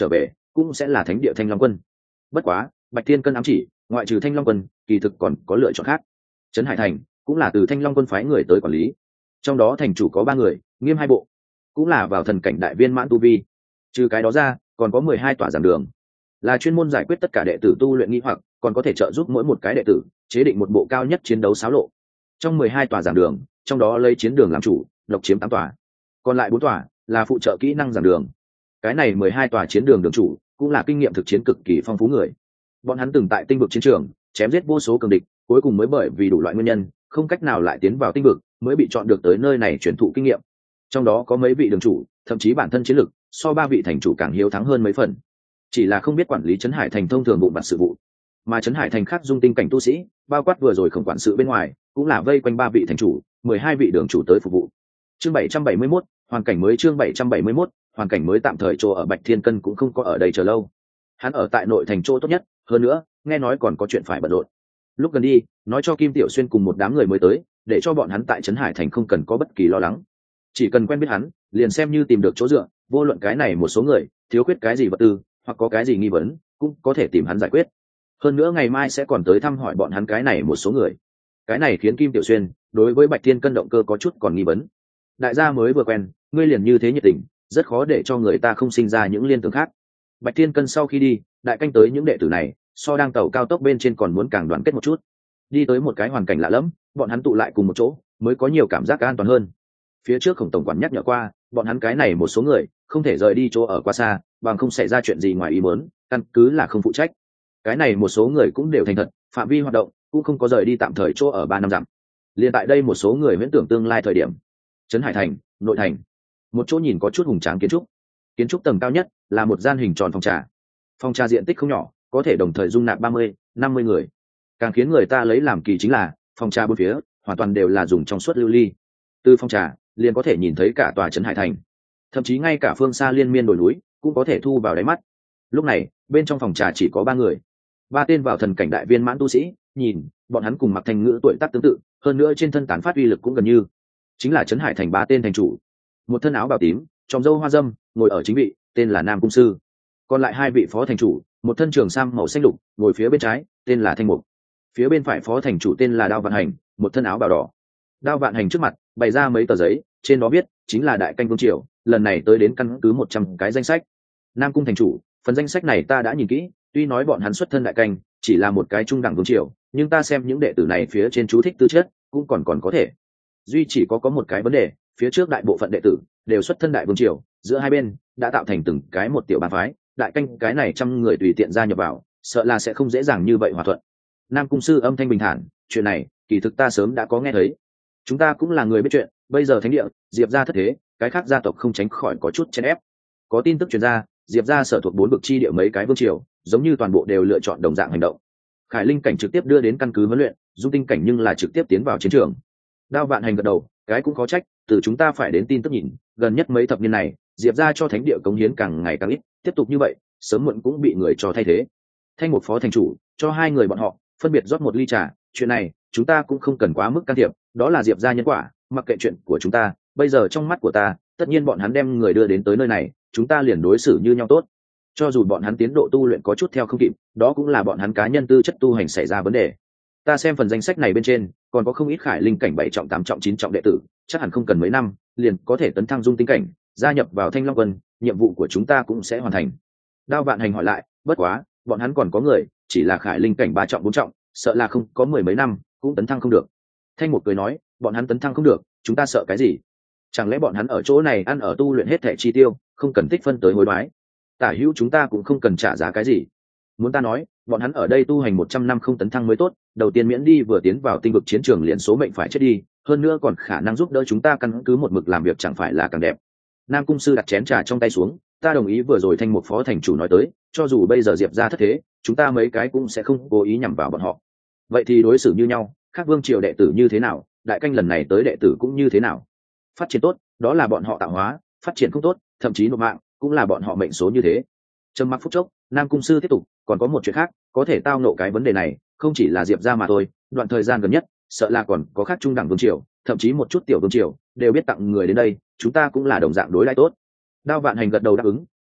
S1: cũng sẽ là thánh địa Thanh Long quân. Bất quá Bạch Thiên Cân ám chỉ, ngoại trừ Thanh Long quân kỳ thực còn có lựa chọn khác. Trấn Hải thành cũng là từ Thanh Long quân phái người tới quản lý, trong đó thành chủ có ba người, nghiêm hai bộ cũng là vào thần cảnh đại viên mãn tu vi. Trừ cái đó ra còn có mười hai tòa giảng đường, là chuyên môn giải quyết tất cả đệ tử tu luyện nghi hoặc, còn có thể trợ giúp mỗi một cái đệ tử chế định một bộ cao nhất chiến đấu xáo lộ. Trong mười hai tòa giảng đường, trong đó lấy chiến đường làm chủ, độc chiếm tám tòa, còn lại bốn tòa là phụ trợ kỹ năng giảng đường. Cái này mười hai tòa chiến đường đường chủ cũng là kinh nghiệm thực chiến cực kỳ phong phú người. Bọn hắn từng tại tinh vực chiến trường chém giết vô số cường địch, cuối cùng mới bởi vì đủ loại nguyên nhân không cách nào lại tiến vào tinh vực, mới bị chọn được tới nơi này truyền thụ kinh nghiệm. Trong đó có mấy vị đường chủ thậm chí bản thân chiến lực so ba vị thành chủ càng hiếu thắng hơn mấy phần, chỉ là không biết quản lý Trấn Hải thành thông thường vụ vặt sự vụ. Mà Trấn Hải thành khác dung tinh cảnh tu sĩ, bao quát vừa rồi không quản sự bên ngoài, cũng là vây quanh ba vị thành chủ, mười hai vị đường chủ tới phục vụ. Chương bảy trăm bảy mươi mốt, hoàn cảnh mới. Chương bảy trăm bảy mươi mốt, hoàn cảnh mới. Tạm thời chỗ ở Bạch Thiên Cân cũng không có ở đây chờ lâu, hắn ở tại nội thành chỗ tốt nhất, hơn nữa nghe nói còn có chuyện phải bận rộn. Lúc gần đi, nói cho Kim Tiểu Xuyên cùng một đám người mới tới, để cho bọn hắn tại Trấn Hải thành không cần có bất kỳ lo lắng, chỉ cần quen biết hắn, liền xem như tìm được chỗ dựa, vô luận cái này một số người thiếu khuyết cái gì vật tư hoặc có cái gì nghi vấn, cũng có thể tìm hắn giải quyết. Hơn nữa ngày mai sẽ còn tới thăm hỏi bọn hắn cái này một số người. Cái này khiến Kim Tiểu Xuyên đối với Bạch Thiên Cân động cơ có chút còn nghi vấn. Đại gia mới vừa quen, ngươi liền như thế nhiệt tình, rất khó để cho người ta không sinh ra những liên tưởng khác. Bạch Thiên Cân sau khi đi, đại canh tới những đệ tử này so đang tàu cao tốc bên trên còn muốn càng đoàn kết một chút. Đi tới một cái hoàn cảnh lạ lẫm, bọn hắn tụ lại cùng một chỗ mới có nhiều cảm giác an toàn hơn. Phía trước Khổng tổng quản nhắc nhở qua bọn hắn, cái này một số người không thể rời đi chỗ ở quá xa, bằng không xảy ra chuyện gì ngoài ý muốn, căn cứ là không phụ trách. Cái này một số người cũng đều thành thật, phạm vi hoạt động cũng không có rời đi tạm thời chỗ ở ba năm dặm. Liên tại đây một số người viễn tưởng tương lai thời điểm. Trấn Hải thành nội thành, một chỗ nhìn có chút hùng tráng kiến trúc. Kiến trúc tầng cao nhất là một gian hình tròn phòng trà. Phòng trà diện tích không nhỏ, có thể đồng thời dung nạp ba mươi, năm mươi người. Càng khiến người ta lấy làm kỳ chính là phòng trà bốn phía hoàn toàn đều là dùng trong suốt lưu ly. Từ phòng trà liền có thể nhìn thấy cả tòa Trấn Hải thành, thậm chí ngay cả phương xa liên miên đồi núi cũng có thể thu vào đáy mắt. Lúc này bên trong phòng trà chỉ có ba người, ba tên vào thần cảnh đại viên mãn tu sĩ. Nhìn bọn hắn cùng Mặc Thành Ngữ tuổi tác tương tự, hơn nữa trên thân tán phát uy lực cũng gần như, chính là Trấn Hải thành ba tên thành chủ. Một thân áo bào tím, tròm râu hoa dâm, ngồi ở chính vị, tên là Nam Cung Sư. Còn lại hai vị phó thành chủ, một thân trường sam màu xanh lục, ngồi phía bên trái, tên là Thanh Mục. Phía bên phải phó thành chủ tên là Đao Vạn Hành, một thân áo bào đỏ. Đao Vạn Hành trước mặt bày ra mấy tờ giấy, trên đó viết chính là đại canh vương triều lần này tới đến căn cứ một trăm cái danh sách. Nam Cung thành chủ, phần danh sách này ta đã nhìn kỹ, tuy nói bọn hắn xuất thân đại canh chỉ là một cái trung đẳng vương triều, nhưng ta xem những đệ tử này phía trên chú thích tư chất cũng còn còn có thể. Duy chỉ có có một cái vấn đề, phía trước đại bộ phận đệ tử đều xuất thân đại vương triều, giữa hai bên đã tạo thành từng cái một tiểu bang phái, đại canh cái này trăm người tùy tiện gia nhập vào, sợ là sẽ không dễ dàng như vậy hòa thuận. Nam Cung Sư âm thanh bình thản, chuyện này kỳ thực ta sớm đã có nghe thấy, chúng ta cũng là người biết chuyện. Bây giờ thánh địa Diệp gia thất thế, cái khác gia tộc không tránh khỏi có chút chen ép. Có tin tức truyền ra, Diệp gia sở thuộc bốn vực chi địa mấy cái vương triều giống như toàn bộ đều lựa chọn đồng dạng hành động. Khải linh cảnh trực tiếp đưa đến căn cứ huấn luyện, dung tinh cảnh nhưng là trực tiếp tiến vào chiến trường. Đao Vạn Hành gật đầu, cái cũng có trách, từ chúng ta phải đến tin tức nhìn, gần nhất mấy thập niên này Diệp gia cho thánh địa cống hiến càng ngày càng ít, tiếp tục như vậy sớm muộn cũng bị người cho thay thế. Thanh một phó thành chủ cho hai người bọn họ phân biệt rót một ly trà, chuyện này chúng ta cũng không cần quá mức can thiệp, đó là Diệp gia nhân quả, mặc kệ chuyện của chúng ta. Bây giờ trong mắt của ta, tất nhiên bọn hắn đem người đưa đến tới nơi này, chúng ta liền đối xử như nhau tốt. Cho dù bọn hắn tiến độ tu luyện có chút theo không kịp, đó cũng là bọn hắn cá nhân tư chất tu hành xảy ra vấn đề. Ta xem phần danh sách này bên trên còn có không ít khải linh cảnh bảy trọng, tám trọng, chín trọng đệ tử, chắc hẳn không cần mấy năm liền có thể tấn thăng dung tinh cảnh, gia nhập vào Thanh Long quân, nhiệm vụ của chúng ta cũng sẽ hoàn thành. Đao Vạn Hành hỏi lại, bất quá bọn hắn còn có người chỉ là khải linh cảnh ba trọng, bốn trọng, sợ là không có mười mấy năm cũng tấn thăng không được. Thanh Mục cười nói, bọn hắn tấn thăng không được, chúng ta sợ cái gì? Chẳng lẽ bọn hắn ở chỗ này ăn ở tu luyện hết thẻ chi tiêu, không cần tích phân tới hối đoái? Tả hữu chúng ta cũng không cần trả giá cái gì. Muốn ta nói, bọn hắn ở đây tu hành một trăm năm không tấn thăng mới tốt, đầu tiên miễn đi vừa tiến vào tinh vực chiến trường liền số mệnh phải chết đi, hơn nữa còn khả năng giúp đỡ chúng ta căn cứ một mực làm việc, chẳng phải là càng đẹp. Nam Cung Sư đặt chén trà trong tay xuống, ta đồng ý vừa rồi Thanh Mục phó thành chủ nói tới, cho dù bây giờ Diệp gia thất thế, chúng ta mấy cái cũng sẽ không cố ý nhằm vào bọn họ. Vậy thì đối xử như nhau, khác vương triều đệ tử như thế nào, đại canh lần này tới đệ tử cũng như thế nào. Phát triển tốt, đó là bọn họ tạo hóa, phát triển không tốt, thậm chí nộp mạng, cũng là bọn họ mệnh số như thế. Trầm mặc phút chốc, Nam Cung Sư tiếp tục, còn có một chuyện khác, có thể tao nộ cái vấn đề này, không chỉ là Diệp gia mà thôi, đoạn thời gian gần nhất, sợ là còn có khác trung đẳng vương triều, thậm chí một chút tiểu vương triều đều biết tặng người đến đây, chúng ta cũng là đồng dạng đối đãi tốt. Đao Vạn Hành gật đầu đáp ứng, hảo,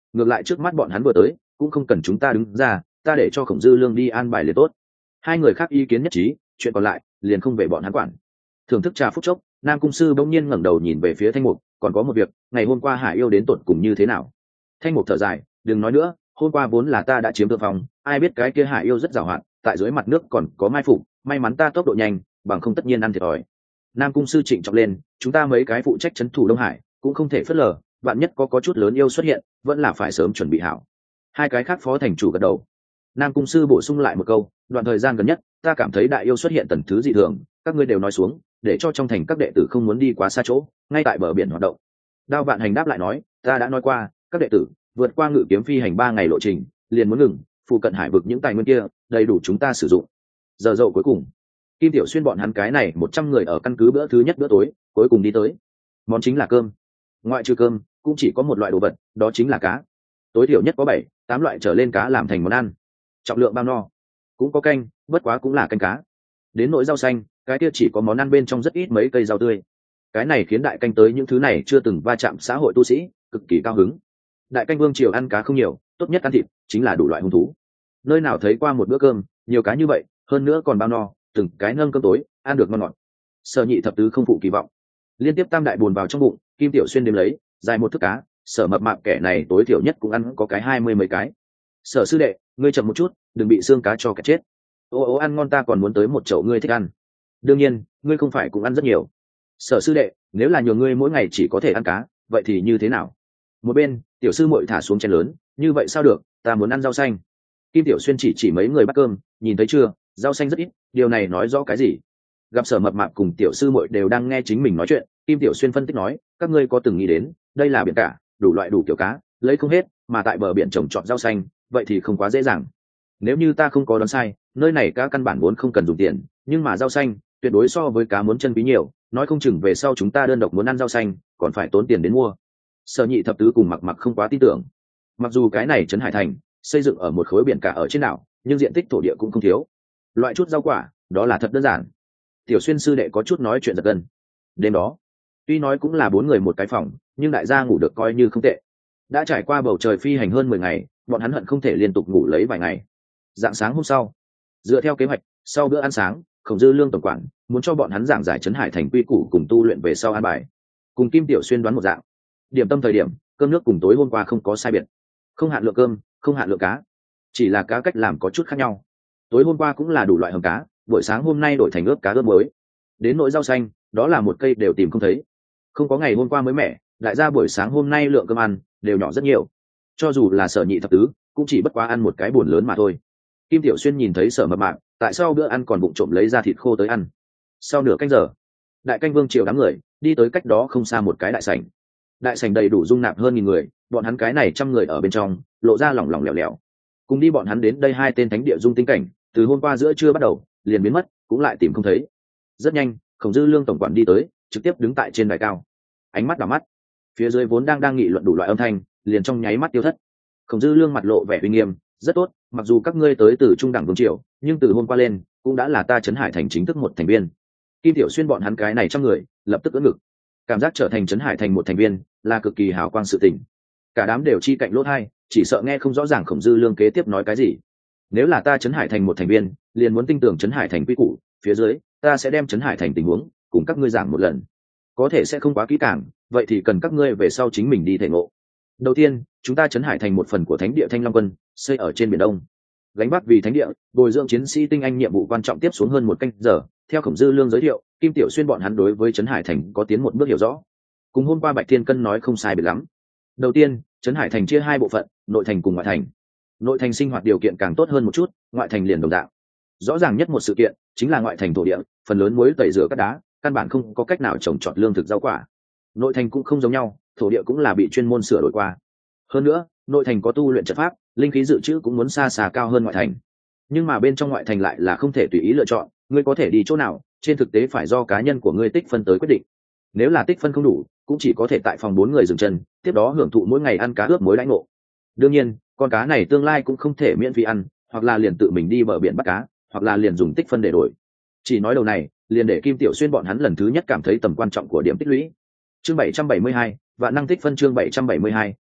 S1: ngược lại trước mắt bọn hắn vừa tới cũng không cần chúng ta đứng ra, ta để cho Khổng Dư Lương đi an bài liền tốt. Hai người khác ý kiến nhất trí, chuyện còn lại liền không về bọn hắn quản. Thưởng thức trà phút chốc, Nam Cung Sư bỗng nhiên ngẩng đầu nhìn về phía Thanh Mục, còn có một việc, ngày hôm qua Hải Yêu đến tột cùng như thế nào? Thanh Mục thở dài, đừng nói nữa, hôm qua vốn là ta đã chiếm thượng phong, ai biết cái kia Hải Yêu rất giàu hạn, tại dưới mặt nước còn có mai phục, may mắn ta tốc độ nhanh, bằng không tất nhiên ăn thiệt thòi. Nam Cung Sư trịnh trọng lên, chúng ta mấy cái phụ trách trấn thủ Đông Hải, cũng không thể phớt lờ, vạn nhất có có chút lớn yêu xuất hiện, vẫn là phải sớm chuẩn bị hảo. Hai cái khác phó thành chủ gật đầu. Nam Cung Sư bổ sung lại một câu, đoạn thời gian gần nhất ta cảm thấy đại yêu xuất hiện tần thứ dị thường, các ngươi đều nói xuống, để cho trong thành các đệ tử không muốn đi quá xa chỗ, ngay tại bờ biển hoạt động. Đao Vạn Hành đáp lại nói, ta đã nói qua, các đệ tử vượt qua ngự kiếm phi hành ba ngày lộ trình liền muốn ngừng, phụ cận hải vực những tài nguyên kia đầy đủ chúng ta sử dụng. Giờ dậu cuối cùng, Kim Tiểu Xuyên bọn hắn cái này một trăm người ở căn cứ bữa thứ nhất bữa tối cuối cùng đi tới. Món chính là cơm, ngoại trừ cơm cũng chỉ có một loại đồ vật, đó chính là cá. Tối thiểu nhất có bảy tám loại trở lên cá làm thành món ăn, trọng lượng bao no. Cũng có canh, bất quá cũng là canh cá. Đến nỗi rau xanh, cái kia chỉ có món ăn bên trong rất ít mấy cây rau tươi. Cái này khiến đại canh tới những thứ này chưa từng va chạm xã hội tu sĩ cực kỳ cao hứng. Đại canh vương triều ăn cá không nhiều, tốt nhất ăn thịt, chính là đủ loại hung thú. Nơi nào thấy qua một bữa cơm nhiều cá như vậy, hơn nữa còn bao no, từng cái nâng cơm tối ăn được ngon ngọt. Sở Nhị thập tứ không phụ kỳ vọng, liên tiếp tam đại buồn vào trong bụng. Kim Tiểu Xuyên đếm lấy dài một thức cá, Sở Mập Mạp kẻ này tối thiểu nhất cũng ăn có cái hai mươi mấy cái. Sở sư đệ, ngươi chậm một chút, đừng bị xương cá cho cả chết. Ô ô ăn ngon, ta còn muốn tới một chậu ngươi thích ăn. Đương nhiên ngươi không phải cũng ăn rất nhiều. Sở sư đệ, nếu là nhiều ngươi mỗi ngày chỉ có thể ăn cá, vậy thì như thế nào? Một bên tiểu sư muội thả xuống chén lớn, như vậy sao được, ta muốn ăn rau xanh. Kim Tiểu Xuyên chỉ chỉ mấy người bắt cơm, nhìn thấy chưa, rau xanh rất ít, điều này nói rõ cái gì? Gặp Sở Mập Mạp cùng tiểu sư muội đều đang nghe chính mình nói chuyện, Kim Tiểu Xuyên phân tích nói, các ngươi có từng nghĩ đến, đây là biển cả, đủ loại đủ kiểu cá, lấy không hết, mà tại bờ biển trồng trọt rau xanh, vậy thì không quá dễ dàng. Nếu như ta không có đoán sai, nơi này cá căn bản vốn không cần dùng tiền, nhưng mà rau xanh tuyệt đối so với cá muốn chân quý nhiều, nói không chừng về sau chúng ta đơn độc muốn ăn rau xanh còn phải tốn tiền đến mua. Sở Nhị thập tứ cùng Mặc Mặc không quá tin tưởng. Mặc dù cái này trấn Hải Thành xây dựng ở một khối biển cả ở trên đảo, nhưng diện tích thổ địa cũng không thiếu, loại chút rau quả đó là thật đơn giản. Tiểu Xuyên sư đệ có chút nói chuyện giật gân. Đêm đó tuy nói cũng là bốn người một cái phòng, nhưng đại gia ngủ được coi như không tệ. Đã trải qua bầu trời phi hành hơn mười ngày, bọn hắn hận không thể liên tục ngủ lấy vài ngày. Dạng sáng hôm sau, dựa theo kế hoạch, sau bữa ăn sáng, Khổng Dư Lương tổng quản muốn cho bọn hắn giảng giải trấn Hải Thành quy củ cùng tu luyện về sau an bài. Cùng Kim Tiểu Xuyên đoán một dạng, điểm tâm thời điểm, cơm nước cùng tối hôm qua không có sai biệt. Không hạn lượng cơm, không hạn lượng cá, chỉ là cá cách làm có chút khác nhau. Tối hôm qua cũng là đủ loại hầm cá, buổi sáng hôm nay đổi thành ướp cá ướp muối. Đến nỗi rau xanh, đó là một cây đều tìm không thấy. Không có ngày hôm qua mới mẻ, đại gia buổi sáng hôm nay lượng cơm ăn đều nhỏ rất nhiều. Cho dù là Sở Nhị thập tứ, cũng chỉ bất quá ăn một cái buồn lớn mà thôi. Kim Tiểu Xuyên nhìn thấy Sở Mập Mạp, tại sao bữa ăn còn bụng trộm lấy ra thịt khô tới ăn. Sau nửa canh giờ, đại canh vương triều đám người đi tới cách đó không xa một cái đại sảnh. Đại sảnh đầy đủ dung nạp hơn nghìn người, bọn hắn cái này trăm người ở bên trong lộ ra lỏng lỏng lẻo lẻo. Cùng đi bọn hắn đến đây hai tên thánh địa dung tinh cảnh, từ hôm qua giữa trưa bắt đầu liền biến mất, cũng lại tìm không thấy. Rất nhanh, Khổng Dư Lương tổng quản đi tới, trực tiếp đứng tại trên đài cao, ánh mắt đảo mắt, phía dưới vốn đang đang nghị luận đủ loại âm thanh liền trong nháy mắt tiêu thất. Khổng Dư Lương mặt lộ vẻ uy nghiêm, rất tốt, mặc dù các ngươi tới từ trung đẳng vương triều, nhưng từ hôm qua lên cũng đã là ta trấn Hải Thành chính thức một thành viên. Kim Tiểu Xuyên bọn hắn cái này trăm người lập tức ưỡn ngực, cảm giác trở thành trấn Hải Thành một thành viên là cực kỳ hào quang sự tình. Cả đám đều chi cạnh lỗ tai, chỉ sợ nghe không rõ ràng Khổng Dư Lương kế tiếp nói cái gì. Nếu là ta trấn Hải Thành một thành viên, liền muốn tin tưởng trấn Hải Thành quy củ, phía dưới ta sẽ đem trấn Hải Thành tình huống cùng các ngươi giảng một lần. Có thể sẽ không quá kỹ càng, vậy thì cần các ngươi về sau chính mình đi thể ngộ. Đầu tiên, chúng ta trấn Hải Thành một phần của thánh địa Thanh Long Quân, xây ở trên biển Đông. Gánh vác vì thánh địa, bồi dưỡng chiến sĩ tinh anh nhiệm vụ quan trọng tiếp xuống hơn một canh giờ. Theo Khổng Dư Lương giới thiệu, Kim Tiểu Xuyên bọn hắn đối với trấn Hải Thành có tiến một bước hiểu rõ. Cùng hôm qua Bạch Thiên Cân nói không sai biệt lắm. Đầu tiên, trấn Hải Thành chia hai bộ phận, nội thành cùng ngoại thành. Nội thành sinh hoạt điều kiện càng tốt hơn một chút, ngoại thành liền đồng dạng. Rõ ràng nhất một sự kiện chính là ngoại thành thổ địa, phần lớn muối tẩy rửa các đá, căn bản không có cách nào trồng trọt lương thực rau quả. Nội thành cũng không giống nhau, thổ địa cũng là bị chuyên môn sửa đổi qua. Hơn nữa, nội thành có tu luyện trận pháp, linh khí dự trữ cũng muốn xa xa cao hơn ngoại thành. Nhưng mà bên trong ngoại thành lại là không thể tùy ý lựa chọn, ngươi có thể đi chỗ nào, trên thực tế phải do cá nhân của ngươi tích phân tới quyết định. Nếu là tích phân không đủ, cũng chỉ có thể tại phòng bốn người dừng chân, tiếp đó hưởng thụ mỗi ngày ăn cá ướp muối lãnh ngộ. Đương nhiên, con cá này tương lai cũng không thể miễn phí ăn, hoặc là liền tự mình đi bờ biển bắt cá, hoặc là liền dùng tích phân để đổi. Chỉ nói đầu này, liền để Kim Tiểu Xuyên bọn hắn lần thứ nhất cảm thấy tầm quan trọng của điểm tích lũy. Chương bảy trăm bảy mươi hai, vạn năng tích phân chương bảy trăm bảy mươi hai,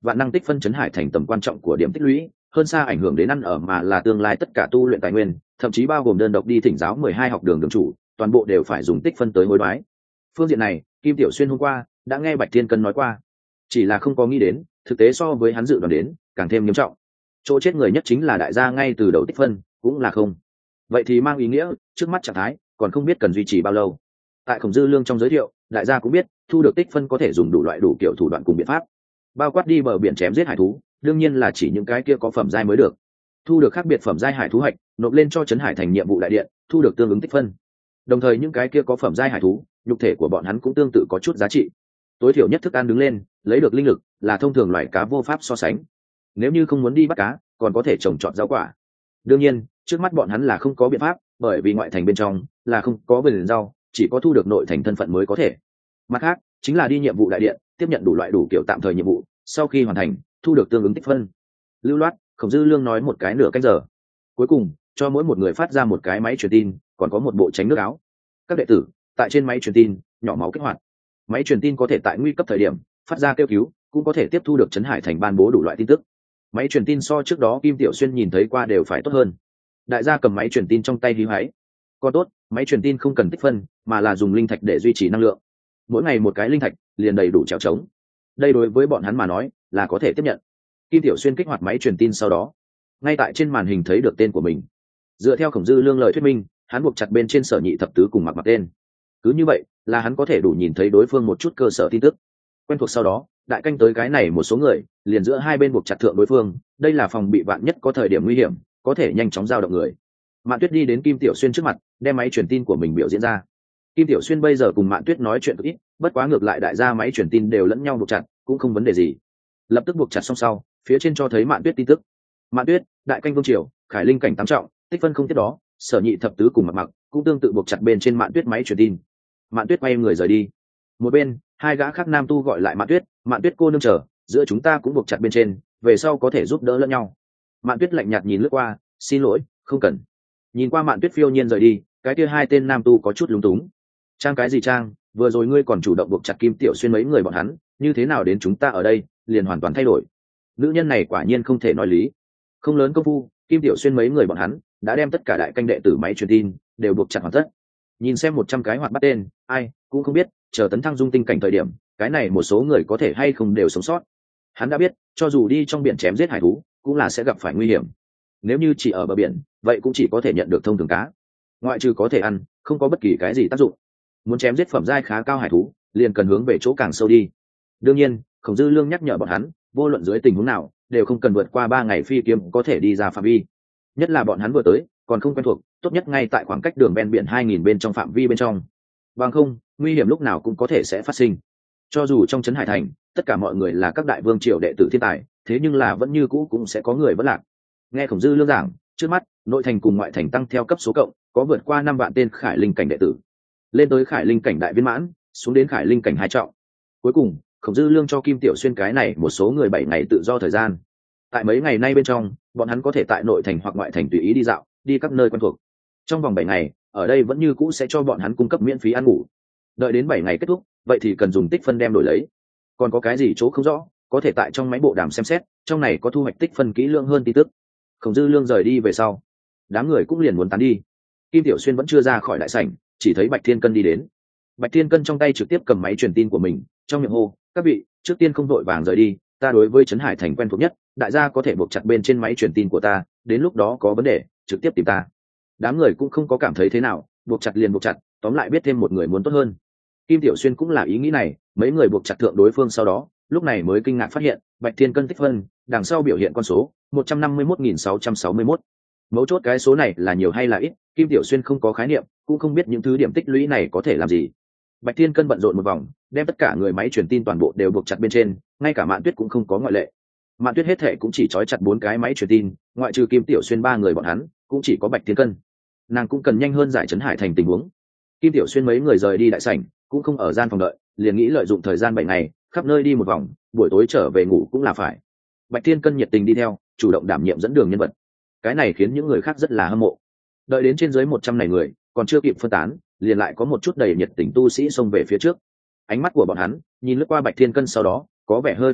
S1: vạn năng tích phân chấn hải thành tầm quan trọng của điểm tích lũy hơn xa ảnh hưởng đến ăn ở mà là tương lai tất cả tu luyện tài nguyên, thậm chí bao gồm đơn độc đi thỉnh giáo mười hai học đường đường chủ, toàn bộ đều phải dùng tích phân tới hối đoái. Phương diện này, Kim Tiểu Xuyên hôm qua đã nghe Bạch Thiên Cân nói qua, chỉ là không có nghĩ đến, thực tế so với hắn dự đoán đến, càng thêm nghiêm trọng. Chỗ chết người nhất chính là đại gia ngay từ đầu tích phân, cũng là không. Vậy thì mang ý nghĩa, trước mắt trạng thái, còn không biết cần duy trì bao lâu. Tại Khổng Dư Lương trong giới thiệu, đại gia cũng biết, thu được tích phân có thể dùng đủ loại đủ kiểu thủ đoạn cùng biện pháp. Bao quát đi bờ biển chém giết hải thú, đương nhiên là chỉ những cái kia có phẩm giai mới được. Thu được khác biệt phẩm giai hải thú hạch, nộp lên cho trấn hải thành nhiệm vụ đại điện, thu được tương ứng tích phân. Đồng thời những cái kia có phẩm giai hải thú, nhục thể của bọn hắn cũng tương tự có chút giá trị. Tối thiểu nhất thức ăn đứng lên, lấy được linh lực, là thông thường loài cá vô pháp so sánh. Nếu như không muốn đi bắt cá, còn có thể trồng trọt rau quả. Đương nhiên, trước mắt bọn hắn là không có biện pháp, bởi vì ngoại thành bên trong là không có vườn rau, chỉ có thu được nội thành thân phận mới có thể. Mặt khác, chính là đi nhiệm vụ đại điện, tiếp nhận đủ loại đủ kiểu tạm thời nhiệm vụ, sau khi hoàn thành, thu được tương ứng tích phân. Lưu loát, Khổng Dư Lương nói một cái nửa canh giờ. Cuối cùng, cho mỗi một người phát ra một cái máy truyền tin, còn có một bộ tránh nước áo. Các đệ tử, tại trên máy truyền tin, nhỏ máu kích hoạt. Máy truyền tin có thể tại nguy cấp thời điểm phát ra kêu cứu, cũng có thể tiếp thu được trấn hải thành ban bố đủ loại tin tức. Máy truyền tin so trước đó Kim Tiểu Xuyên nhìn thấy qua đều phải tốt hơn. Đại gia cầm máy truyền tin trong tay hí hoáy. Còn tốt, máy truyền tin không cần tích phân, mà là dùng linh thạch để duy trì năng lượng. Mỗi ngày một cái linh thạch, liền đầy đủ trèo trống. Đây đối với bọn hắn mà nói, là có thể tiếp nhận. Kim Tiểu Xuyên kích hoạt máy truyền tin sau đó, ngay tại trên màn hình thấy được tên của mình. Dựa theo Khổng Dư Lương lời thuyết minh, hắn buộc chặt bên trên Sở Nhị thập tứ cùng mặc mặc tên. Cứ như vậy, là hắn có thể đủ nhìn thấy đối phương một chút cơ sở tin tức. Quen thuộc sau đó, đại canh tới cái này một số người, liền giữa hai bên buộc chặt thượng đối phương, đây là phòng bị vạn nhất có thời điểm nguy hiểm, có thể nhanh chóng giao động người. Mạn Tuyết đi đến Kim Tiểu Xuyên trước mặt, đem máy truyền tin của mình biểu diễn ra. Kim Tiểu Xuyên bây giờ cùng Mạn Tuyết nói chuyện cực ít, bất quá ngược lại đại gia máy truyền tin đều lẫn nhau buộc chặt, cũng không vấn đề gì. Lập tức buộc chặt xong sau, phía trên cho thấy Mạn Tuyết tin tức. Mạn Tuyết, đại canh vương triều, khải linh cảnh tám trọng, tích phân không tiếp đó, Sở Nhị thập tứ cùng mặc mặc cũng tương tự buộc chặt bên trên Mạn Tuyết máy truyền tin. Mạn Tuyết quay người rời đi. Một bên, hai gã khác nam tu gọi lại Mạn Tuyết, Mạn Tuyết cô nương chờ, giữa chúng ta cũng buộc chặt bên trên, về sau có thể giúp đỡ lẫn nhau. Mạn Tuyết lạnh nhạt nhìn lướt qua, xin lỗi, không cần. Nhìn qua Mạn Tuyết phiêu nhiên rời đi, cái kia hai tên nam tu có chút lúng túng. Trang cái gì trang, vừa rồi ngươi còn chủ động buộc chặt Kim Tiểu Xuyên mấy người bọn hắn, như thế nào đến chúng ta ở đây liền hoàn toàn thay đổi. Nữ nhân này quả nhiên không thể nói lý. Không lớn công phu, Kim Tiểu Xuyên mấy người bọn hắn đã đem tất cả đại canh đệ tử máy truyền tin đều buộc chặt hoàn tất. Nhìn xem một trăm cái hoạt bắt tên, ai cũng không biết chờ tấn thăng dung tinh cảnh thời điểm, cái này một số người có thể hay không đều sống sót. Hắn đã biết, cho dù đi trong biển chém giết hải thú, cũng là sẽ gặp phải nguy hiểm. Nếu như chỉ ở bờ biển, vậy cũng chỉ có thể nhận được thông thường cá, ngoại trừ có thể ăn, không có bất kỳ cái gì tác dụng. Muốn chém giết phẩm giai khá cao hải thú, liền cần hướng về chỗ càng sâu đi. Đương nhiên, Khổng Dư Lương nhắc nhở bọn hắn, vô luận dưới tình huống nào, đều không cần vượt qua ba ngày phi kiếm có thể đi ra phạm vi. Nhất là bọn hắn vừa tới, còn không quen thuộc, tốt nhất ngay tại khoảng cách đường ven biển hai nghìn bên trong phạm vi bên trong. Bằng không, nguy hiểm lúc nào cũng có thể sẽ phát sinh. Cho dù trong trấn hải thành, tất cả mọi người là các đại vương triều đệ tử thiên tài, thế nhưng là vẫn như cũ cũng sẽ có người vẫn lạc. Nghe Khổng Dư Lương giảng, trước mắt, nội thành cùng ngoại thành tăng theo cấp số cộng, có vượt qua năm vạn tên khải linh cảnh đệ tử. Lên tới khải linh cảnh đại viên mãn, xuống đến khải linh cảnh hai trọng. Cuối cùng, Khổng Dư Lương cho Kim Tiểu Xuyên cái này một số người bảy ngày tự do thời gian. Tại mấy ngày nay bên trong, bọn hắn có thể tại nội thành hoặc ngoại thành tùy ý đi dạo, đi các nơi quen thuộc. Trong vòng bảy ngày, ở đây vẫn như cũ sẽ cho bọn hắn cung cấp miễn phí ăn ngủ. Đợi đến bảy ngày kết thúc, vậy thì cần dùng tích phân đem đổi lấy. Còn có cái gì chỗ không rõ, có thể tại trong máy bộ đàm xem xét, trong này có thu hoạch tích phân kỹ lưỡng hơn tin tức. Khổng Dư Lương rời đi về sau, đám người cũng liền muốn tán đi. Kim Tiểu Xuyên vẫn chưa ra khỏi đại sảnh, chỉ thấy Bạch Thiên Cân đi đến. Bạch Thiên Cân trong tay trực tiếp cầm máy truyền tin của mình, trong miệng hô, các vị, trước tiên không vội vàng rời đi, ta đối với trấn hải thành quen thuộc nhất, đại gia có thể buộc chặt bên trên máy truyền tin của ta, đến lúc đó có vấn đề trực tiếp tìm ta. Đám người cũng không có cảm thấy thế nào, buộc chặt liền buộc chặt, tóm lại biết thêm một người muốn tốt hơn. Kim Tiểu Xuyên cũng là ý nghĩ này, mấy người buộc chặt thượng đối phương sau đó, lúc này mới kinh ngạc phát hiện, Bạch Thiên Cân tích phân, đằng sau biểu hiện con số một trăm năm mươi mốt nghìn sáu trăm sáu mươi mốt. Mấu chốt cái số này là nhiều hay là ít, Kim Tiểu Xuyên không có khái niệm, cũng không biết những thứ điểm tích lũy này có thể làm gì. Bạch Thiên Cân bận rộn một vòng, đem tất cả người máy truyền tin toàn bộ đều buộc chặt bên trên, ngay cả Mạn Tuyết cũng không có ngoại lệ. Mạn Tuyết hết thệ cũng chỉ trói chặt bốn cái máy truyền tin, ngoại trừ Kim Tiểu Xuyên ba người bọn hắn, cũng chỉ có Bạch Thiên Cân. Nàng cũng cần nhanh hơn giải trấn hải thành tình huống. Kim Tiểu Xuyên mấy người rời đi đại sảnh, cũng không ở gian phòng đợi, liền nghĩ lợi dụng thời gian bảy ngày, khắp nơi đi một vòng, buổi tối trở về ngủ cũng là phải. Bạch Thiên Cân nhiệt tình đi theo, chủ động đảm nhiệm dẫn đường nhân vật. Cái này khiến những người khác rất là hâm mộ. Đợi đến trên dưới một trăm này người, còn chưa kịp phân tán, liền lại có một chút đầy nhiệt tình tu sĩ xông về phía trước. Ánh mắt của bọn hắn nhìn lướt qua Bạch Thiên Cân sau đó, có vẻ hơi phiền muộn,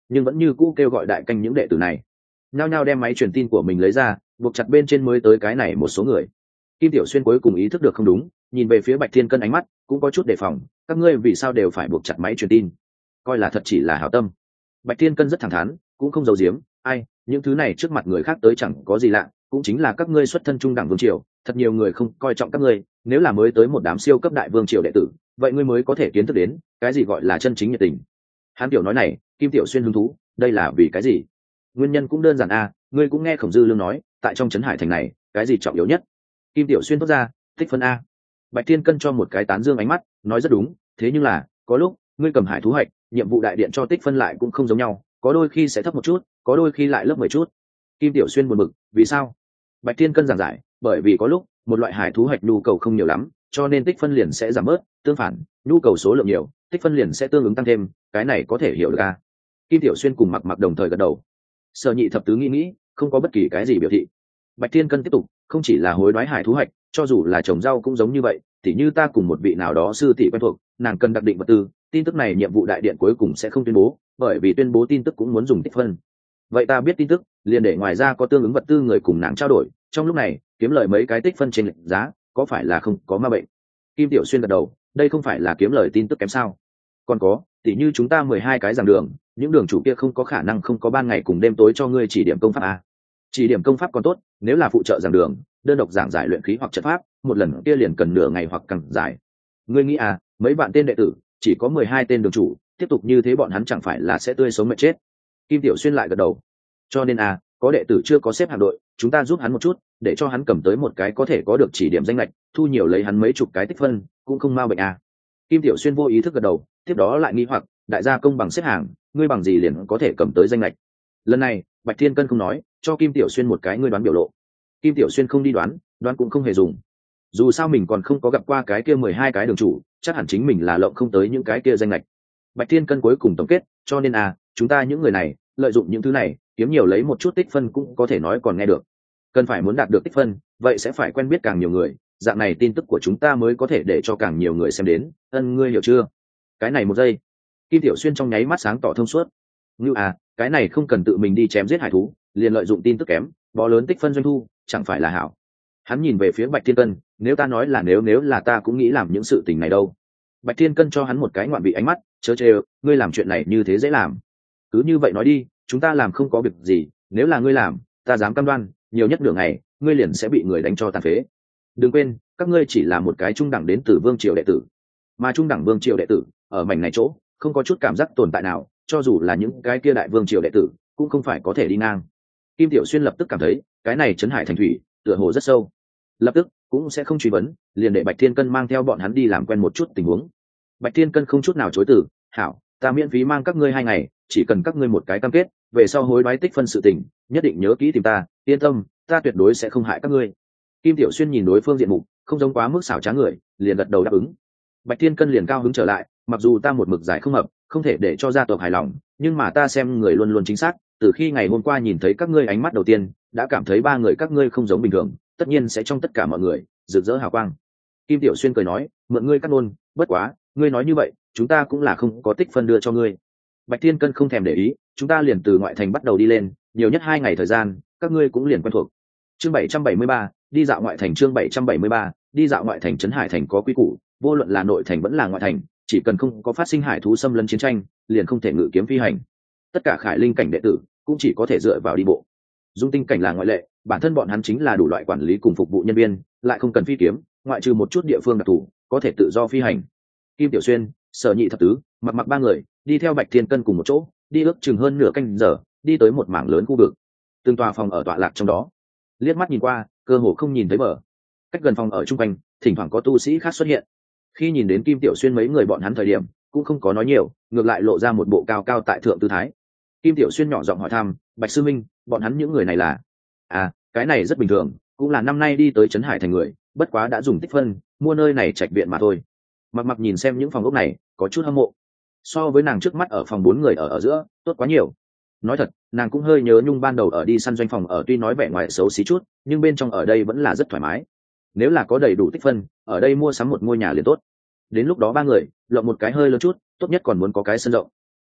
S1: nhưng vẫn như cũ kêu gọi đại canh những đệ tử này nhao nhao đem máy truyền tin của mình lấy ra, buộc chặt bên trên mới tới cái này một số người. Kim Tiểu Xuyên cuối cùng ý thức được không đúng, nhìn về phía Bạch Thiên Cân, ánh mắt cũng có chút đề phòng. Các ngươi vì sao đều phải buộc chặt máy truyền tin? Coi là thật chỉ là hảo tâm. Bạch Thiên Cân rất thẳng thắn, cũng không giấu giếm. Ai, những thứ này trước mặt người khác tới chẳng có gì lạ, cũng chính là các ngươi xuất thân trung đẳng vương triều, thật nhiều người không coi trọng các ngươi. Nếu là mới tới một đám siêu cấp đại vương triều đệ tử, vậy ngươi mới có thể kiến thức đến cái gì gọi là chân chính nhiệt tình. Hắn tiểu nói này, Kim Tiểu Xuyên hứng thú, đây là vì cái gì? Nguyên nhân cũng đơn giản a, ngươi cũng nghe Khổng Dư Lương nói, tại trong trấn Hải thành này, cái gì trọng yếu nhất? Kim Tiểu Xuyên thốt ra, tích phân a. Bạch Thiên Cân cho một cái tán dương ánh mắt, nói rất đúng, thế nhưng là có lúc ngươi cầm hải thú hạch, nhiệm vụ đại điện cho tích phân lại cũng không giống nhau, có đôi khi sẽ thấp một chút, có đôi khi lại lớp mười chút. Kim Tiểu Xuyên buồn bực, vì sao? Bạch Thiên Cân giảng giải, bởi vì có lúc một loại hải thú hạch nhu cầu không nhiều lắm, cho nên tích phân liền sẽ giảm bớt, tương phản, nhu cầu số lượng nhiều, tích phân liền sẽ tương ứng tăng thêm, cái này có thể hiểu được a. Kim Tiểu Xuyên cùng Mặc Mặc đồng thời gật đầu. Sở Nhị thập tứ nghĩ nghĩ, không có bất kỳ cái gì biểu thị. Bạch Thiên Cân tiếp tục, không chỉ là hối đoái hải thú hạch, cho dù là trồng rau cũng giống như vậy, tỉ như ta cùng một vị nào đó sư tỷ quen thuộc, nàng cần đặc định vật tư, tin tức này nhiệm vụ đại điện cuối cùng sẽ không tuyên bố, bởi vì tuyên bố tin tức cũng muốn dùng tích phân. Vậy ta biết tin tức, liền để ngoài ra có tương ứng vật tư người cùng nàng trao đổi, trong lúc này kiếm lời mấy cái tích phân trên lệnh giá, có phải là không có ma bệnh? Kim Tiểu Xuyên gật đầu, đây không phải là kiếm lời tin tức kém sao? Còn có, tỉ như chúng ta mười hai cái giảng đường, những đường chủ kia không có khả năng không có ban ngày cùng đêm tối cho ngươi chỉ điểm công pháp a. Chỉ điểm công pháp còn tốt, nếu là phụ trợ giảng đường, đơn độc giảng giải luyện khí hoặc trận pháp, một lần kia liền cần nửa ngày hoặc càng dài. Ngươi nghĩ à, mấy bạn tên đệ tử, chỉ có mười hai tên đường chủ, tiếp tục như thế bọn hắn chẳng phải là sẽ tươi sống mệt chết. Kim Tiểu Xuyên lại gật đầu. Cho nên à, có đệ tử chưa có xếp hạng đội, chúng ta giúp hắn một chút, để cho hắn cầm tới một cái có thể có được chỉ điểm danh lệch, thu nhiều lấy hắn mấy chục cái tích phân, cũng không mau bệnh à. Kim Tiểu Xuyên vô ý thức gật đầu, tiếp đó lại nghi hoặc, đại gia công bằng xếp hàng, ngươi bằng gì liền có thể cầm tới danh lệch? Lần này, Bạch Thiên Cân không nói, cho Kim Tiểu Xuyên một cái ngươi đoán biểu lộ. Kim Tiểu Xuyên không đi đoán, đoán cũng không hề dùng. Dù sao mình còn không có gặp qua cái kia mười hai cái đường chủ, chắc hẳn chính mình là lộng không tới những cái kia danh lệch. Bạch Thiên Cân cuối cùng tổng kết, cho nên à, chúng ta những người này, lợi dụng những thứ này, kiếm nhiều lấy một chút tích phân cũng có thể nói còn nghe được. Cần phải muốn đạt được tích phân, vậy sẽ phải quen biết càng nhiều người, dạng này tin tức của chúng ta mới có thể để cho càng nhiều người xem đến, ân ngươi hiểu chưa? Cái này một giây. Kim Tiểu Xuyên trong nháy mắt sáng tỏ thông suốt. Như à, cái này không cần tự mình đi chém giết hải thú, liền lợi dụng tin tức kém, bó lớn tích phân doanh thu, chẳng phải là hảo. Hắn nhìn về phía Bạch Thiên Cân, nếu ta nói là nếu nếu là ta cũng nghĩ làm những sự tình này đâu. Bạch Thiên Cân cho hắn một cái ngoạn vị ánh mắt, chớ chê, ngươi làm chuyện này như thế dễ làm. Cứ như vậy nói đi, chúng ta làm không có việc gì, nếu là ngươi làm, ta dám cam đoan, nhiều nhất nửa ngày, ngươi liền sẽ bị người đánh cho tàn phế. Đừng quên, các ngươi chỉ là một cái trung đẳng đến từ vương triều đệ tử, mà trung đẳng vương triều đệ tử, ở mảnh này chỗ, không có chút cảm giác tồn tại nào, cho dù là những cái kia đại vương triều đệ tử, cũng không phải có thể đi ngang. Kim Tiểu Xuyên lập tức cảm thấy, cái này trấn hải thành thủy, tựa hồ rất sâu. Lập tức cũng sẽ không truy vấn, liền để Bạch Thiên Cân mang theo bọn hắn đi làm quen một chút tình huống. Bạch Thiên Cân không chút nào chối từ, hảo, ta miễn phí mang các ngươi hai ngày, chỉ cần các ngươi một cái cam kết, về sau hối đoái tích phân sự tình, nhất định nhớ kỹ tìm ta, yên tâm, ta tuyệt đối sẽ không hại các ngươi. Kim Tiểu Xuyên nhìn đối phương diện mục, không giống quá mức xảo trá người, liền gật đầu đáp ứng. Bạch Thiên Cân liền cao hứng trở lại, mặc dù ta một mực giải không hợp, không thể để cho gia tộc hài lòng, nhưng mà ta xem người luôn luôn chính xác, từ khi ngày hôm qua nhìn thấy các ngươi ánh mắt đầu tiên, đã cảm thấy ba người các ngươi không giống bình thường, tất nhiên sẽ trong tất cả mọi người rực rỡ hào quang. Kim Tiểu Xuyên cười nói, mượn ngươi cắt ngôn, bất quá, ngươi nói như vậy, chúng ta cũng là không có tích phân đưa cho ngươi. Bạch Thiên Cân không thèm để ý, chúng ta liền từ ngoại thành bắt đầu đi lên, nhiều nhất hai ngày thời gian, các ngươi cũng liền quen thuộc. Chương bảy trăm bảy mươi ba, đi dạo ngoại thành. Chương bảy trăm bảy mươi ba, đi dạo ngoại thành. Trấn Hải thành có quy củ, vô luận là nội thành vẫn là ngoại thành, chỉ cần không có phát sinh hải thú xâm lấn chiến tranh, liền không thể ngự kiếm phi hành. Tất cả khải linh cảnh đệ tử cũng chỉ có thể dựa vào đi bộ. Dung tinh cảnh là ngoại lệ, bản thân bọn hắn chính là đủ loại quản lý cùng phục vụ nhân viên, lại không cần phi kiếm, ngoại trừ một chút địa phương đặc thù, có thể tự do phi hành. Kim Tiểu Xuyên, Sở Nhị thập tứ, Mặc Mặc ba người đi theo Bạch Thiên Cân cùng một chỗ, đi ước chừng hơn nửa canh giờ, đi tới một mảng lớn khu vực. Từng tòa phòng ở tọa lạc trong đó, liếc mắt nhìn qua, cơ hồ không nhìn thấy bờ. Cách gần phòng ở trung quanh, thỉnh thoảng có tu sĩ khác xuất hiện. Khi nhìn đến Kim Tiểu Xuyên mấy người bọn hắn thời điểm, cũng không có nói nhiều, ngược lại lộ ra một bộ cao cao tại thượng tư thái. Kim Tiểu Xuyên nhỏ giọng hỏi thăm, Bạch sư minh, bọn hắn những người này là? À, cái này rất bình thường, cũng là năm nay đi tới Trấn Hải thành người, bất quá đã dùng tích phân mua nơi này trạch viện mà thôi. Mặc Mặc nhìn xem những phòng ốc này, có chút hâm mộ. So với nàng trước mắt ở phòng bốn người ở ở giữa, tốt quá nhiều. Nói thật, nàng cũng hơi nhớ nhung ban đầu ở đi săn doanh phòng ở, tuy nói vẻ ngoài xấu xí chút, nhưng bên trong ở đây vẫn là rất thoải mái. Nếu là có đầy đủ tích phân, ở đây mua sắm một ngôi nhà liền tốt. Đến lúc đó ba người, lộng một cái hơi lớn chút, tốt nhất còn muốn có cái sân rộng.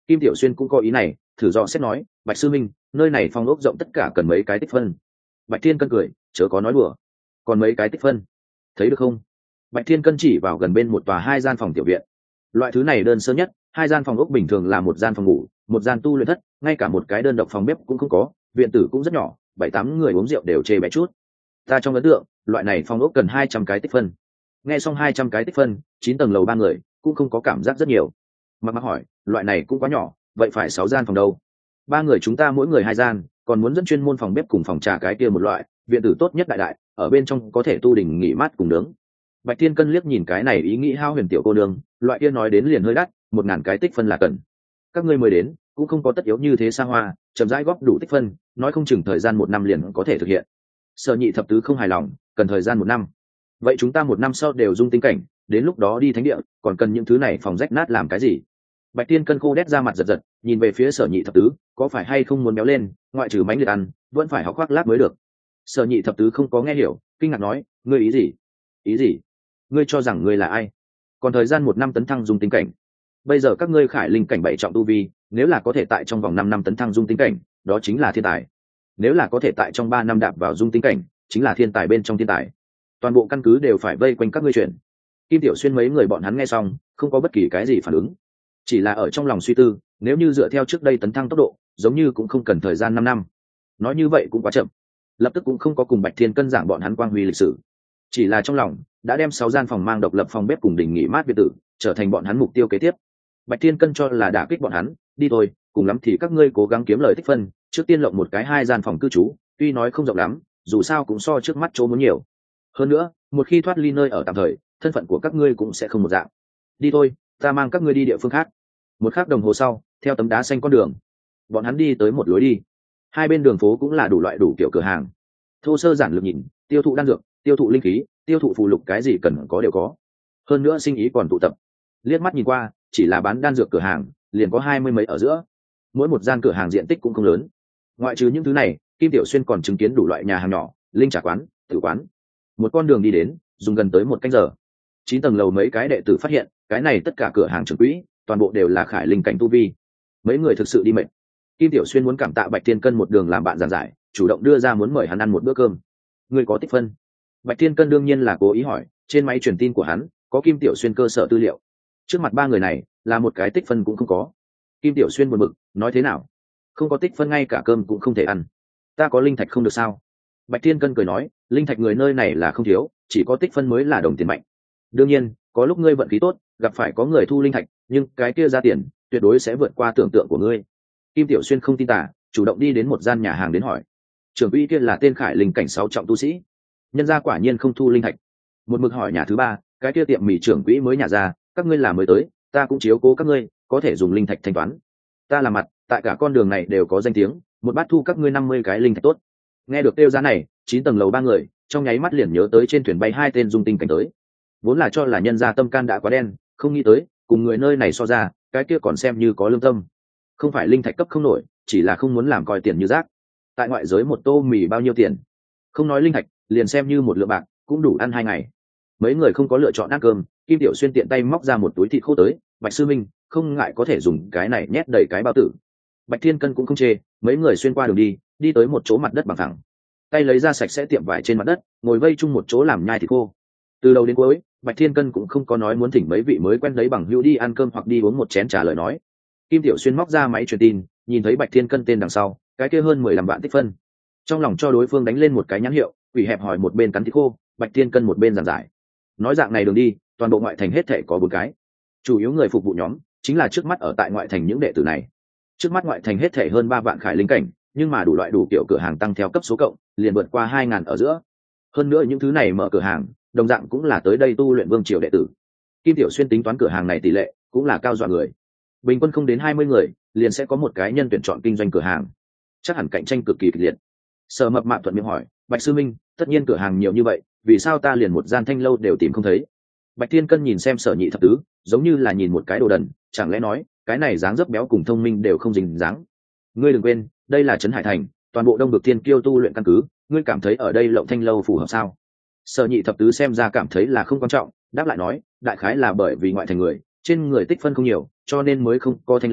S1: Kim Tiểu Xuyên cũng có ý này, thử dò xét nói, Bạch sư minh, nơi này phòng ốc rộng tất cả cần mấy cái tích phân? Bạch Thiên Cân cười, chớ có nói đùa, còn mấy cái tích phân, thấy được không? Bạch Thiên Cân chỉ vào gần bên một tòa hai gian phòng tiểu viện. Loại thứ này đơn sơ nhất, hai gian phòng ốc bình thường là một gian phòng ngủ, một gian tu luyện thất, ngay cả một cái đơn độc phòng bếp cũng không có, viện tử cũng rất nhỏ, bảy tám người uống rượu đều chê bé chút. Ta trong ấn tượng, loại này phòng ốc cần hai trăm cái tích phân. Nghe xong hai trăm cái tích phân, chín tầng lầu ba người cũng không có cảm giác rất nhiều. Mặc Mặc hỏi, loại này cũng quá nhỏ, vậy phải sáu gian phòng đâu? Ba người chúng ta mỗi người hai gian, còn muốn dẫn chuyên môn phòng bếp cùng phòng trà cái kia một loại, viện tử tốt nhất đại đại, ở bên trong có thể tu đình nghỉ mát cùng nướng. Bạch Thiên Cân liếc nhìn cái này ý nghĩ hao huyền tiểu cô nương, loại kia nói đến liền hơi đắt, một ngàn cái tích phân là cần. Các ngươi mới đến, cũng không có tất yếu như thế xa hoa, chậm rãi góp đủ tích phân, nói không chừng thời gian một năm liền có thể thực hiện. Sở Nhị thập tứ không hài lòng, cần thời gian một năm. Vậy chúng ta một năm sau đều dung tinh cảnh, đến lúc đó đi thánh địa, còn cần những thứ này phòng rách nát làm cái gì? Bạch Thiên Cân khô đét ra mặt giật giật, nhìn về phía Sở Nhị thập tứ, có phải hay không muốn béo lên, ngoại trừ mánh liệt ăn, vẫn phải học khoác lác mới được. Sở Nhị thập tứ không có nghe hiểu, kinh ngạc nói, ngươi ý gì? Ý gì? Ngươi cho rằng ngươi là ai? Còn thời gian một năm tấn thăng dung tinh cảnh. Bây giờ các ngươi khải linh cảnh bảy trọng tu vi, nếu là có thể tại trong vòng năm năm tấn thăng dung tinh cảnh, đó chính là thiên tài. Nếu là có thể tại trong ba năm đạp vào dung tinh cảnh, chính là thiên tài bên trong thiên tài. Toàn bộ căn cứ đều phải vây quanh các ngươi chuyện. Kim Tiểu Xuyên mấy người bọn hắn nghe xong, không có bất kỳ cái gì phản ứng, chỉ là ở trong lòng suy tư, nếu như dựa theo trước đây tấn thăng tốc độ, giống như cũng không cần thời gian năm năm. Nói như vậy cũng quá chậm. Lập tức cũng không có cùng Bạch Thiên Cân giảng bọn hắn quang huy lịch sử, chỉ là trong lòng đã đem sáu gian phòng mang độc lập phòng bếp cùng đình nghỉ mát biệt tử trở thành bọn hắn mục tiêu kế tiếp. Bạch Thiên Cân cho là đả kích bọn hắn, đi thôi, cùng lắm thì các ngươi cố gắng kiếm lời tích phân, trước tiên lộng một cái hai gian phòng cư trú, tuy nói không rộng lắm, dù sao cũng so trước mắt chỗ muốn nhiều. Hơn nữa, một khi thoát ly nơi ở tạm thời, thân phận của các ngươi cũng sẽ không một dạng. Đi thôi, ta mang các ngươi đi địa phương khác. Một khắc đồng hồ sau, theo tấm đá xanh con đường, bọn hắn đi tới một lối đi. Hai bên đường phố cũng là đủ loại đủ kiểu cửa hàng. Thô sơ giản lược nhìn, tiêu thụ đan dược, tiêu thụ linh khí, tiêu thụ phù lục, cái gì cần có đều có. Hơn nữa sinh ý còn tụ tập. Liếc mắt nhìn qua, chỉ là bán đan dược cửa hàng, liền có hai mươi mấy ở giữa. Mỗi một gian cửa hàng diện tích cũng không lớn. Ngoại trừ những thứ này, Kim Tiểu Xuyên còn chứng kiến đủ loại nhà hàng nhỏ, linh trà quán, tử quán. Một con đường đi đến, dùng gần tới một canh giờ. Chín tầng lầu mấy cái đệ tử phát hiện, cái này tất cả cửa hàng trưởng quỹ, toàn bộ đều là khải linh cảnh tu vi. Mấy người thực sự đi mệt. Kim Tiểu Xuyên muốn cảm tạ Bạch Thiên Cân một đường làm bạn giảng giải, chủ động đưa ra muốn mời hắn ăn một bữa cơm. Người có tích phân? Bạch Thiên Cân đương nhiên là cố ý hỏi, trên máy truyền tin của hắn có Kim Tiểu Xuyên cơ sở tư liệu. Trước mặt ba người này, là một cái tích phân cũng không có. Kim Tiểu Xuyên buồn bực, nói thế nào? Không có tích phân ngay cả cơm cũng không thể ăn. Ta có linh thạch không được sao? Bạch Thiên Cân cười nói, linh thạch người nơi này là không thiếu, chỉ có tích phân mới là đồng tiền mạnh. Đương nhiên, có lúc ngươi vận khí tốt, gặp phải có người thu linh thạch, nhưng cái kia ra tiền, tuyệt đối sẽ vượt qua tưởng tượng của ngươi. Kim Tiểu Xuyên không tin tả, chủ động đi đến một gian nhà hàng đến hỏi. Trưởng quỹ kia là tên khải linh cảnh sáu trọng tu sĩ. Nhân gia quả nhiên không thu linh thạch. Một mực hỏi nhà thứ ba, cái kia tiệm mì trưởng quỹ mới nhà ra, các ngươi là mới tới, ta cũng chiếu cố các ngươi, có thể dùng linh thạch thanh toán. Ta làm mặt, tại cả con đường này đều có danh tiếng, một bát thu các ngươi năm mươi cái linh thạch tốt. Nghe được tiêu giá này, chín tầng lầu ba người, trong nháy mắt liền nhớ tới trên thuyền bay hai tên dung tinh cảnh tới. Vốn là cho là nhân gia tâm can đã quá đen, không nghĩ tới, cùng người nơi này so ra, cái kia còn xem như có lương tâm. Không phải linh thạch cấp không nổi, chỉ là không muốn làm coi tiền như rác. Tại ngoại giới một tô mì bao nhiêu tiền? Không nói linh thạch, liền xem như một lượng bạc, cũng đủ ăn hai ngày. Mấy người không có lựa chọn ăn cơm, Kim Tiểu Xuyên tiện tay móc ra một túi thịt khô tới, Bạch sư minh, không ngại có thể dùng cái này nhét đầy cái bao tử. Bạch Thiên Cân cũng không chê, mấy người xuyên qua đường đi, đi tới một chỗ mặt đất bằng phẳng. Tay lấy ra sạch sẽ tiệm vải trên mặt đất, ngồi vây chung một chỗ làm nhai thịt khô. Từ đầu đến cuối, Bạch Thiên Cân cũng không có nói muốn thỉnh mấy vị mới quen lấy bằng hữu đi ăn cơm hoặc đi uống một chén trà lời nói. Kim Tiểu Xuyên móc ra máy truyền tin, nhìn thấy Bạch Thiên Cân tên đằng sau, cái kia hơn mười lăm vạn tích phân. Trong lòng cho đối phương đánh lên một cái nhãn hiệu, quỷ hẹp hỏi một bên cắn thịt khô, Bạch Thiên Cân một bên giảng giải. Nói dạng này đường đi, toàn bộ ngoại thành hết thảy có bốn cái. Chủ yếu người phục vụ nhóm chính là trước mắt ở tại ngoại thành những đệ tử này. Trước mắt ngoại thành hết thảy hơn ba vạn khải linh cảnh, nhưng mà đủ loại đủ kiểu cửa hàng tăng theo cấp số cộng, liền vượt qua hai ngàn ở giữa. Hơn nữa những thứ này mở cửa hàng, đồng dạng cũng là tới đây tu luyện vương triều đệ tử. Kim Tiểu Xuyên tính toán cửa hàng này tỷ lệ cũng là cao dọa người. Bình quân không đến hai mươi người, liền sẽ có một cái nhân tuyển chọn kinh doanh cửa hàng. Chắc hẳn cạnh tranh cực kỳ kịch liệt. Sở Mập Mạp thuận miệng hỏi, Bạch sư minh, tất nhiên cửa hàng nhiều như vậy, vì sao ta liền một gian thanh lâu đều tìm không thấy? Bạch Thiên Cân nhìn xem Sở Nhị thập tứ, giống như là nhìn một cái đồ đần, chẳng lẽ nói, cái này dáng dấp béo cùng thông minh đều không dính dáng. Ngươi đừng quên, đây là trấn Hải Thành, toàn bộ Đông Vực Thiên Kiêu tu luyện căn cứ, ngươi cảm thấy ở đây Lộng Thanh lâu phù hợp sao? Sở Nhị thập tứ xem ra cảm thấy là không quan trọng, đáp lại nói, đại khái là bởi vì ngoại thành người, trên người tích phân không nhiều, cho nên mới không có thanh lâu,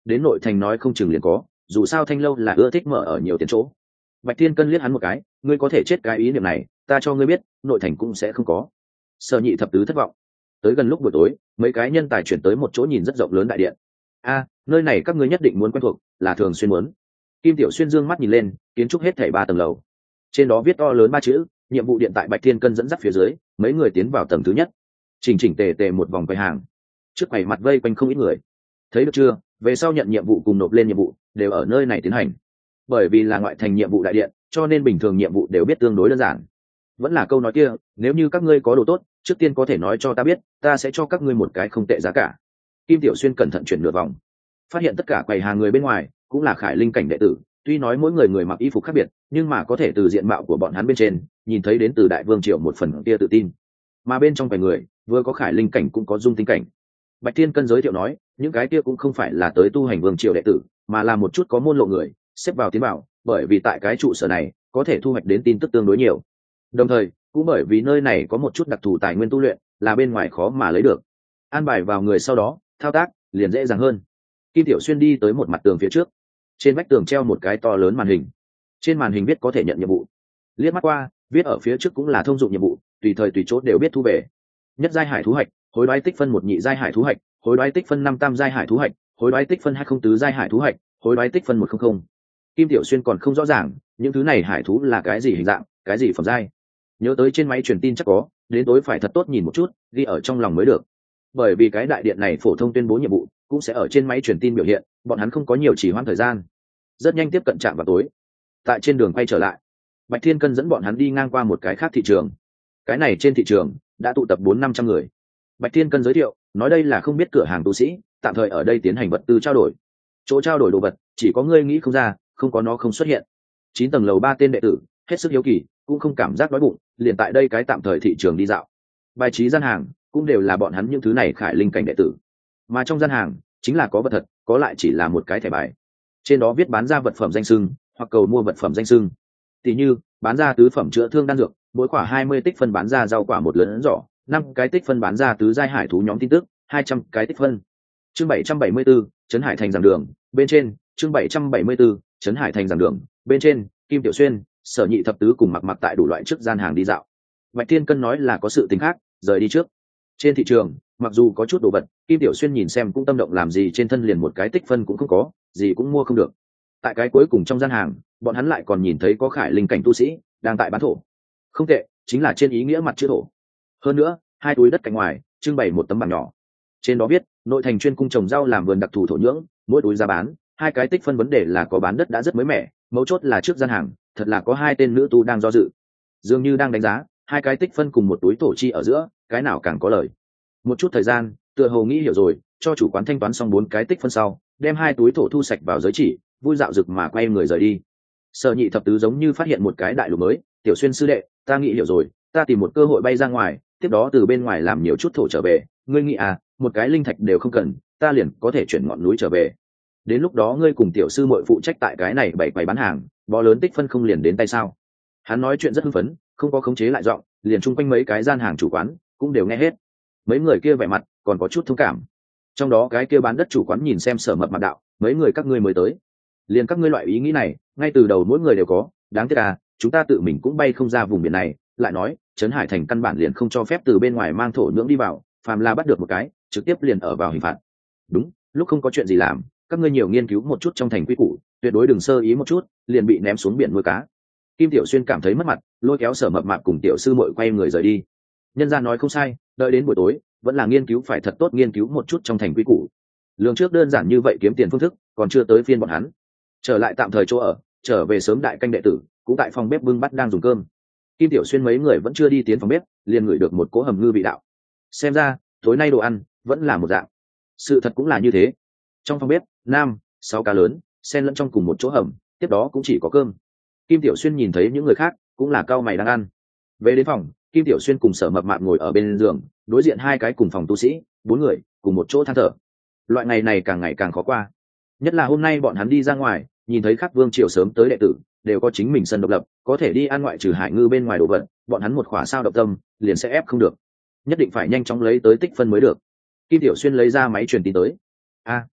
S1: đến nội thành nói không chừng liền có, dù sao Thanh lâu là ưa thích mở ở nhiều tiền chỗ. Bạch Thiên Cân liếc hắn một cái, ngươi có thể chết cái ý niệm này, ta cho ngươi biết, nội thành cũng sẽ không có. Sở Nhị thập tứ thất vọng. Tới gần lúc buổi tối, mấy cái nhân tài chuyển tới một chỗ nhìn rất rộng lớn đại điện. A, nơi này các ngươi nhất định muốn quen thuộc, là thường xuyên muốn. Kim Tiểu Xuyên dương mắt nhìn lên, kiến trúc hết thảy ba tầng lầu. Trên đó viết to lớn ba chữ, nhiệm vụ điện tại Bạch Thiên Cân dẫn dắt phía dưới, mấy người tiến vào tầng thứ nhất. Chỉnh chỉnh tề tề một vòng quầy hàng. Trước quầy mặt vây quanh không ít người. Thấy được chưa, về sau nhận nhiệm vụ cùng nộp lên nhiệm vụ, đều ở nơi này tiến hành. Bởi vì là ngoại thành nhiệm vụ đại điện, cho nên bình thường nhiệm vụ đều biết tương đối đơn giản. Vẫn là câu nói kia, nếu như các ngươi có đồ tốt, trước tiên có thể nói cho ta biết, ta sẽ cho các ngươi một cái không tệ giá cả. Kim Tiểu Xuyên cẩn thận chuyển nửa vòng, phát hiện tất cả quầy hàng người bên ngoài cũng là Khải Linh cảnh đệ tử, tuy nói mỗi người người mặc y phục khác biệt, nhưng mà có thể từ diện mạo của bọn hắn bên trên nhìn thấy đến từ Đại Vương Triều một phần kia tự tin. Mà bên trong quầy người, vừa có Khải Linh cảnh cũng có Dung Tinh cảnh. Bạch Thiên Cân giới thiệu nói, những cái kia cũng không phải là tới tu hành Vương Triều đệ tử, mà là một chút có môn lộ người, xếp vào tiến bảo, bởi vì tại cái trụ sở này có thể thu hoạch đến tin tức tương đối nhiều. Đồng thời, cũng bởi vì nơi này có một chút đặc thù tài nguyên tu luyện, là bên ngoài khó mà lấy được. An bài vào người sau đó, thao tác liền dễ dàng hơn. Kim Tiểu Xuyên đi tới một mặt tường phía trước, trên vách tường treo một cái to lớn màn hình, trên màn hình viết có thể nhận nhiệm vụ. Liếc mắt qua, viết ở phía trước cũng là thông dụng nhiệm vụ, tùy thời tùy chỗ đều biết thu về. Nhất giai hải thú hạch, hối đoái tích phân một nhị giai hải thú hạch, hối đoái tích phân năm tam giai hải thú hạch, hối đoái tích phân hai không tứ giai hải thú hạch, hối đoái tích phân một không không. Kim Tiểu Xuyên còn không rõ ràng những thứ này hải thú là cái gì hình dạng, cái gì phẩm giai. Nhớ tới trên máy truyền tin chắc có, đến tối phải thật tốt nhìn một chút, ghi ở trong lòng mới được. Bởi vì cái đại điện này phổ thông tuyên bố nhiệm vụ cũng sẽ ở trên máy truyền tin biểu hiện, bọn hắn không có nhiều chỉ hoãn thời gian. Rất nhanh tiếp cận trạm vào tối. Tại trên đường quay trở lại, Bạch Thiên Cân dẫn bọn hắn đi ngang qua một cái khác thị trường. Cái này trên thị trường đã tụ tập bốn năm trăm người. Bạch Thiên Cân giới thiệu, nói đây là không biết cửa hàng tu sĩ, tạm thời ở đây tiến hành vật tư trao đổi. Chỗ trao đổi đồ vật, chỉ có ngươi nghĩ không ra, không có nó không xuất hiện. Chín tầng lầu ba tên đệ tử, hết sức hiếu kỳ, cũng không cảm giác đói bụng, liền tại đây cái tạm thời thị trường đi dạo. Bài trí gian hàng cũng đều là bọn hắn những thứ này Khải Linh cảnh đệ tử. Mà trong gian hàng chính là có vật thật, có lại chỉ là một cái thẻ bài. Trên đó viết bán ra vật phẩm danh xưng, hoặc cầu mua vật phẩm danh xưng. Tỷ như, bán ra tứ phẩm chữa thương đan dược, mỗi quả hai mươi tích phân bán ra rau quả một lớn giỏ, năm cái tích phân bán ra tứ giai hải thú nhóm tin tức, hai trăm cái tích phân. Chương bảy trăm bảy mươi 774, Trấn Hải thành giảng đường, bên trên, chương bảy trăm bảy mươi 774, Trấn Hải thành giảng đường, bên trên, Kim Tiểu Xuyên, Sở Nhị thập tứ cùng mặc mặc tại đủ loại trước gian hàng đi dạo. Bạch Thiên Cân nói là có sự tình khác, rời đi trước. Trên thị trường, mặc dù có chút đồ vật, Kim Tiểu Xuyên nhìn xem cũng tâm động làm gì, trên thân liền một cái tích phân cũng không có, gì cũng mua không được. Tại cái cuối cùng trong gian hàng, bọn hắn lại còn nhìn thấy có Khải Linh cảnh tu sĩ đang tại bán thổ. Không tệ, chính là trên ý nghĩa mặt chữ thổ. Hơn nữa, hai túi đất cạnh ngoài trưng bày một tấm bảng nhỏ, trên đó viết nội thành chuyên cung trồng rau làm vườn đặc thù thổ nhưỡng, mỗi túi giá bán hai cái tích phân. Vấn đề là có bán đất đã rất mới mẻ, mấu chốt là trước gian hàng thật là có hai tên nữ tu đang do dự, dường như đang đánh giá hai cái tích phân cùng một túi thổ chi ở giữa cái nào càng có lời. Một chút thời gian, tựa hồ nghĩ hiểu rồi, cho chủ quán thanh toán xong bốn cái tích phân sau, đem hai túi thổ thu sạch vào giới chỉ, vui dạo rực mà quay người rời đi. Sở Nhị thập tứ giống như phát hiện một cái đại lục mới, Tiểu Xuyên sư đệ, ta nghĩ hiểu rồi, ta tìm một cơ hội bay ra ngoài, tiếp đó từ bên ngoài làm nhiều chút thổ trở về, ngươi nghĩ à, một cái linh thạch đều không cần, ta liền có thể chuyển ngọn núi trở về. Đến lúc đó ngươi cùng tiểu sư muội phụ trách tại cái này bảy quầy bán hàng, bó lớn tích phân không liền đến tay sao? Hắn nói chuyện rất hưng phấn, không có khống chế lại giọng, liền chung quanh mấy cái gian hàng chủ quán cũng đều nghe hết. Mấy người kia vẻ mặt còn có chút thông cảm. Trong đó cái kia bán đất chủ quán nhìn xem Sở Mập Mạp đạo, mấy người các ngươi mới tới, liền các ngươi loại ý nghĩ này, ngay từ đầu mỗi người đều có, đáng tiếc à, chúng ta tự mình cũng bay không ra vùng biển này. Lại nói, Trấn Hải thành căn bản liền không cho phép từ bên ngoài mang thổ nhưỡng đi vào, phàm là bắt được một cái, trực tiếp liền ở vào hình phạt. Đúng, lúc không có chuyện gì làm, các ngươi nhiều nghiên cứu một chút trong thành quy củ, tuyệt đối đừng sơ ý một chút, liền bị ném xuống biển nuôi cá. Kim Tiểu Xuyên cảm thấy mất mặt, lôi kéo Sở Mập Mạp cùng tiểu sư muội quay người rời đi. Nhân gia nói không sai, đợi đến buổi tối, vẫn là nghiên cứu phải thật tốt nghiên cứu một chút trong thành quy củ. Lương trước đơn giản như vậy kiếm tiền phương thức, còn chưa tới phiên bọn hắn. Trở lại tạm thời chỗ ở, trở về sớm đại canh đệ tử, cũng tại phòng bếp bưng bát đang dùng cơm. Kim Tiểu Xuyên mấy người vẫn chưa đi tiến phòng bếp, liền ngửi được một cỗ hầm ngư vị đạo. Xem ra, tối nay đồ ăn vẫn là một dạng. Sự thật cũng là như thế. Trong phòng bếp, nam, sáu cá lớn, xen lẫn trong cùng một chỗ hầm, tiếp đó cũng chỉ có cơm. Kim Tiểu Xuyên nhìn thấy những người khác, cũng là cau mày đang ăn. Về đến phòng, Kim Tiểu Xuyên cùng Sở Mập Mạp ngồi ở bên giường, đối diện hai cái cùng phòng tu sĩ, bốn người cùng một chỗ than thở. Loại ngày này càng ngày càng khó qua. Nhất là hôm nay bọn hắn đi ra ngoài, nhìn thấy Khắc Vương Triều sớm tới đệ tử, đều có chính mình sân độc lập, có thể đi ăn ngoại trừ hải ngư bên ngoài đồ vật, bọn hắn một khỏa sao động tâm, liền sẽ ép không được. Nhất định phải nhanh chóng lấy tới tích phân mới được. Kim Tiểu Xuyên lấy ra máy truyền tin tới. A,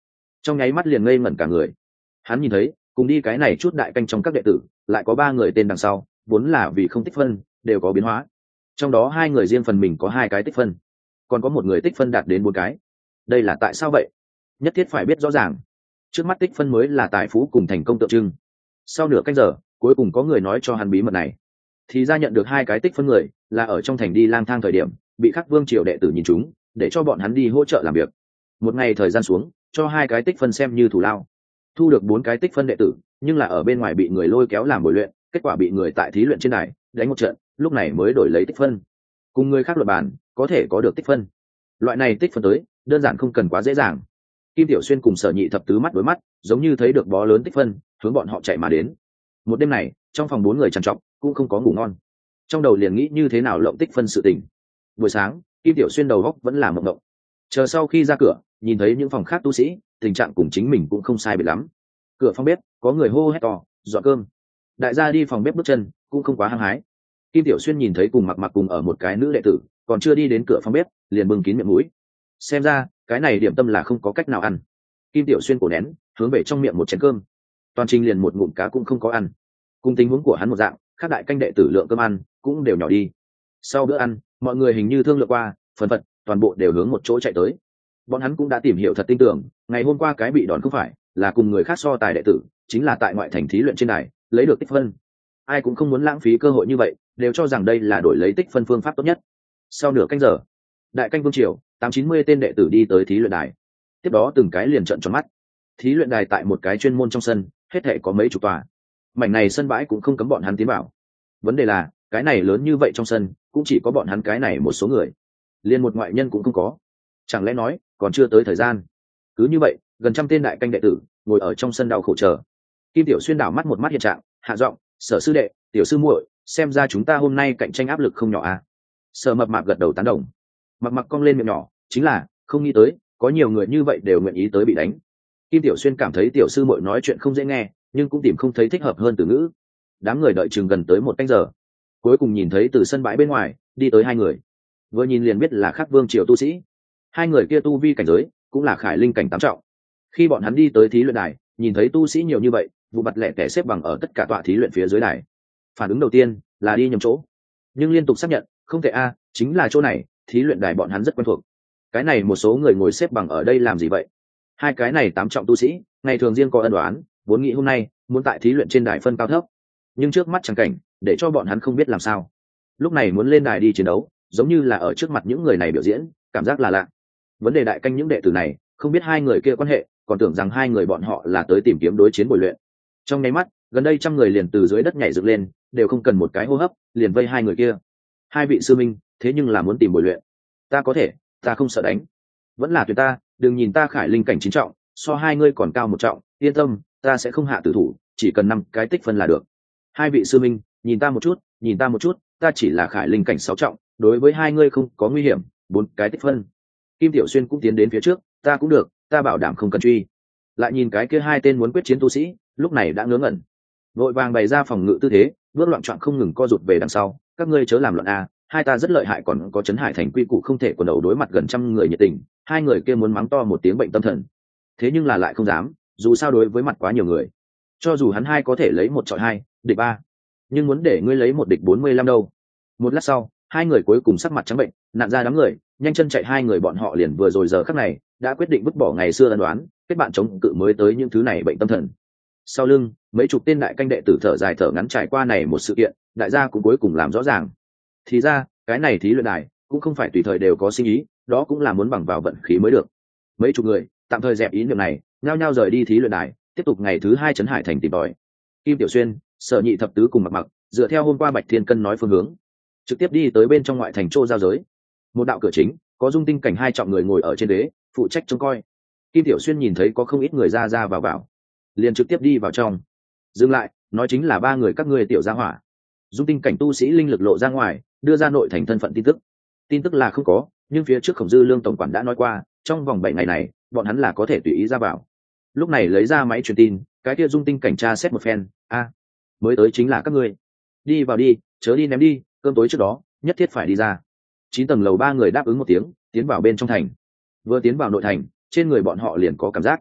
S1: trong nháy mắt liền ngây ngẩn cả người. Hắn nhìn thấy cùng đi cái này chút đại canh trong các đệ tử lại có ba người tên đằng sau vốn là vì không tích phân đều có biến hóa, trong đó hai người riêng phần mình có hai cái tích phân, còn có một người tích phân đạt đến bốn cái. Đây là tại sao vậy? Nhất thiết phải biết rõ ràng. Trước mắt tích phân mới là tài phú cùng thành công tượng trưng. Sau nửa canh giờ cuối cùng có người nói cho hắn bí mật này. Thì ra nhận được hai cái tích phân người là ở trong thành đi lang thang thời điểm bị khắc vương triều đệ tử nhìn chúng, để cho bọn hắn đi hỗ trợ làm việc. Một ngày thời gian xuống cho hai cái tích phân xem như thù lao. Thu được bốn cái tích phân đệ tử nhưng là ở bên ngoài bị người lôi kéo làm bồi luyện, kết quả bị người tại thí luyện trên đài đánh một trận, lúc này mới đổi lấy tích phân. Cùng người khác luận bàn có thể có được tích phân, loại này tích phân tới đơn giản không cần quá dễ dàng. Kim Tiểu Xuyên cùng Sở Nhị Thập Tứ mắt đối mắt, giống như thấy được bó lớn tích phân hướng bọn họ chạy mà đến. Một đêm này trong phòng bốn người trằn trọc cũng không có ngủ ngon, trong đầu liền nghĩ như thế nào lộng tích phân sự tình. Buổi sáng Kim Tiểu Xuyên đầu góc vẫn là mộng mộng, chờ sau khi ra cửa nhìn thấy những phòng khác tu sĩ tình trạng cùng chính mình cũng không sai biệt lắm. Cửa phòng bếp có người hô hét to dọn cơm, đại gia đi phòng bếp bước chân cũng không quá hăng hái. Kim Tiểu Xuyên nhìn thấy cùng mặc mặc cùng ở một cái nữ đệ tử còn chưa đi đến cửa phòng bếp liền bưng kín miệng mũi, xem ra cái này điểm tâm là không có cách nào ăn. Kim Tiểu Xuyên cổ nén hướng về trong miệng một chén cơm, toàn trình liền một ngụm cá cũng không có ăn. Cùng tình huống của hắn một dạng, các đại canh đệ tử lượng cơm ăn cũng đều nhỏ đi. Sau bữa ăn mọi người hình như thương lượng qua, phần phật toàn bộ đều hướng một chỗ chạy tới. Bọn hắn cũng đã tìm hiểu thật tin tưởng, ngày hôm qua cái bị đòn không phải là cùng người khác so tài đệ tử, chính là tại ngoại thành thí luyện trên đài lấy được tích phân. Ai cũng không muốn lãng phí cơ hội như vậy, đều cho rằng đây là đổi lấy tích phân phương pháp tốt nhất. Sau nửa canh giờ, đại canh vương triều tám chín mươi tên đệ tử đi tới thí luyện đài, tiếp đó từng cái liền trợn tròn mắt. Thí luyện đài tại một cái chuyên môn trong sân, hết thảy có mấy chục tòa. Mảnh này sân bãi cũng không cấm bọn hắn tiến vào. Vấn đề là cái này lớn như vậy trong sân cũng chỉ có bọn hắn cái này một số người, liền một ngoại nhân cũng không có. Chẳng lẽ nói còn chưa tới thời gian? Cứ như vậy gần trăm tên đại canh đệ tử ngồi ở trong sân đau khổ chờ. Kim Tiểu Xuyên đảo mắt một mắt hiện trạng, hạ giọng: Sở sư đệ, tiểu sư muội, xem ra chúng ta hôm nay cạnh tranh áp lực không nhỏ à? Sở Mập Mạp gật đầu tán đồng. Mặc mặc cong lên miệng nhỏ, chính là không nghĩ tới có nhiều người như vậy đều nguyện ý tới bị đánh. Kim Tiểu Xuyên cảm thấy tiểu sư muội nói chuyện không dễ nghe, nhưng cũng tìm không thấy thích hợp hơn từ ngữ. Đám người đợi chừng gần tới một canh giờ, cuối cùng nhìn thấy từ sân bãi bên ngoài đi tới hai người, vừa nhìn liền biết là Khắc Vương triều tu sĩ. Hai người kia tu vi cảnh giới cũng là Khải Linh cảnh tám trọng. Khi bọn hắn đi tới thí luyện đài, nhìn thấy tu sĩ nhiều như vậy, vụ mặt lẻ tẻ xếp bằng ở tất cả tọa thí luyện phía dưới đài. Phản ứng đầu tiên là đi nhầm chỗ, nhưng liên tục xác nhận không thể a, chính là chỗ này. Thí luyện đài bọn hắn rất quen thuộc. Cái này một số người ngồi xếp bằng ở đây làm gì vậy? Hai cái này tám trọng tu sĩ ngày thường riêng có ân đoán, vốn nghĩ hôm nay muốn tại thí luyện trên đài phân cao thấp, nhưng trước mắt chẳng cảnh để cho bọn hắn không biết làm sao. Lúc này muốn lên đài đi chiến đấu, giống như là ở trước mặt những người này biểu diễn, cảm giác là lạ. Vấn đề đại canh những đệ tử này không biết hai người kia quan hệ, còn tưởng rằng hai người bọn họ là tới tìm kiếm đối chiến bồi luyện. Trong nháy mắt gần đây trăm người liền từ dưới đất nhảy dựng lên, đều không cần một cái hô hấp liền vây hai người kia. Hai vị sư minh, thế nhưng là muốn tìm bồi luyện. Ta có thể, ta không sợ đánh. Vẫn là tuyệt ta, đừng nhìn ta Khải Linh cảnh chín trọng, so hai ngươi còn cao một trọng, yên tâm, ta sẽ không hạ tử thủ, chỉ cần năm cái tích phân là được. Hai vị sư minh, nhìn ta một chút, nhìn ta một chút, ta chỉ là Khải Linh cảnh sáu trọng, đối với hai ngươi không có nguy hiểm, bốn cái tích phân. Kim Tiểu Xuyên cũng tiến đến phía trước, ta cũng được, ta bảo đảm không cần truy. Lại nhìn cái kia hai tên muốn quyết chiến tu sĩ, lúc này đã ngớ ngẩn, vội vàng bày ra phòng ngự tư thế, bước loạn trọn không ngừng co rụt về đằng sau. Các ngươi chớ làm loạn a, hai ta rất lợi hại, còn có Trấn Hải thành quy củ không thể quần đầu đối mặt gần trăm người nhiệt tình. Hai người kia muốn mắng to một tiếng bệnh tâm thần, thế nhưng là lại không dám, dù sao đối với mặt quá nhiều người, cho dù hắn hai có thể lấy một chọi hai, địch ba, nhưng muốn để ngươi lấy một địch bốn mươi lăm đâu. Một lát sau, hai người cuối cùng sắc mặt trắng bệnh, nạn ra đám người, nhanh chân chạy. Hai người bọn họ liền vừa rồi giờ khắc này đã quyết định vứt bỏ ngày xưa ân đoán, kết bạn chống cự mới tới những thứ này bệnh tâm thần. Sau lưng mấy chục tên đại canh đệ tử thở dài thở ngắn trải qua này một sự kiện, đại gia cũng cuối cùng làm rõ ràng. Thì ra cái này thí luyện đài cũng không phải tùy thời đều có sinh ý, đó cũng là muốn bằng vào vận khí mới được. Mấy chục người tạm thời dẹp ý niệm này, nhao nhao rời đi thí luyện đài, tiếp tục ngày thứ hai Trấn Hải thành tìm tòi. Kim Tiểu Xuyên, Sở Nhị Thập Tứ cùng Mặc Mặc dựa theo hôm qua Bạch Thiên Cân nói phương hướng, trực tiếp đi tới bên trong ngoại thành Trô giao giới. Một đạo cửa chính, có dung tinh cảnh hai trọng người ngồi ở trên đế, phụ trách trông coi. Kim Tiểu Xuyên nhìn thấy có không ít người ra ra vào vào, liền trực tiếp đi vào trong. Dừng lại, nói chính là ba người các ngươi tiểu gia hỏa. Dung tinh cảnh tu sĩ linh lực lộ ra ngoài, đưa ra nội thành thân phận tin tức. Tin tức là không có, nhưng phía trước Khổng Dư Lương tổng quản đã nói qua, trong vòng bảy ngày này, bọn hắn là có thể tùy ý ra vào. Lúc này lấy ra máy truyền tin, cái kia dung tinh cảnh tra xét một phen, a, mới tới chính là các ngươi. Đi vào đi, chớ đi ném đi, cơm tối trước đó nhất thiết phải đi ra. Chín tầng lầu ba người đáp ứng một tiếng, tiến vào bên trong thành. Vừa tiến vào nội thành, trên người bọn họ liền có cảm giác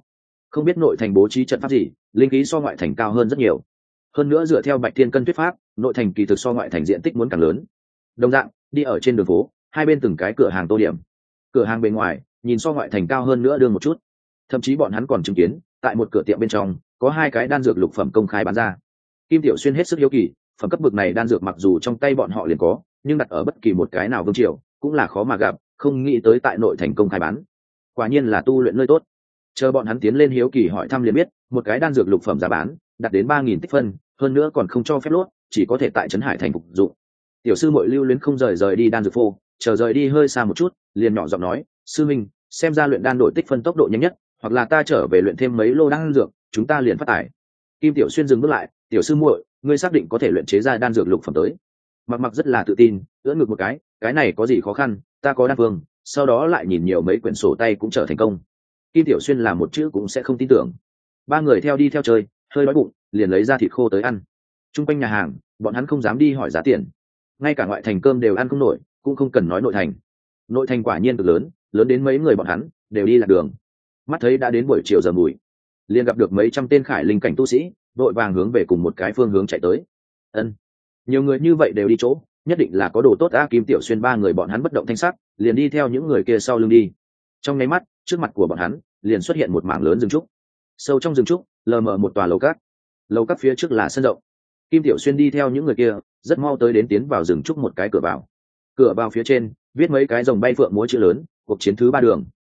S1: Không biết nội thành bố trí trận pháp gì, linh khí so ngoại thành cao hơn rất nhiều. Hơn nữa dựa theo Bạch Thiên Cân thuyết pháp, nội thành kỳ thực so ngoại thành diện tích muốn càng lớn. Đồng dạng, đi ở trên đường phố, hai bên từng cái cửa hàng tô điểm. Cửa hàng bên ngoài, nhìn so ngoại thành cao hơn nữa đương một chút. Thậm chí bọn hắn còn chứng kiến, tại một cửa tiệm bên trong, có hai cái đan dược lục phẩm công khai bán ra. Kim Tiểu Xuyên hết sức hiếu kỳ, phẩm cấp bậc này đan dược mặc dù trong tay bọn họ liền có, nhưng đặt ở bất kỳ một cái nào vương triều, cũng là khó mà gặp, không nghĩ tới tại nội thành công khai bán. Quả nhiên là tu luyện nơi tốt. Chờ bọn hắn tiến lên hiếu kỳ hỏi thăm liền biết, một cái đan dược lục phẩm giá bán, đạt đến ba nghìn tích phân, hơn nữa còn không cho phép lốt, chỉ có thể tại trấn Hải thành phục dụng. Tiểu sư muội lưu luyến không rời rời đi đan dược phô, chờ rời đi hơi xa một chút, liền nhỏ giọng nói, sư minh, xem ra luyện đan đổi tích phân tốc độ nhanh nhất, hoặc là ta trở về luyện thêm mấy lô đan dược, chúng ta liền phát tài. Kim Tiểu Xuyên dừng bước lại, tiểu sư muội, ngươi xác định có thể luyện chế ra đan dược lục phẩm tới? Mặc Mặc rất là tự tin, ưỡn ngực một cái, cái này có gì khó khăn, ta có đan phương, sau đó lại nhìn nhiều mấy quyển sổ tay cũng trở thành công. Kim Tiểu Xuyên làm một chữ cũng sẽ không tin tưởng. Ba người theo đi theo chơi, hơi đói bụng, liền lấy ra thịt khô tới ăn. Trung quanh nhà hàng, bọn hắn không dám đi hỏi giá tiền. Ngay cả ngoại thành cơm đều ăn không nổi, cũng không cần nói nội thành. Nội thành quả nhiên cực lớn, lớn đến mấy người bọn hắn đều đi lạc đường. Mắt thấy đã đến buổi chiều giờ mùi, liền gặp được mấy trăm tên khải linh cảnh tu sĩ, vội vàng hướng về cùng một cái phương hướng chạy tới. Ân, nhiều người như vậy đều đi chỗ, nhất định là có đồ tốt. A Kim Tiểu Xuyên ba người bọn hắn bất động thanh sắc, liền đi theo những người kia sau lưng đi. Trong nháy mắt, trước mặt của bọn hắn liền xuất hiện một mảng lớn rừng trúc. Sâu trong rừng trúc, lờ mờ một tòa lầu cát. Lầu cát phía trước là sân rộng. Kim Tiểu Xuyên đi theo những người kia, rất mau tới đến tiến vào rừng trúc một cái cửa vào. Cửa vào phía trên viết mấy cái rồng bay phượng múa chữ lớn, cuộc chiến thứ ba đường.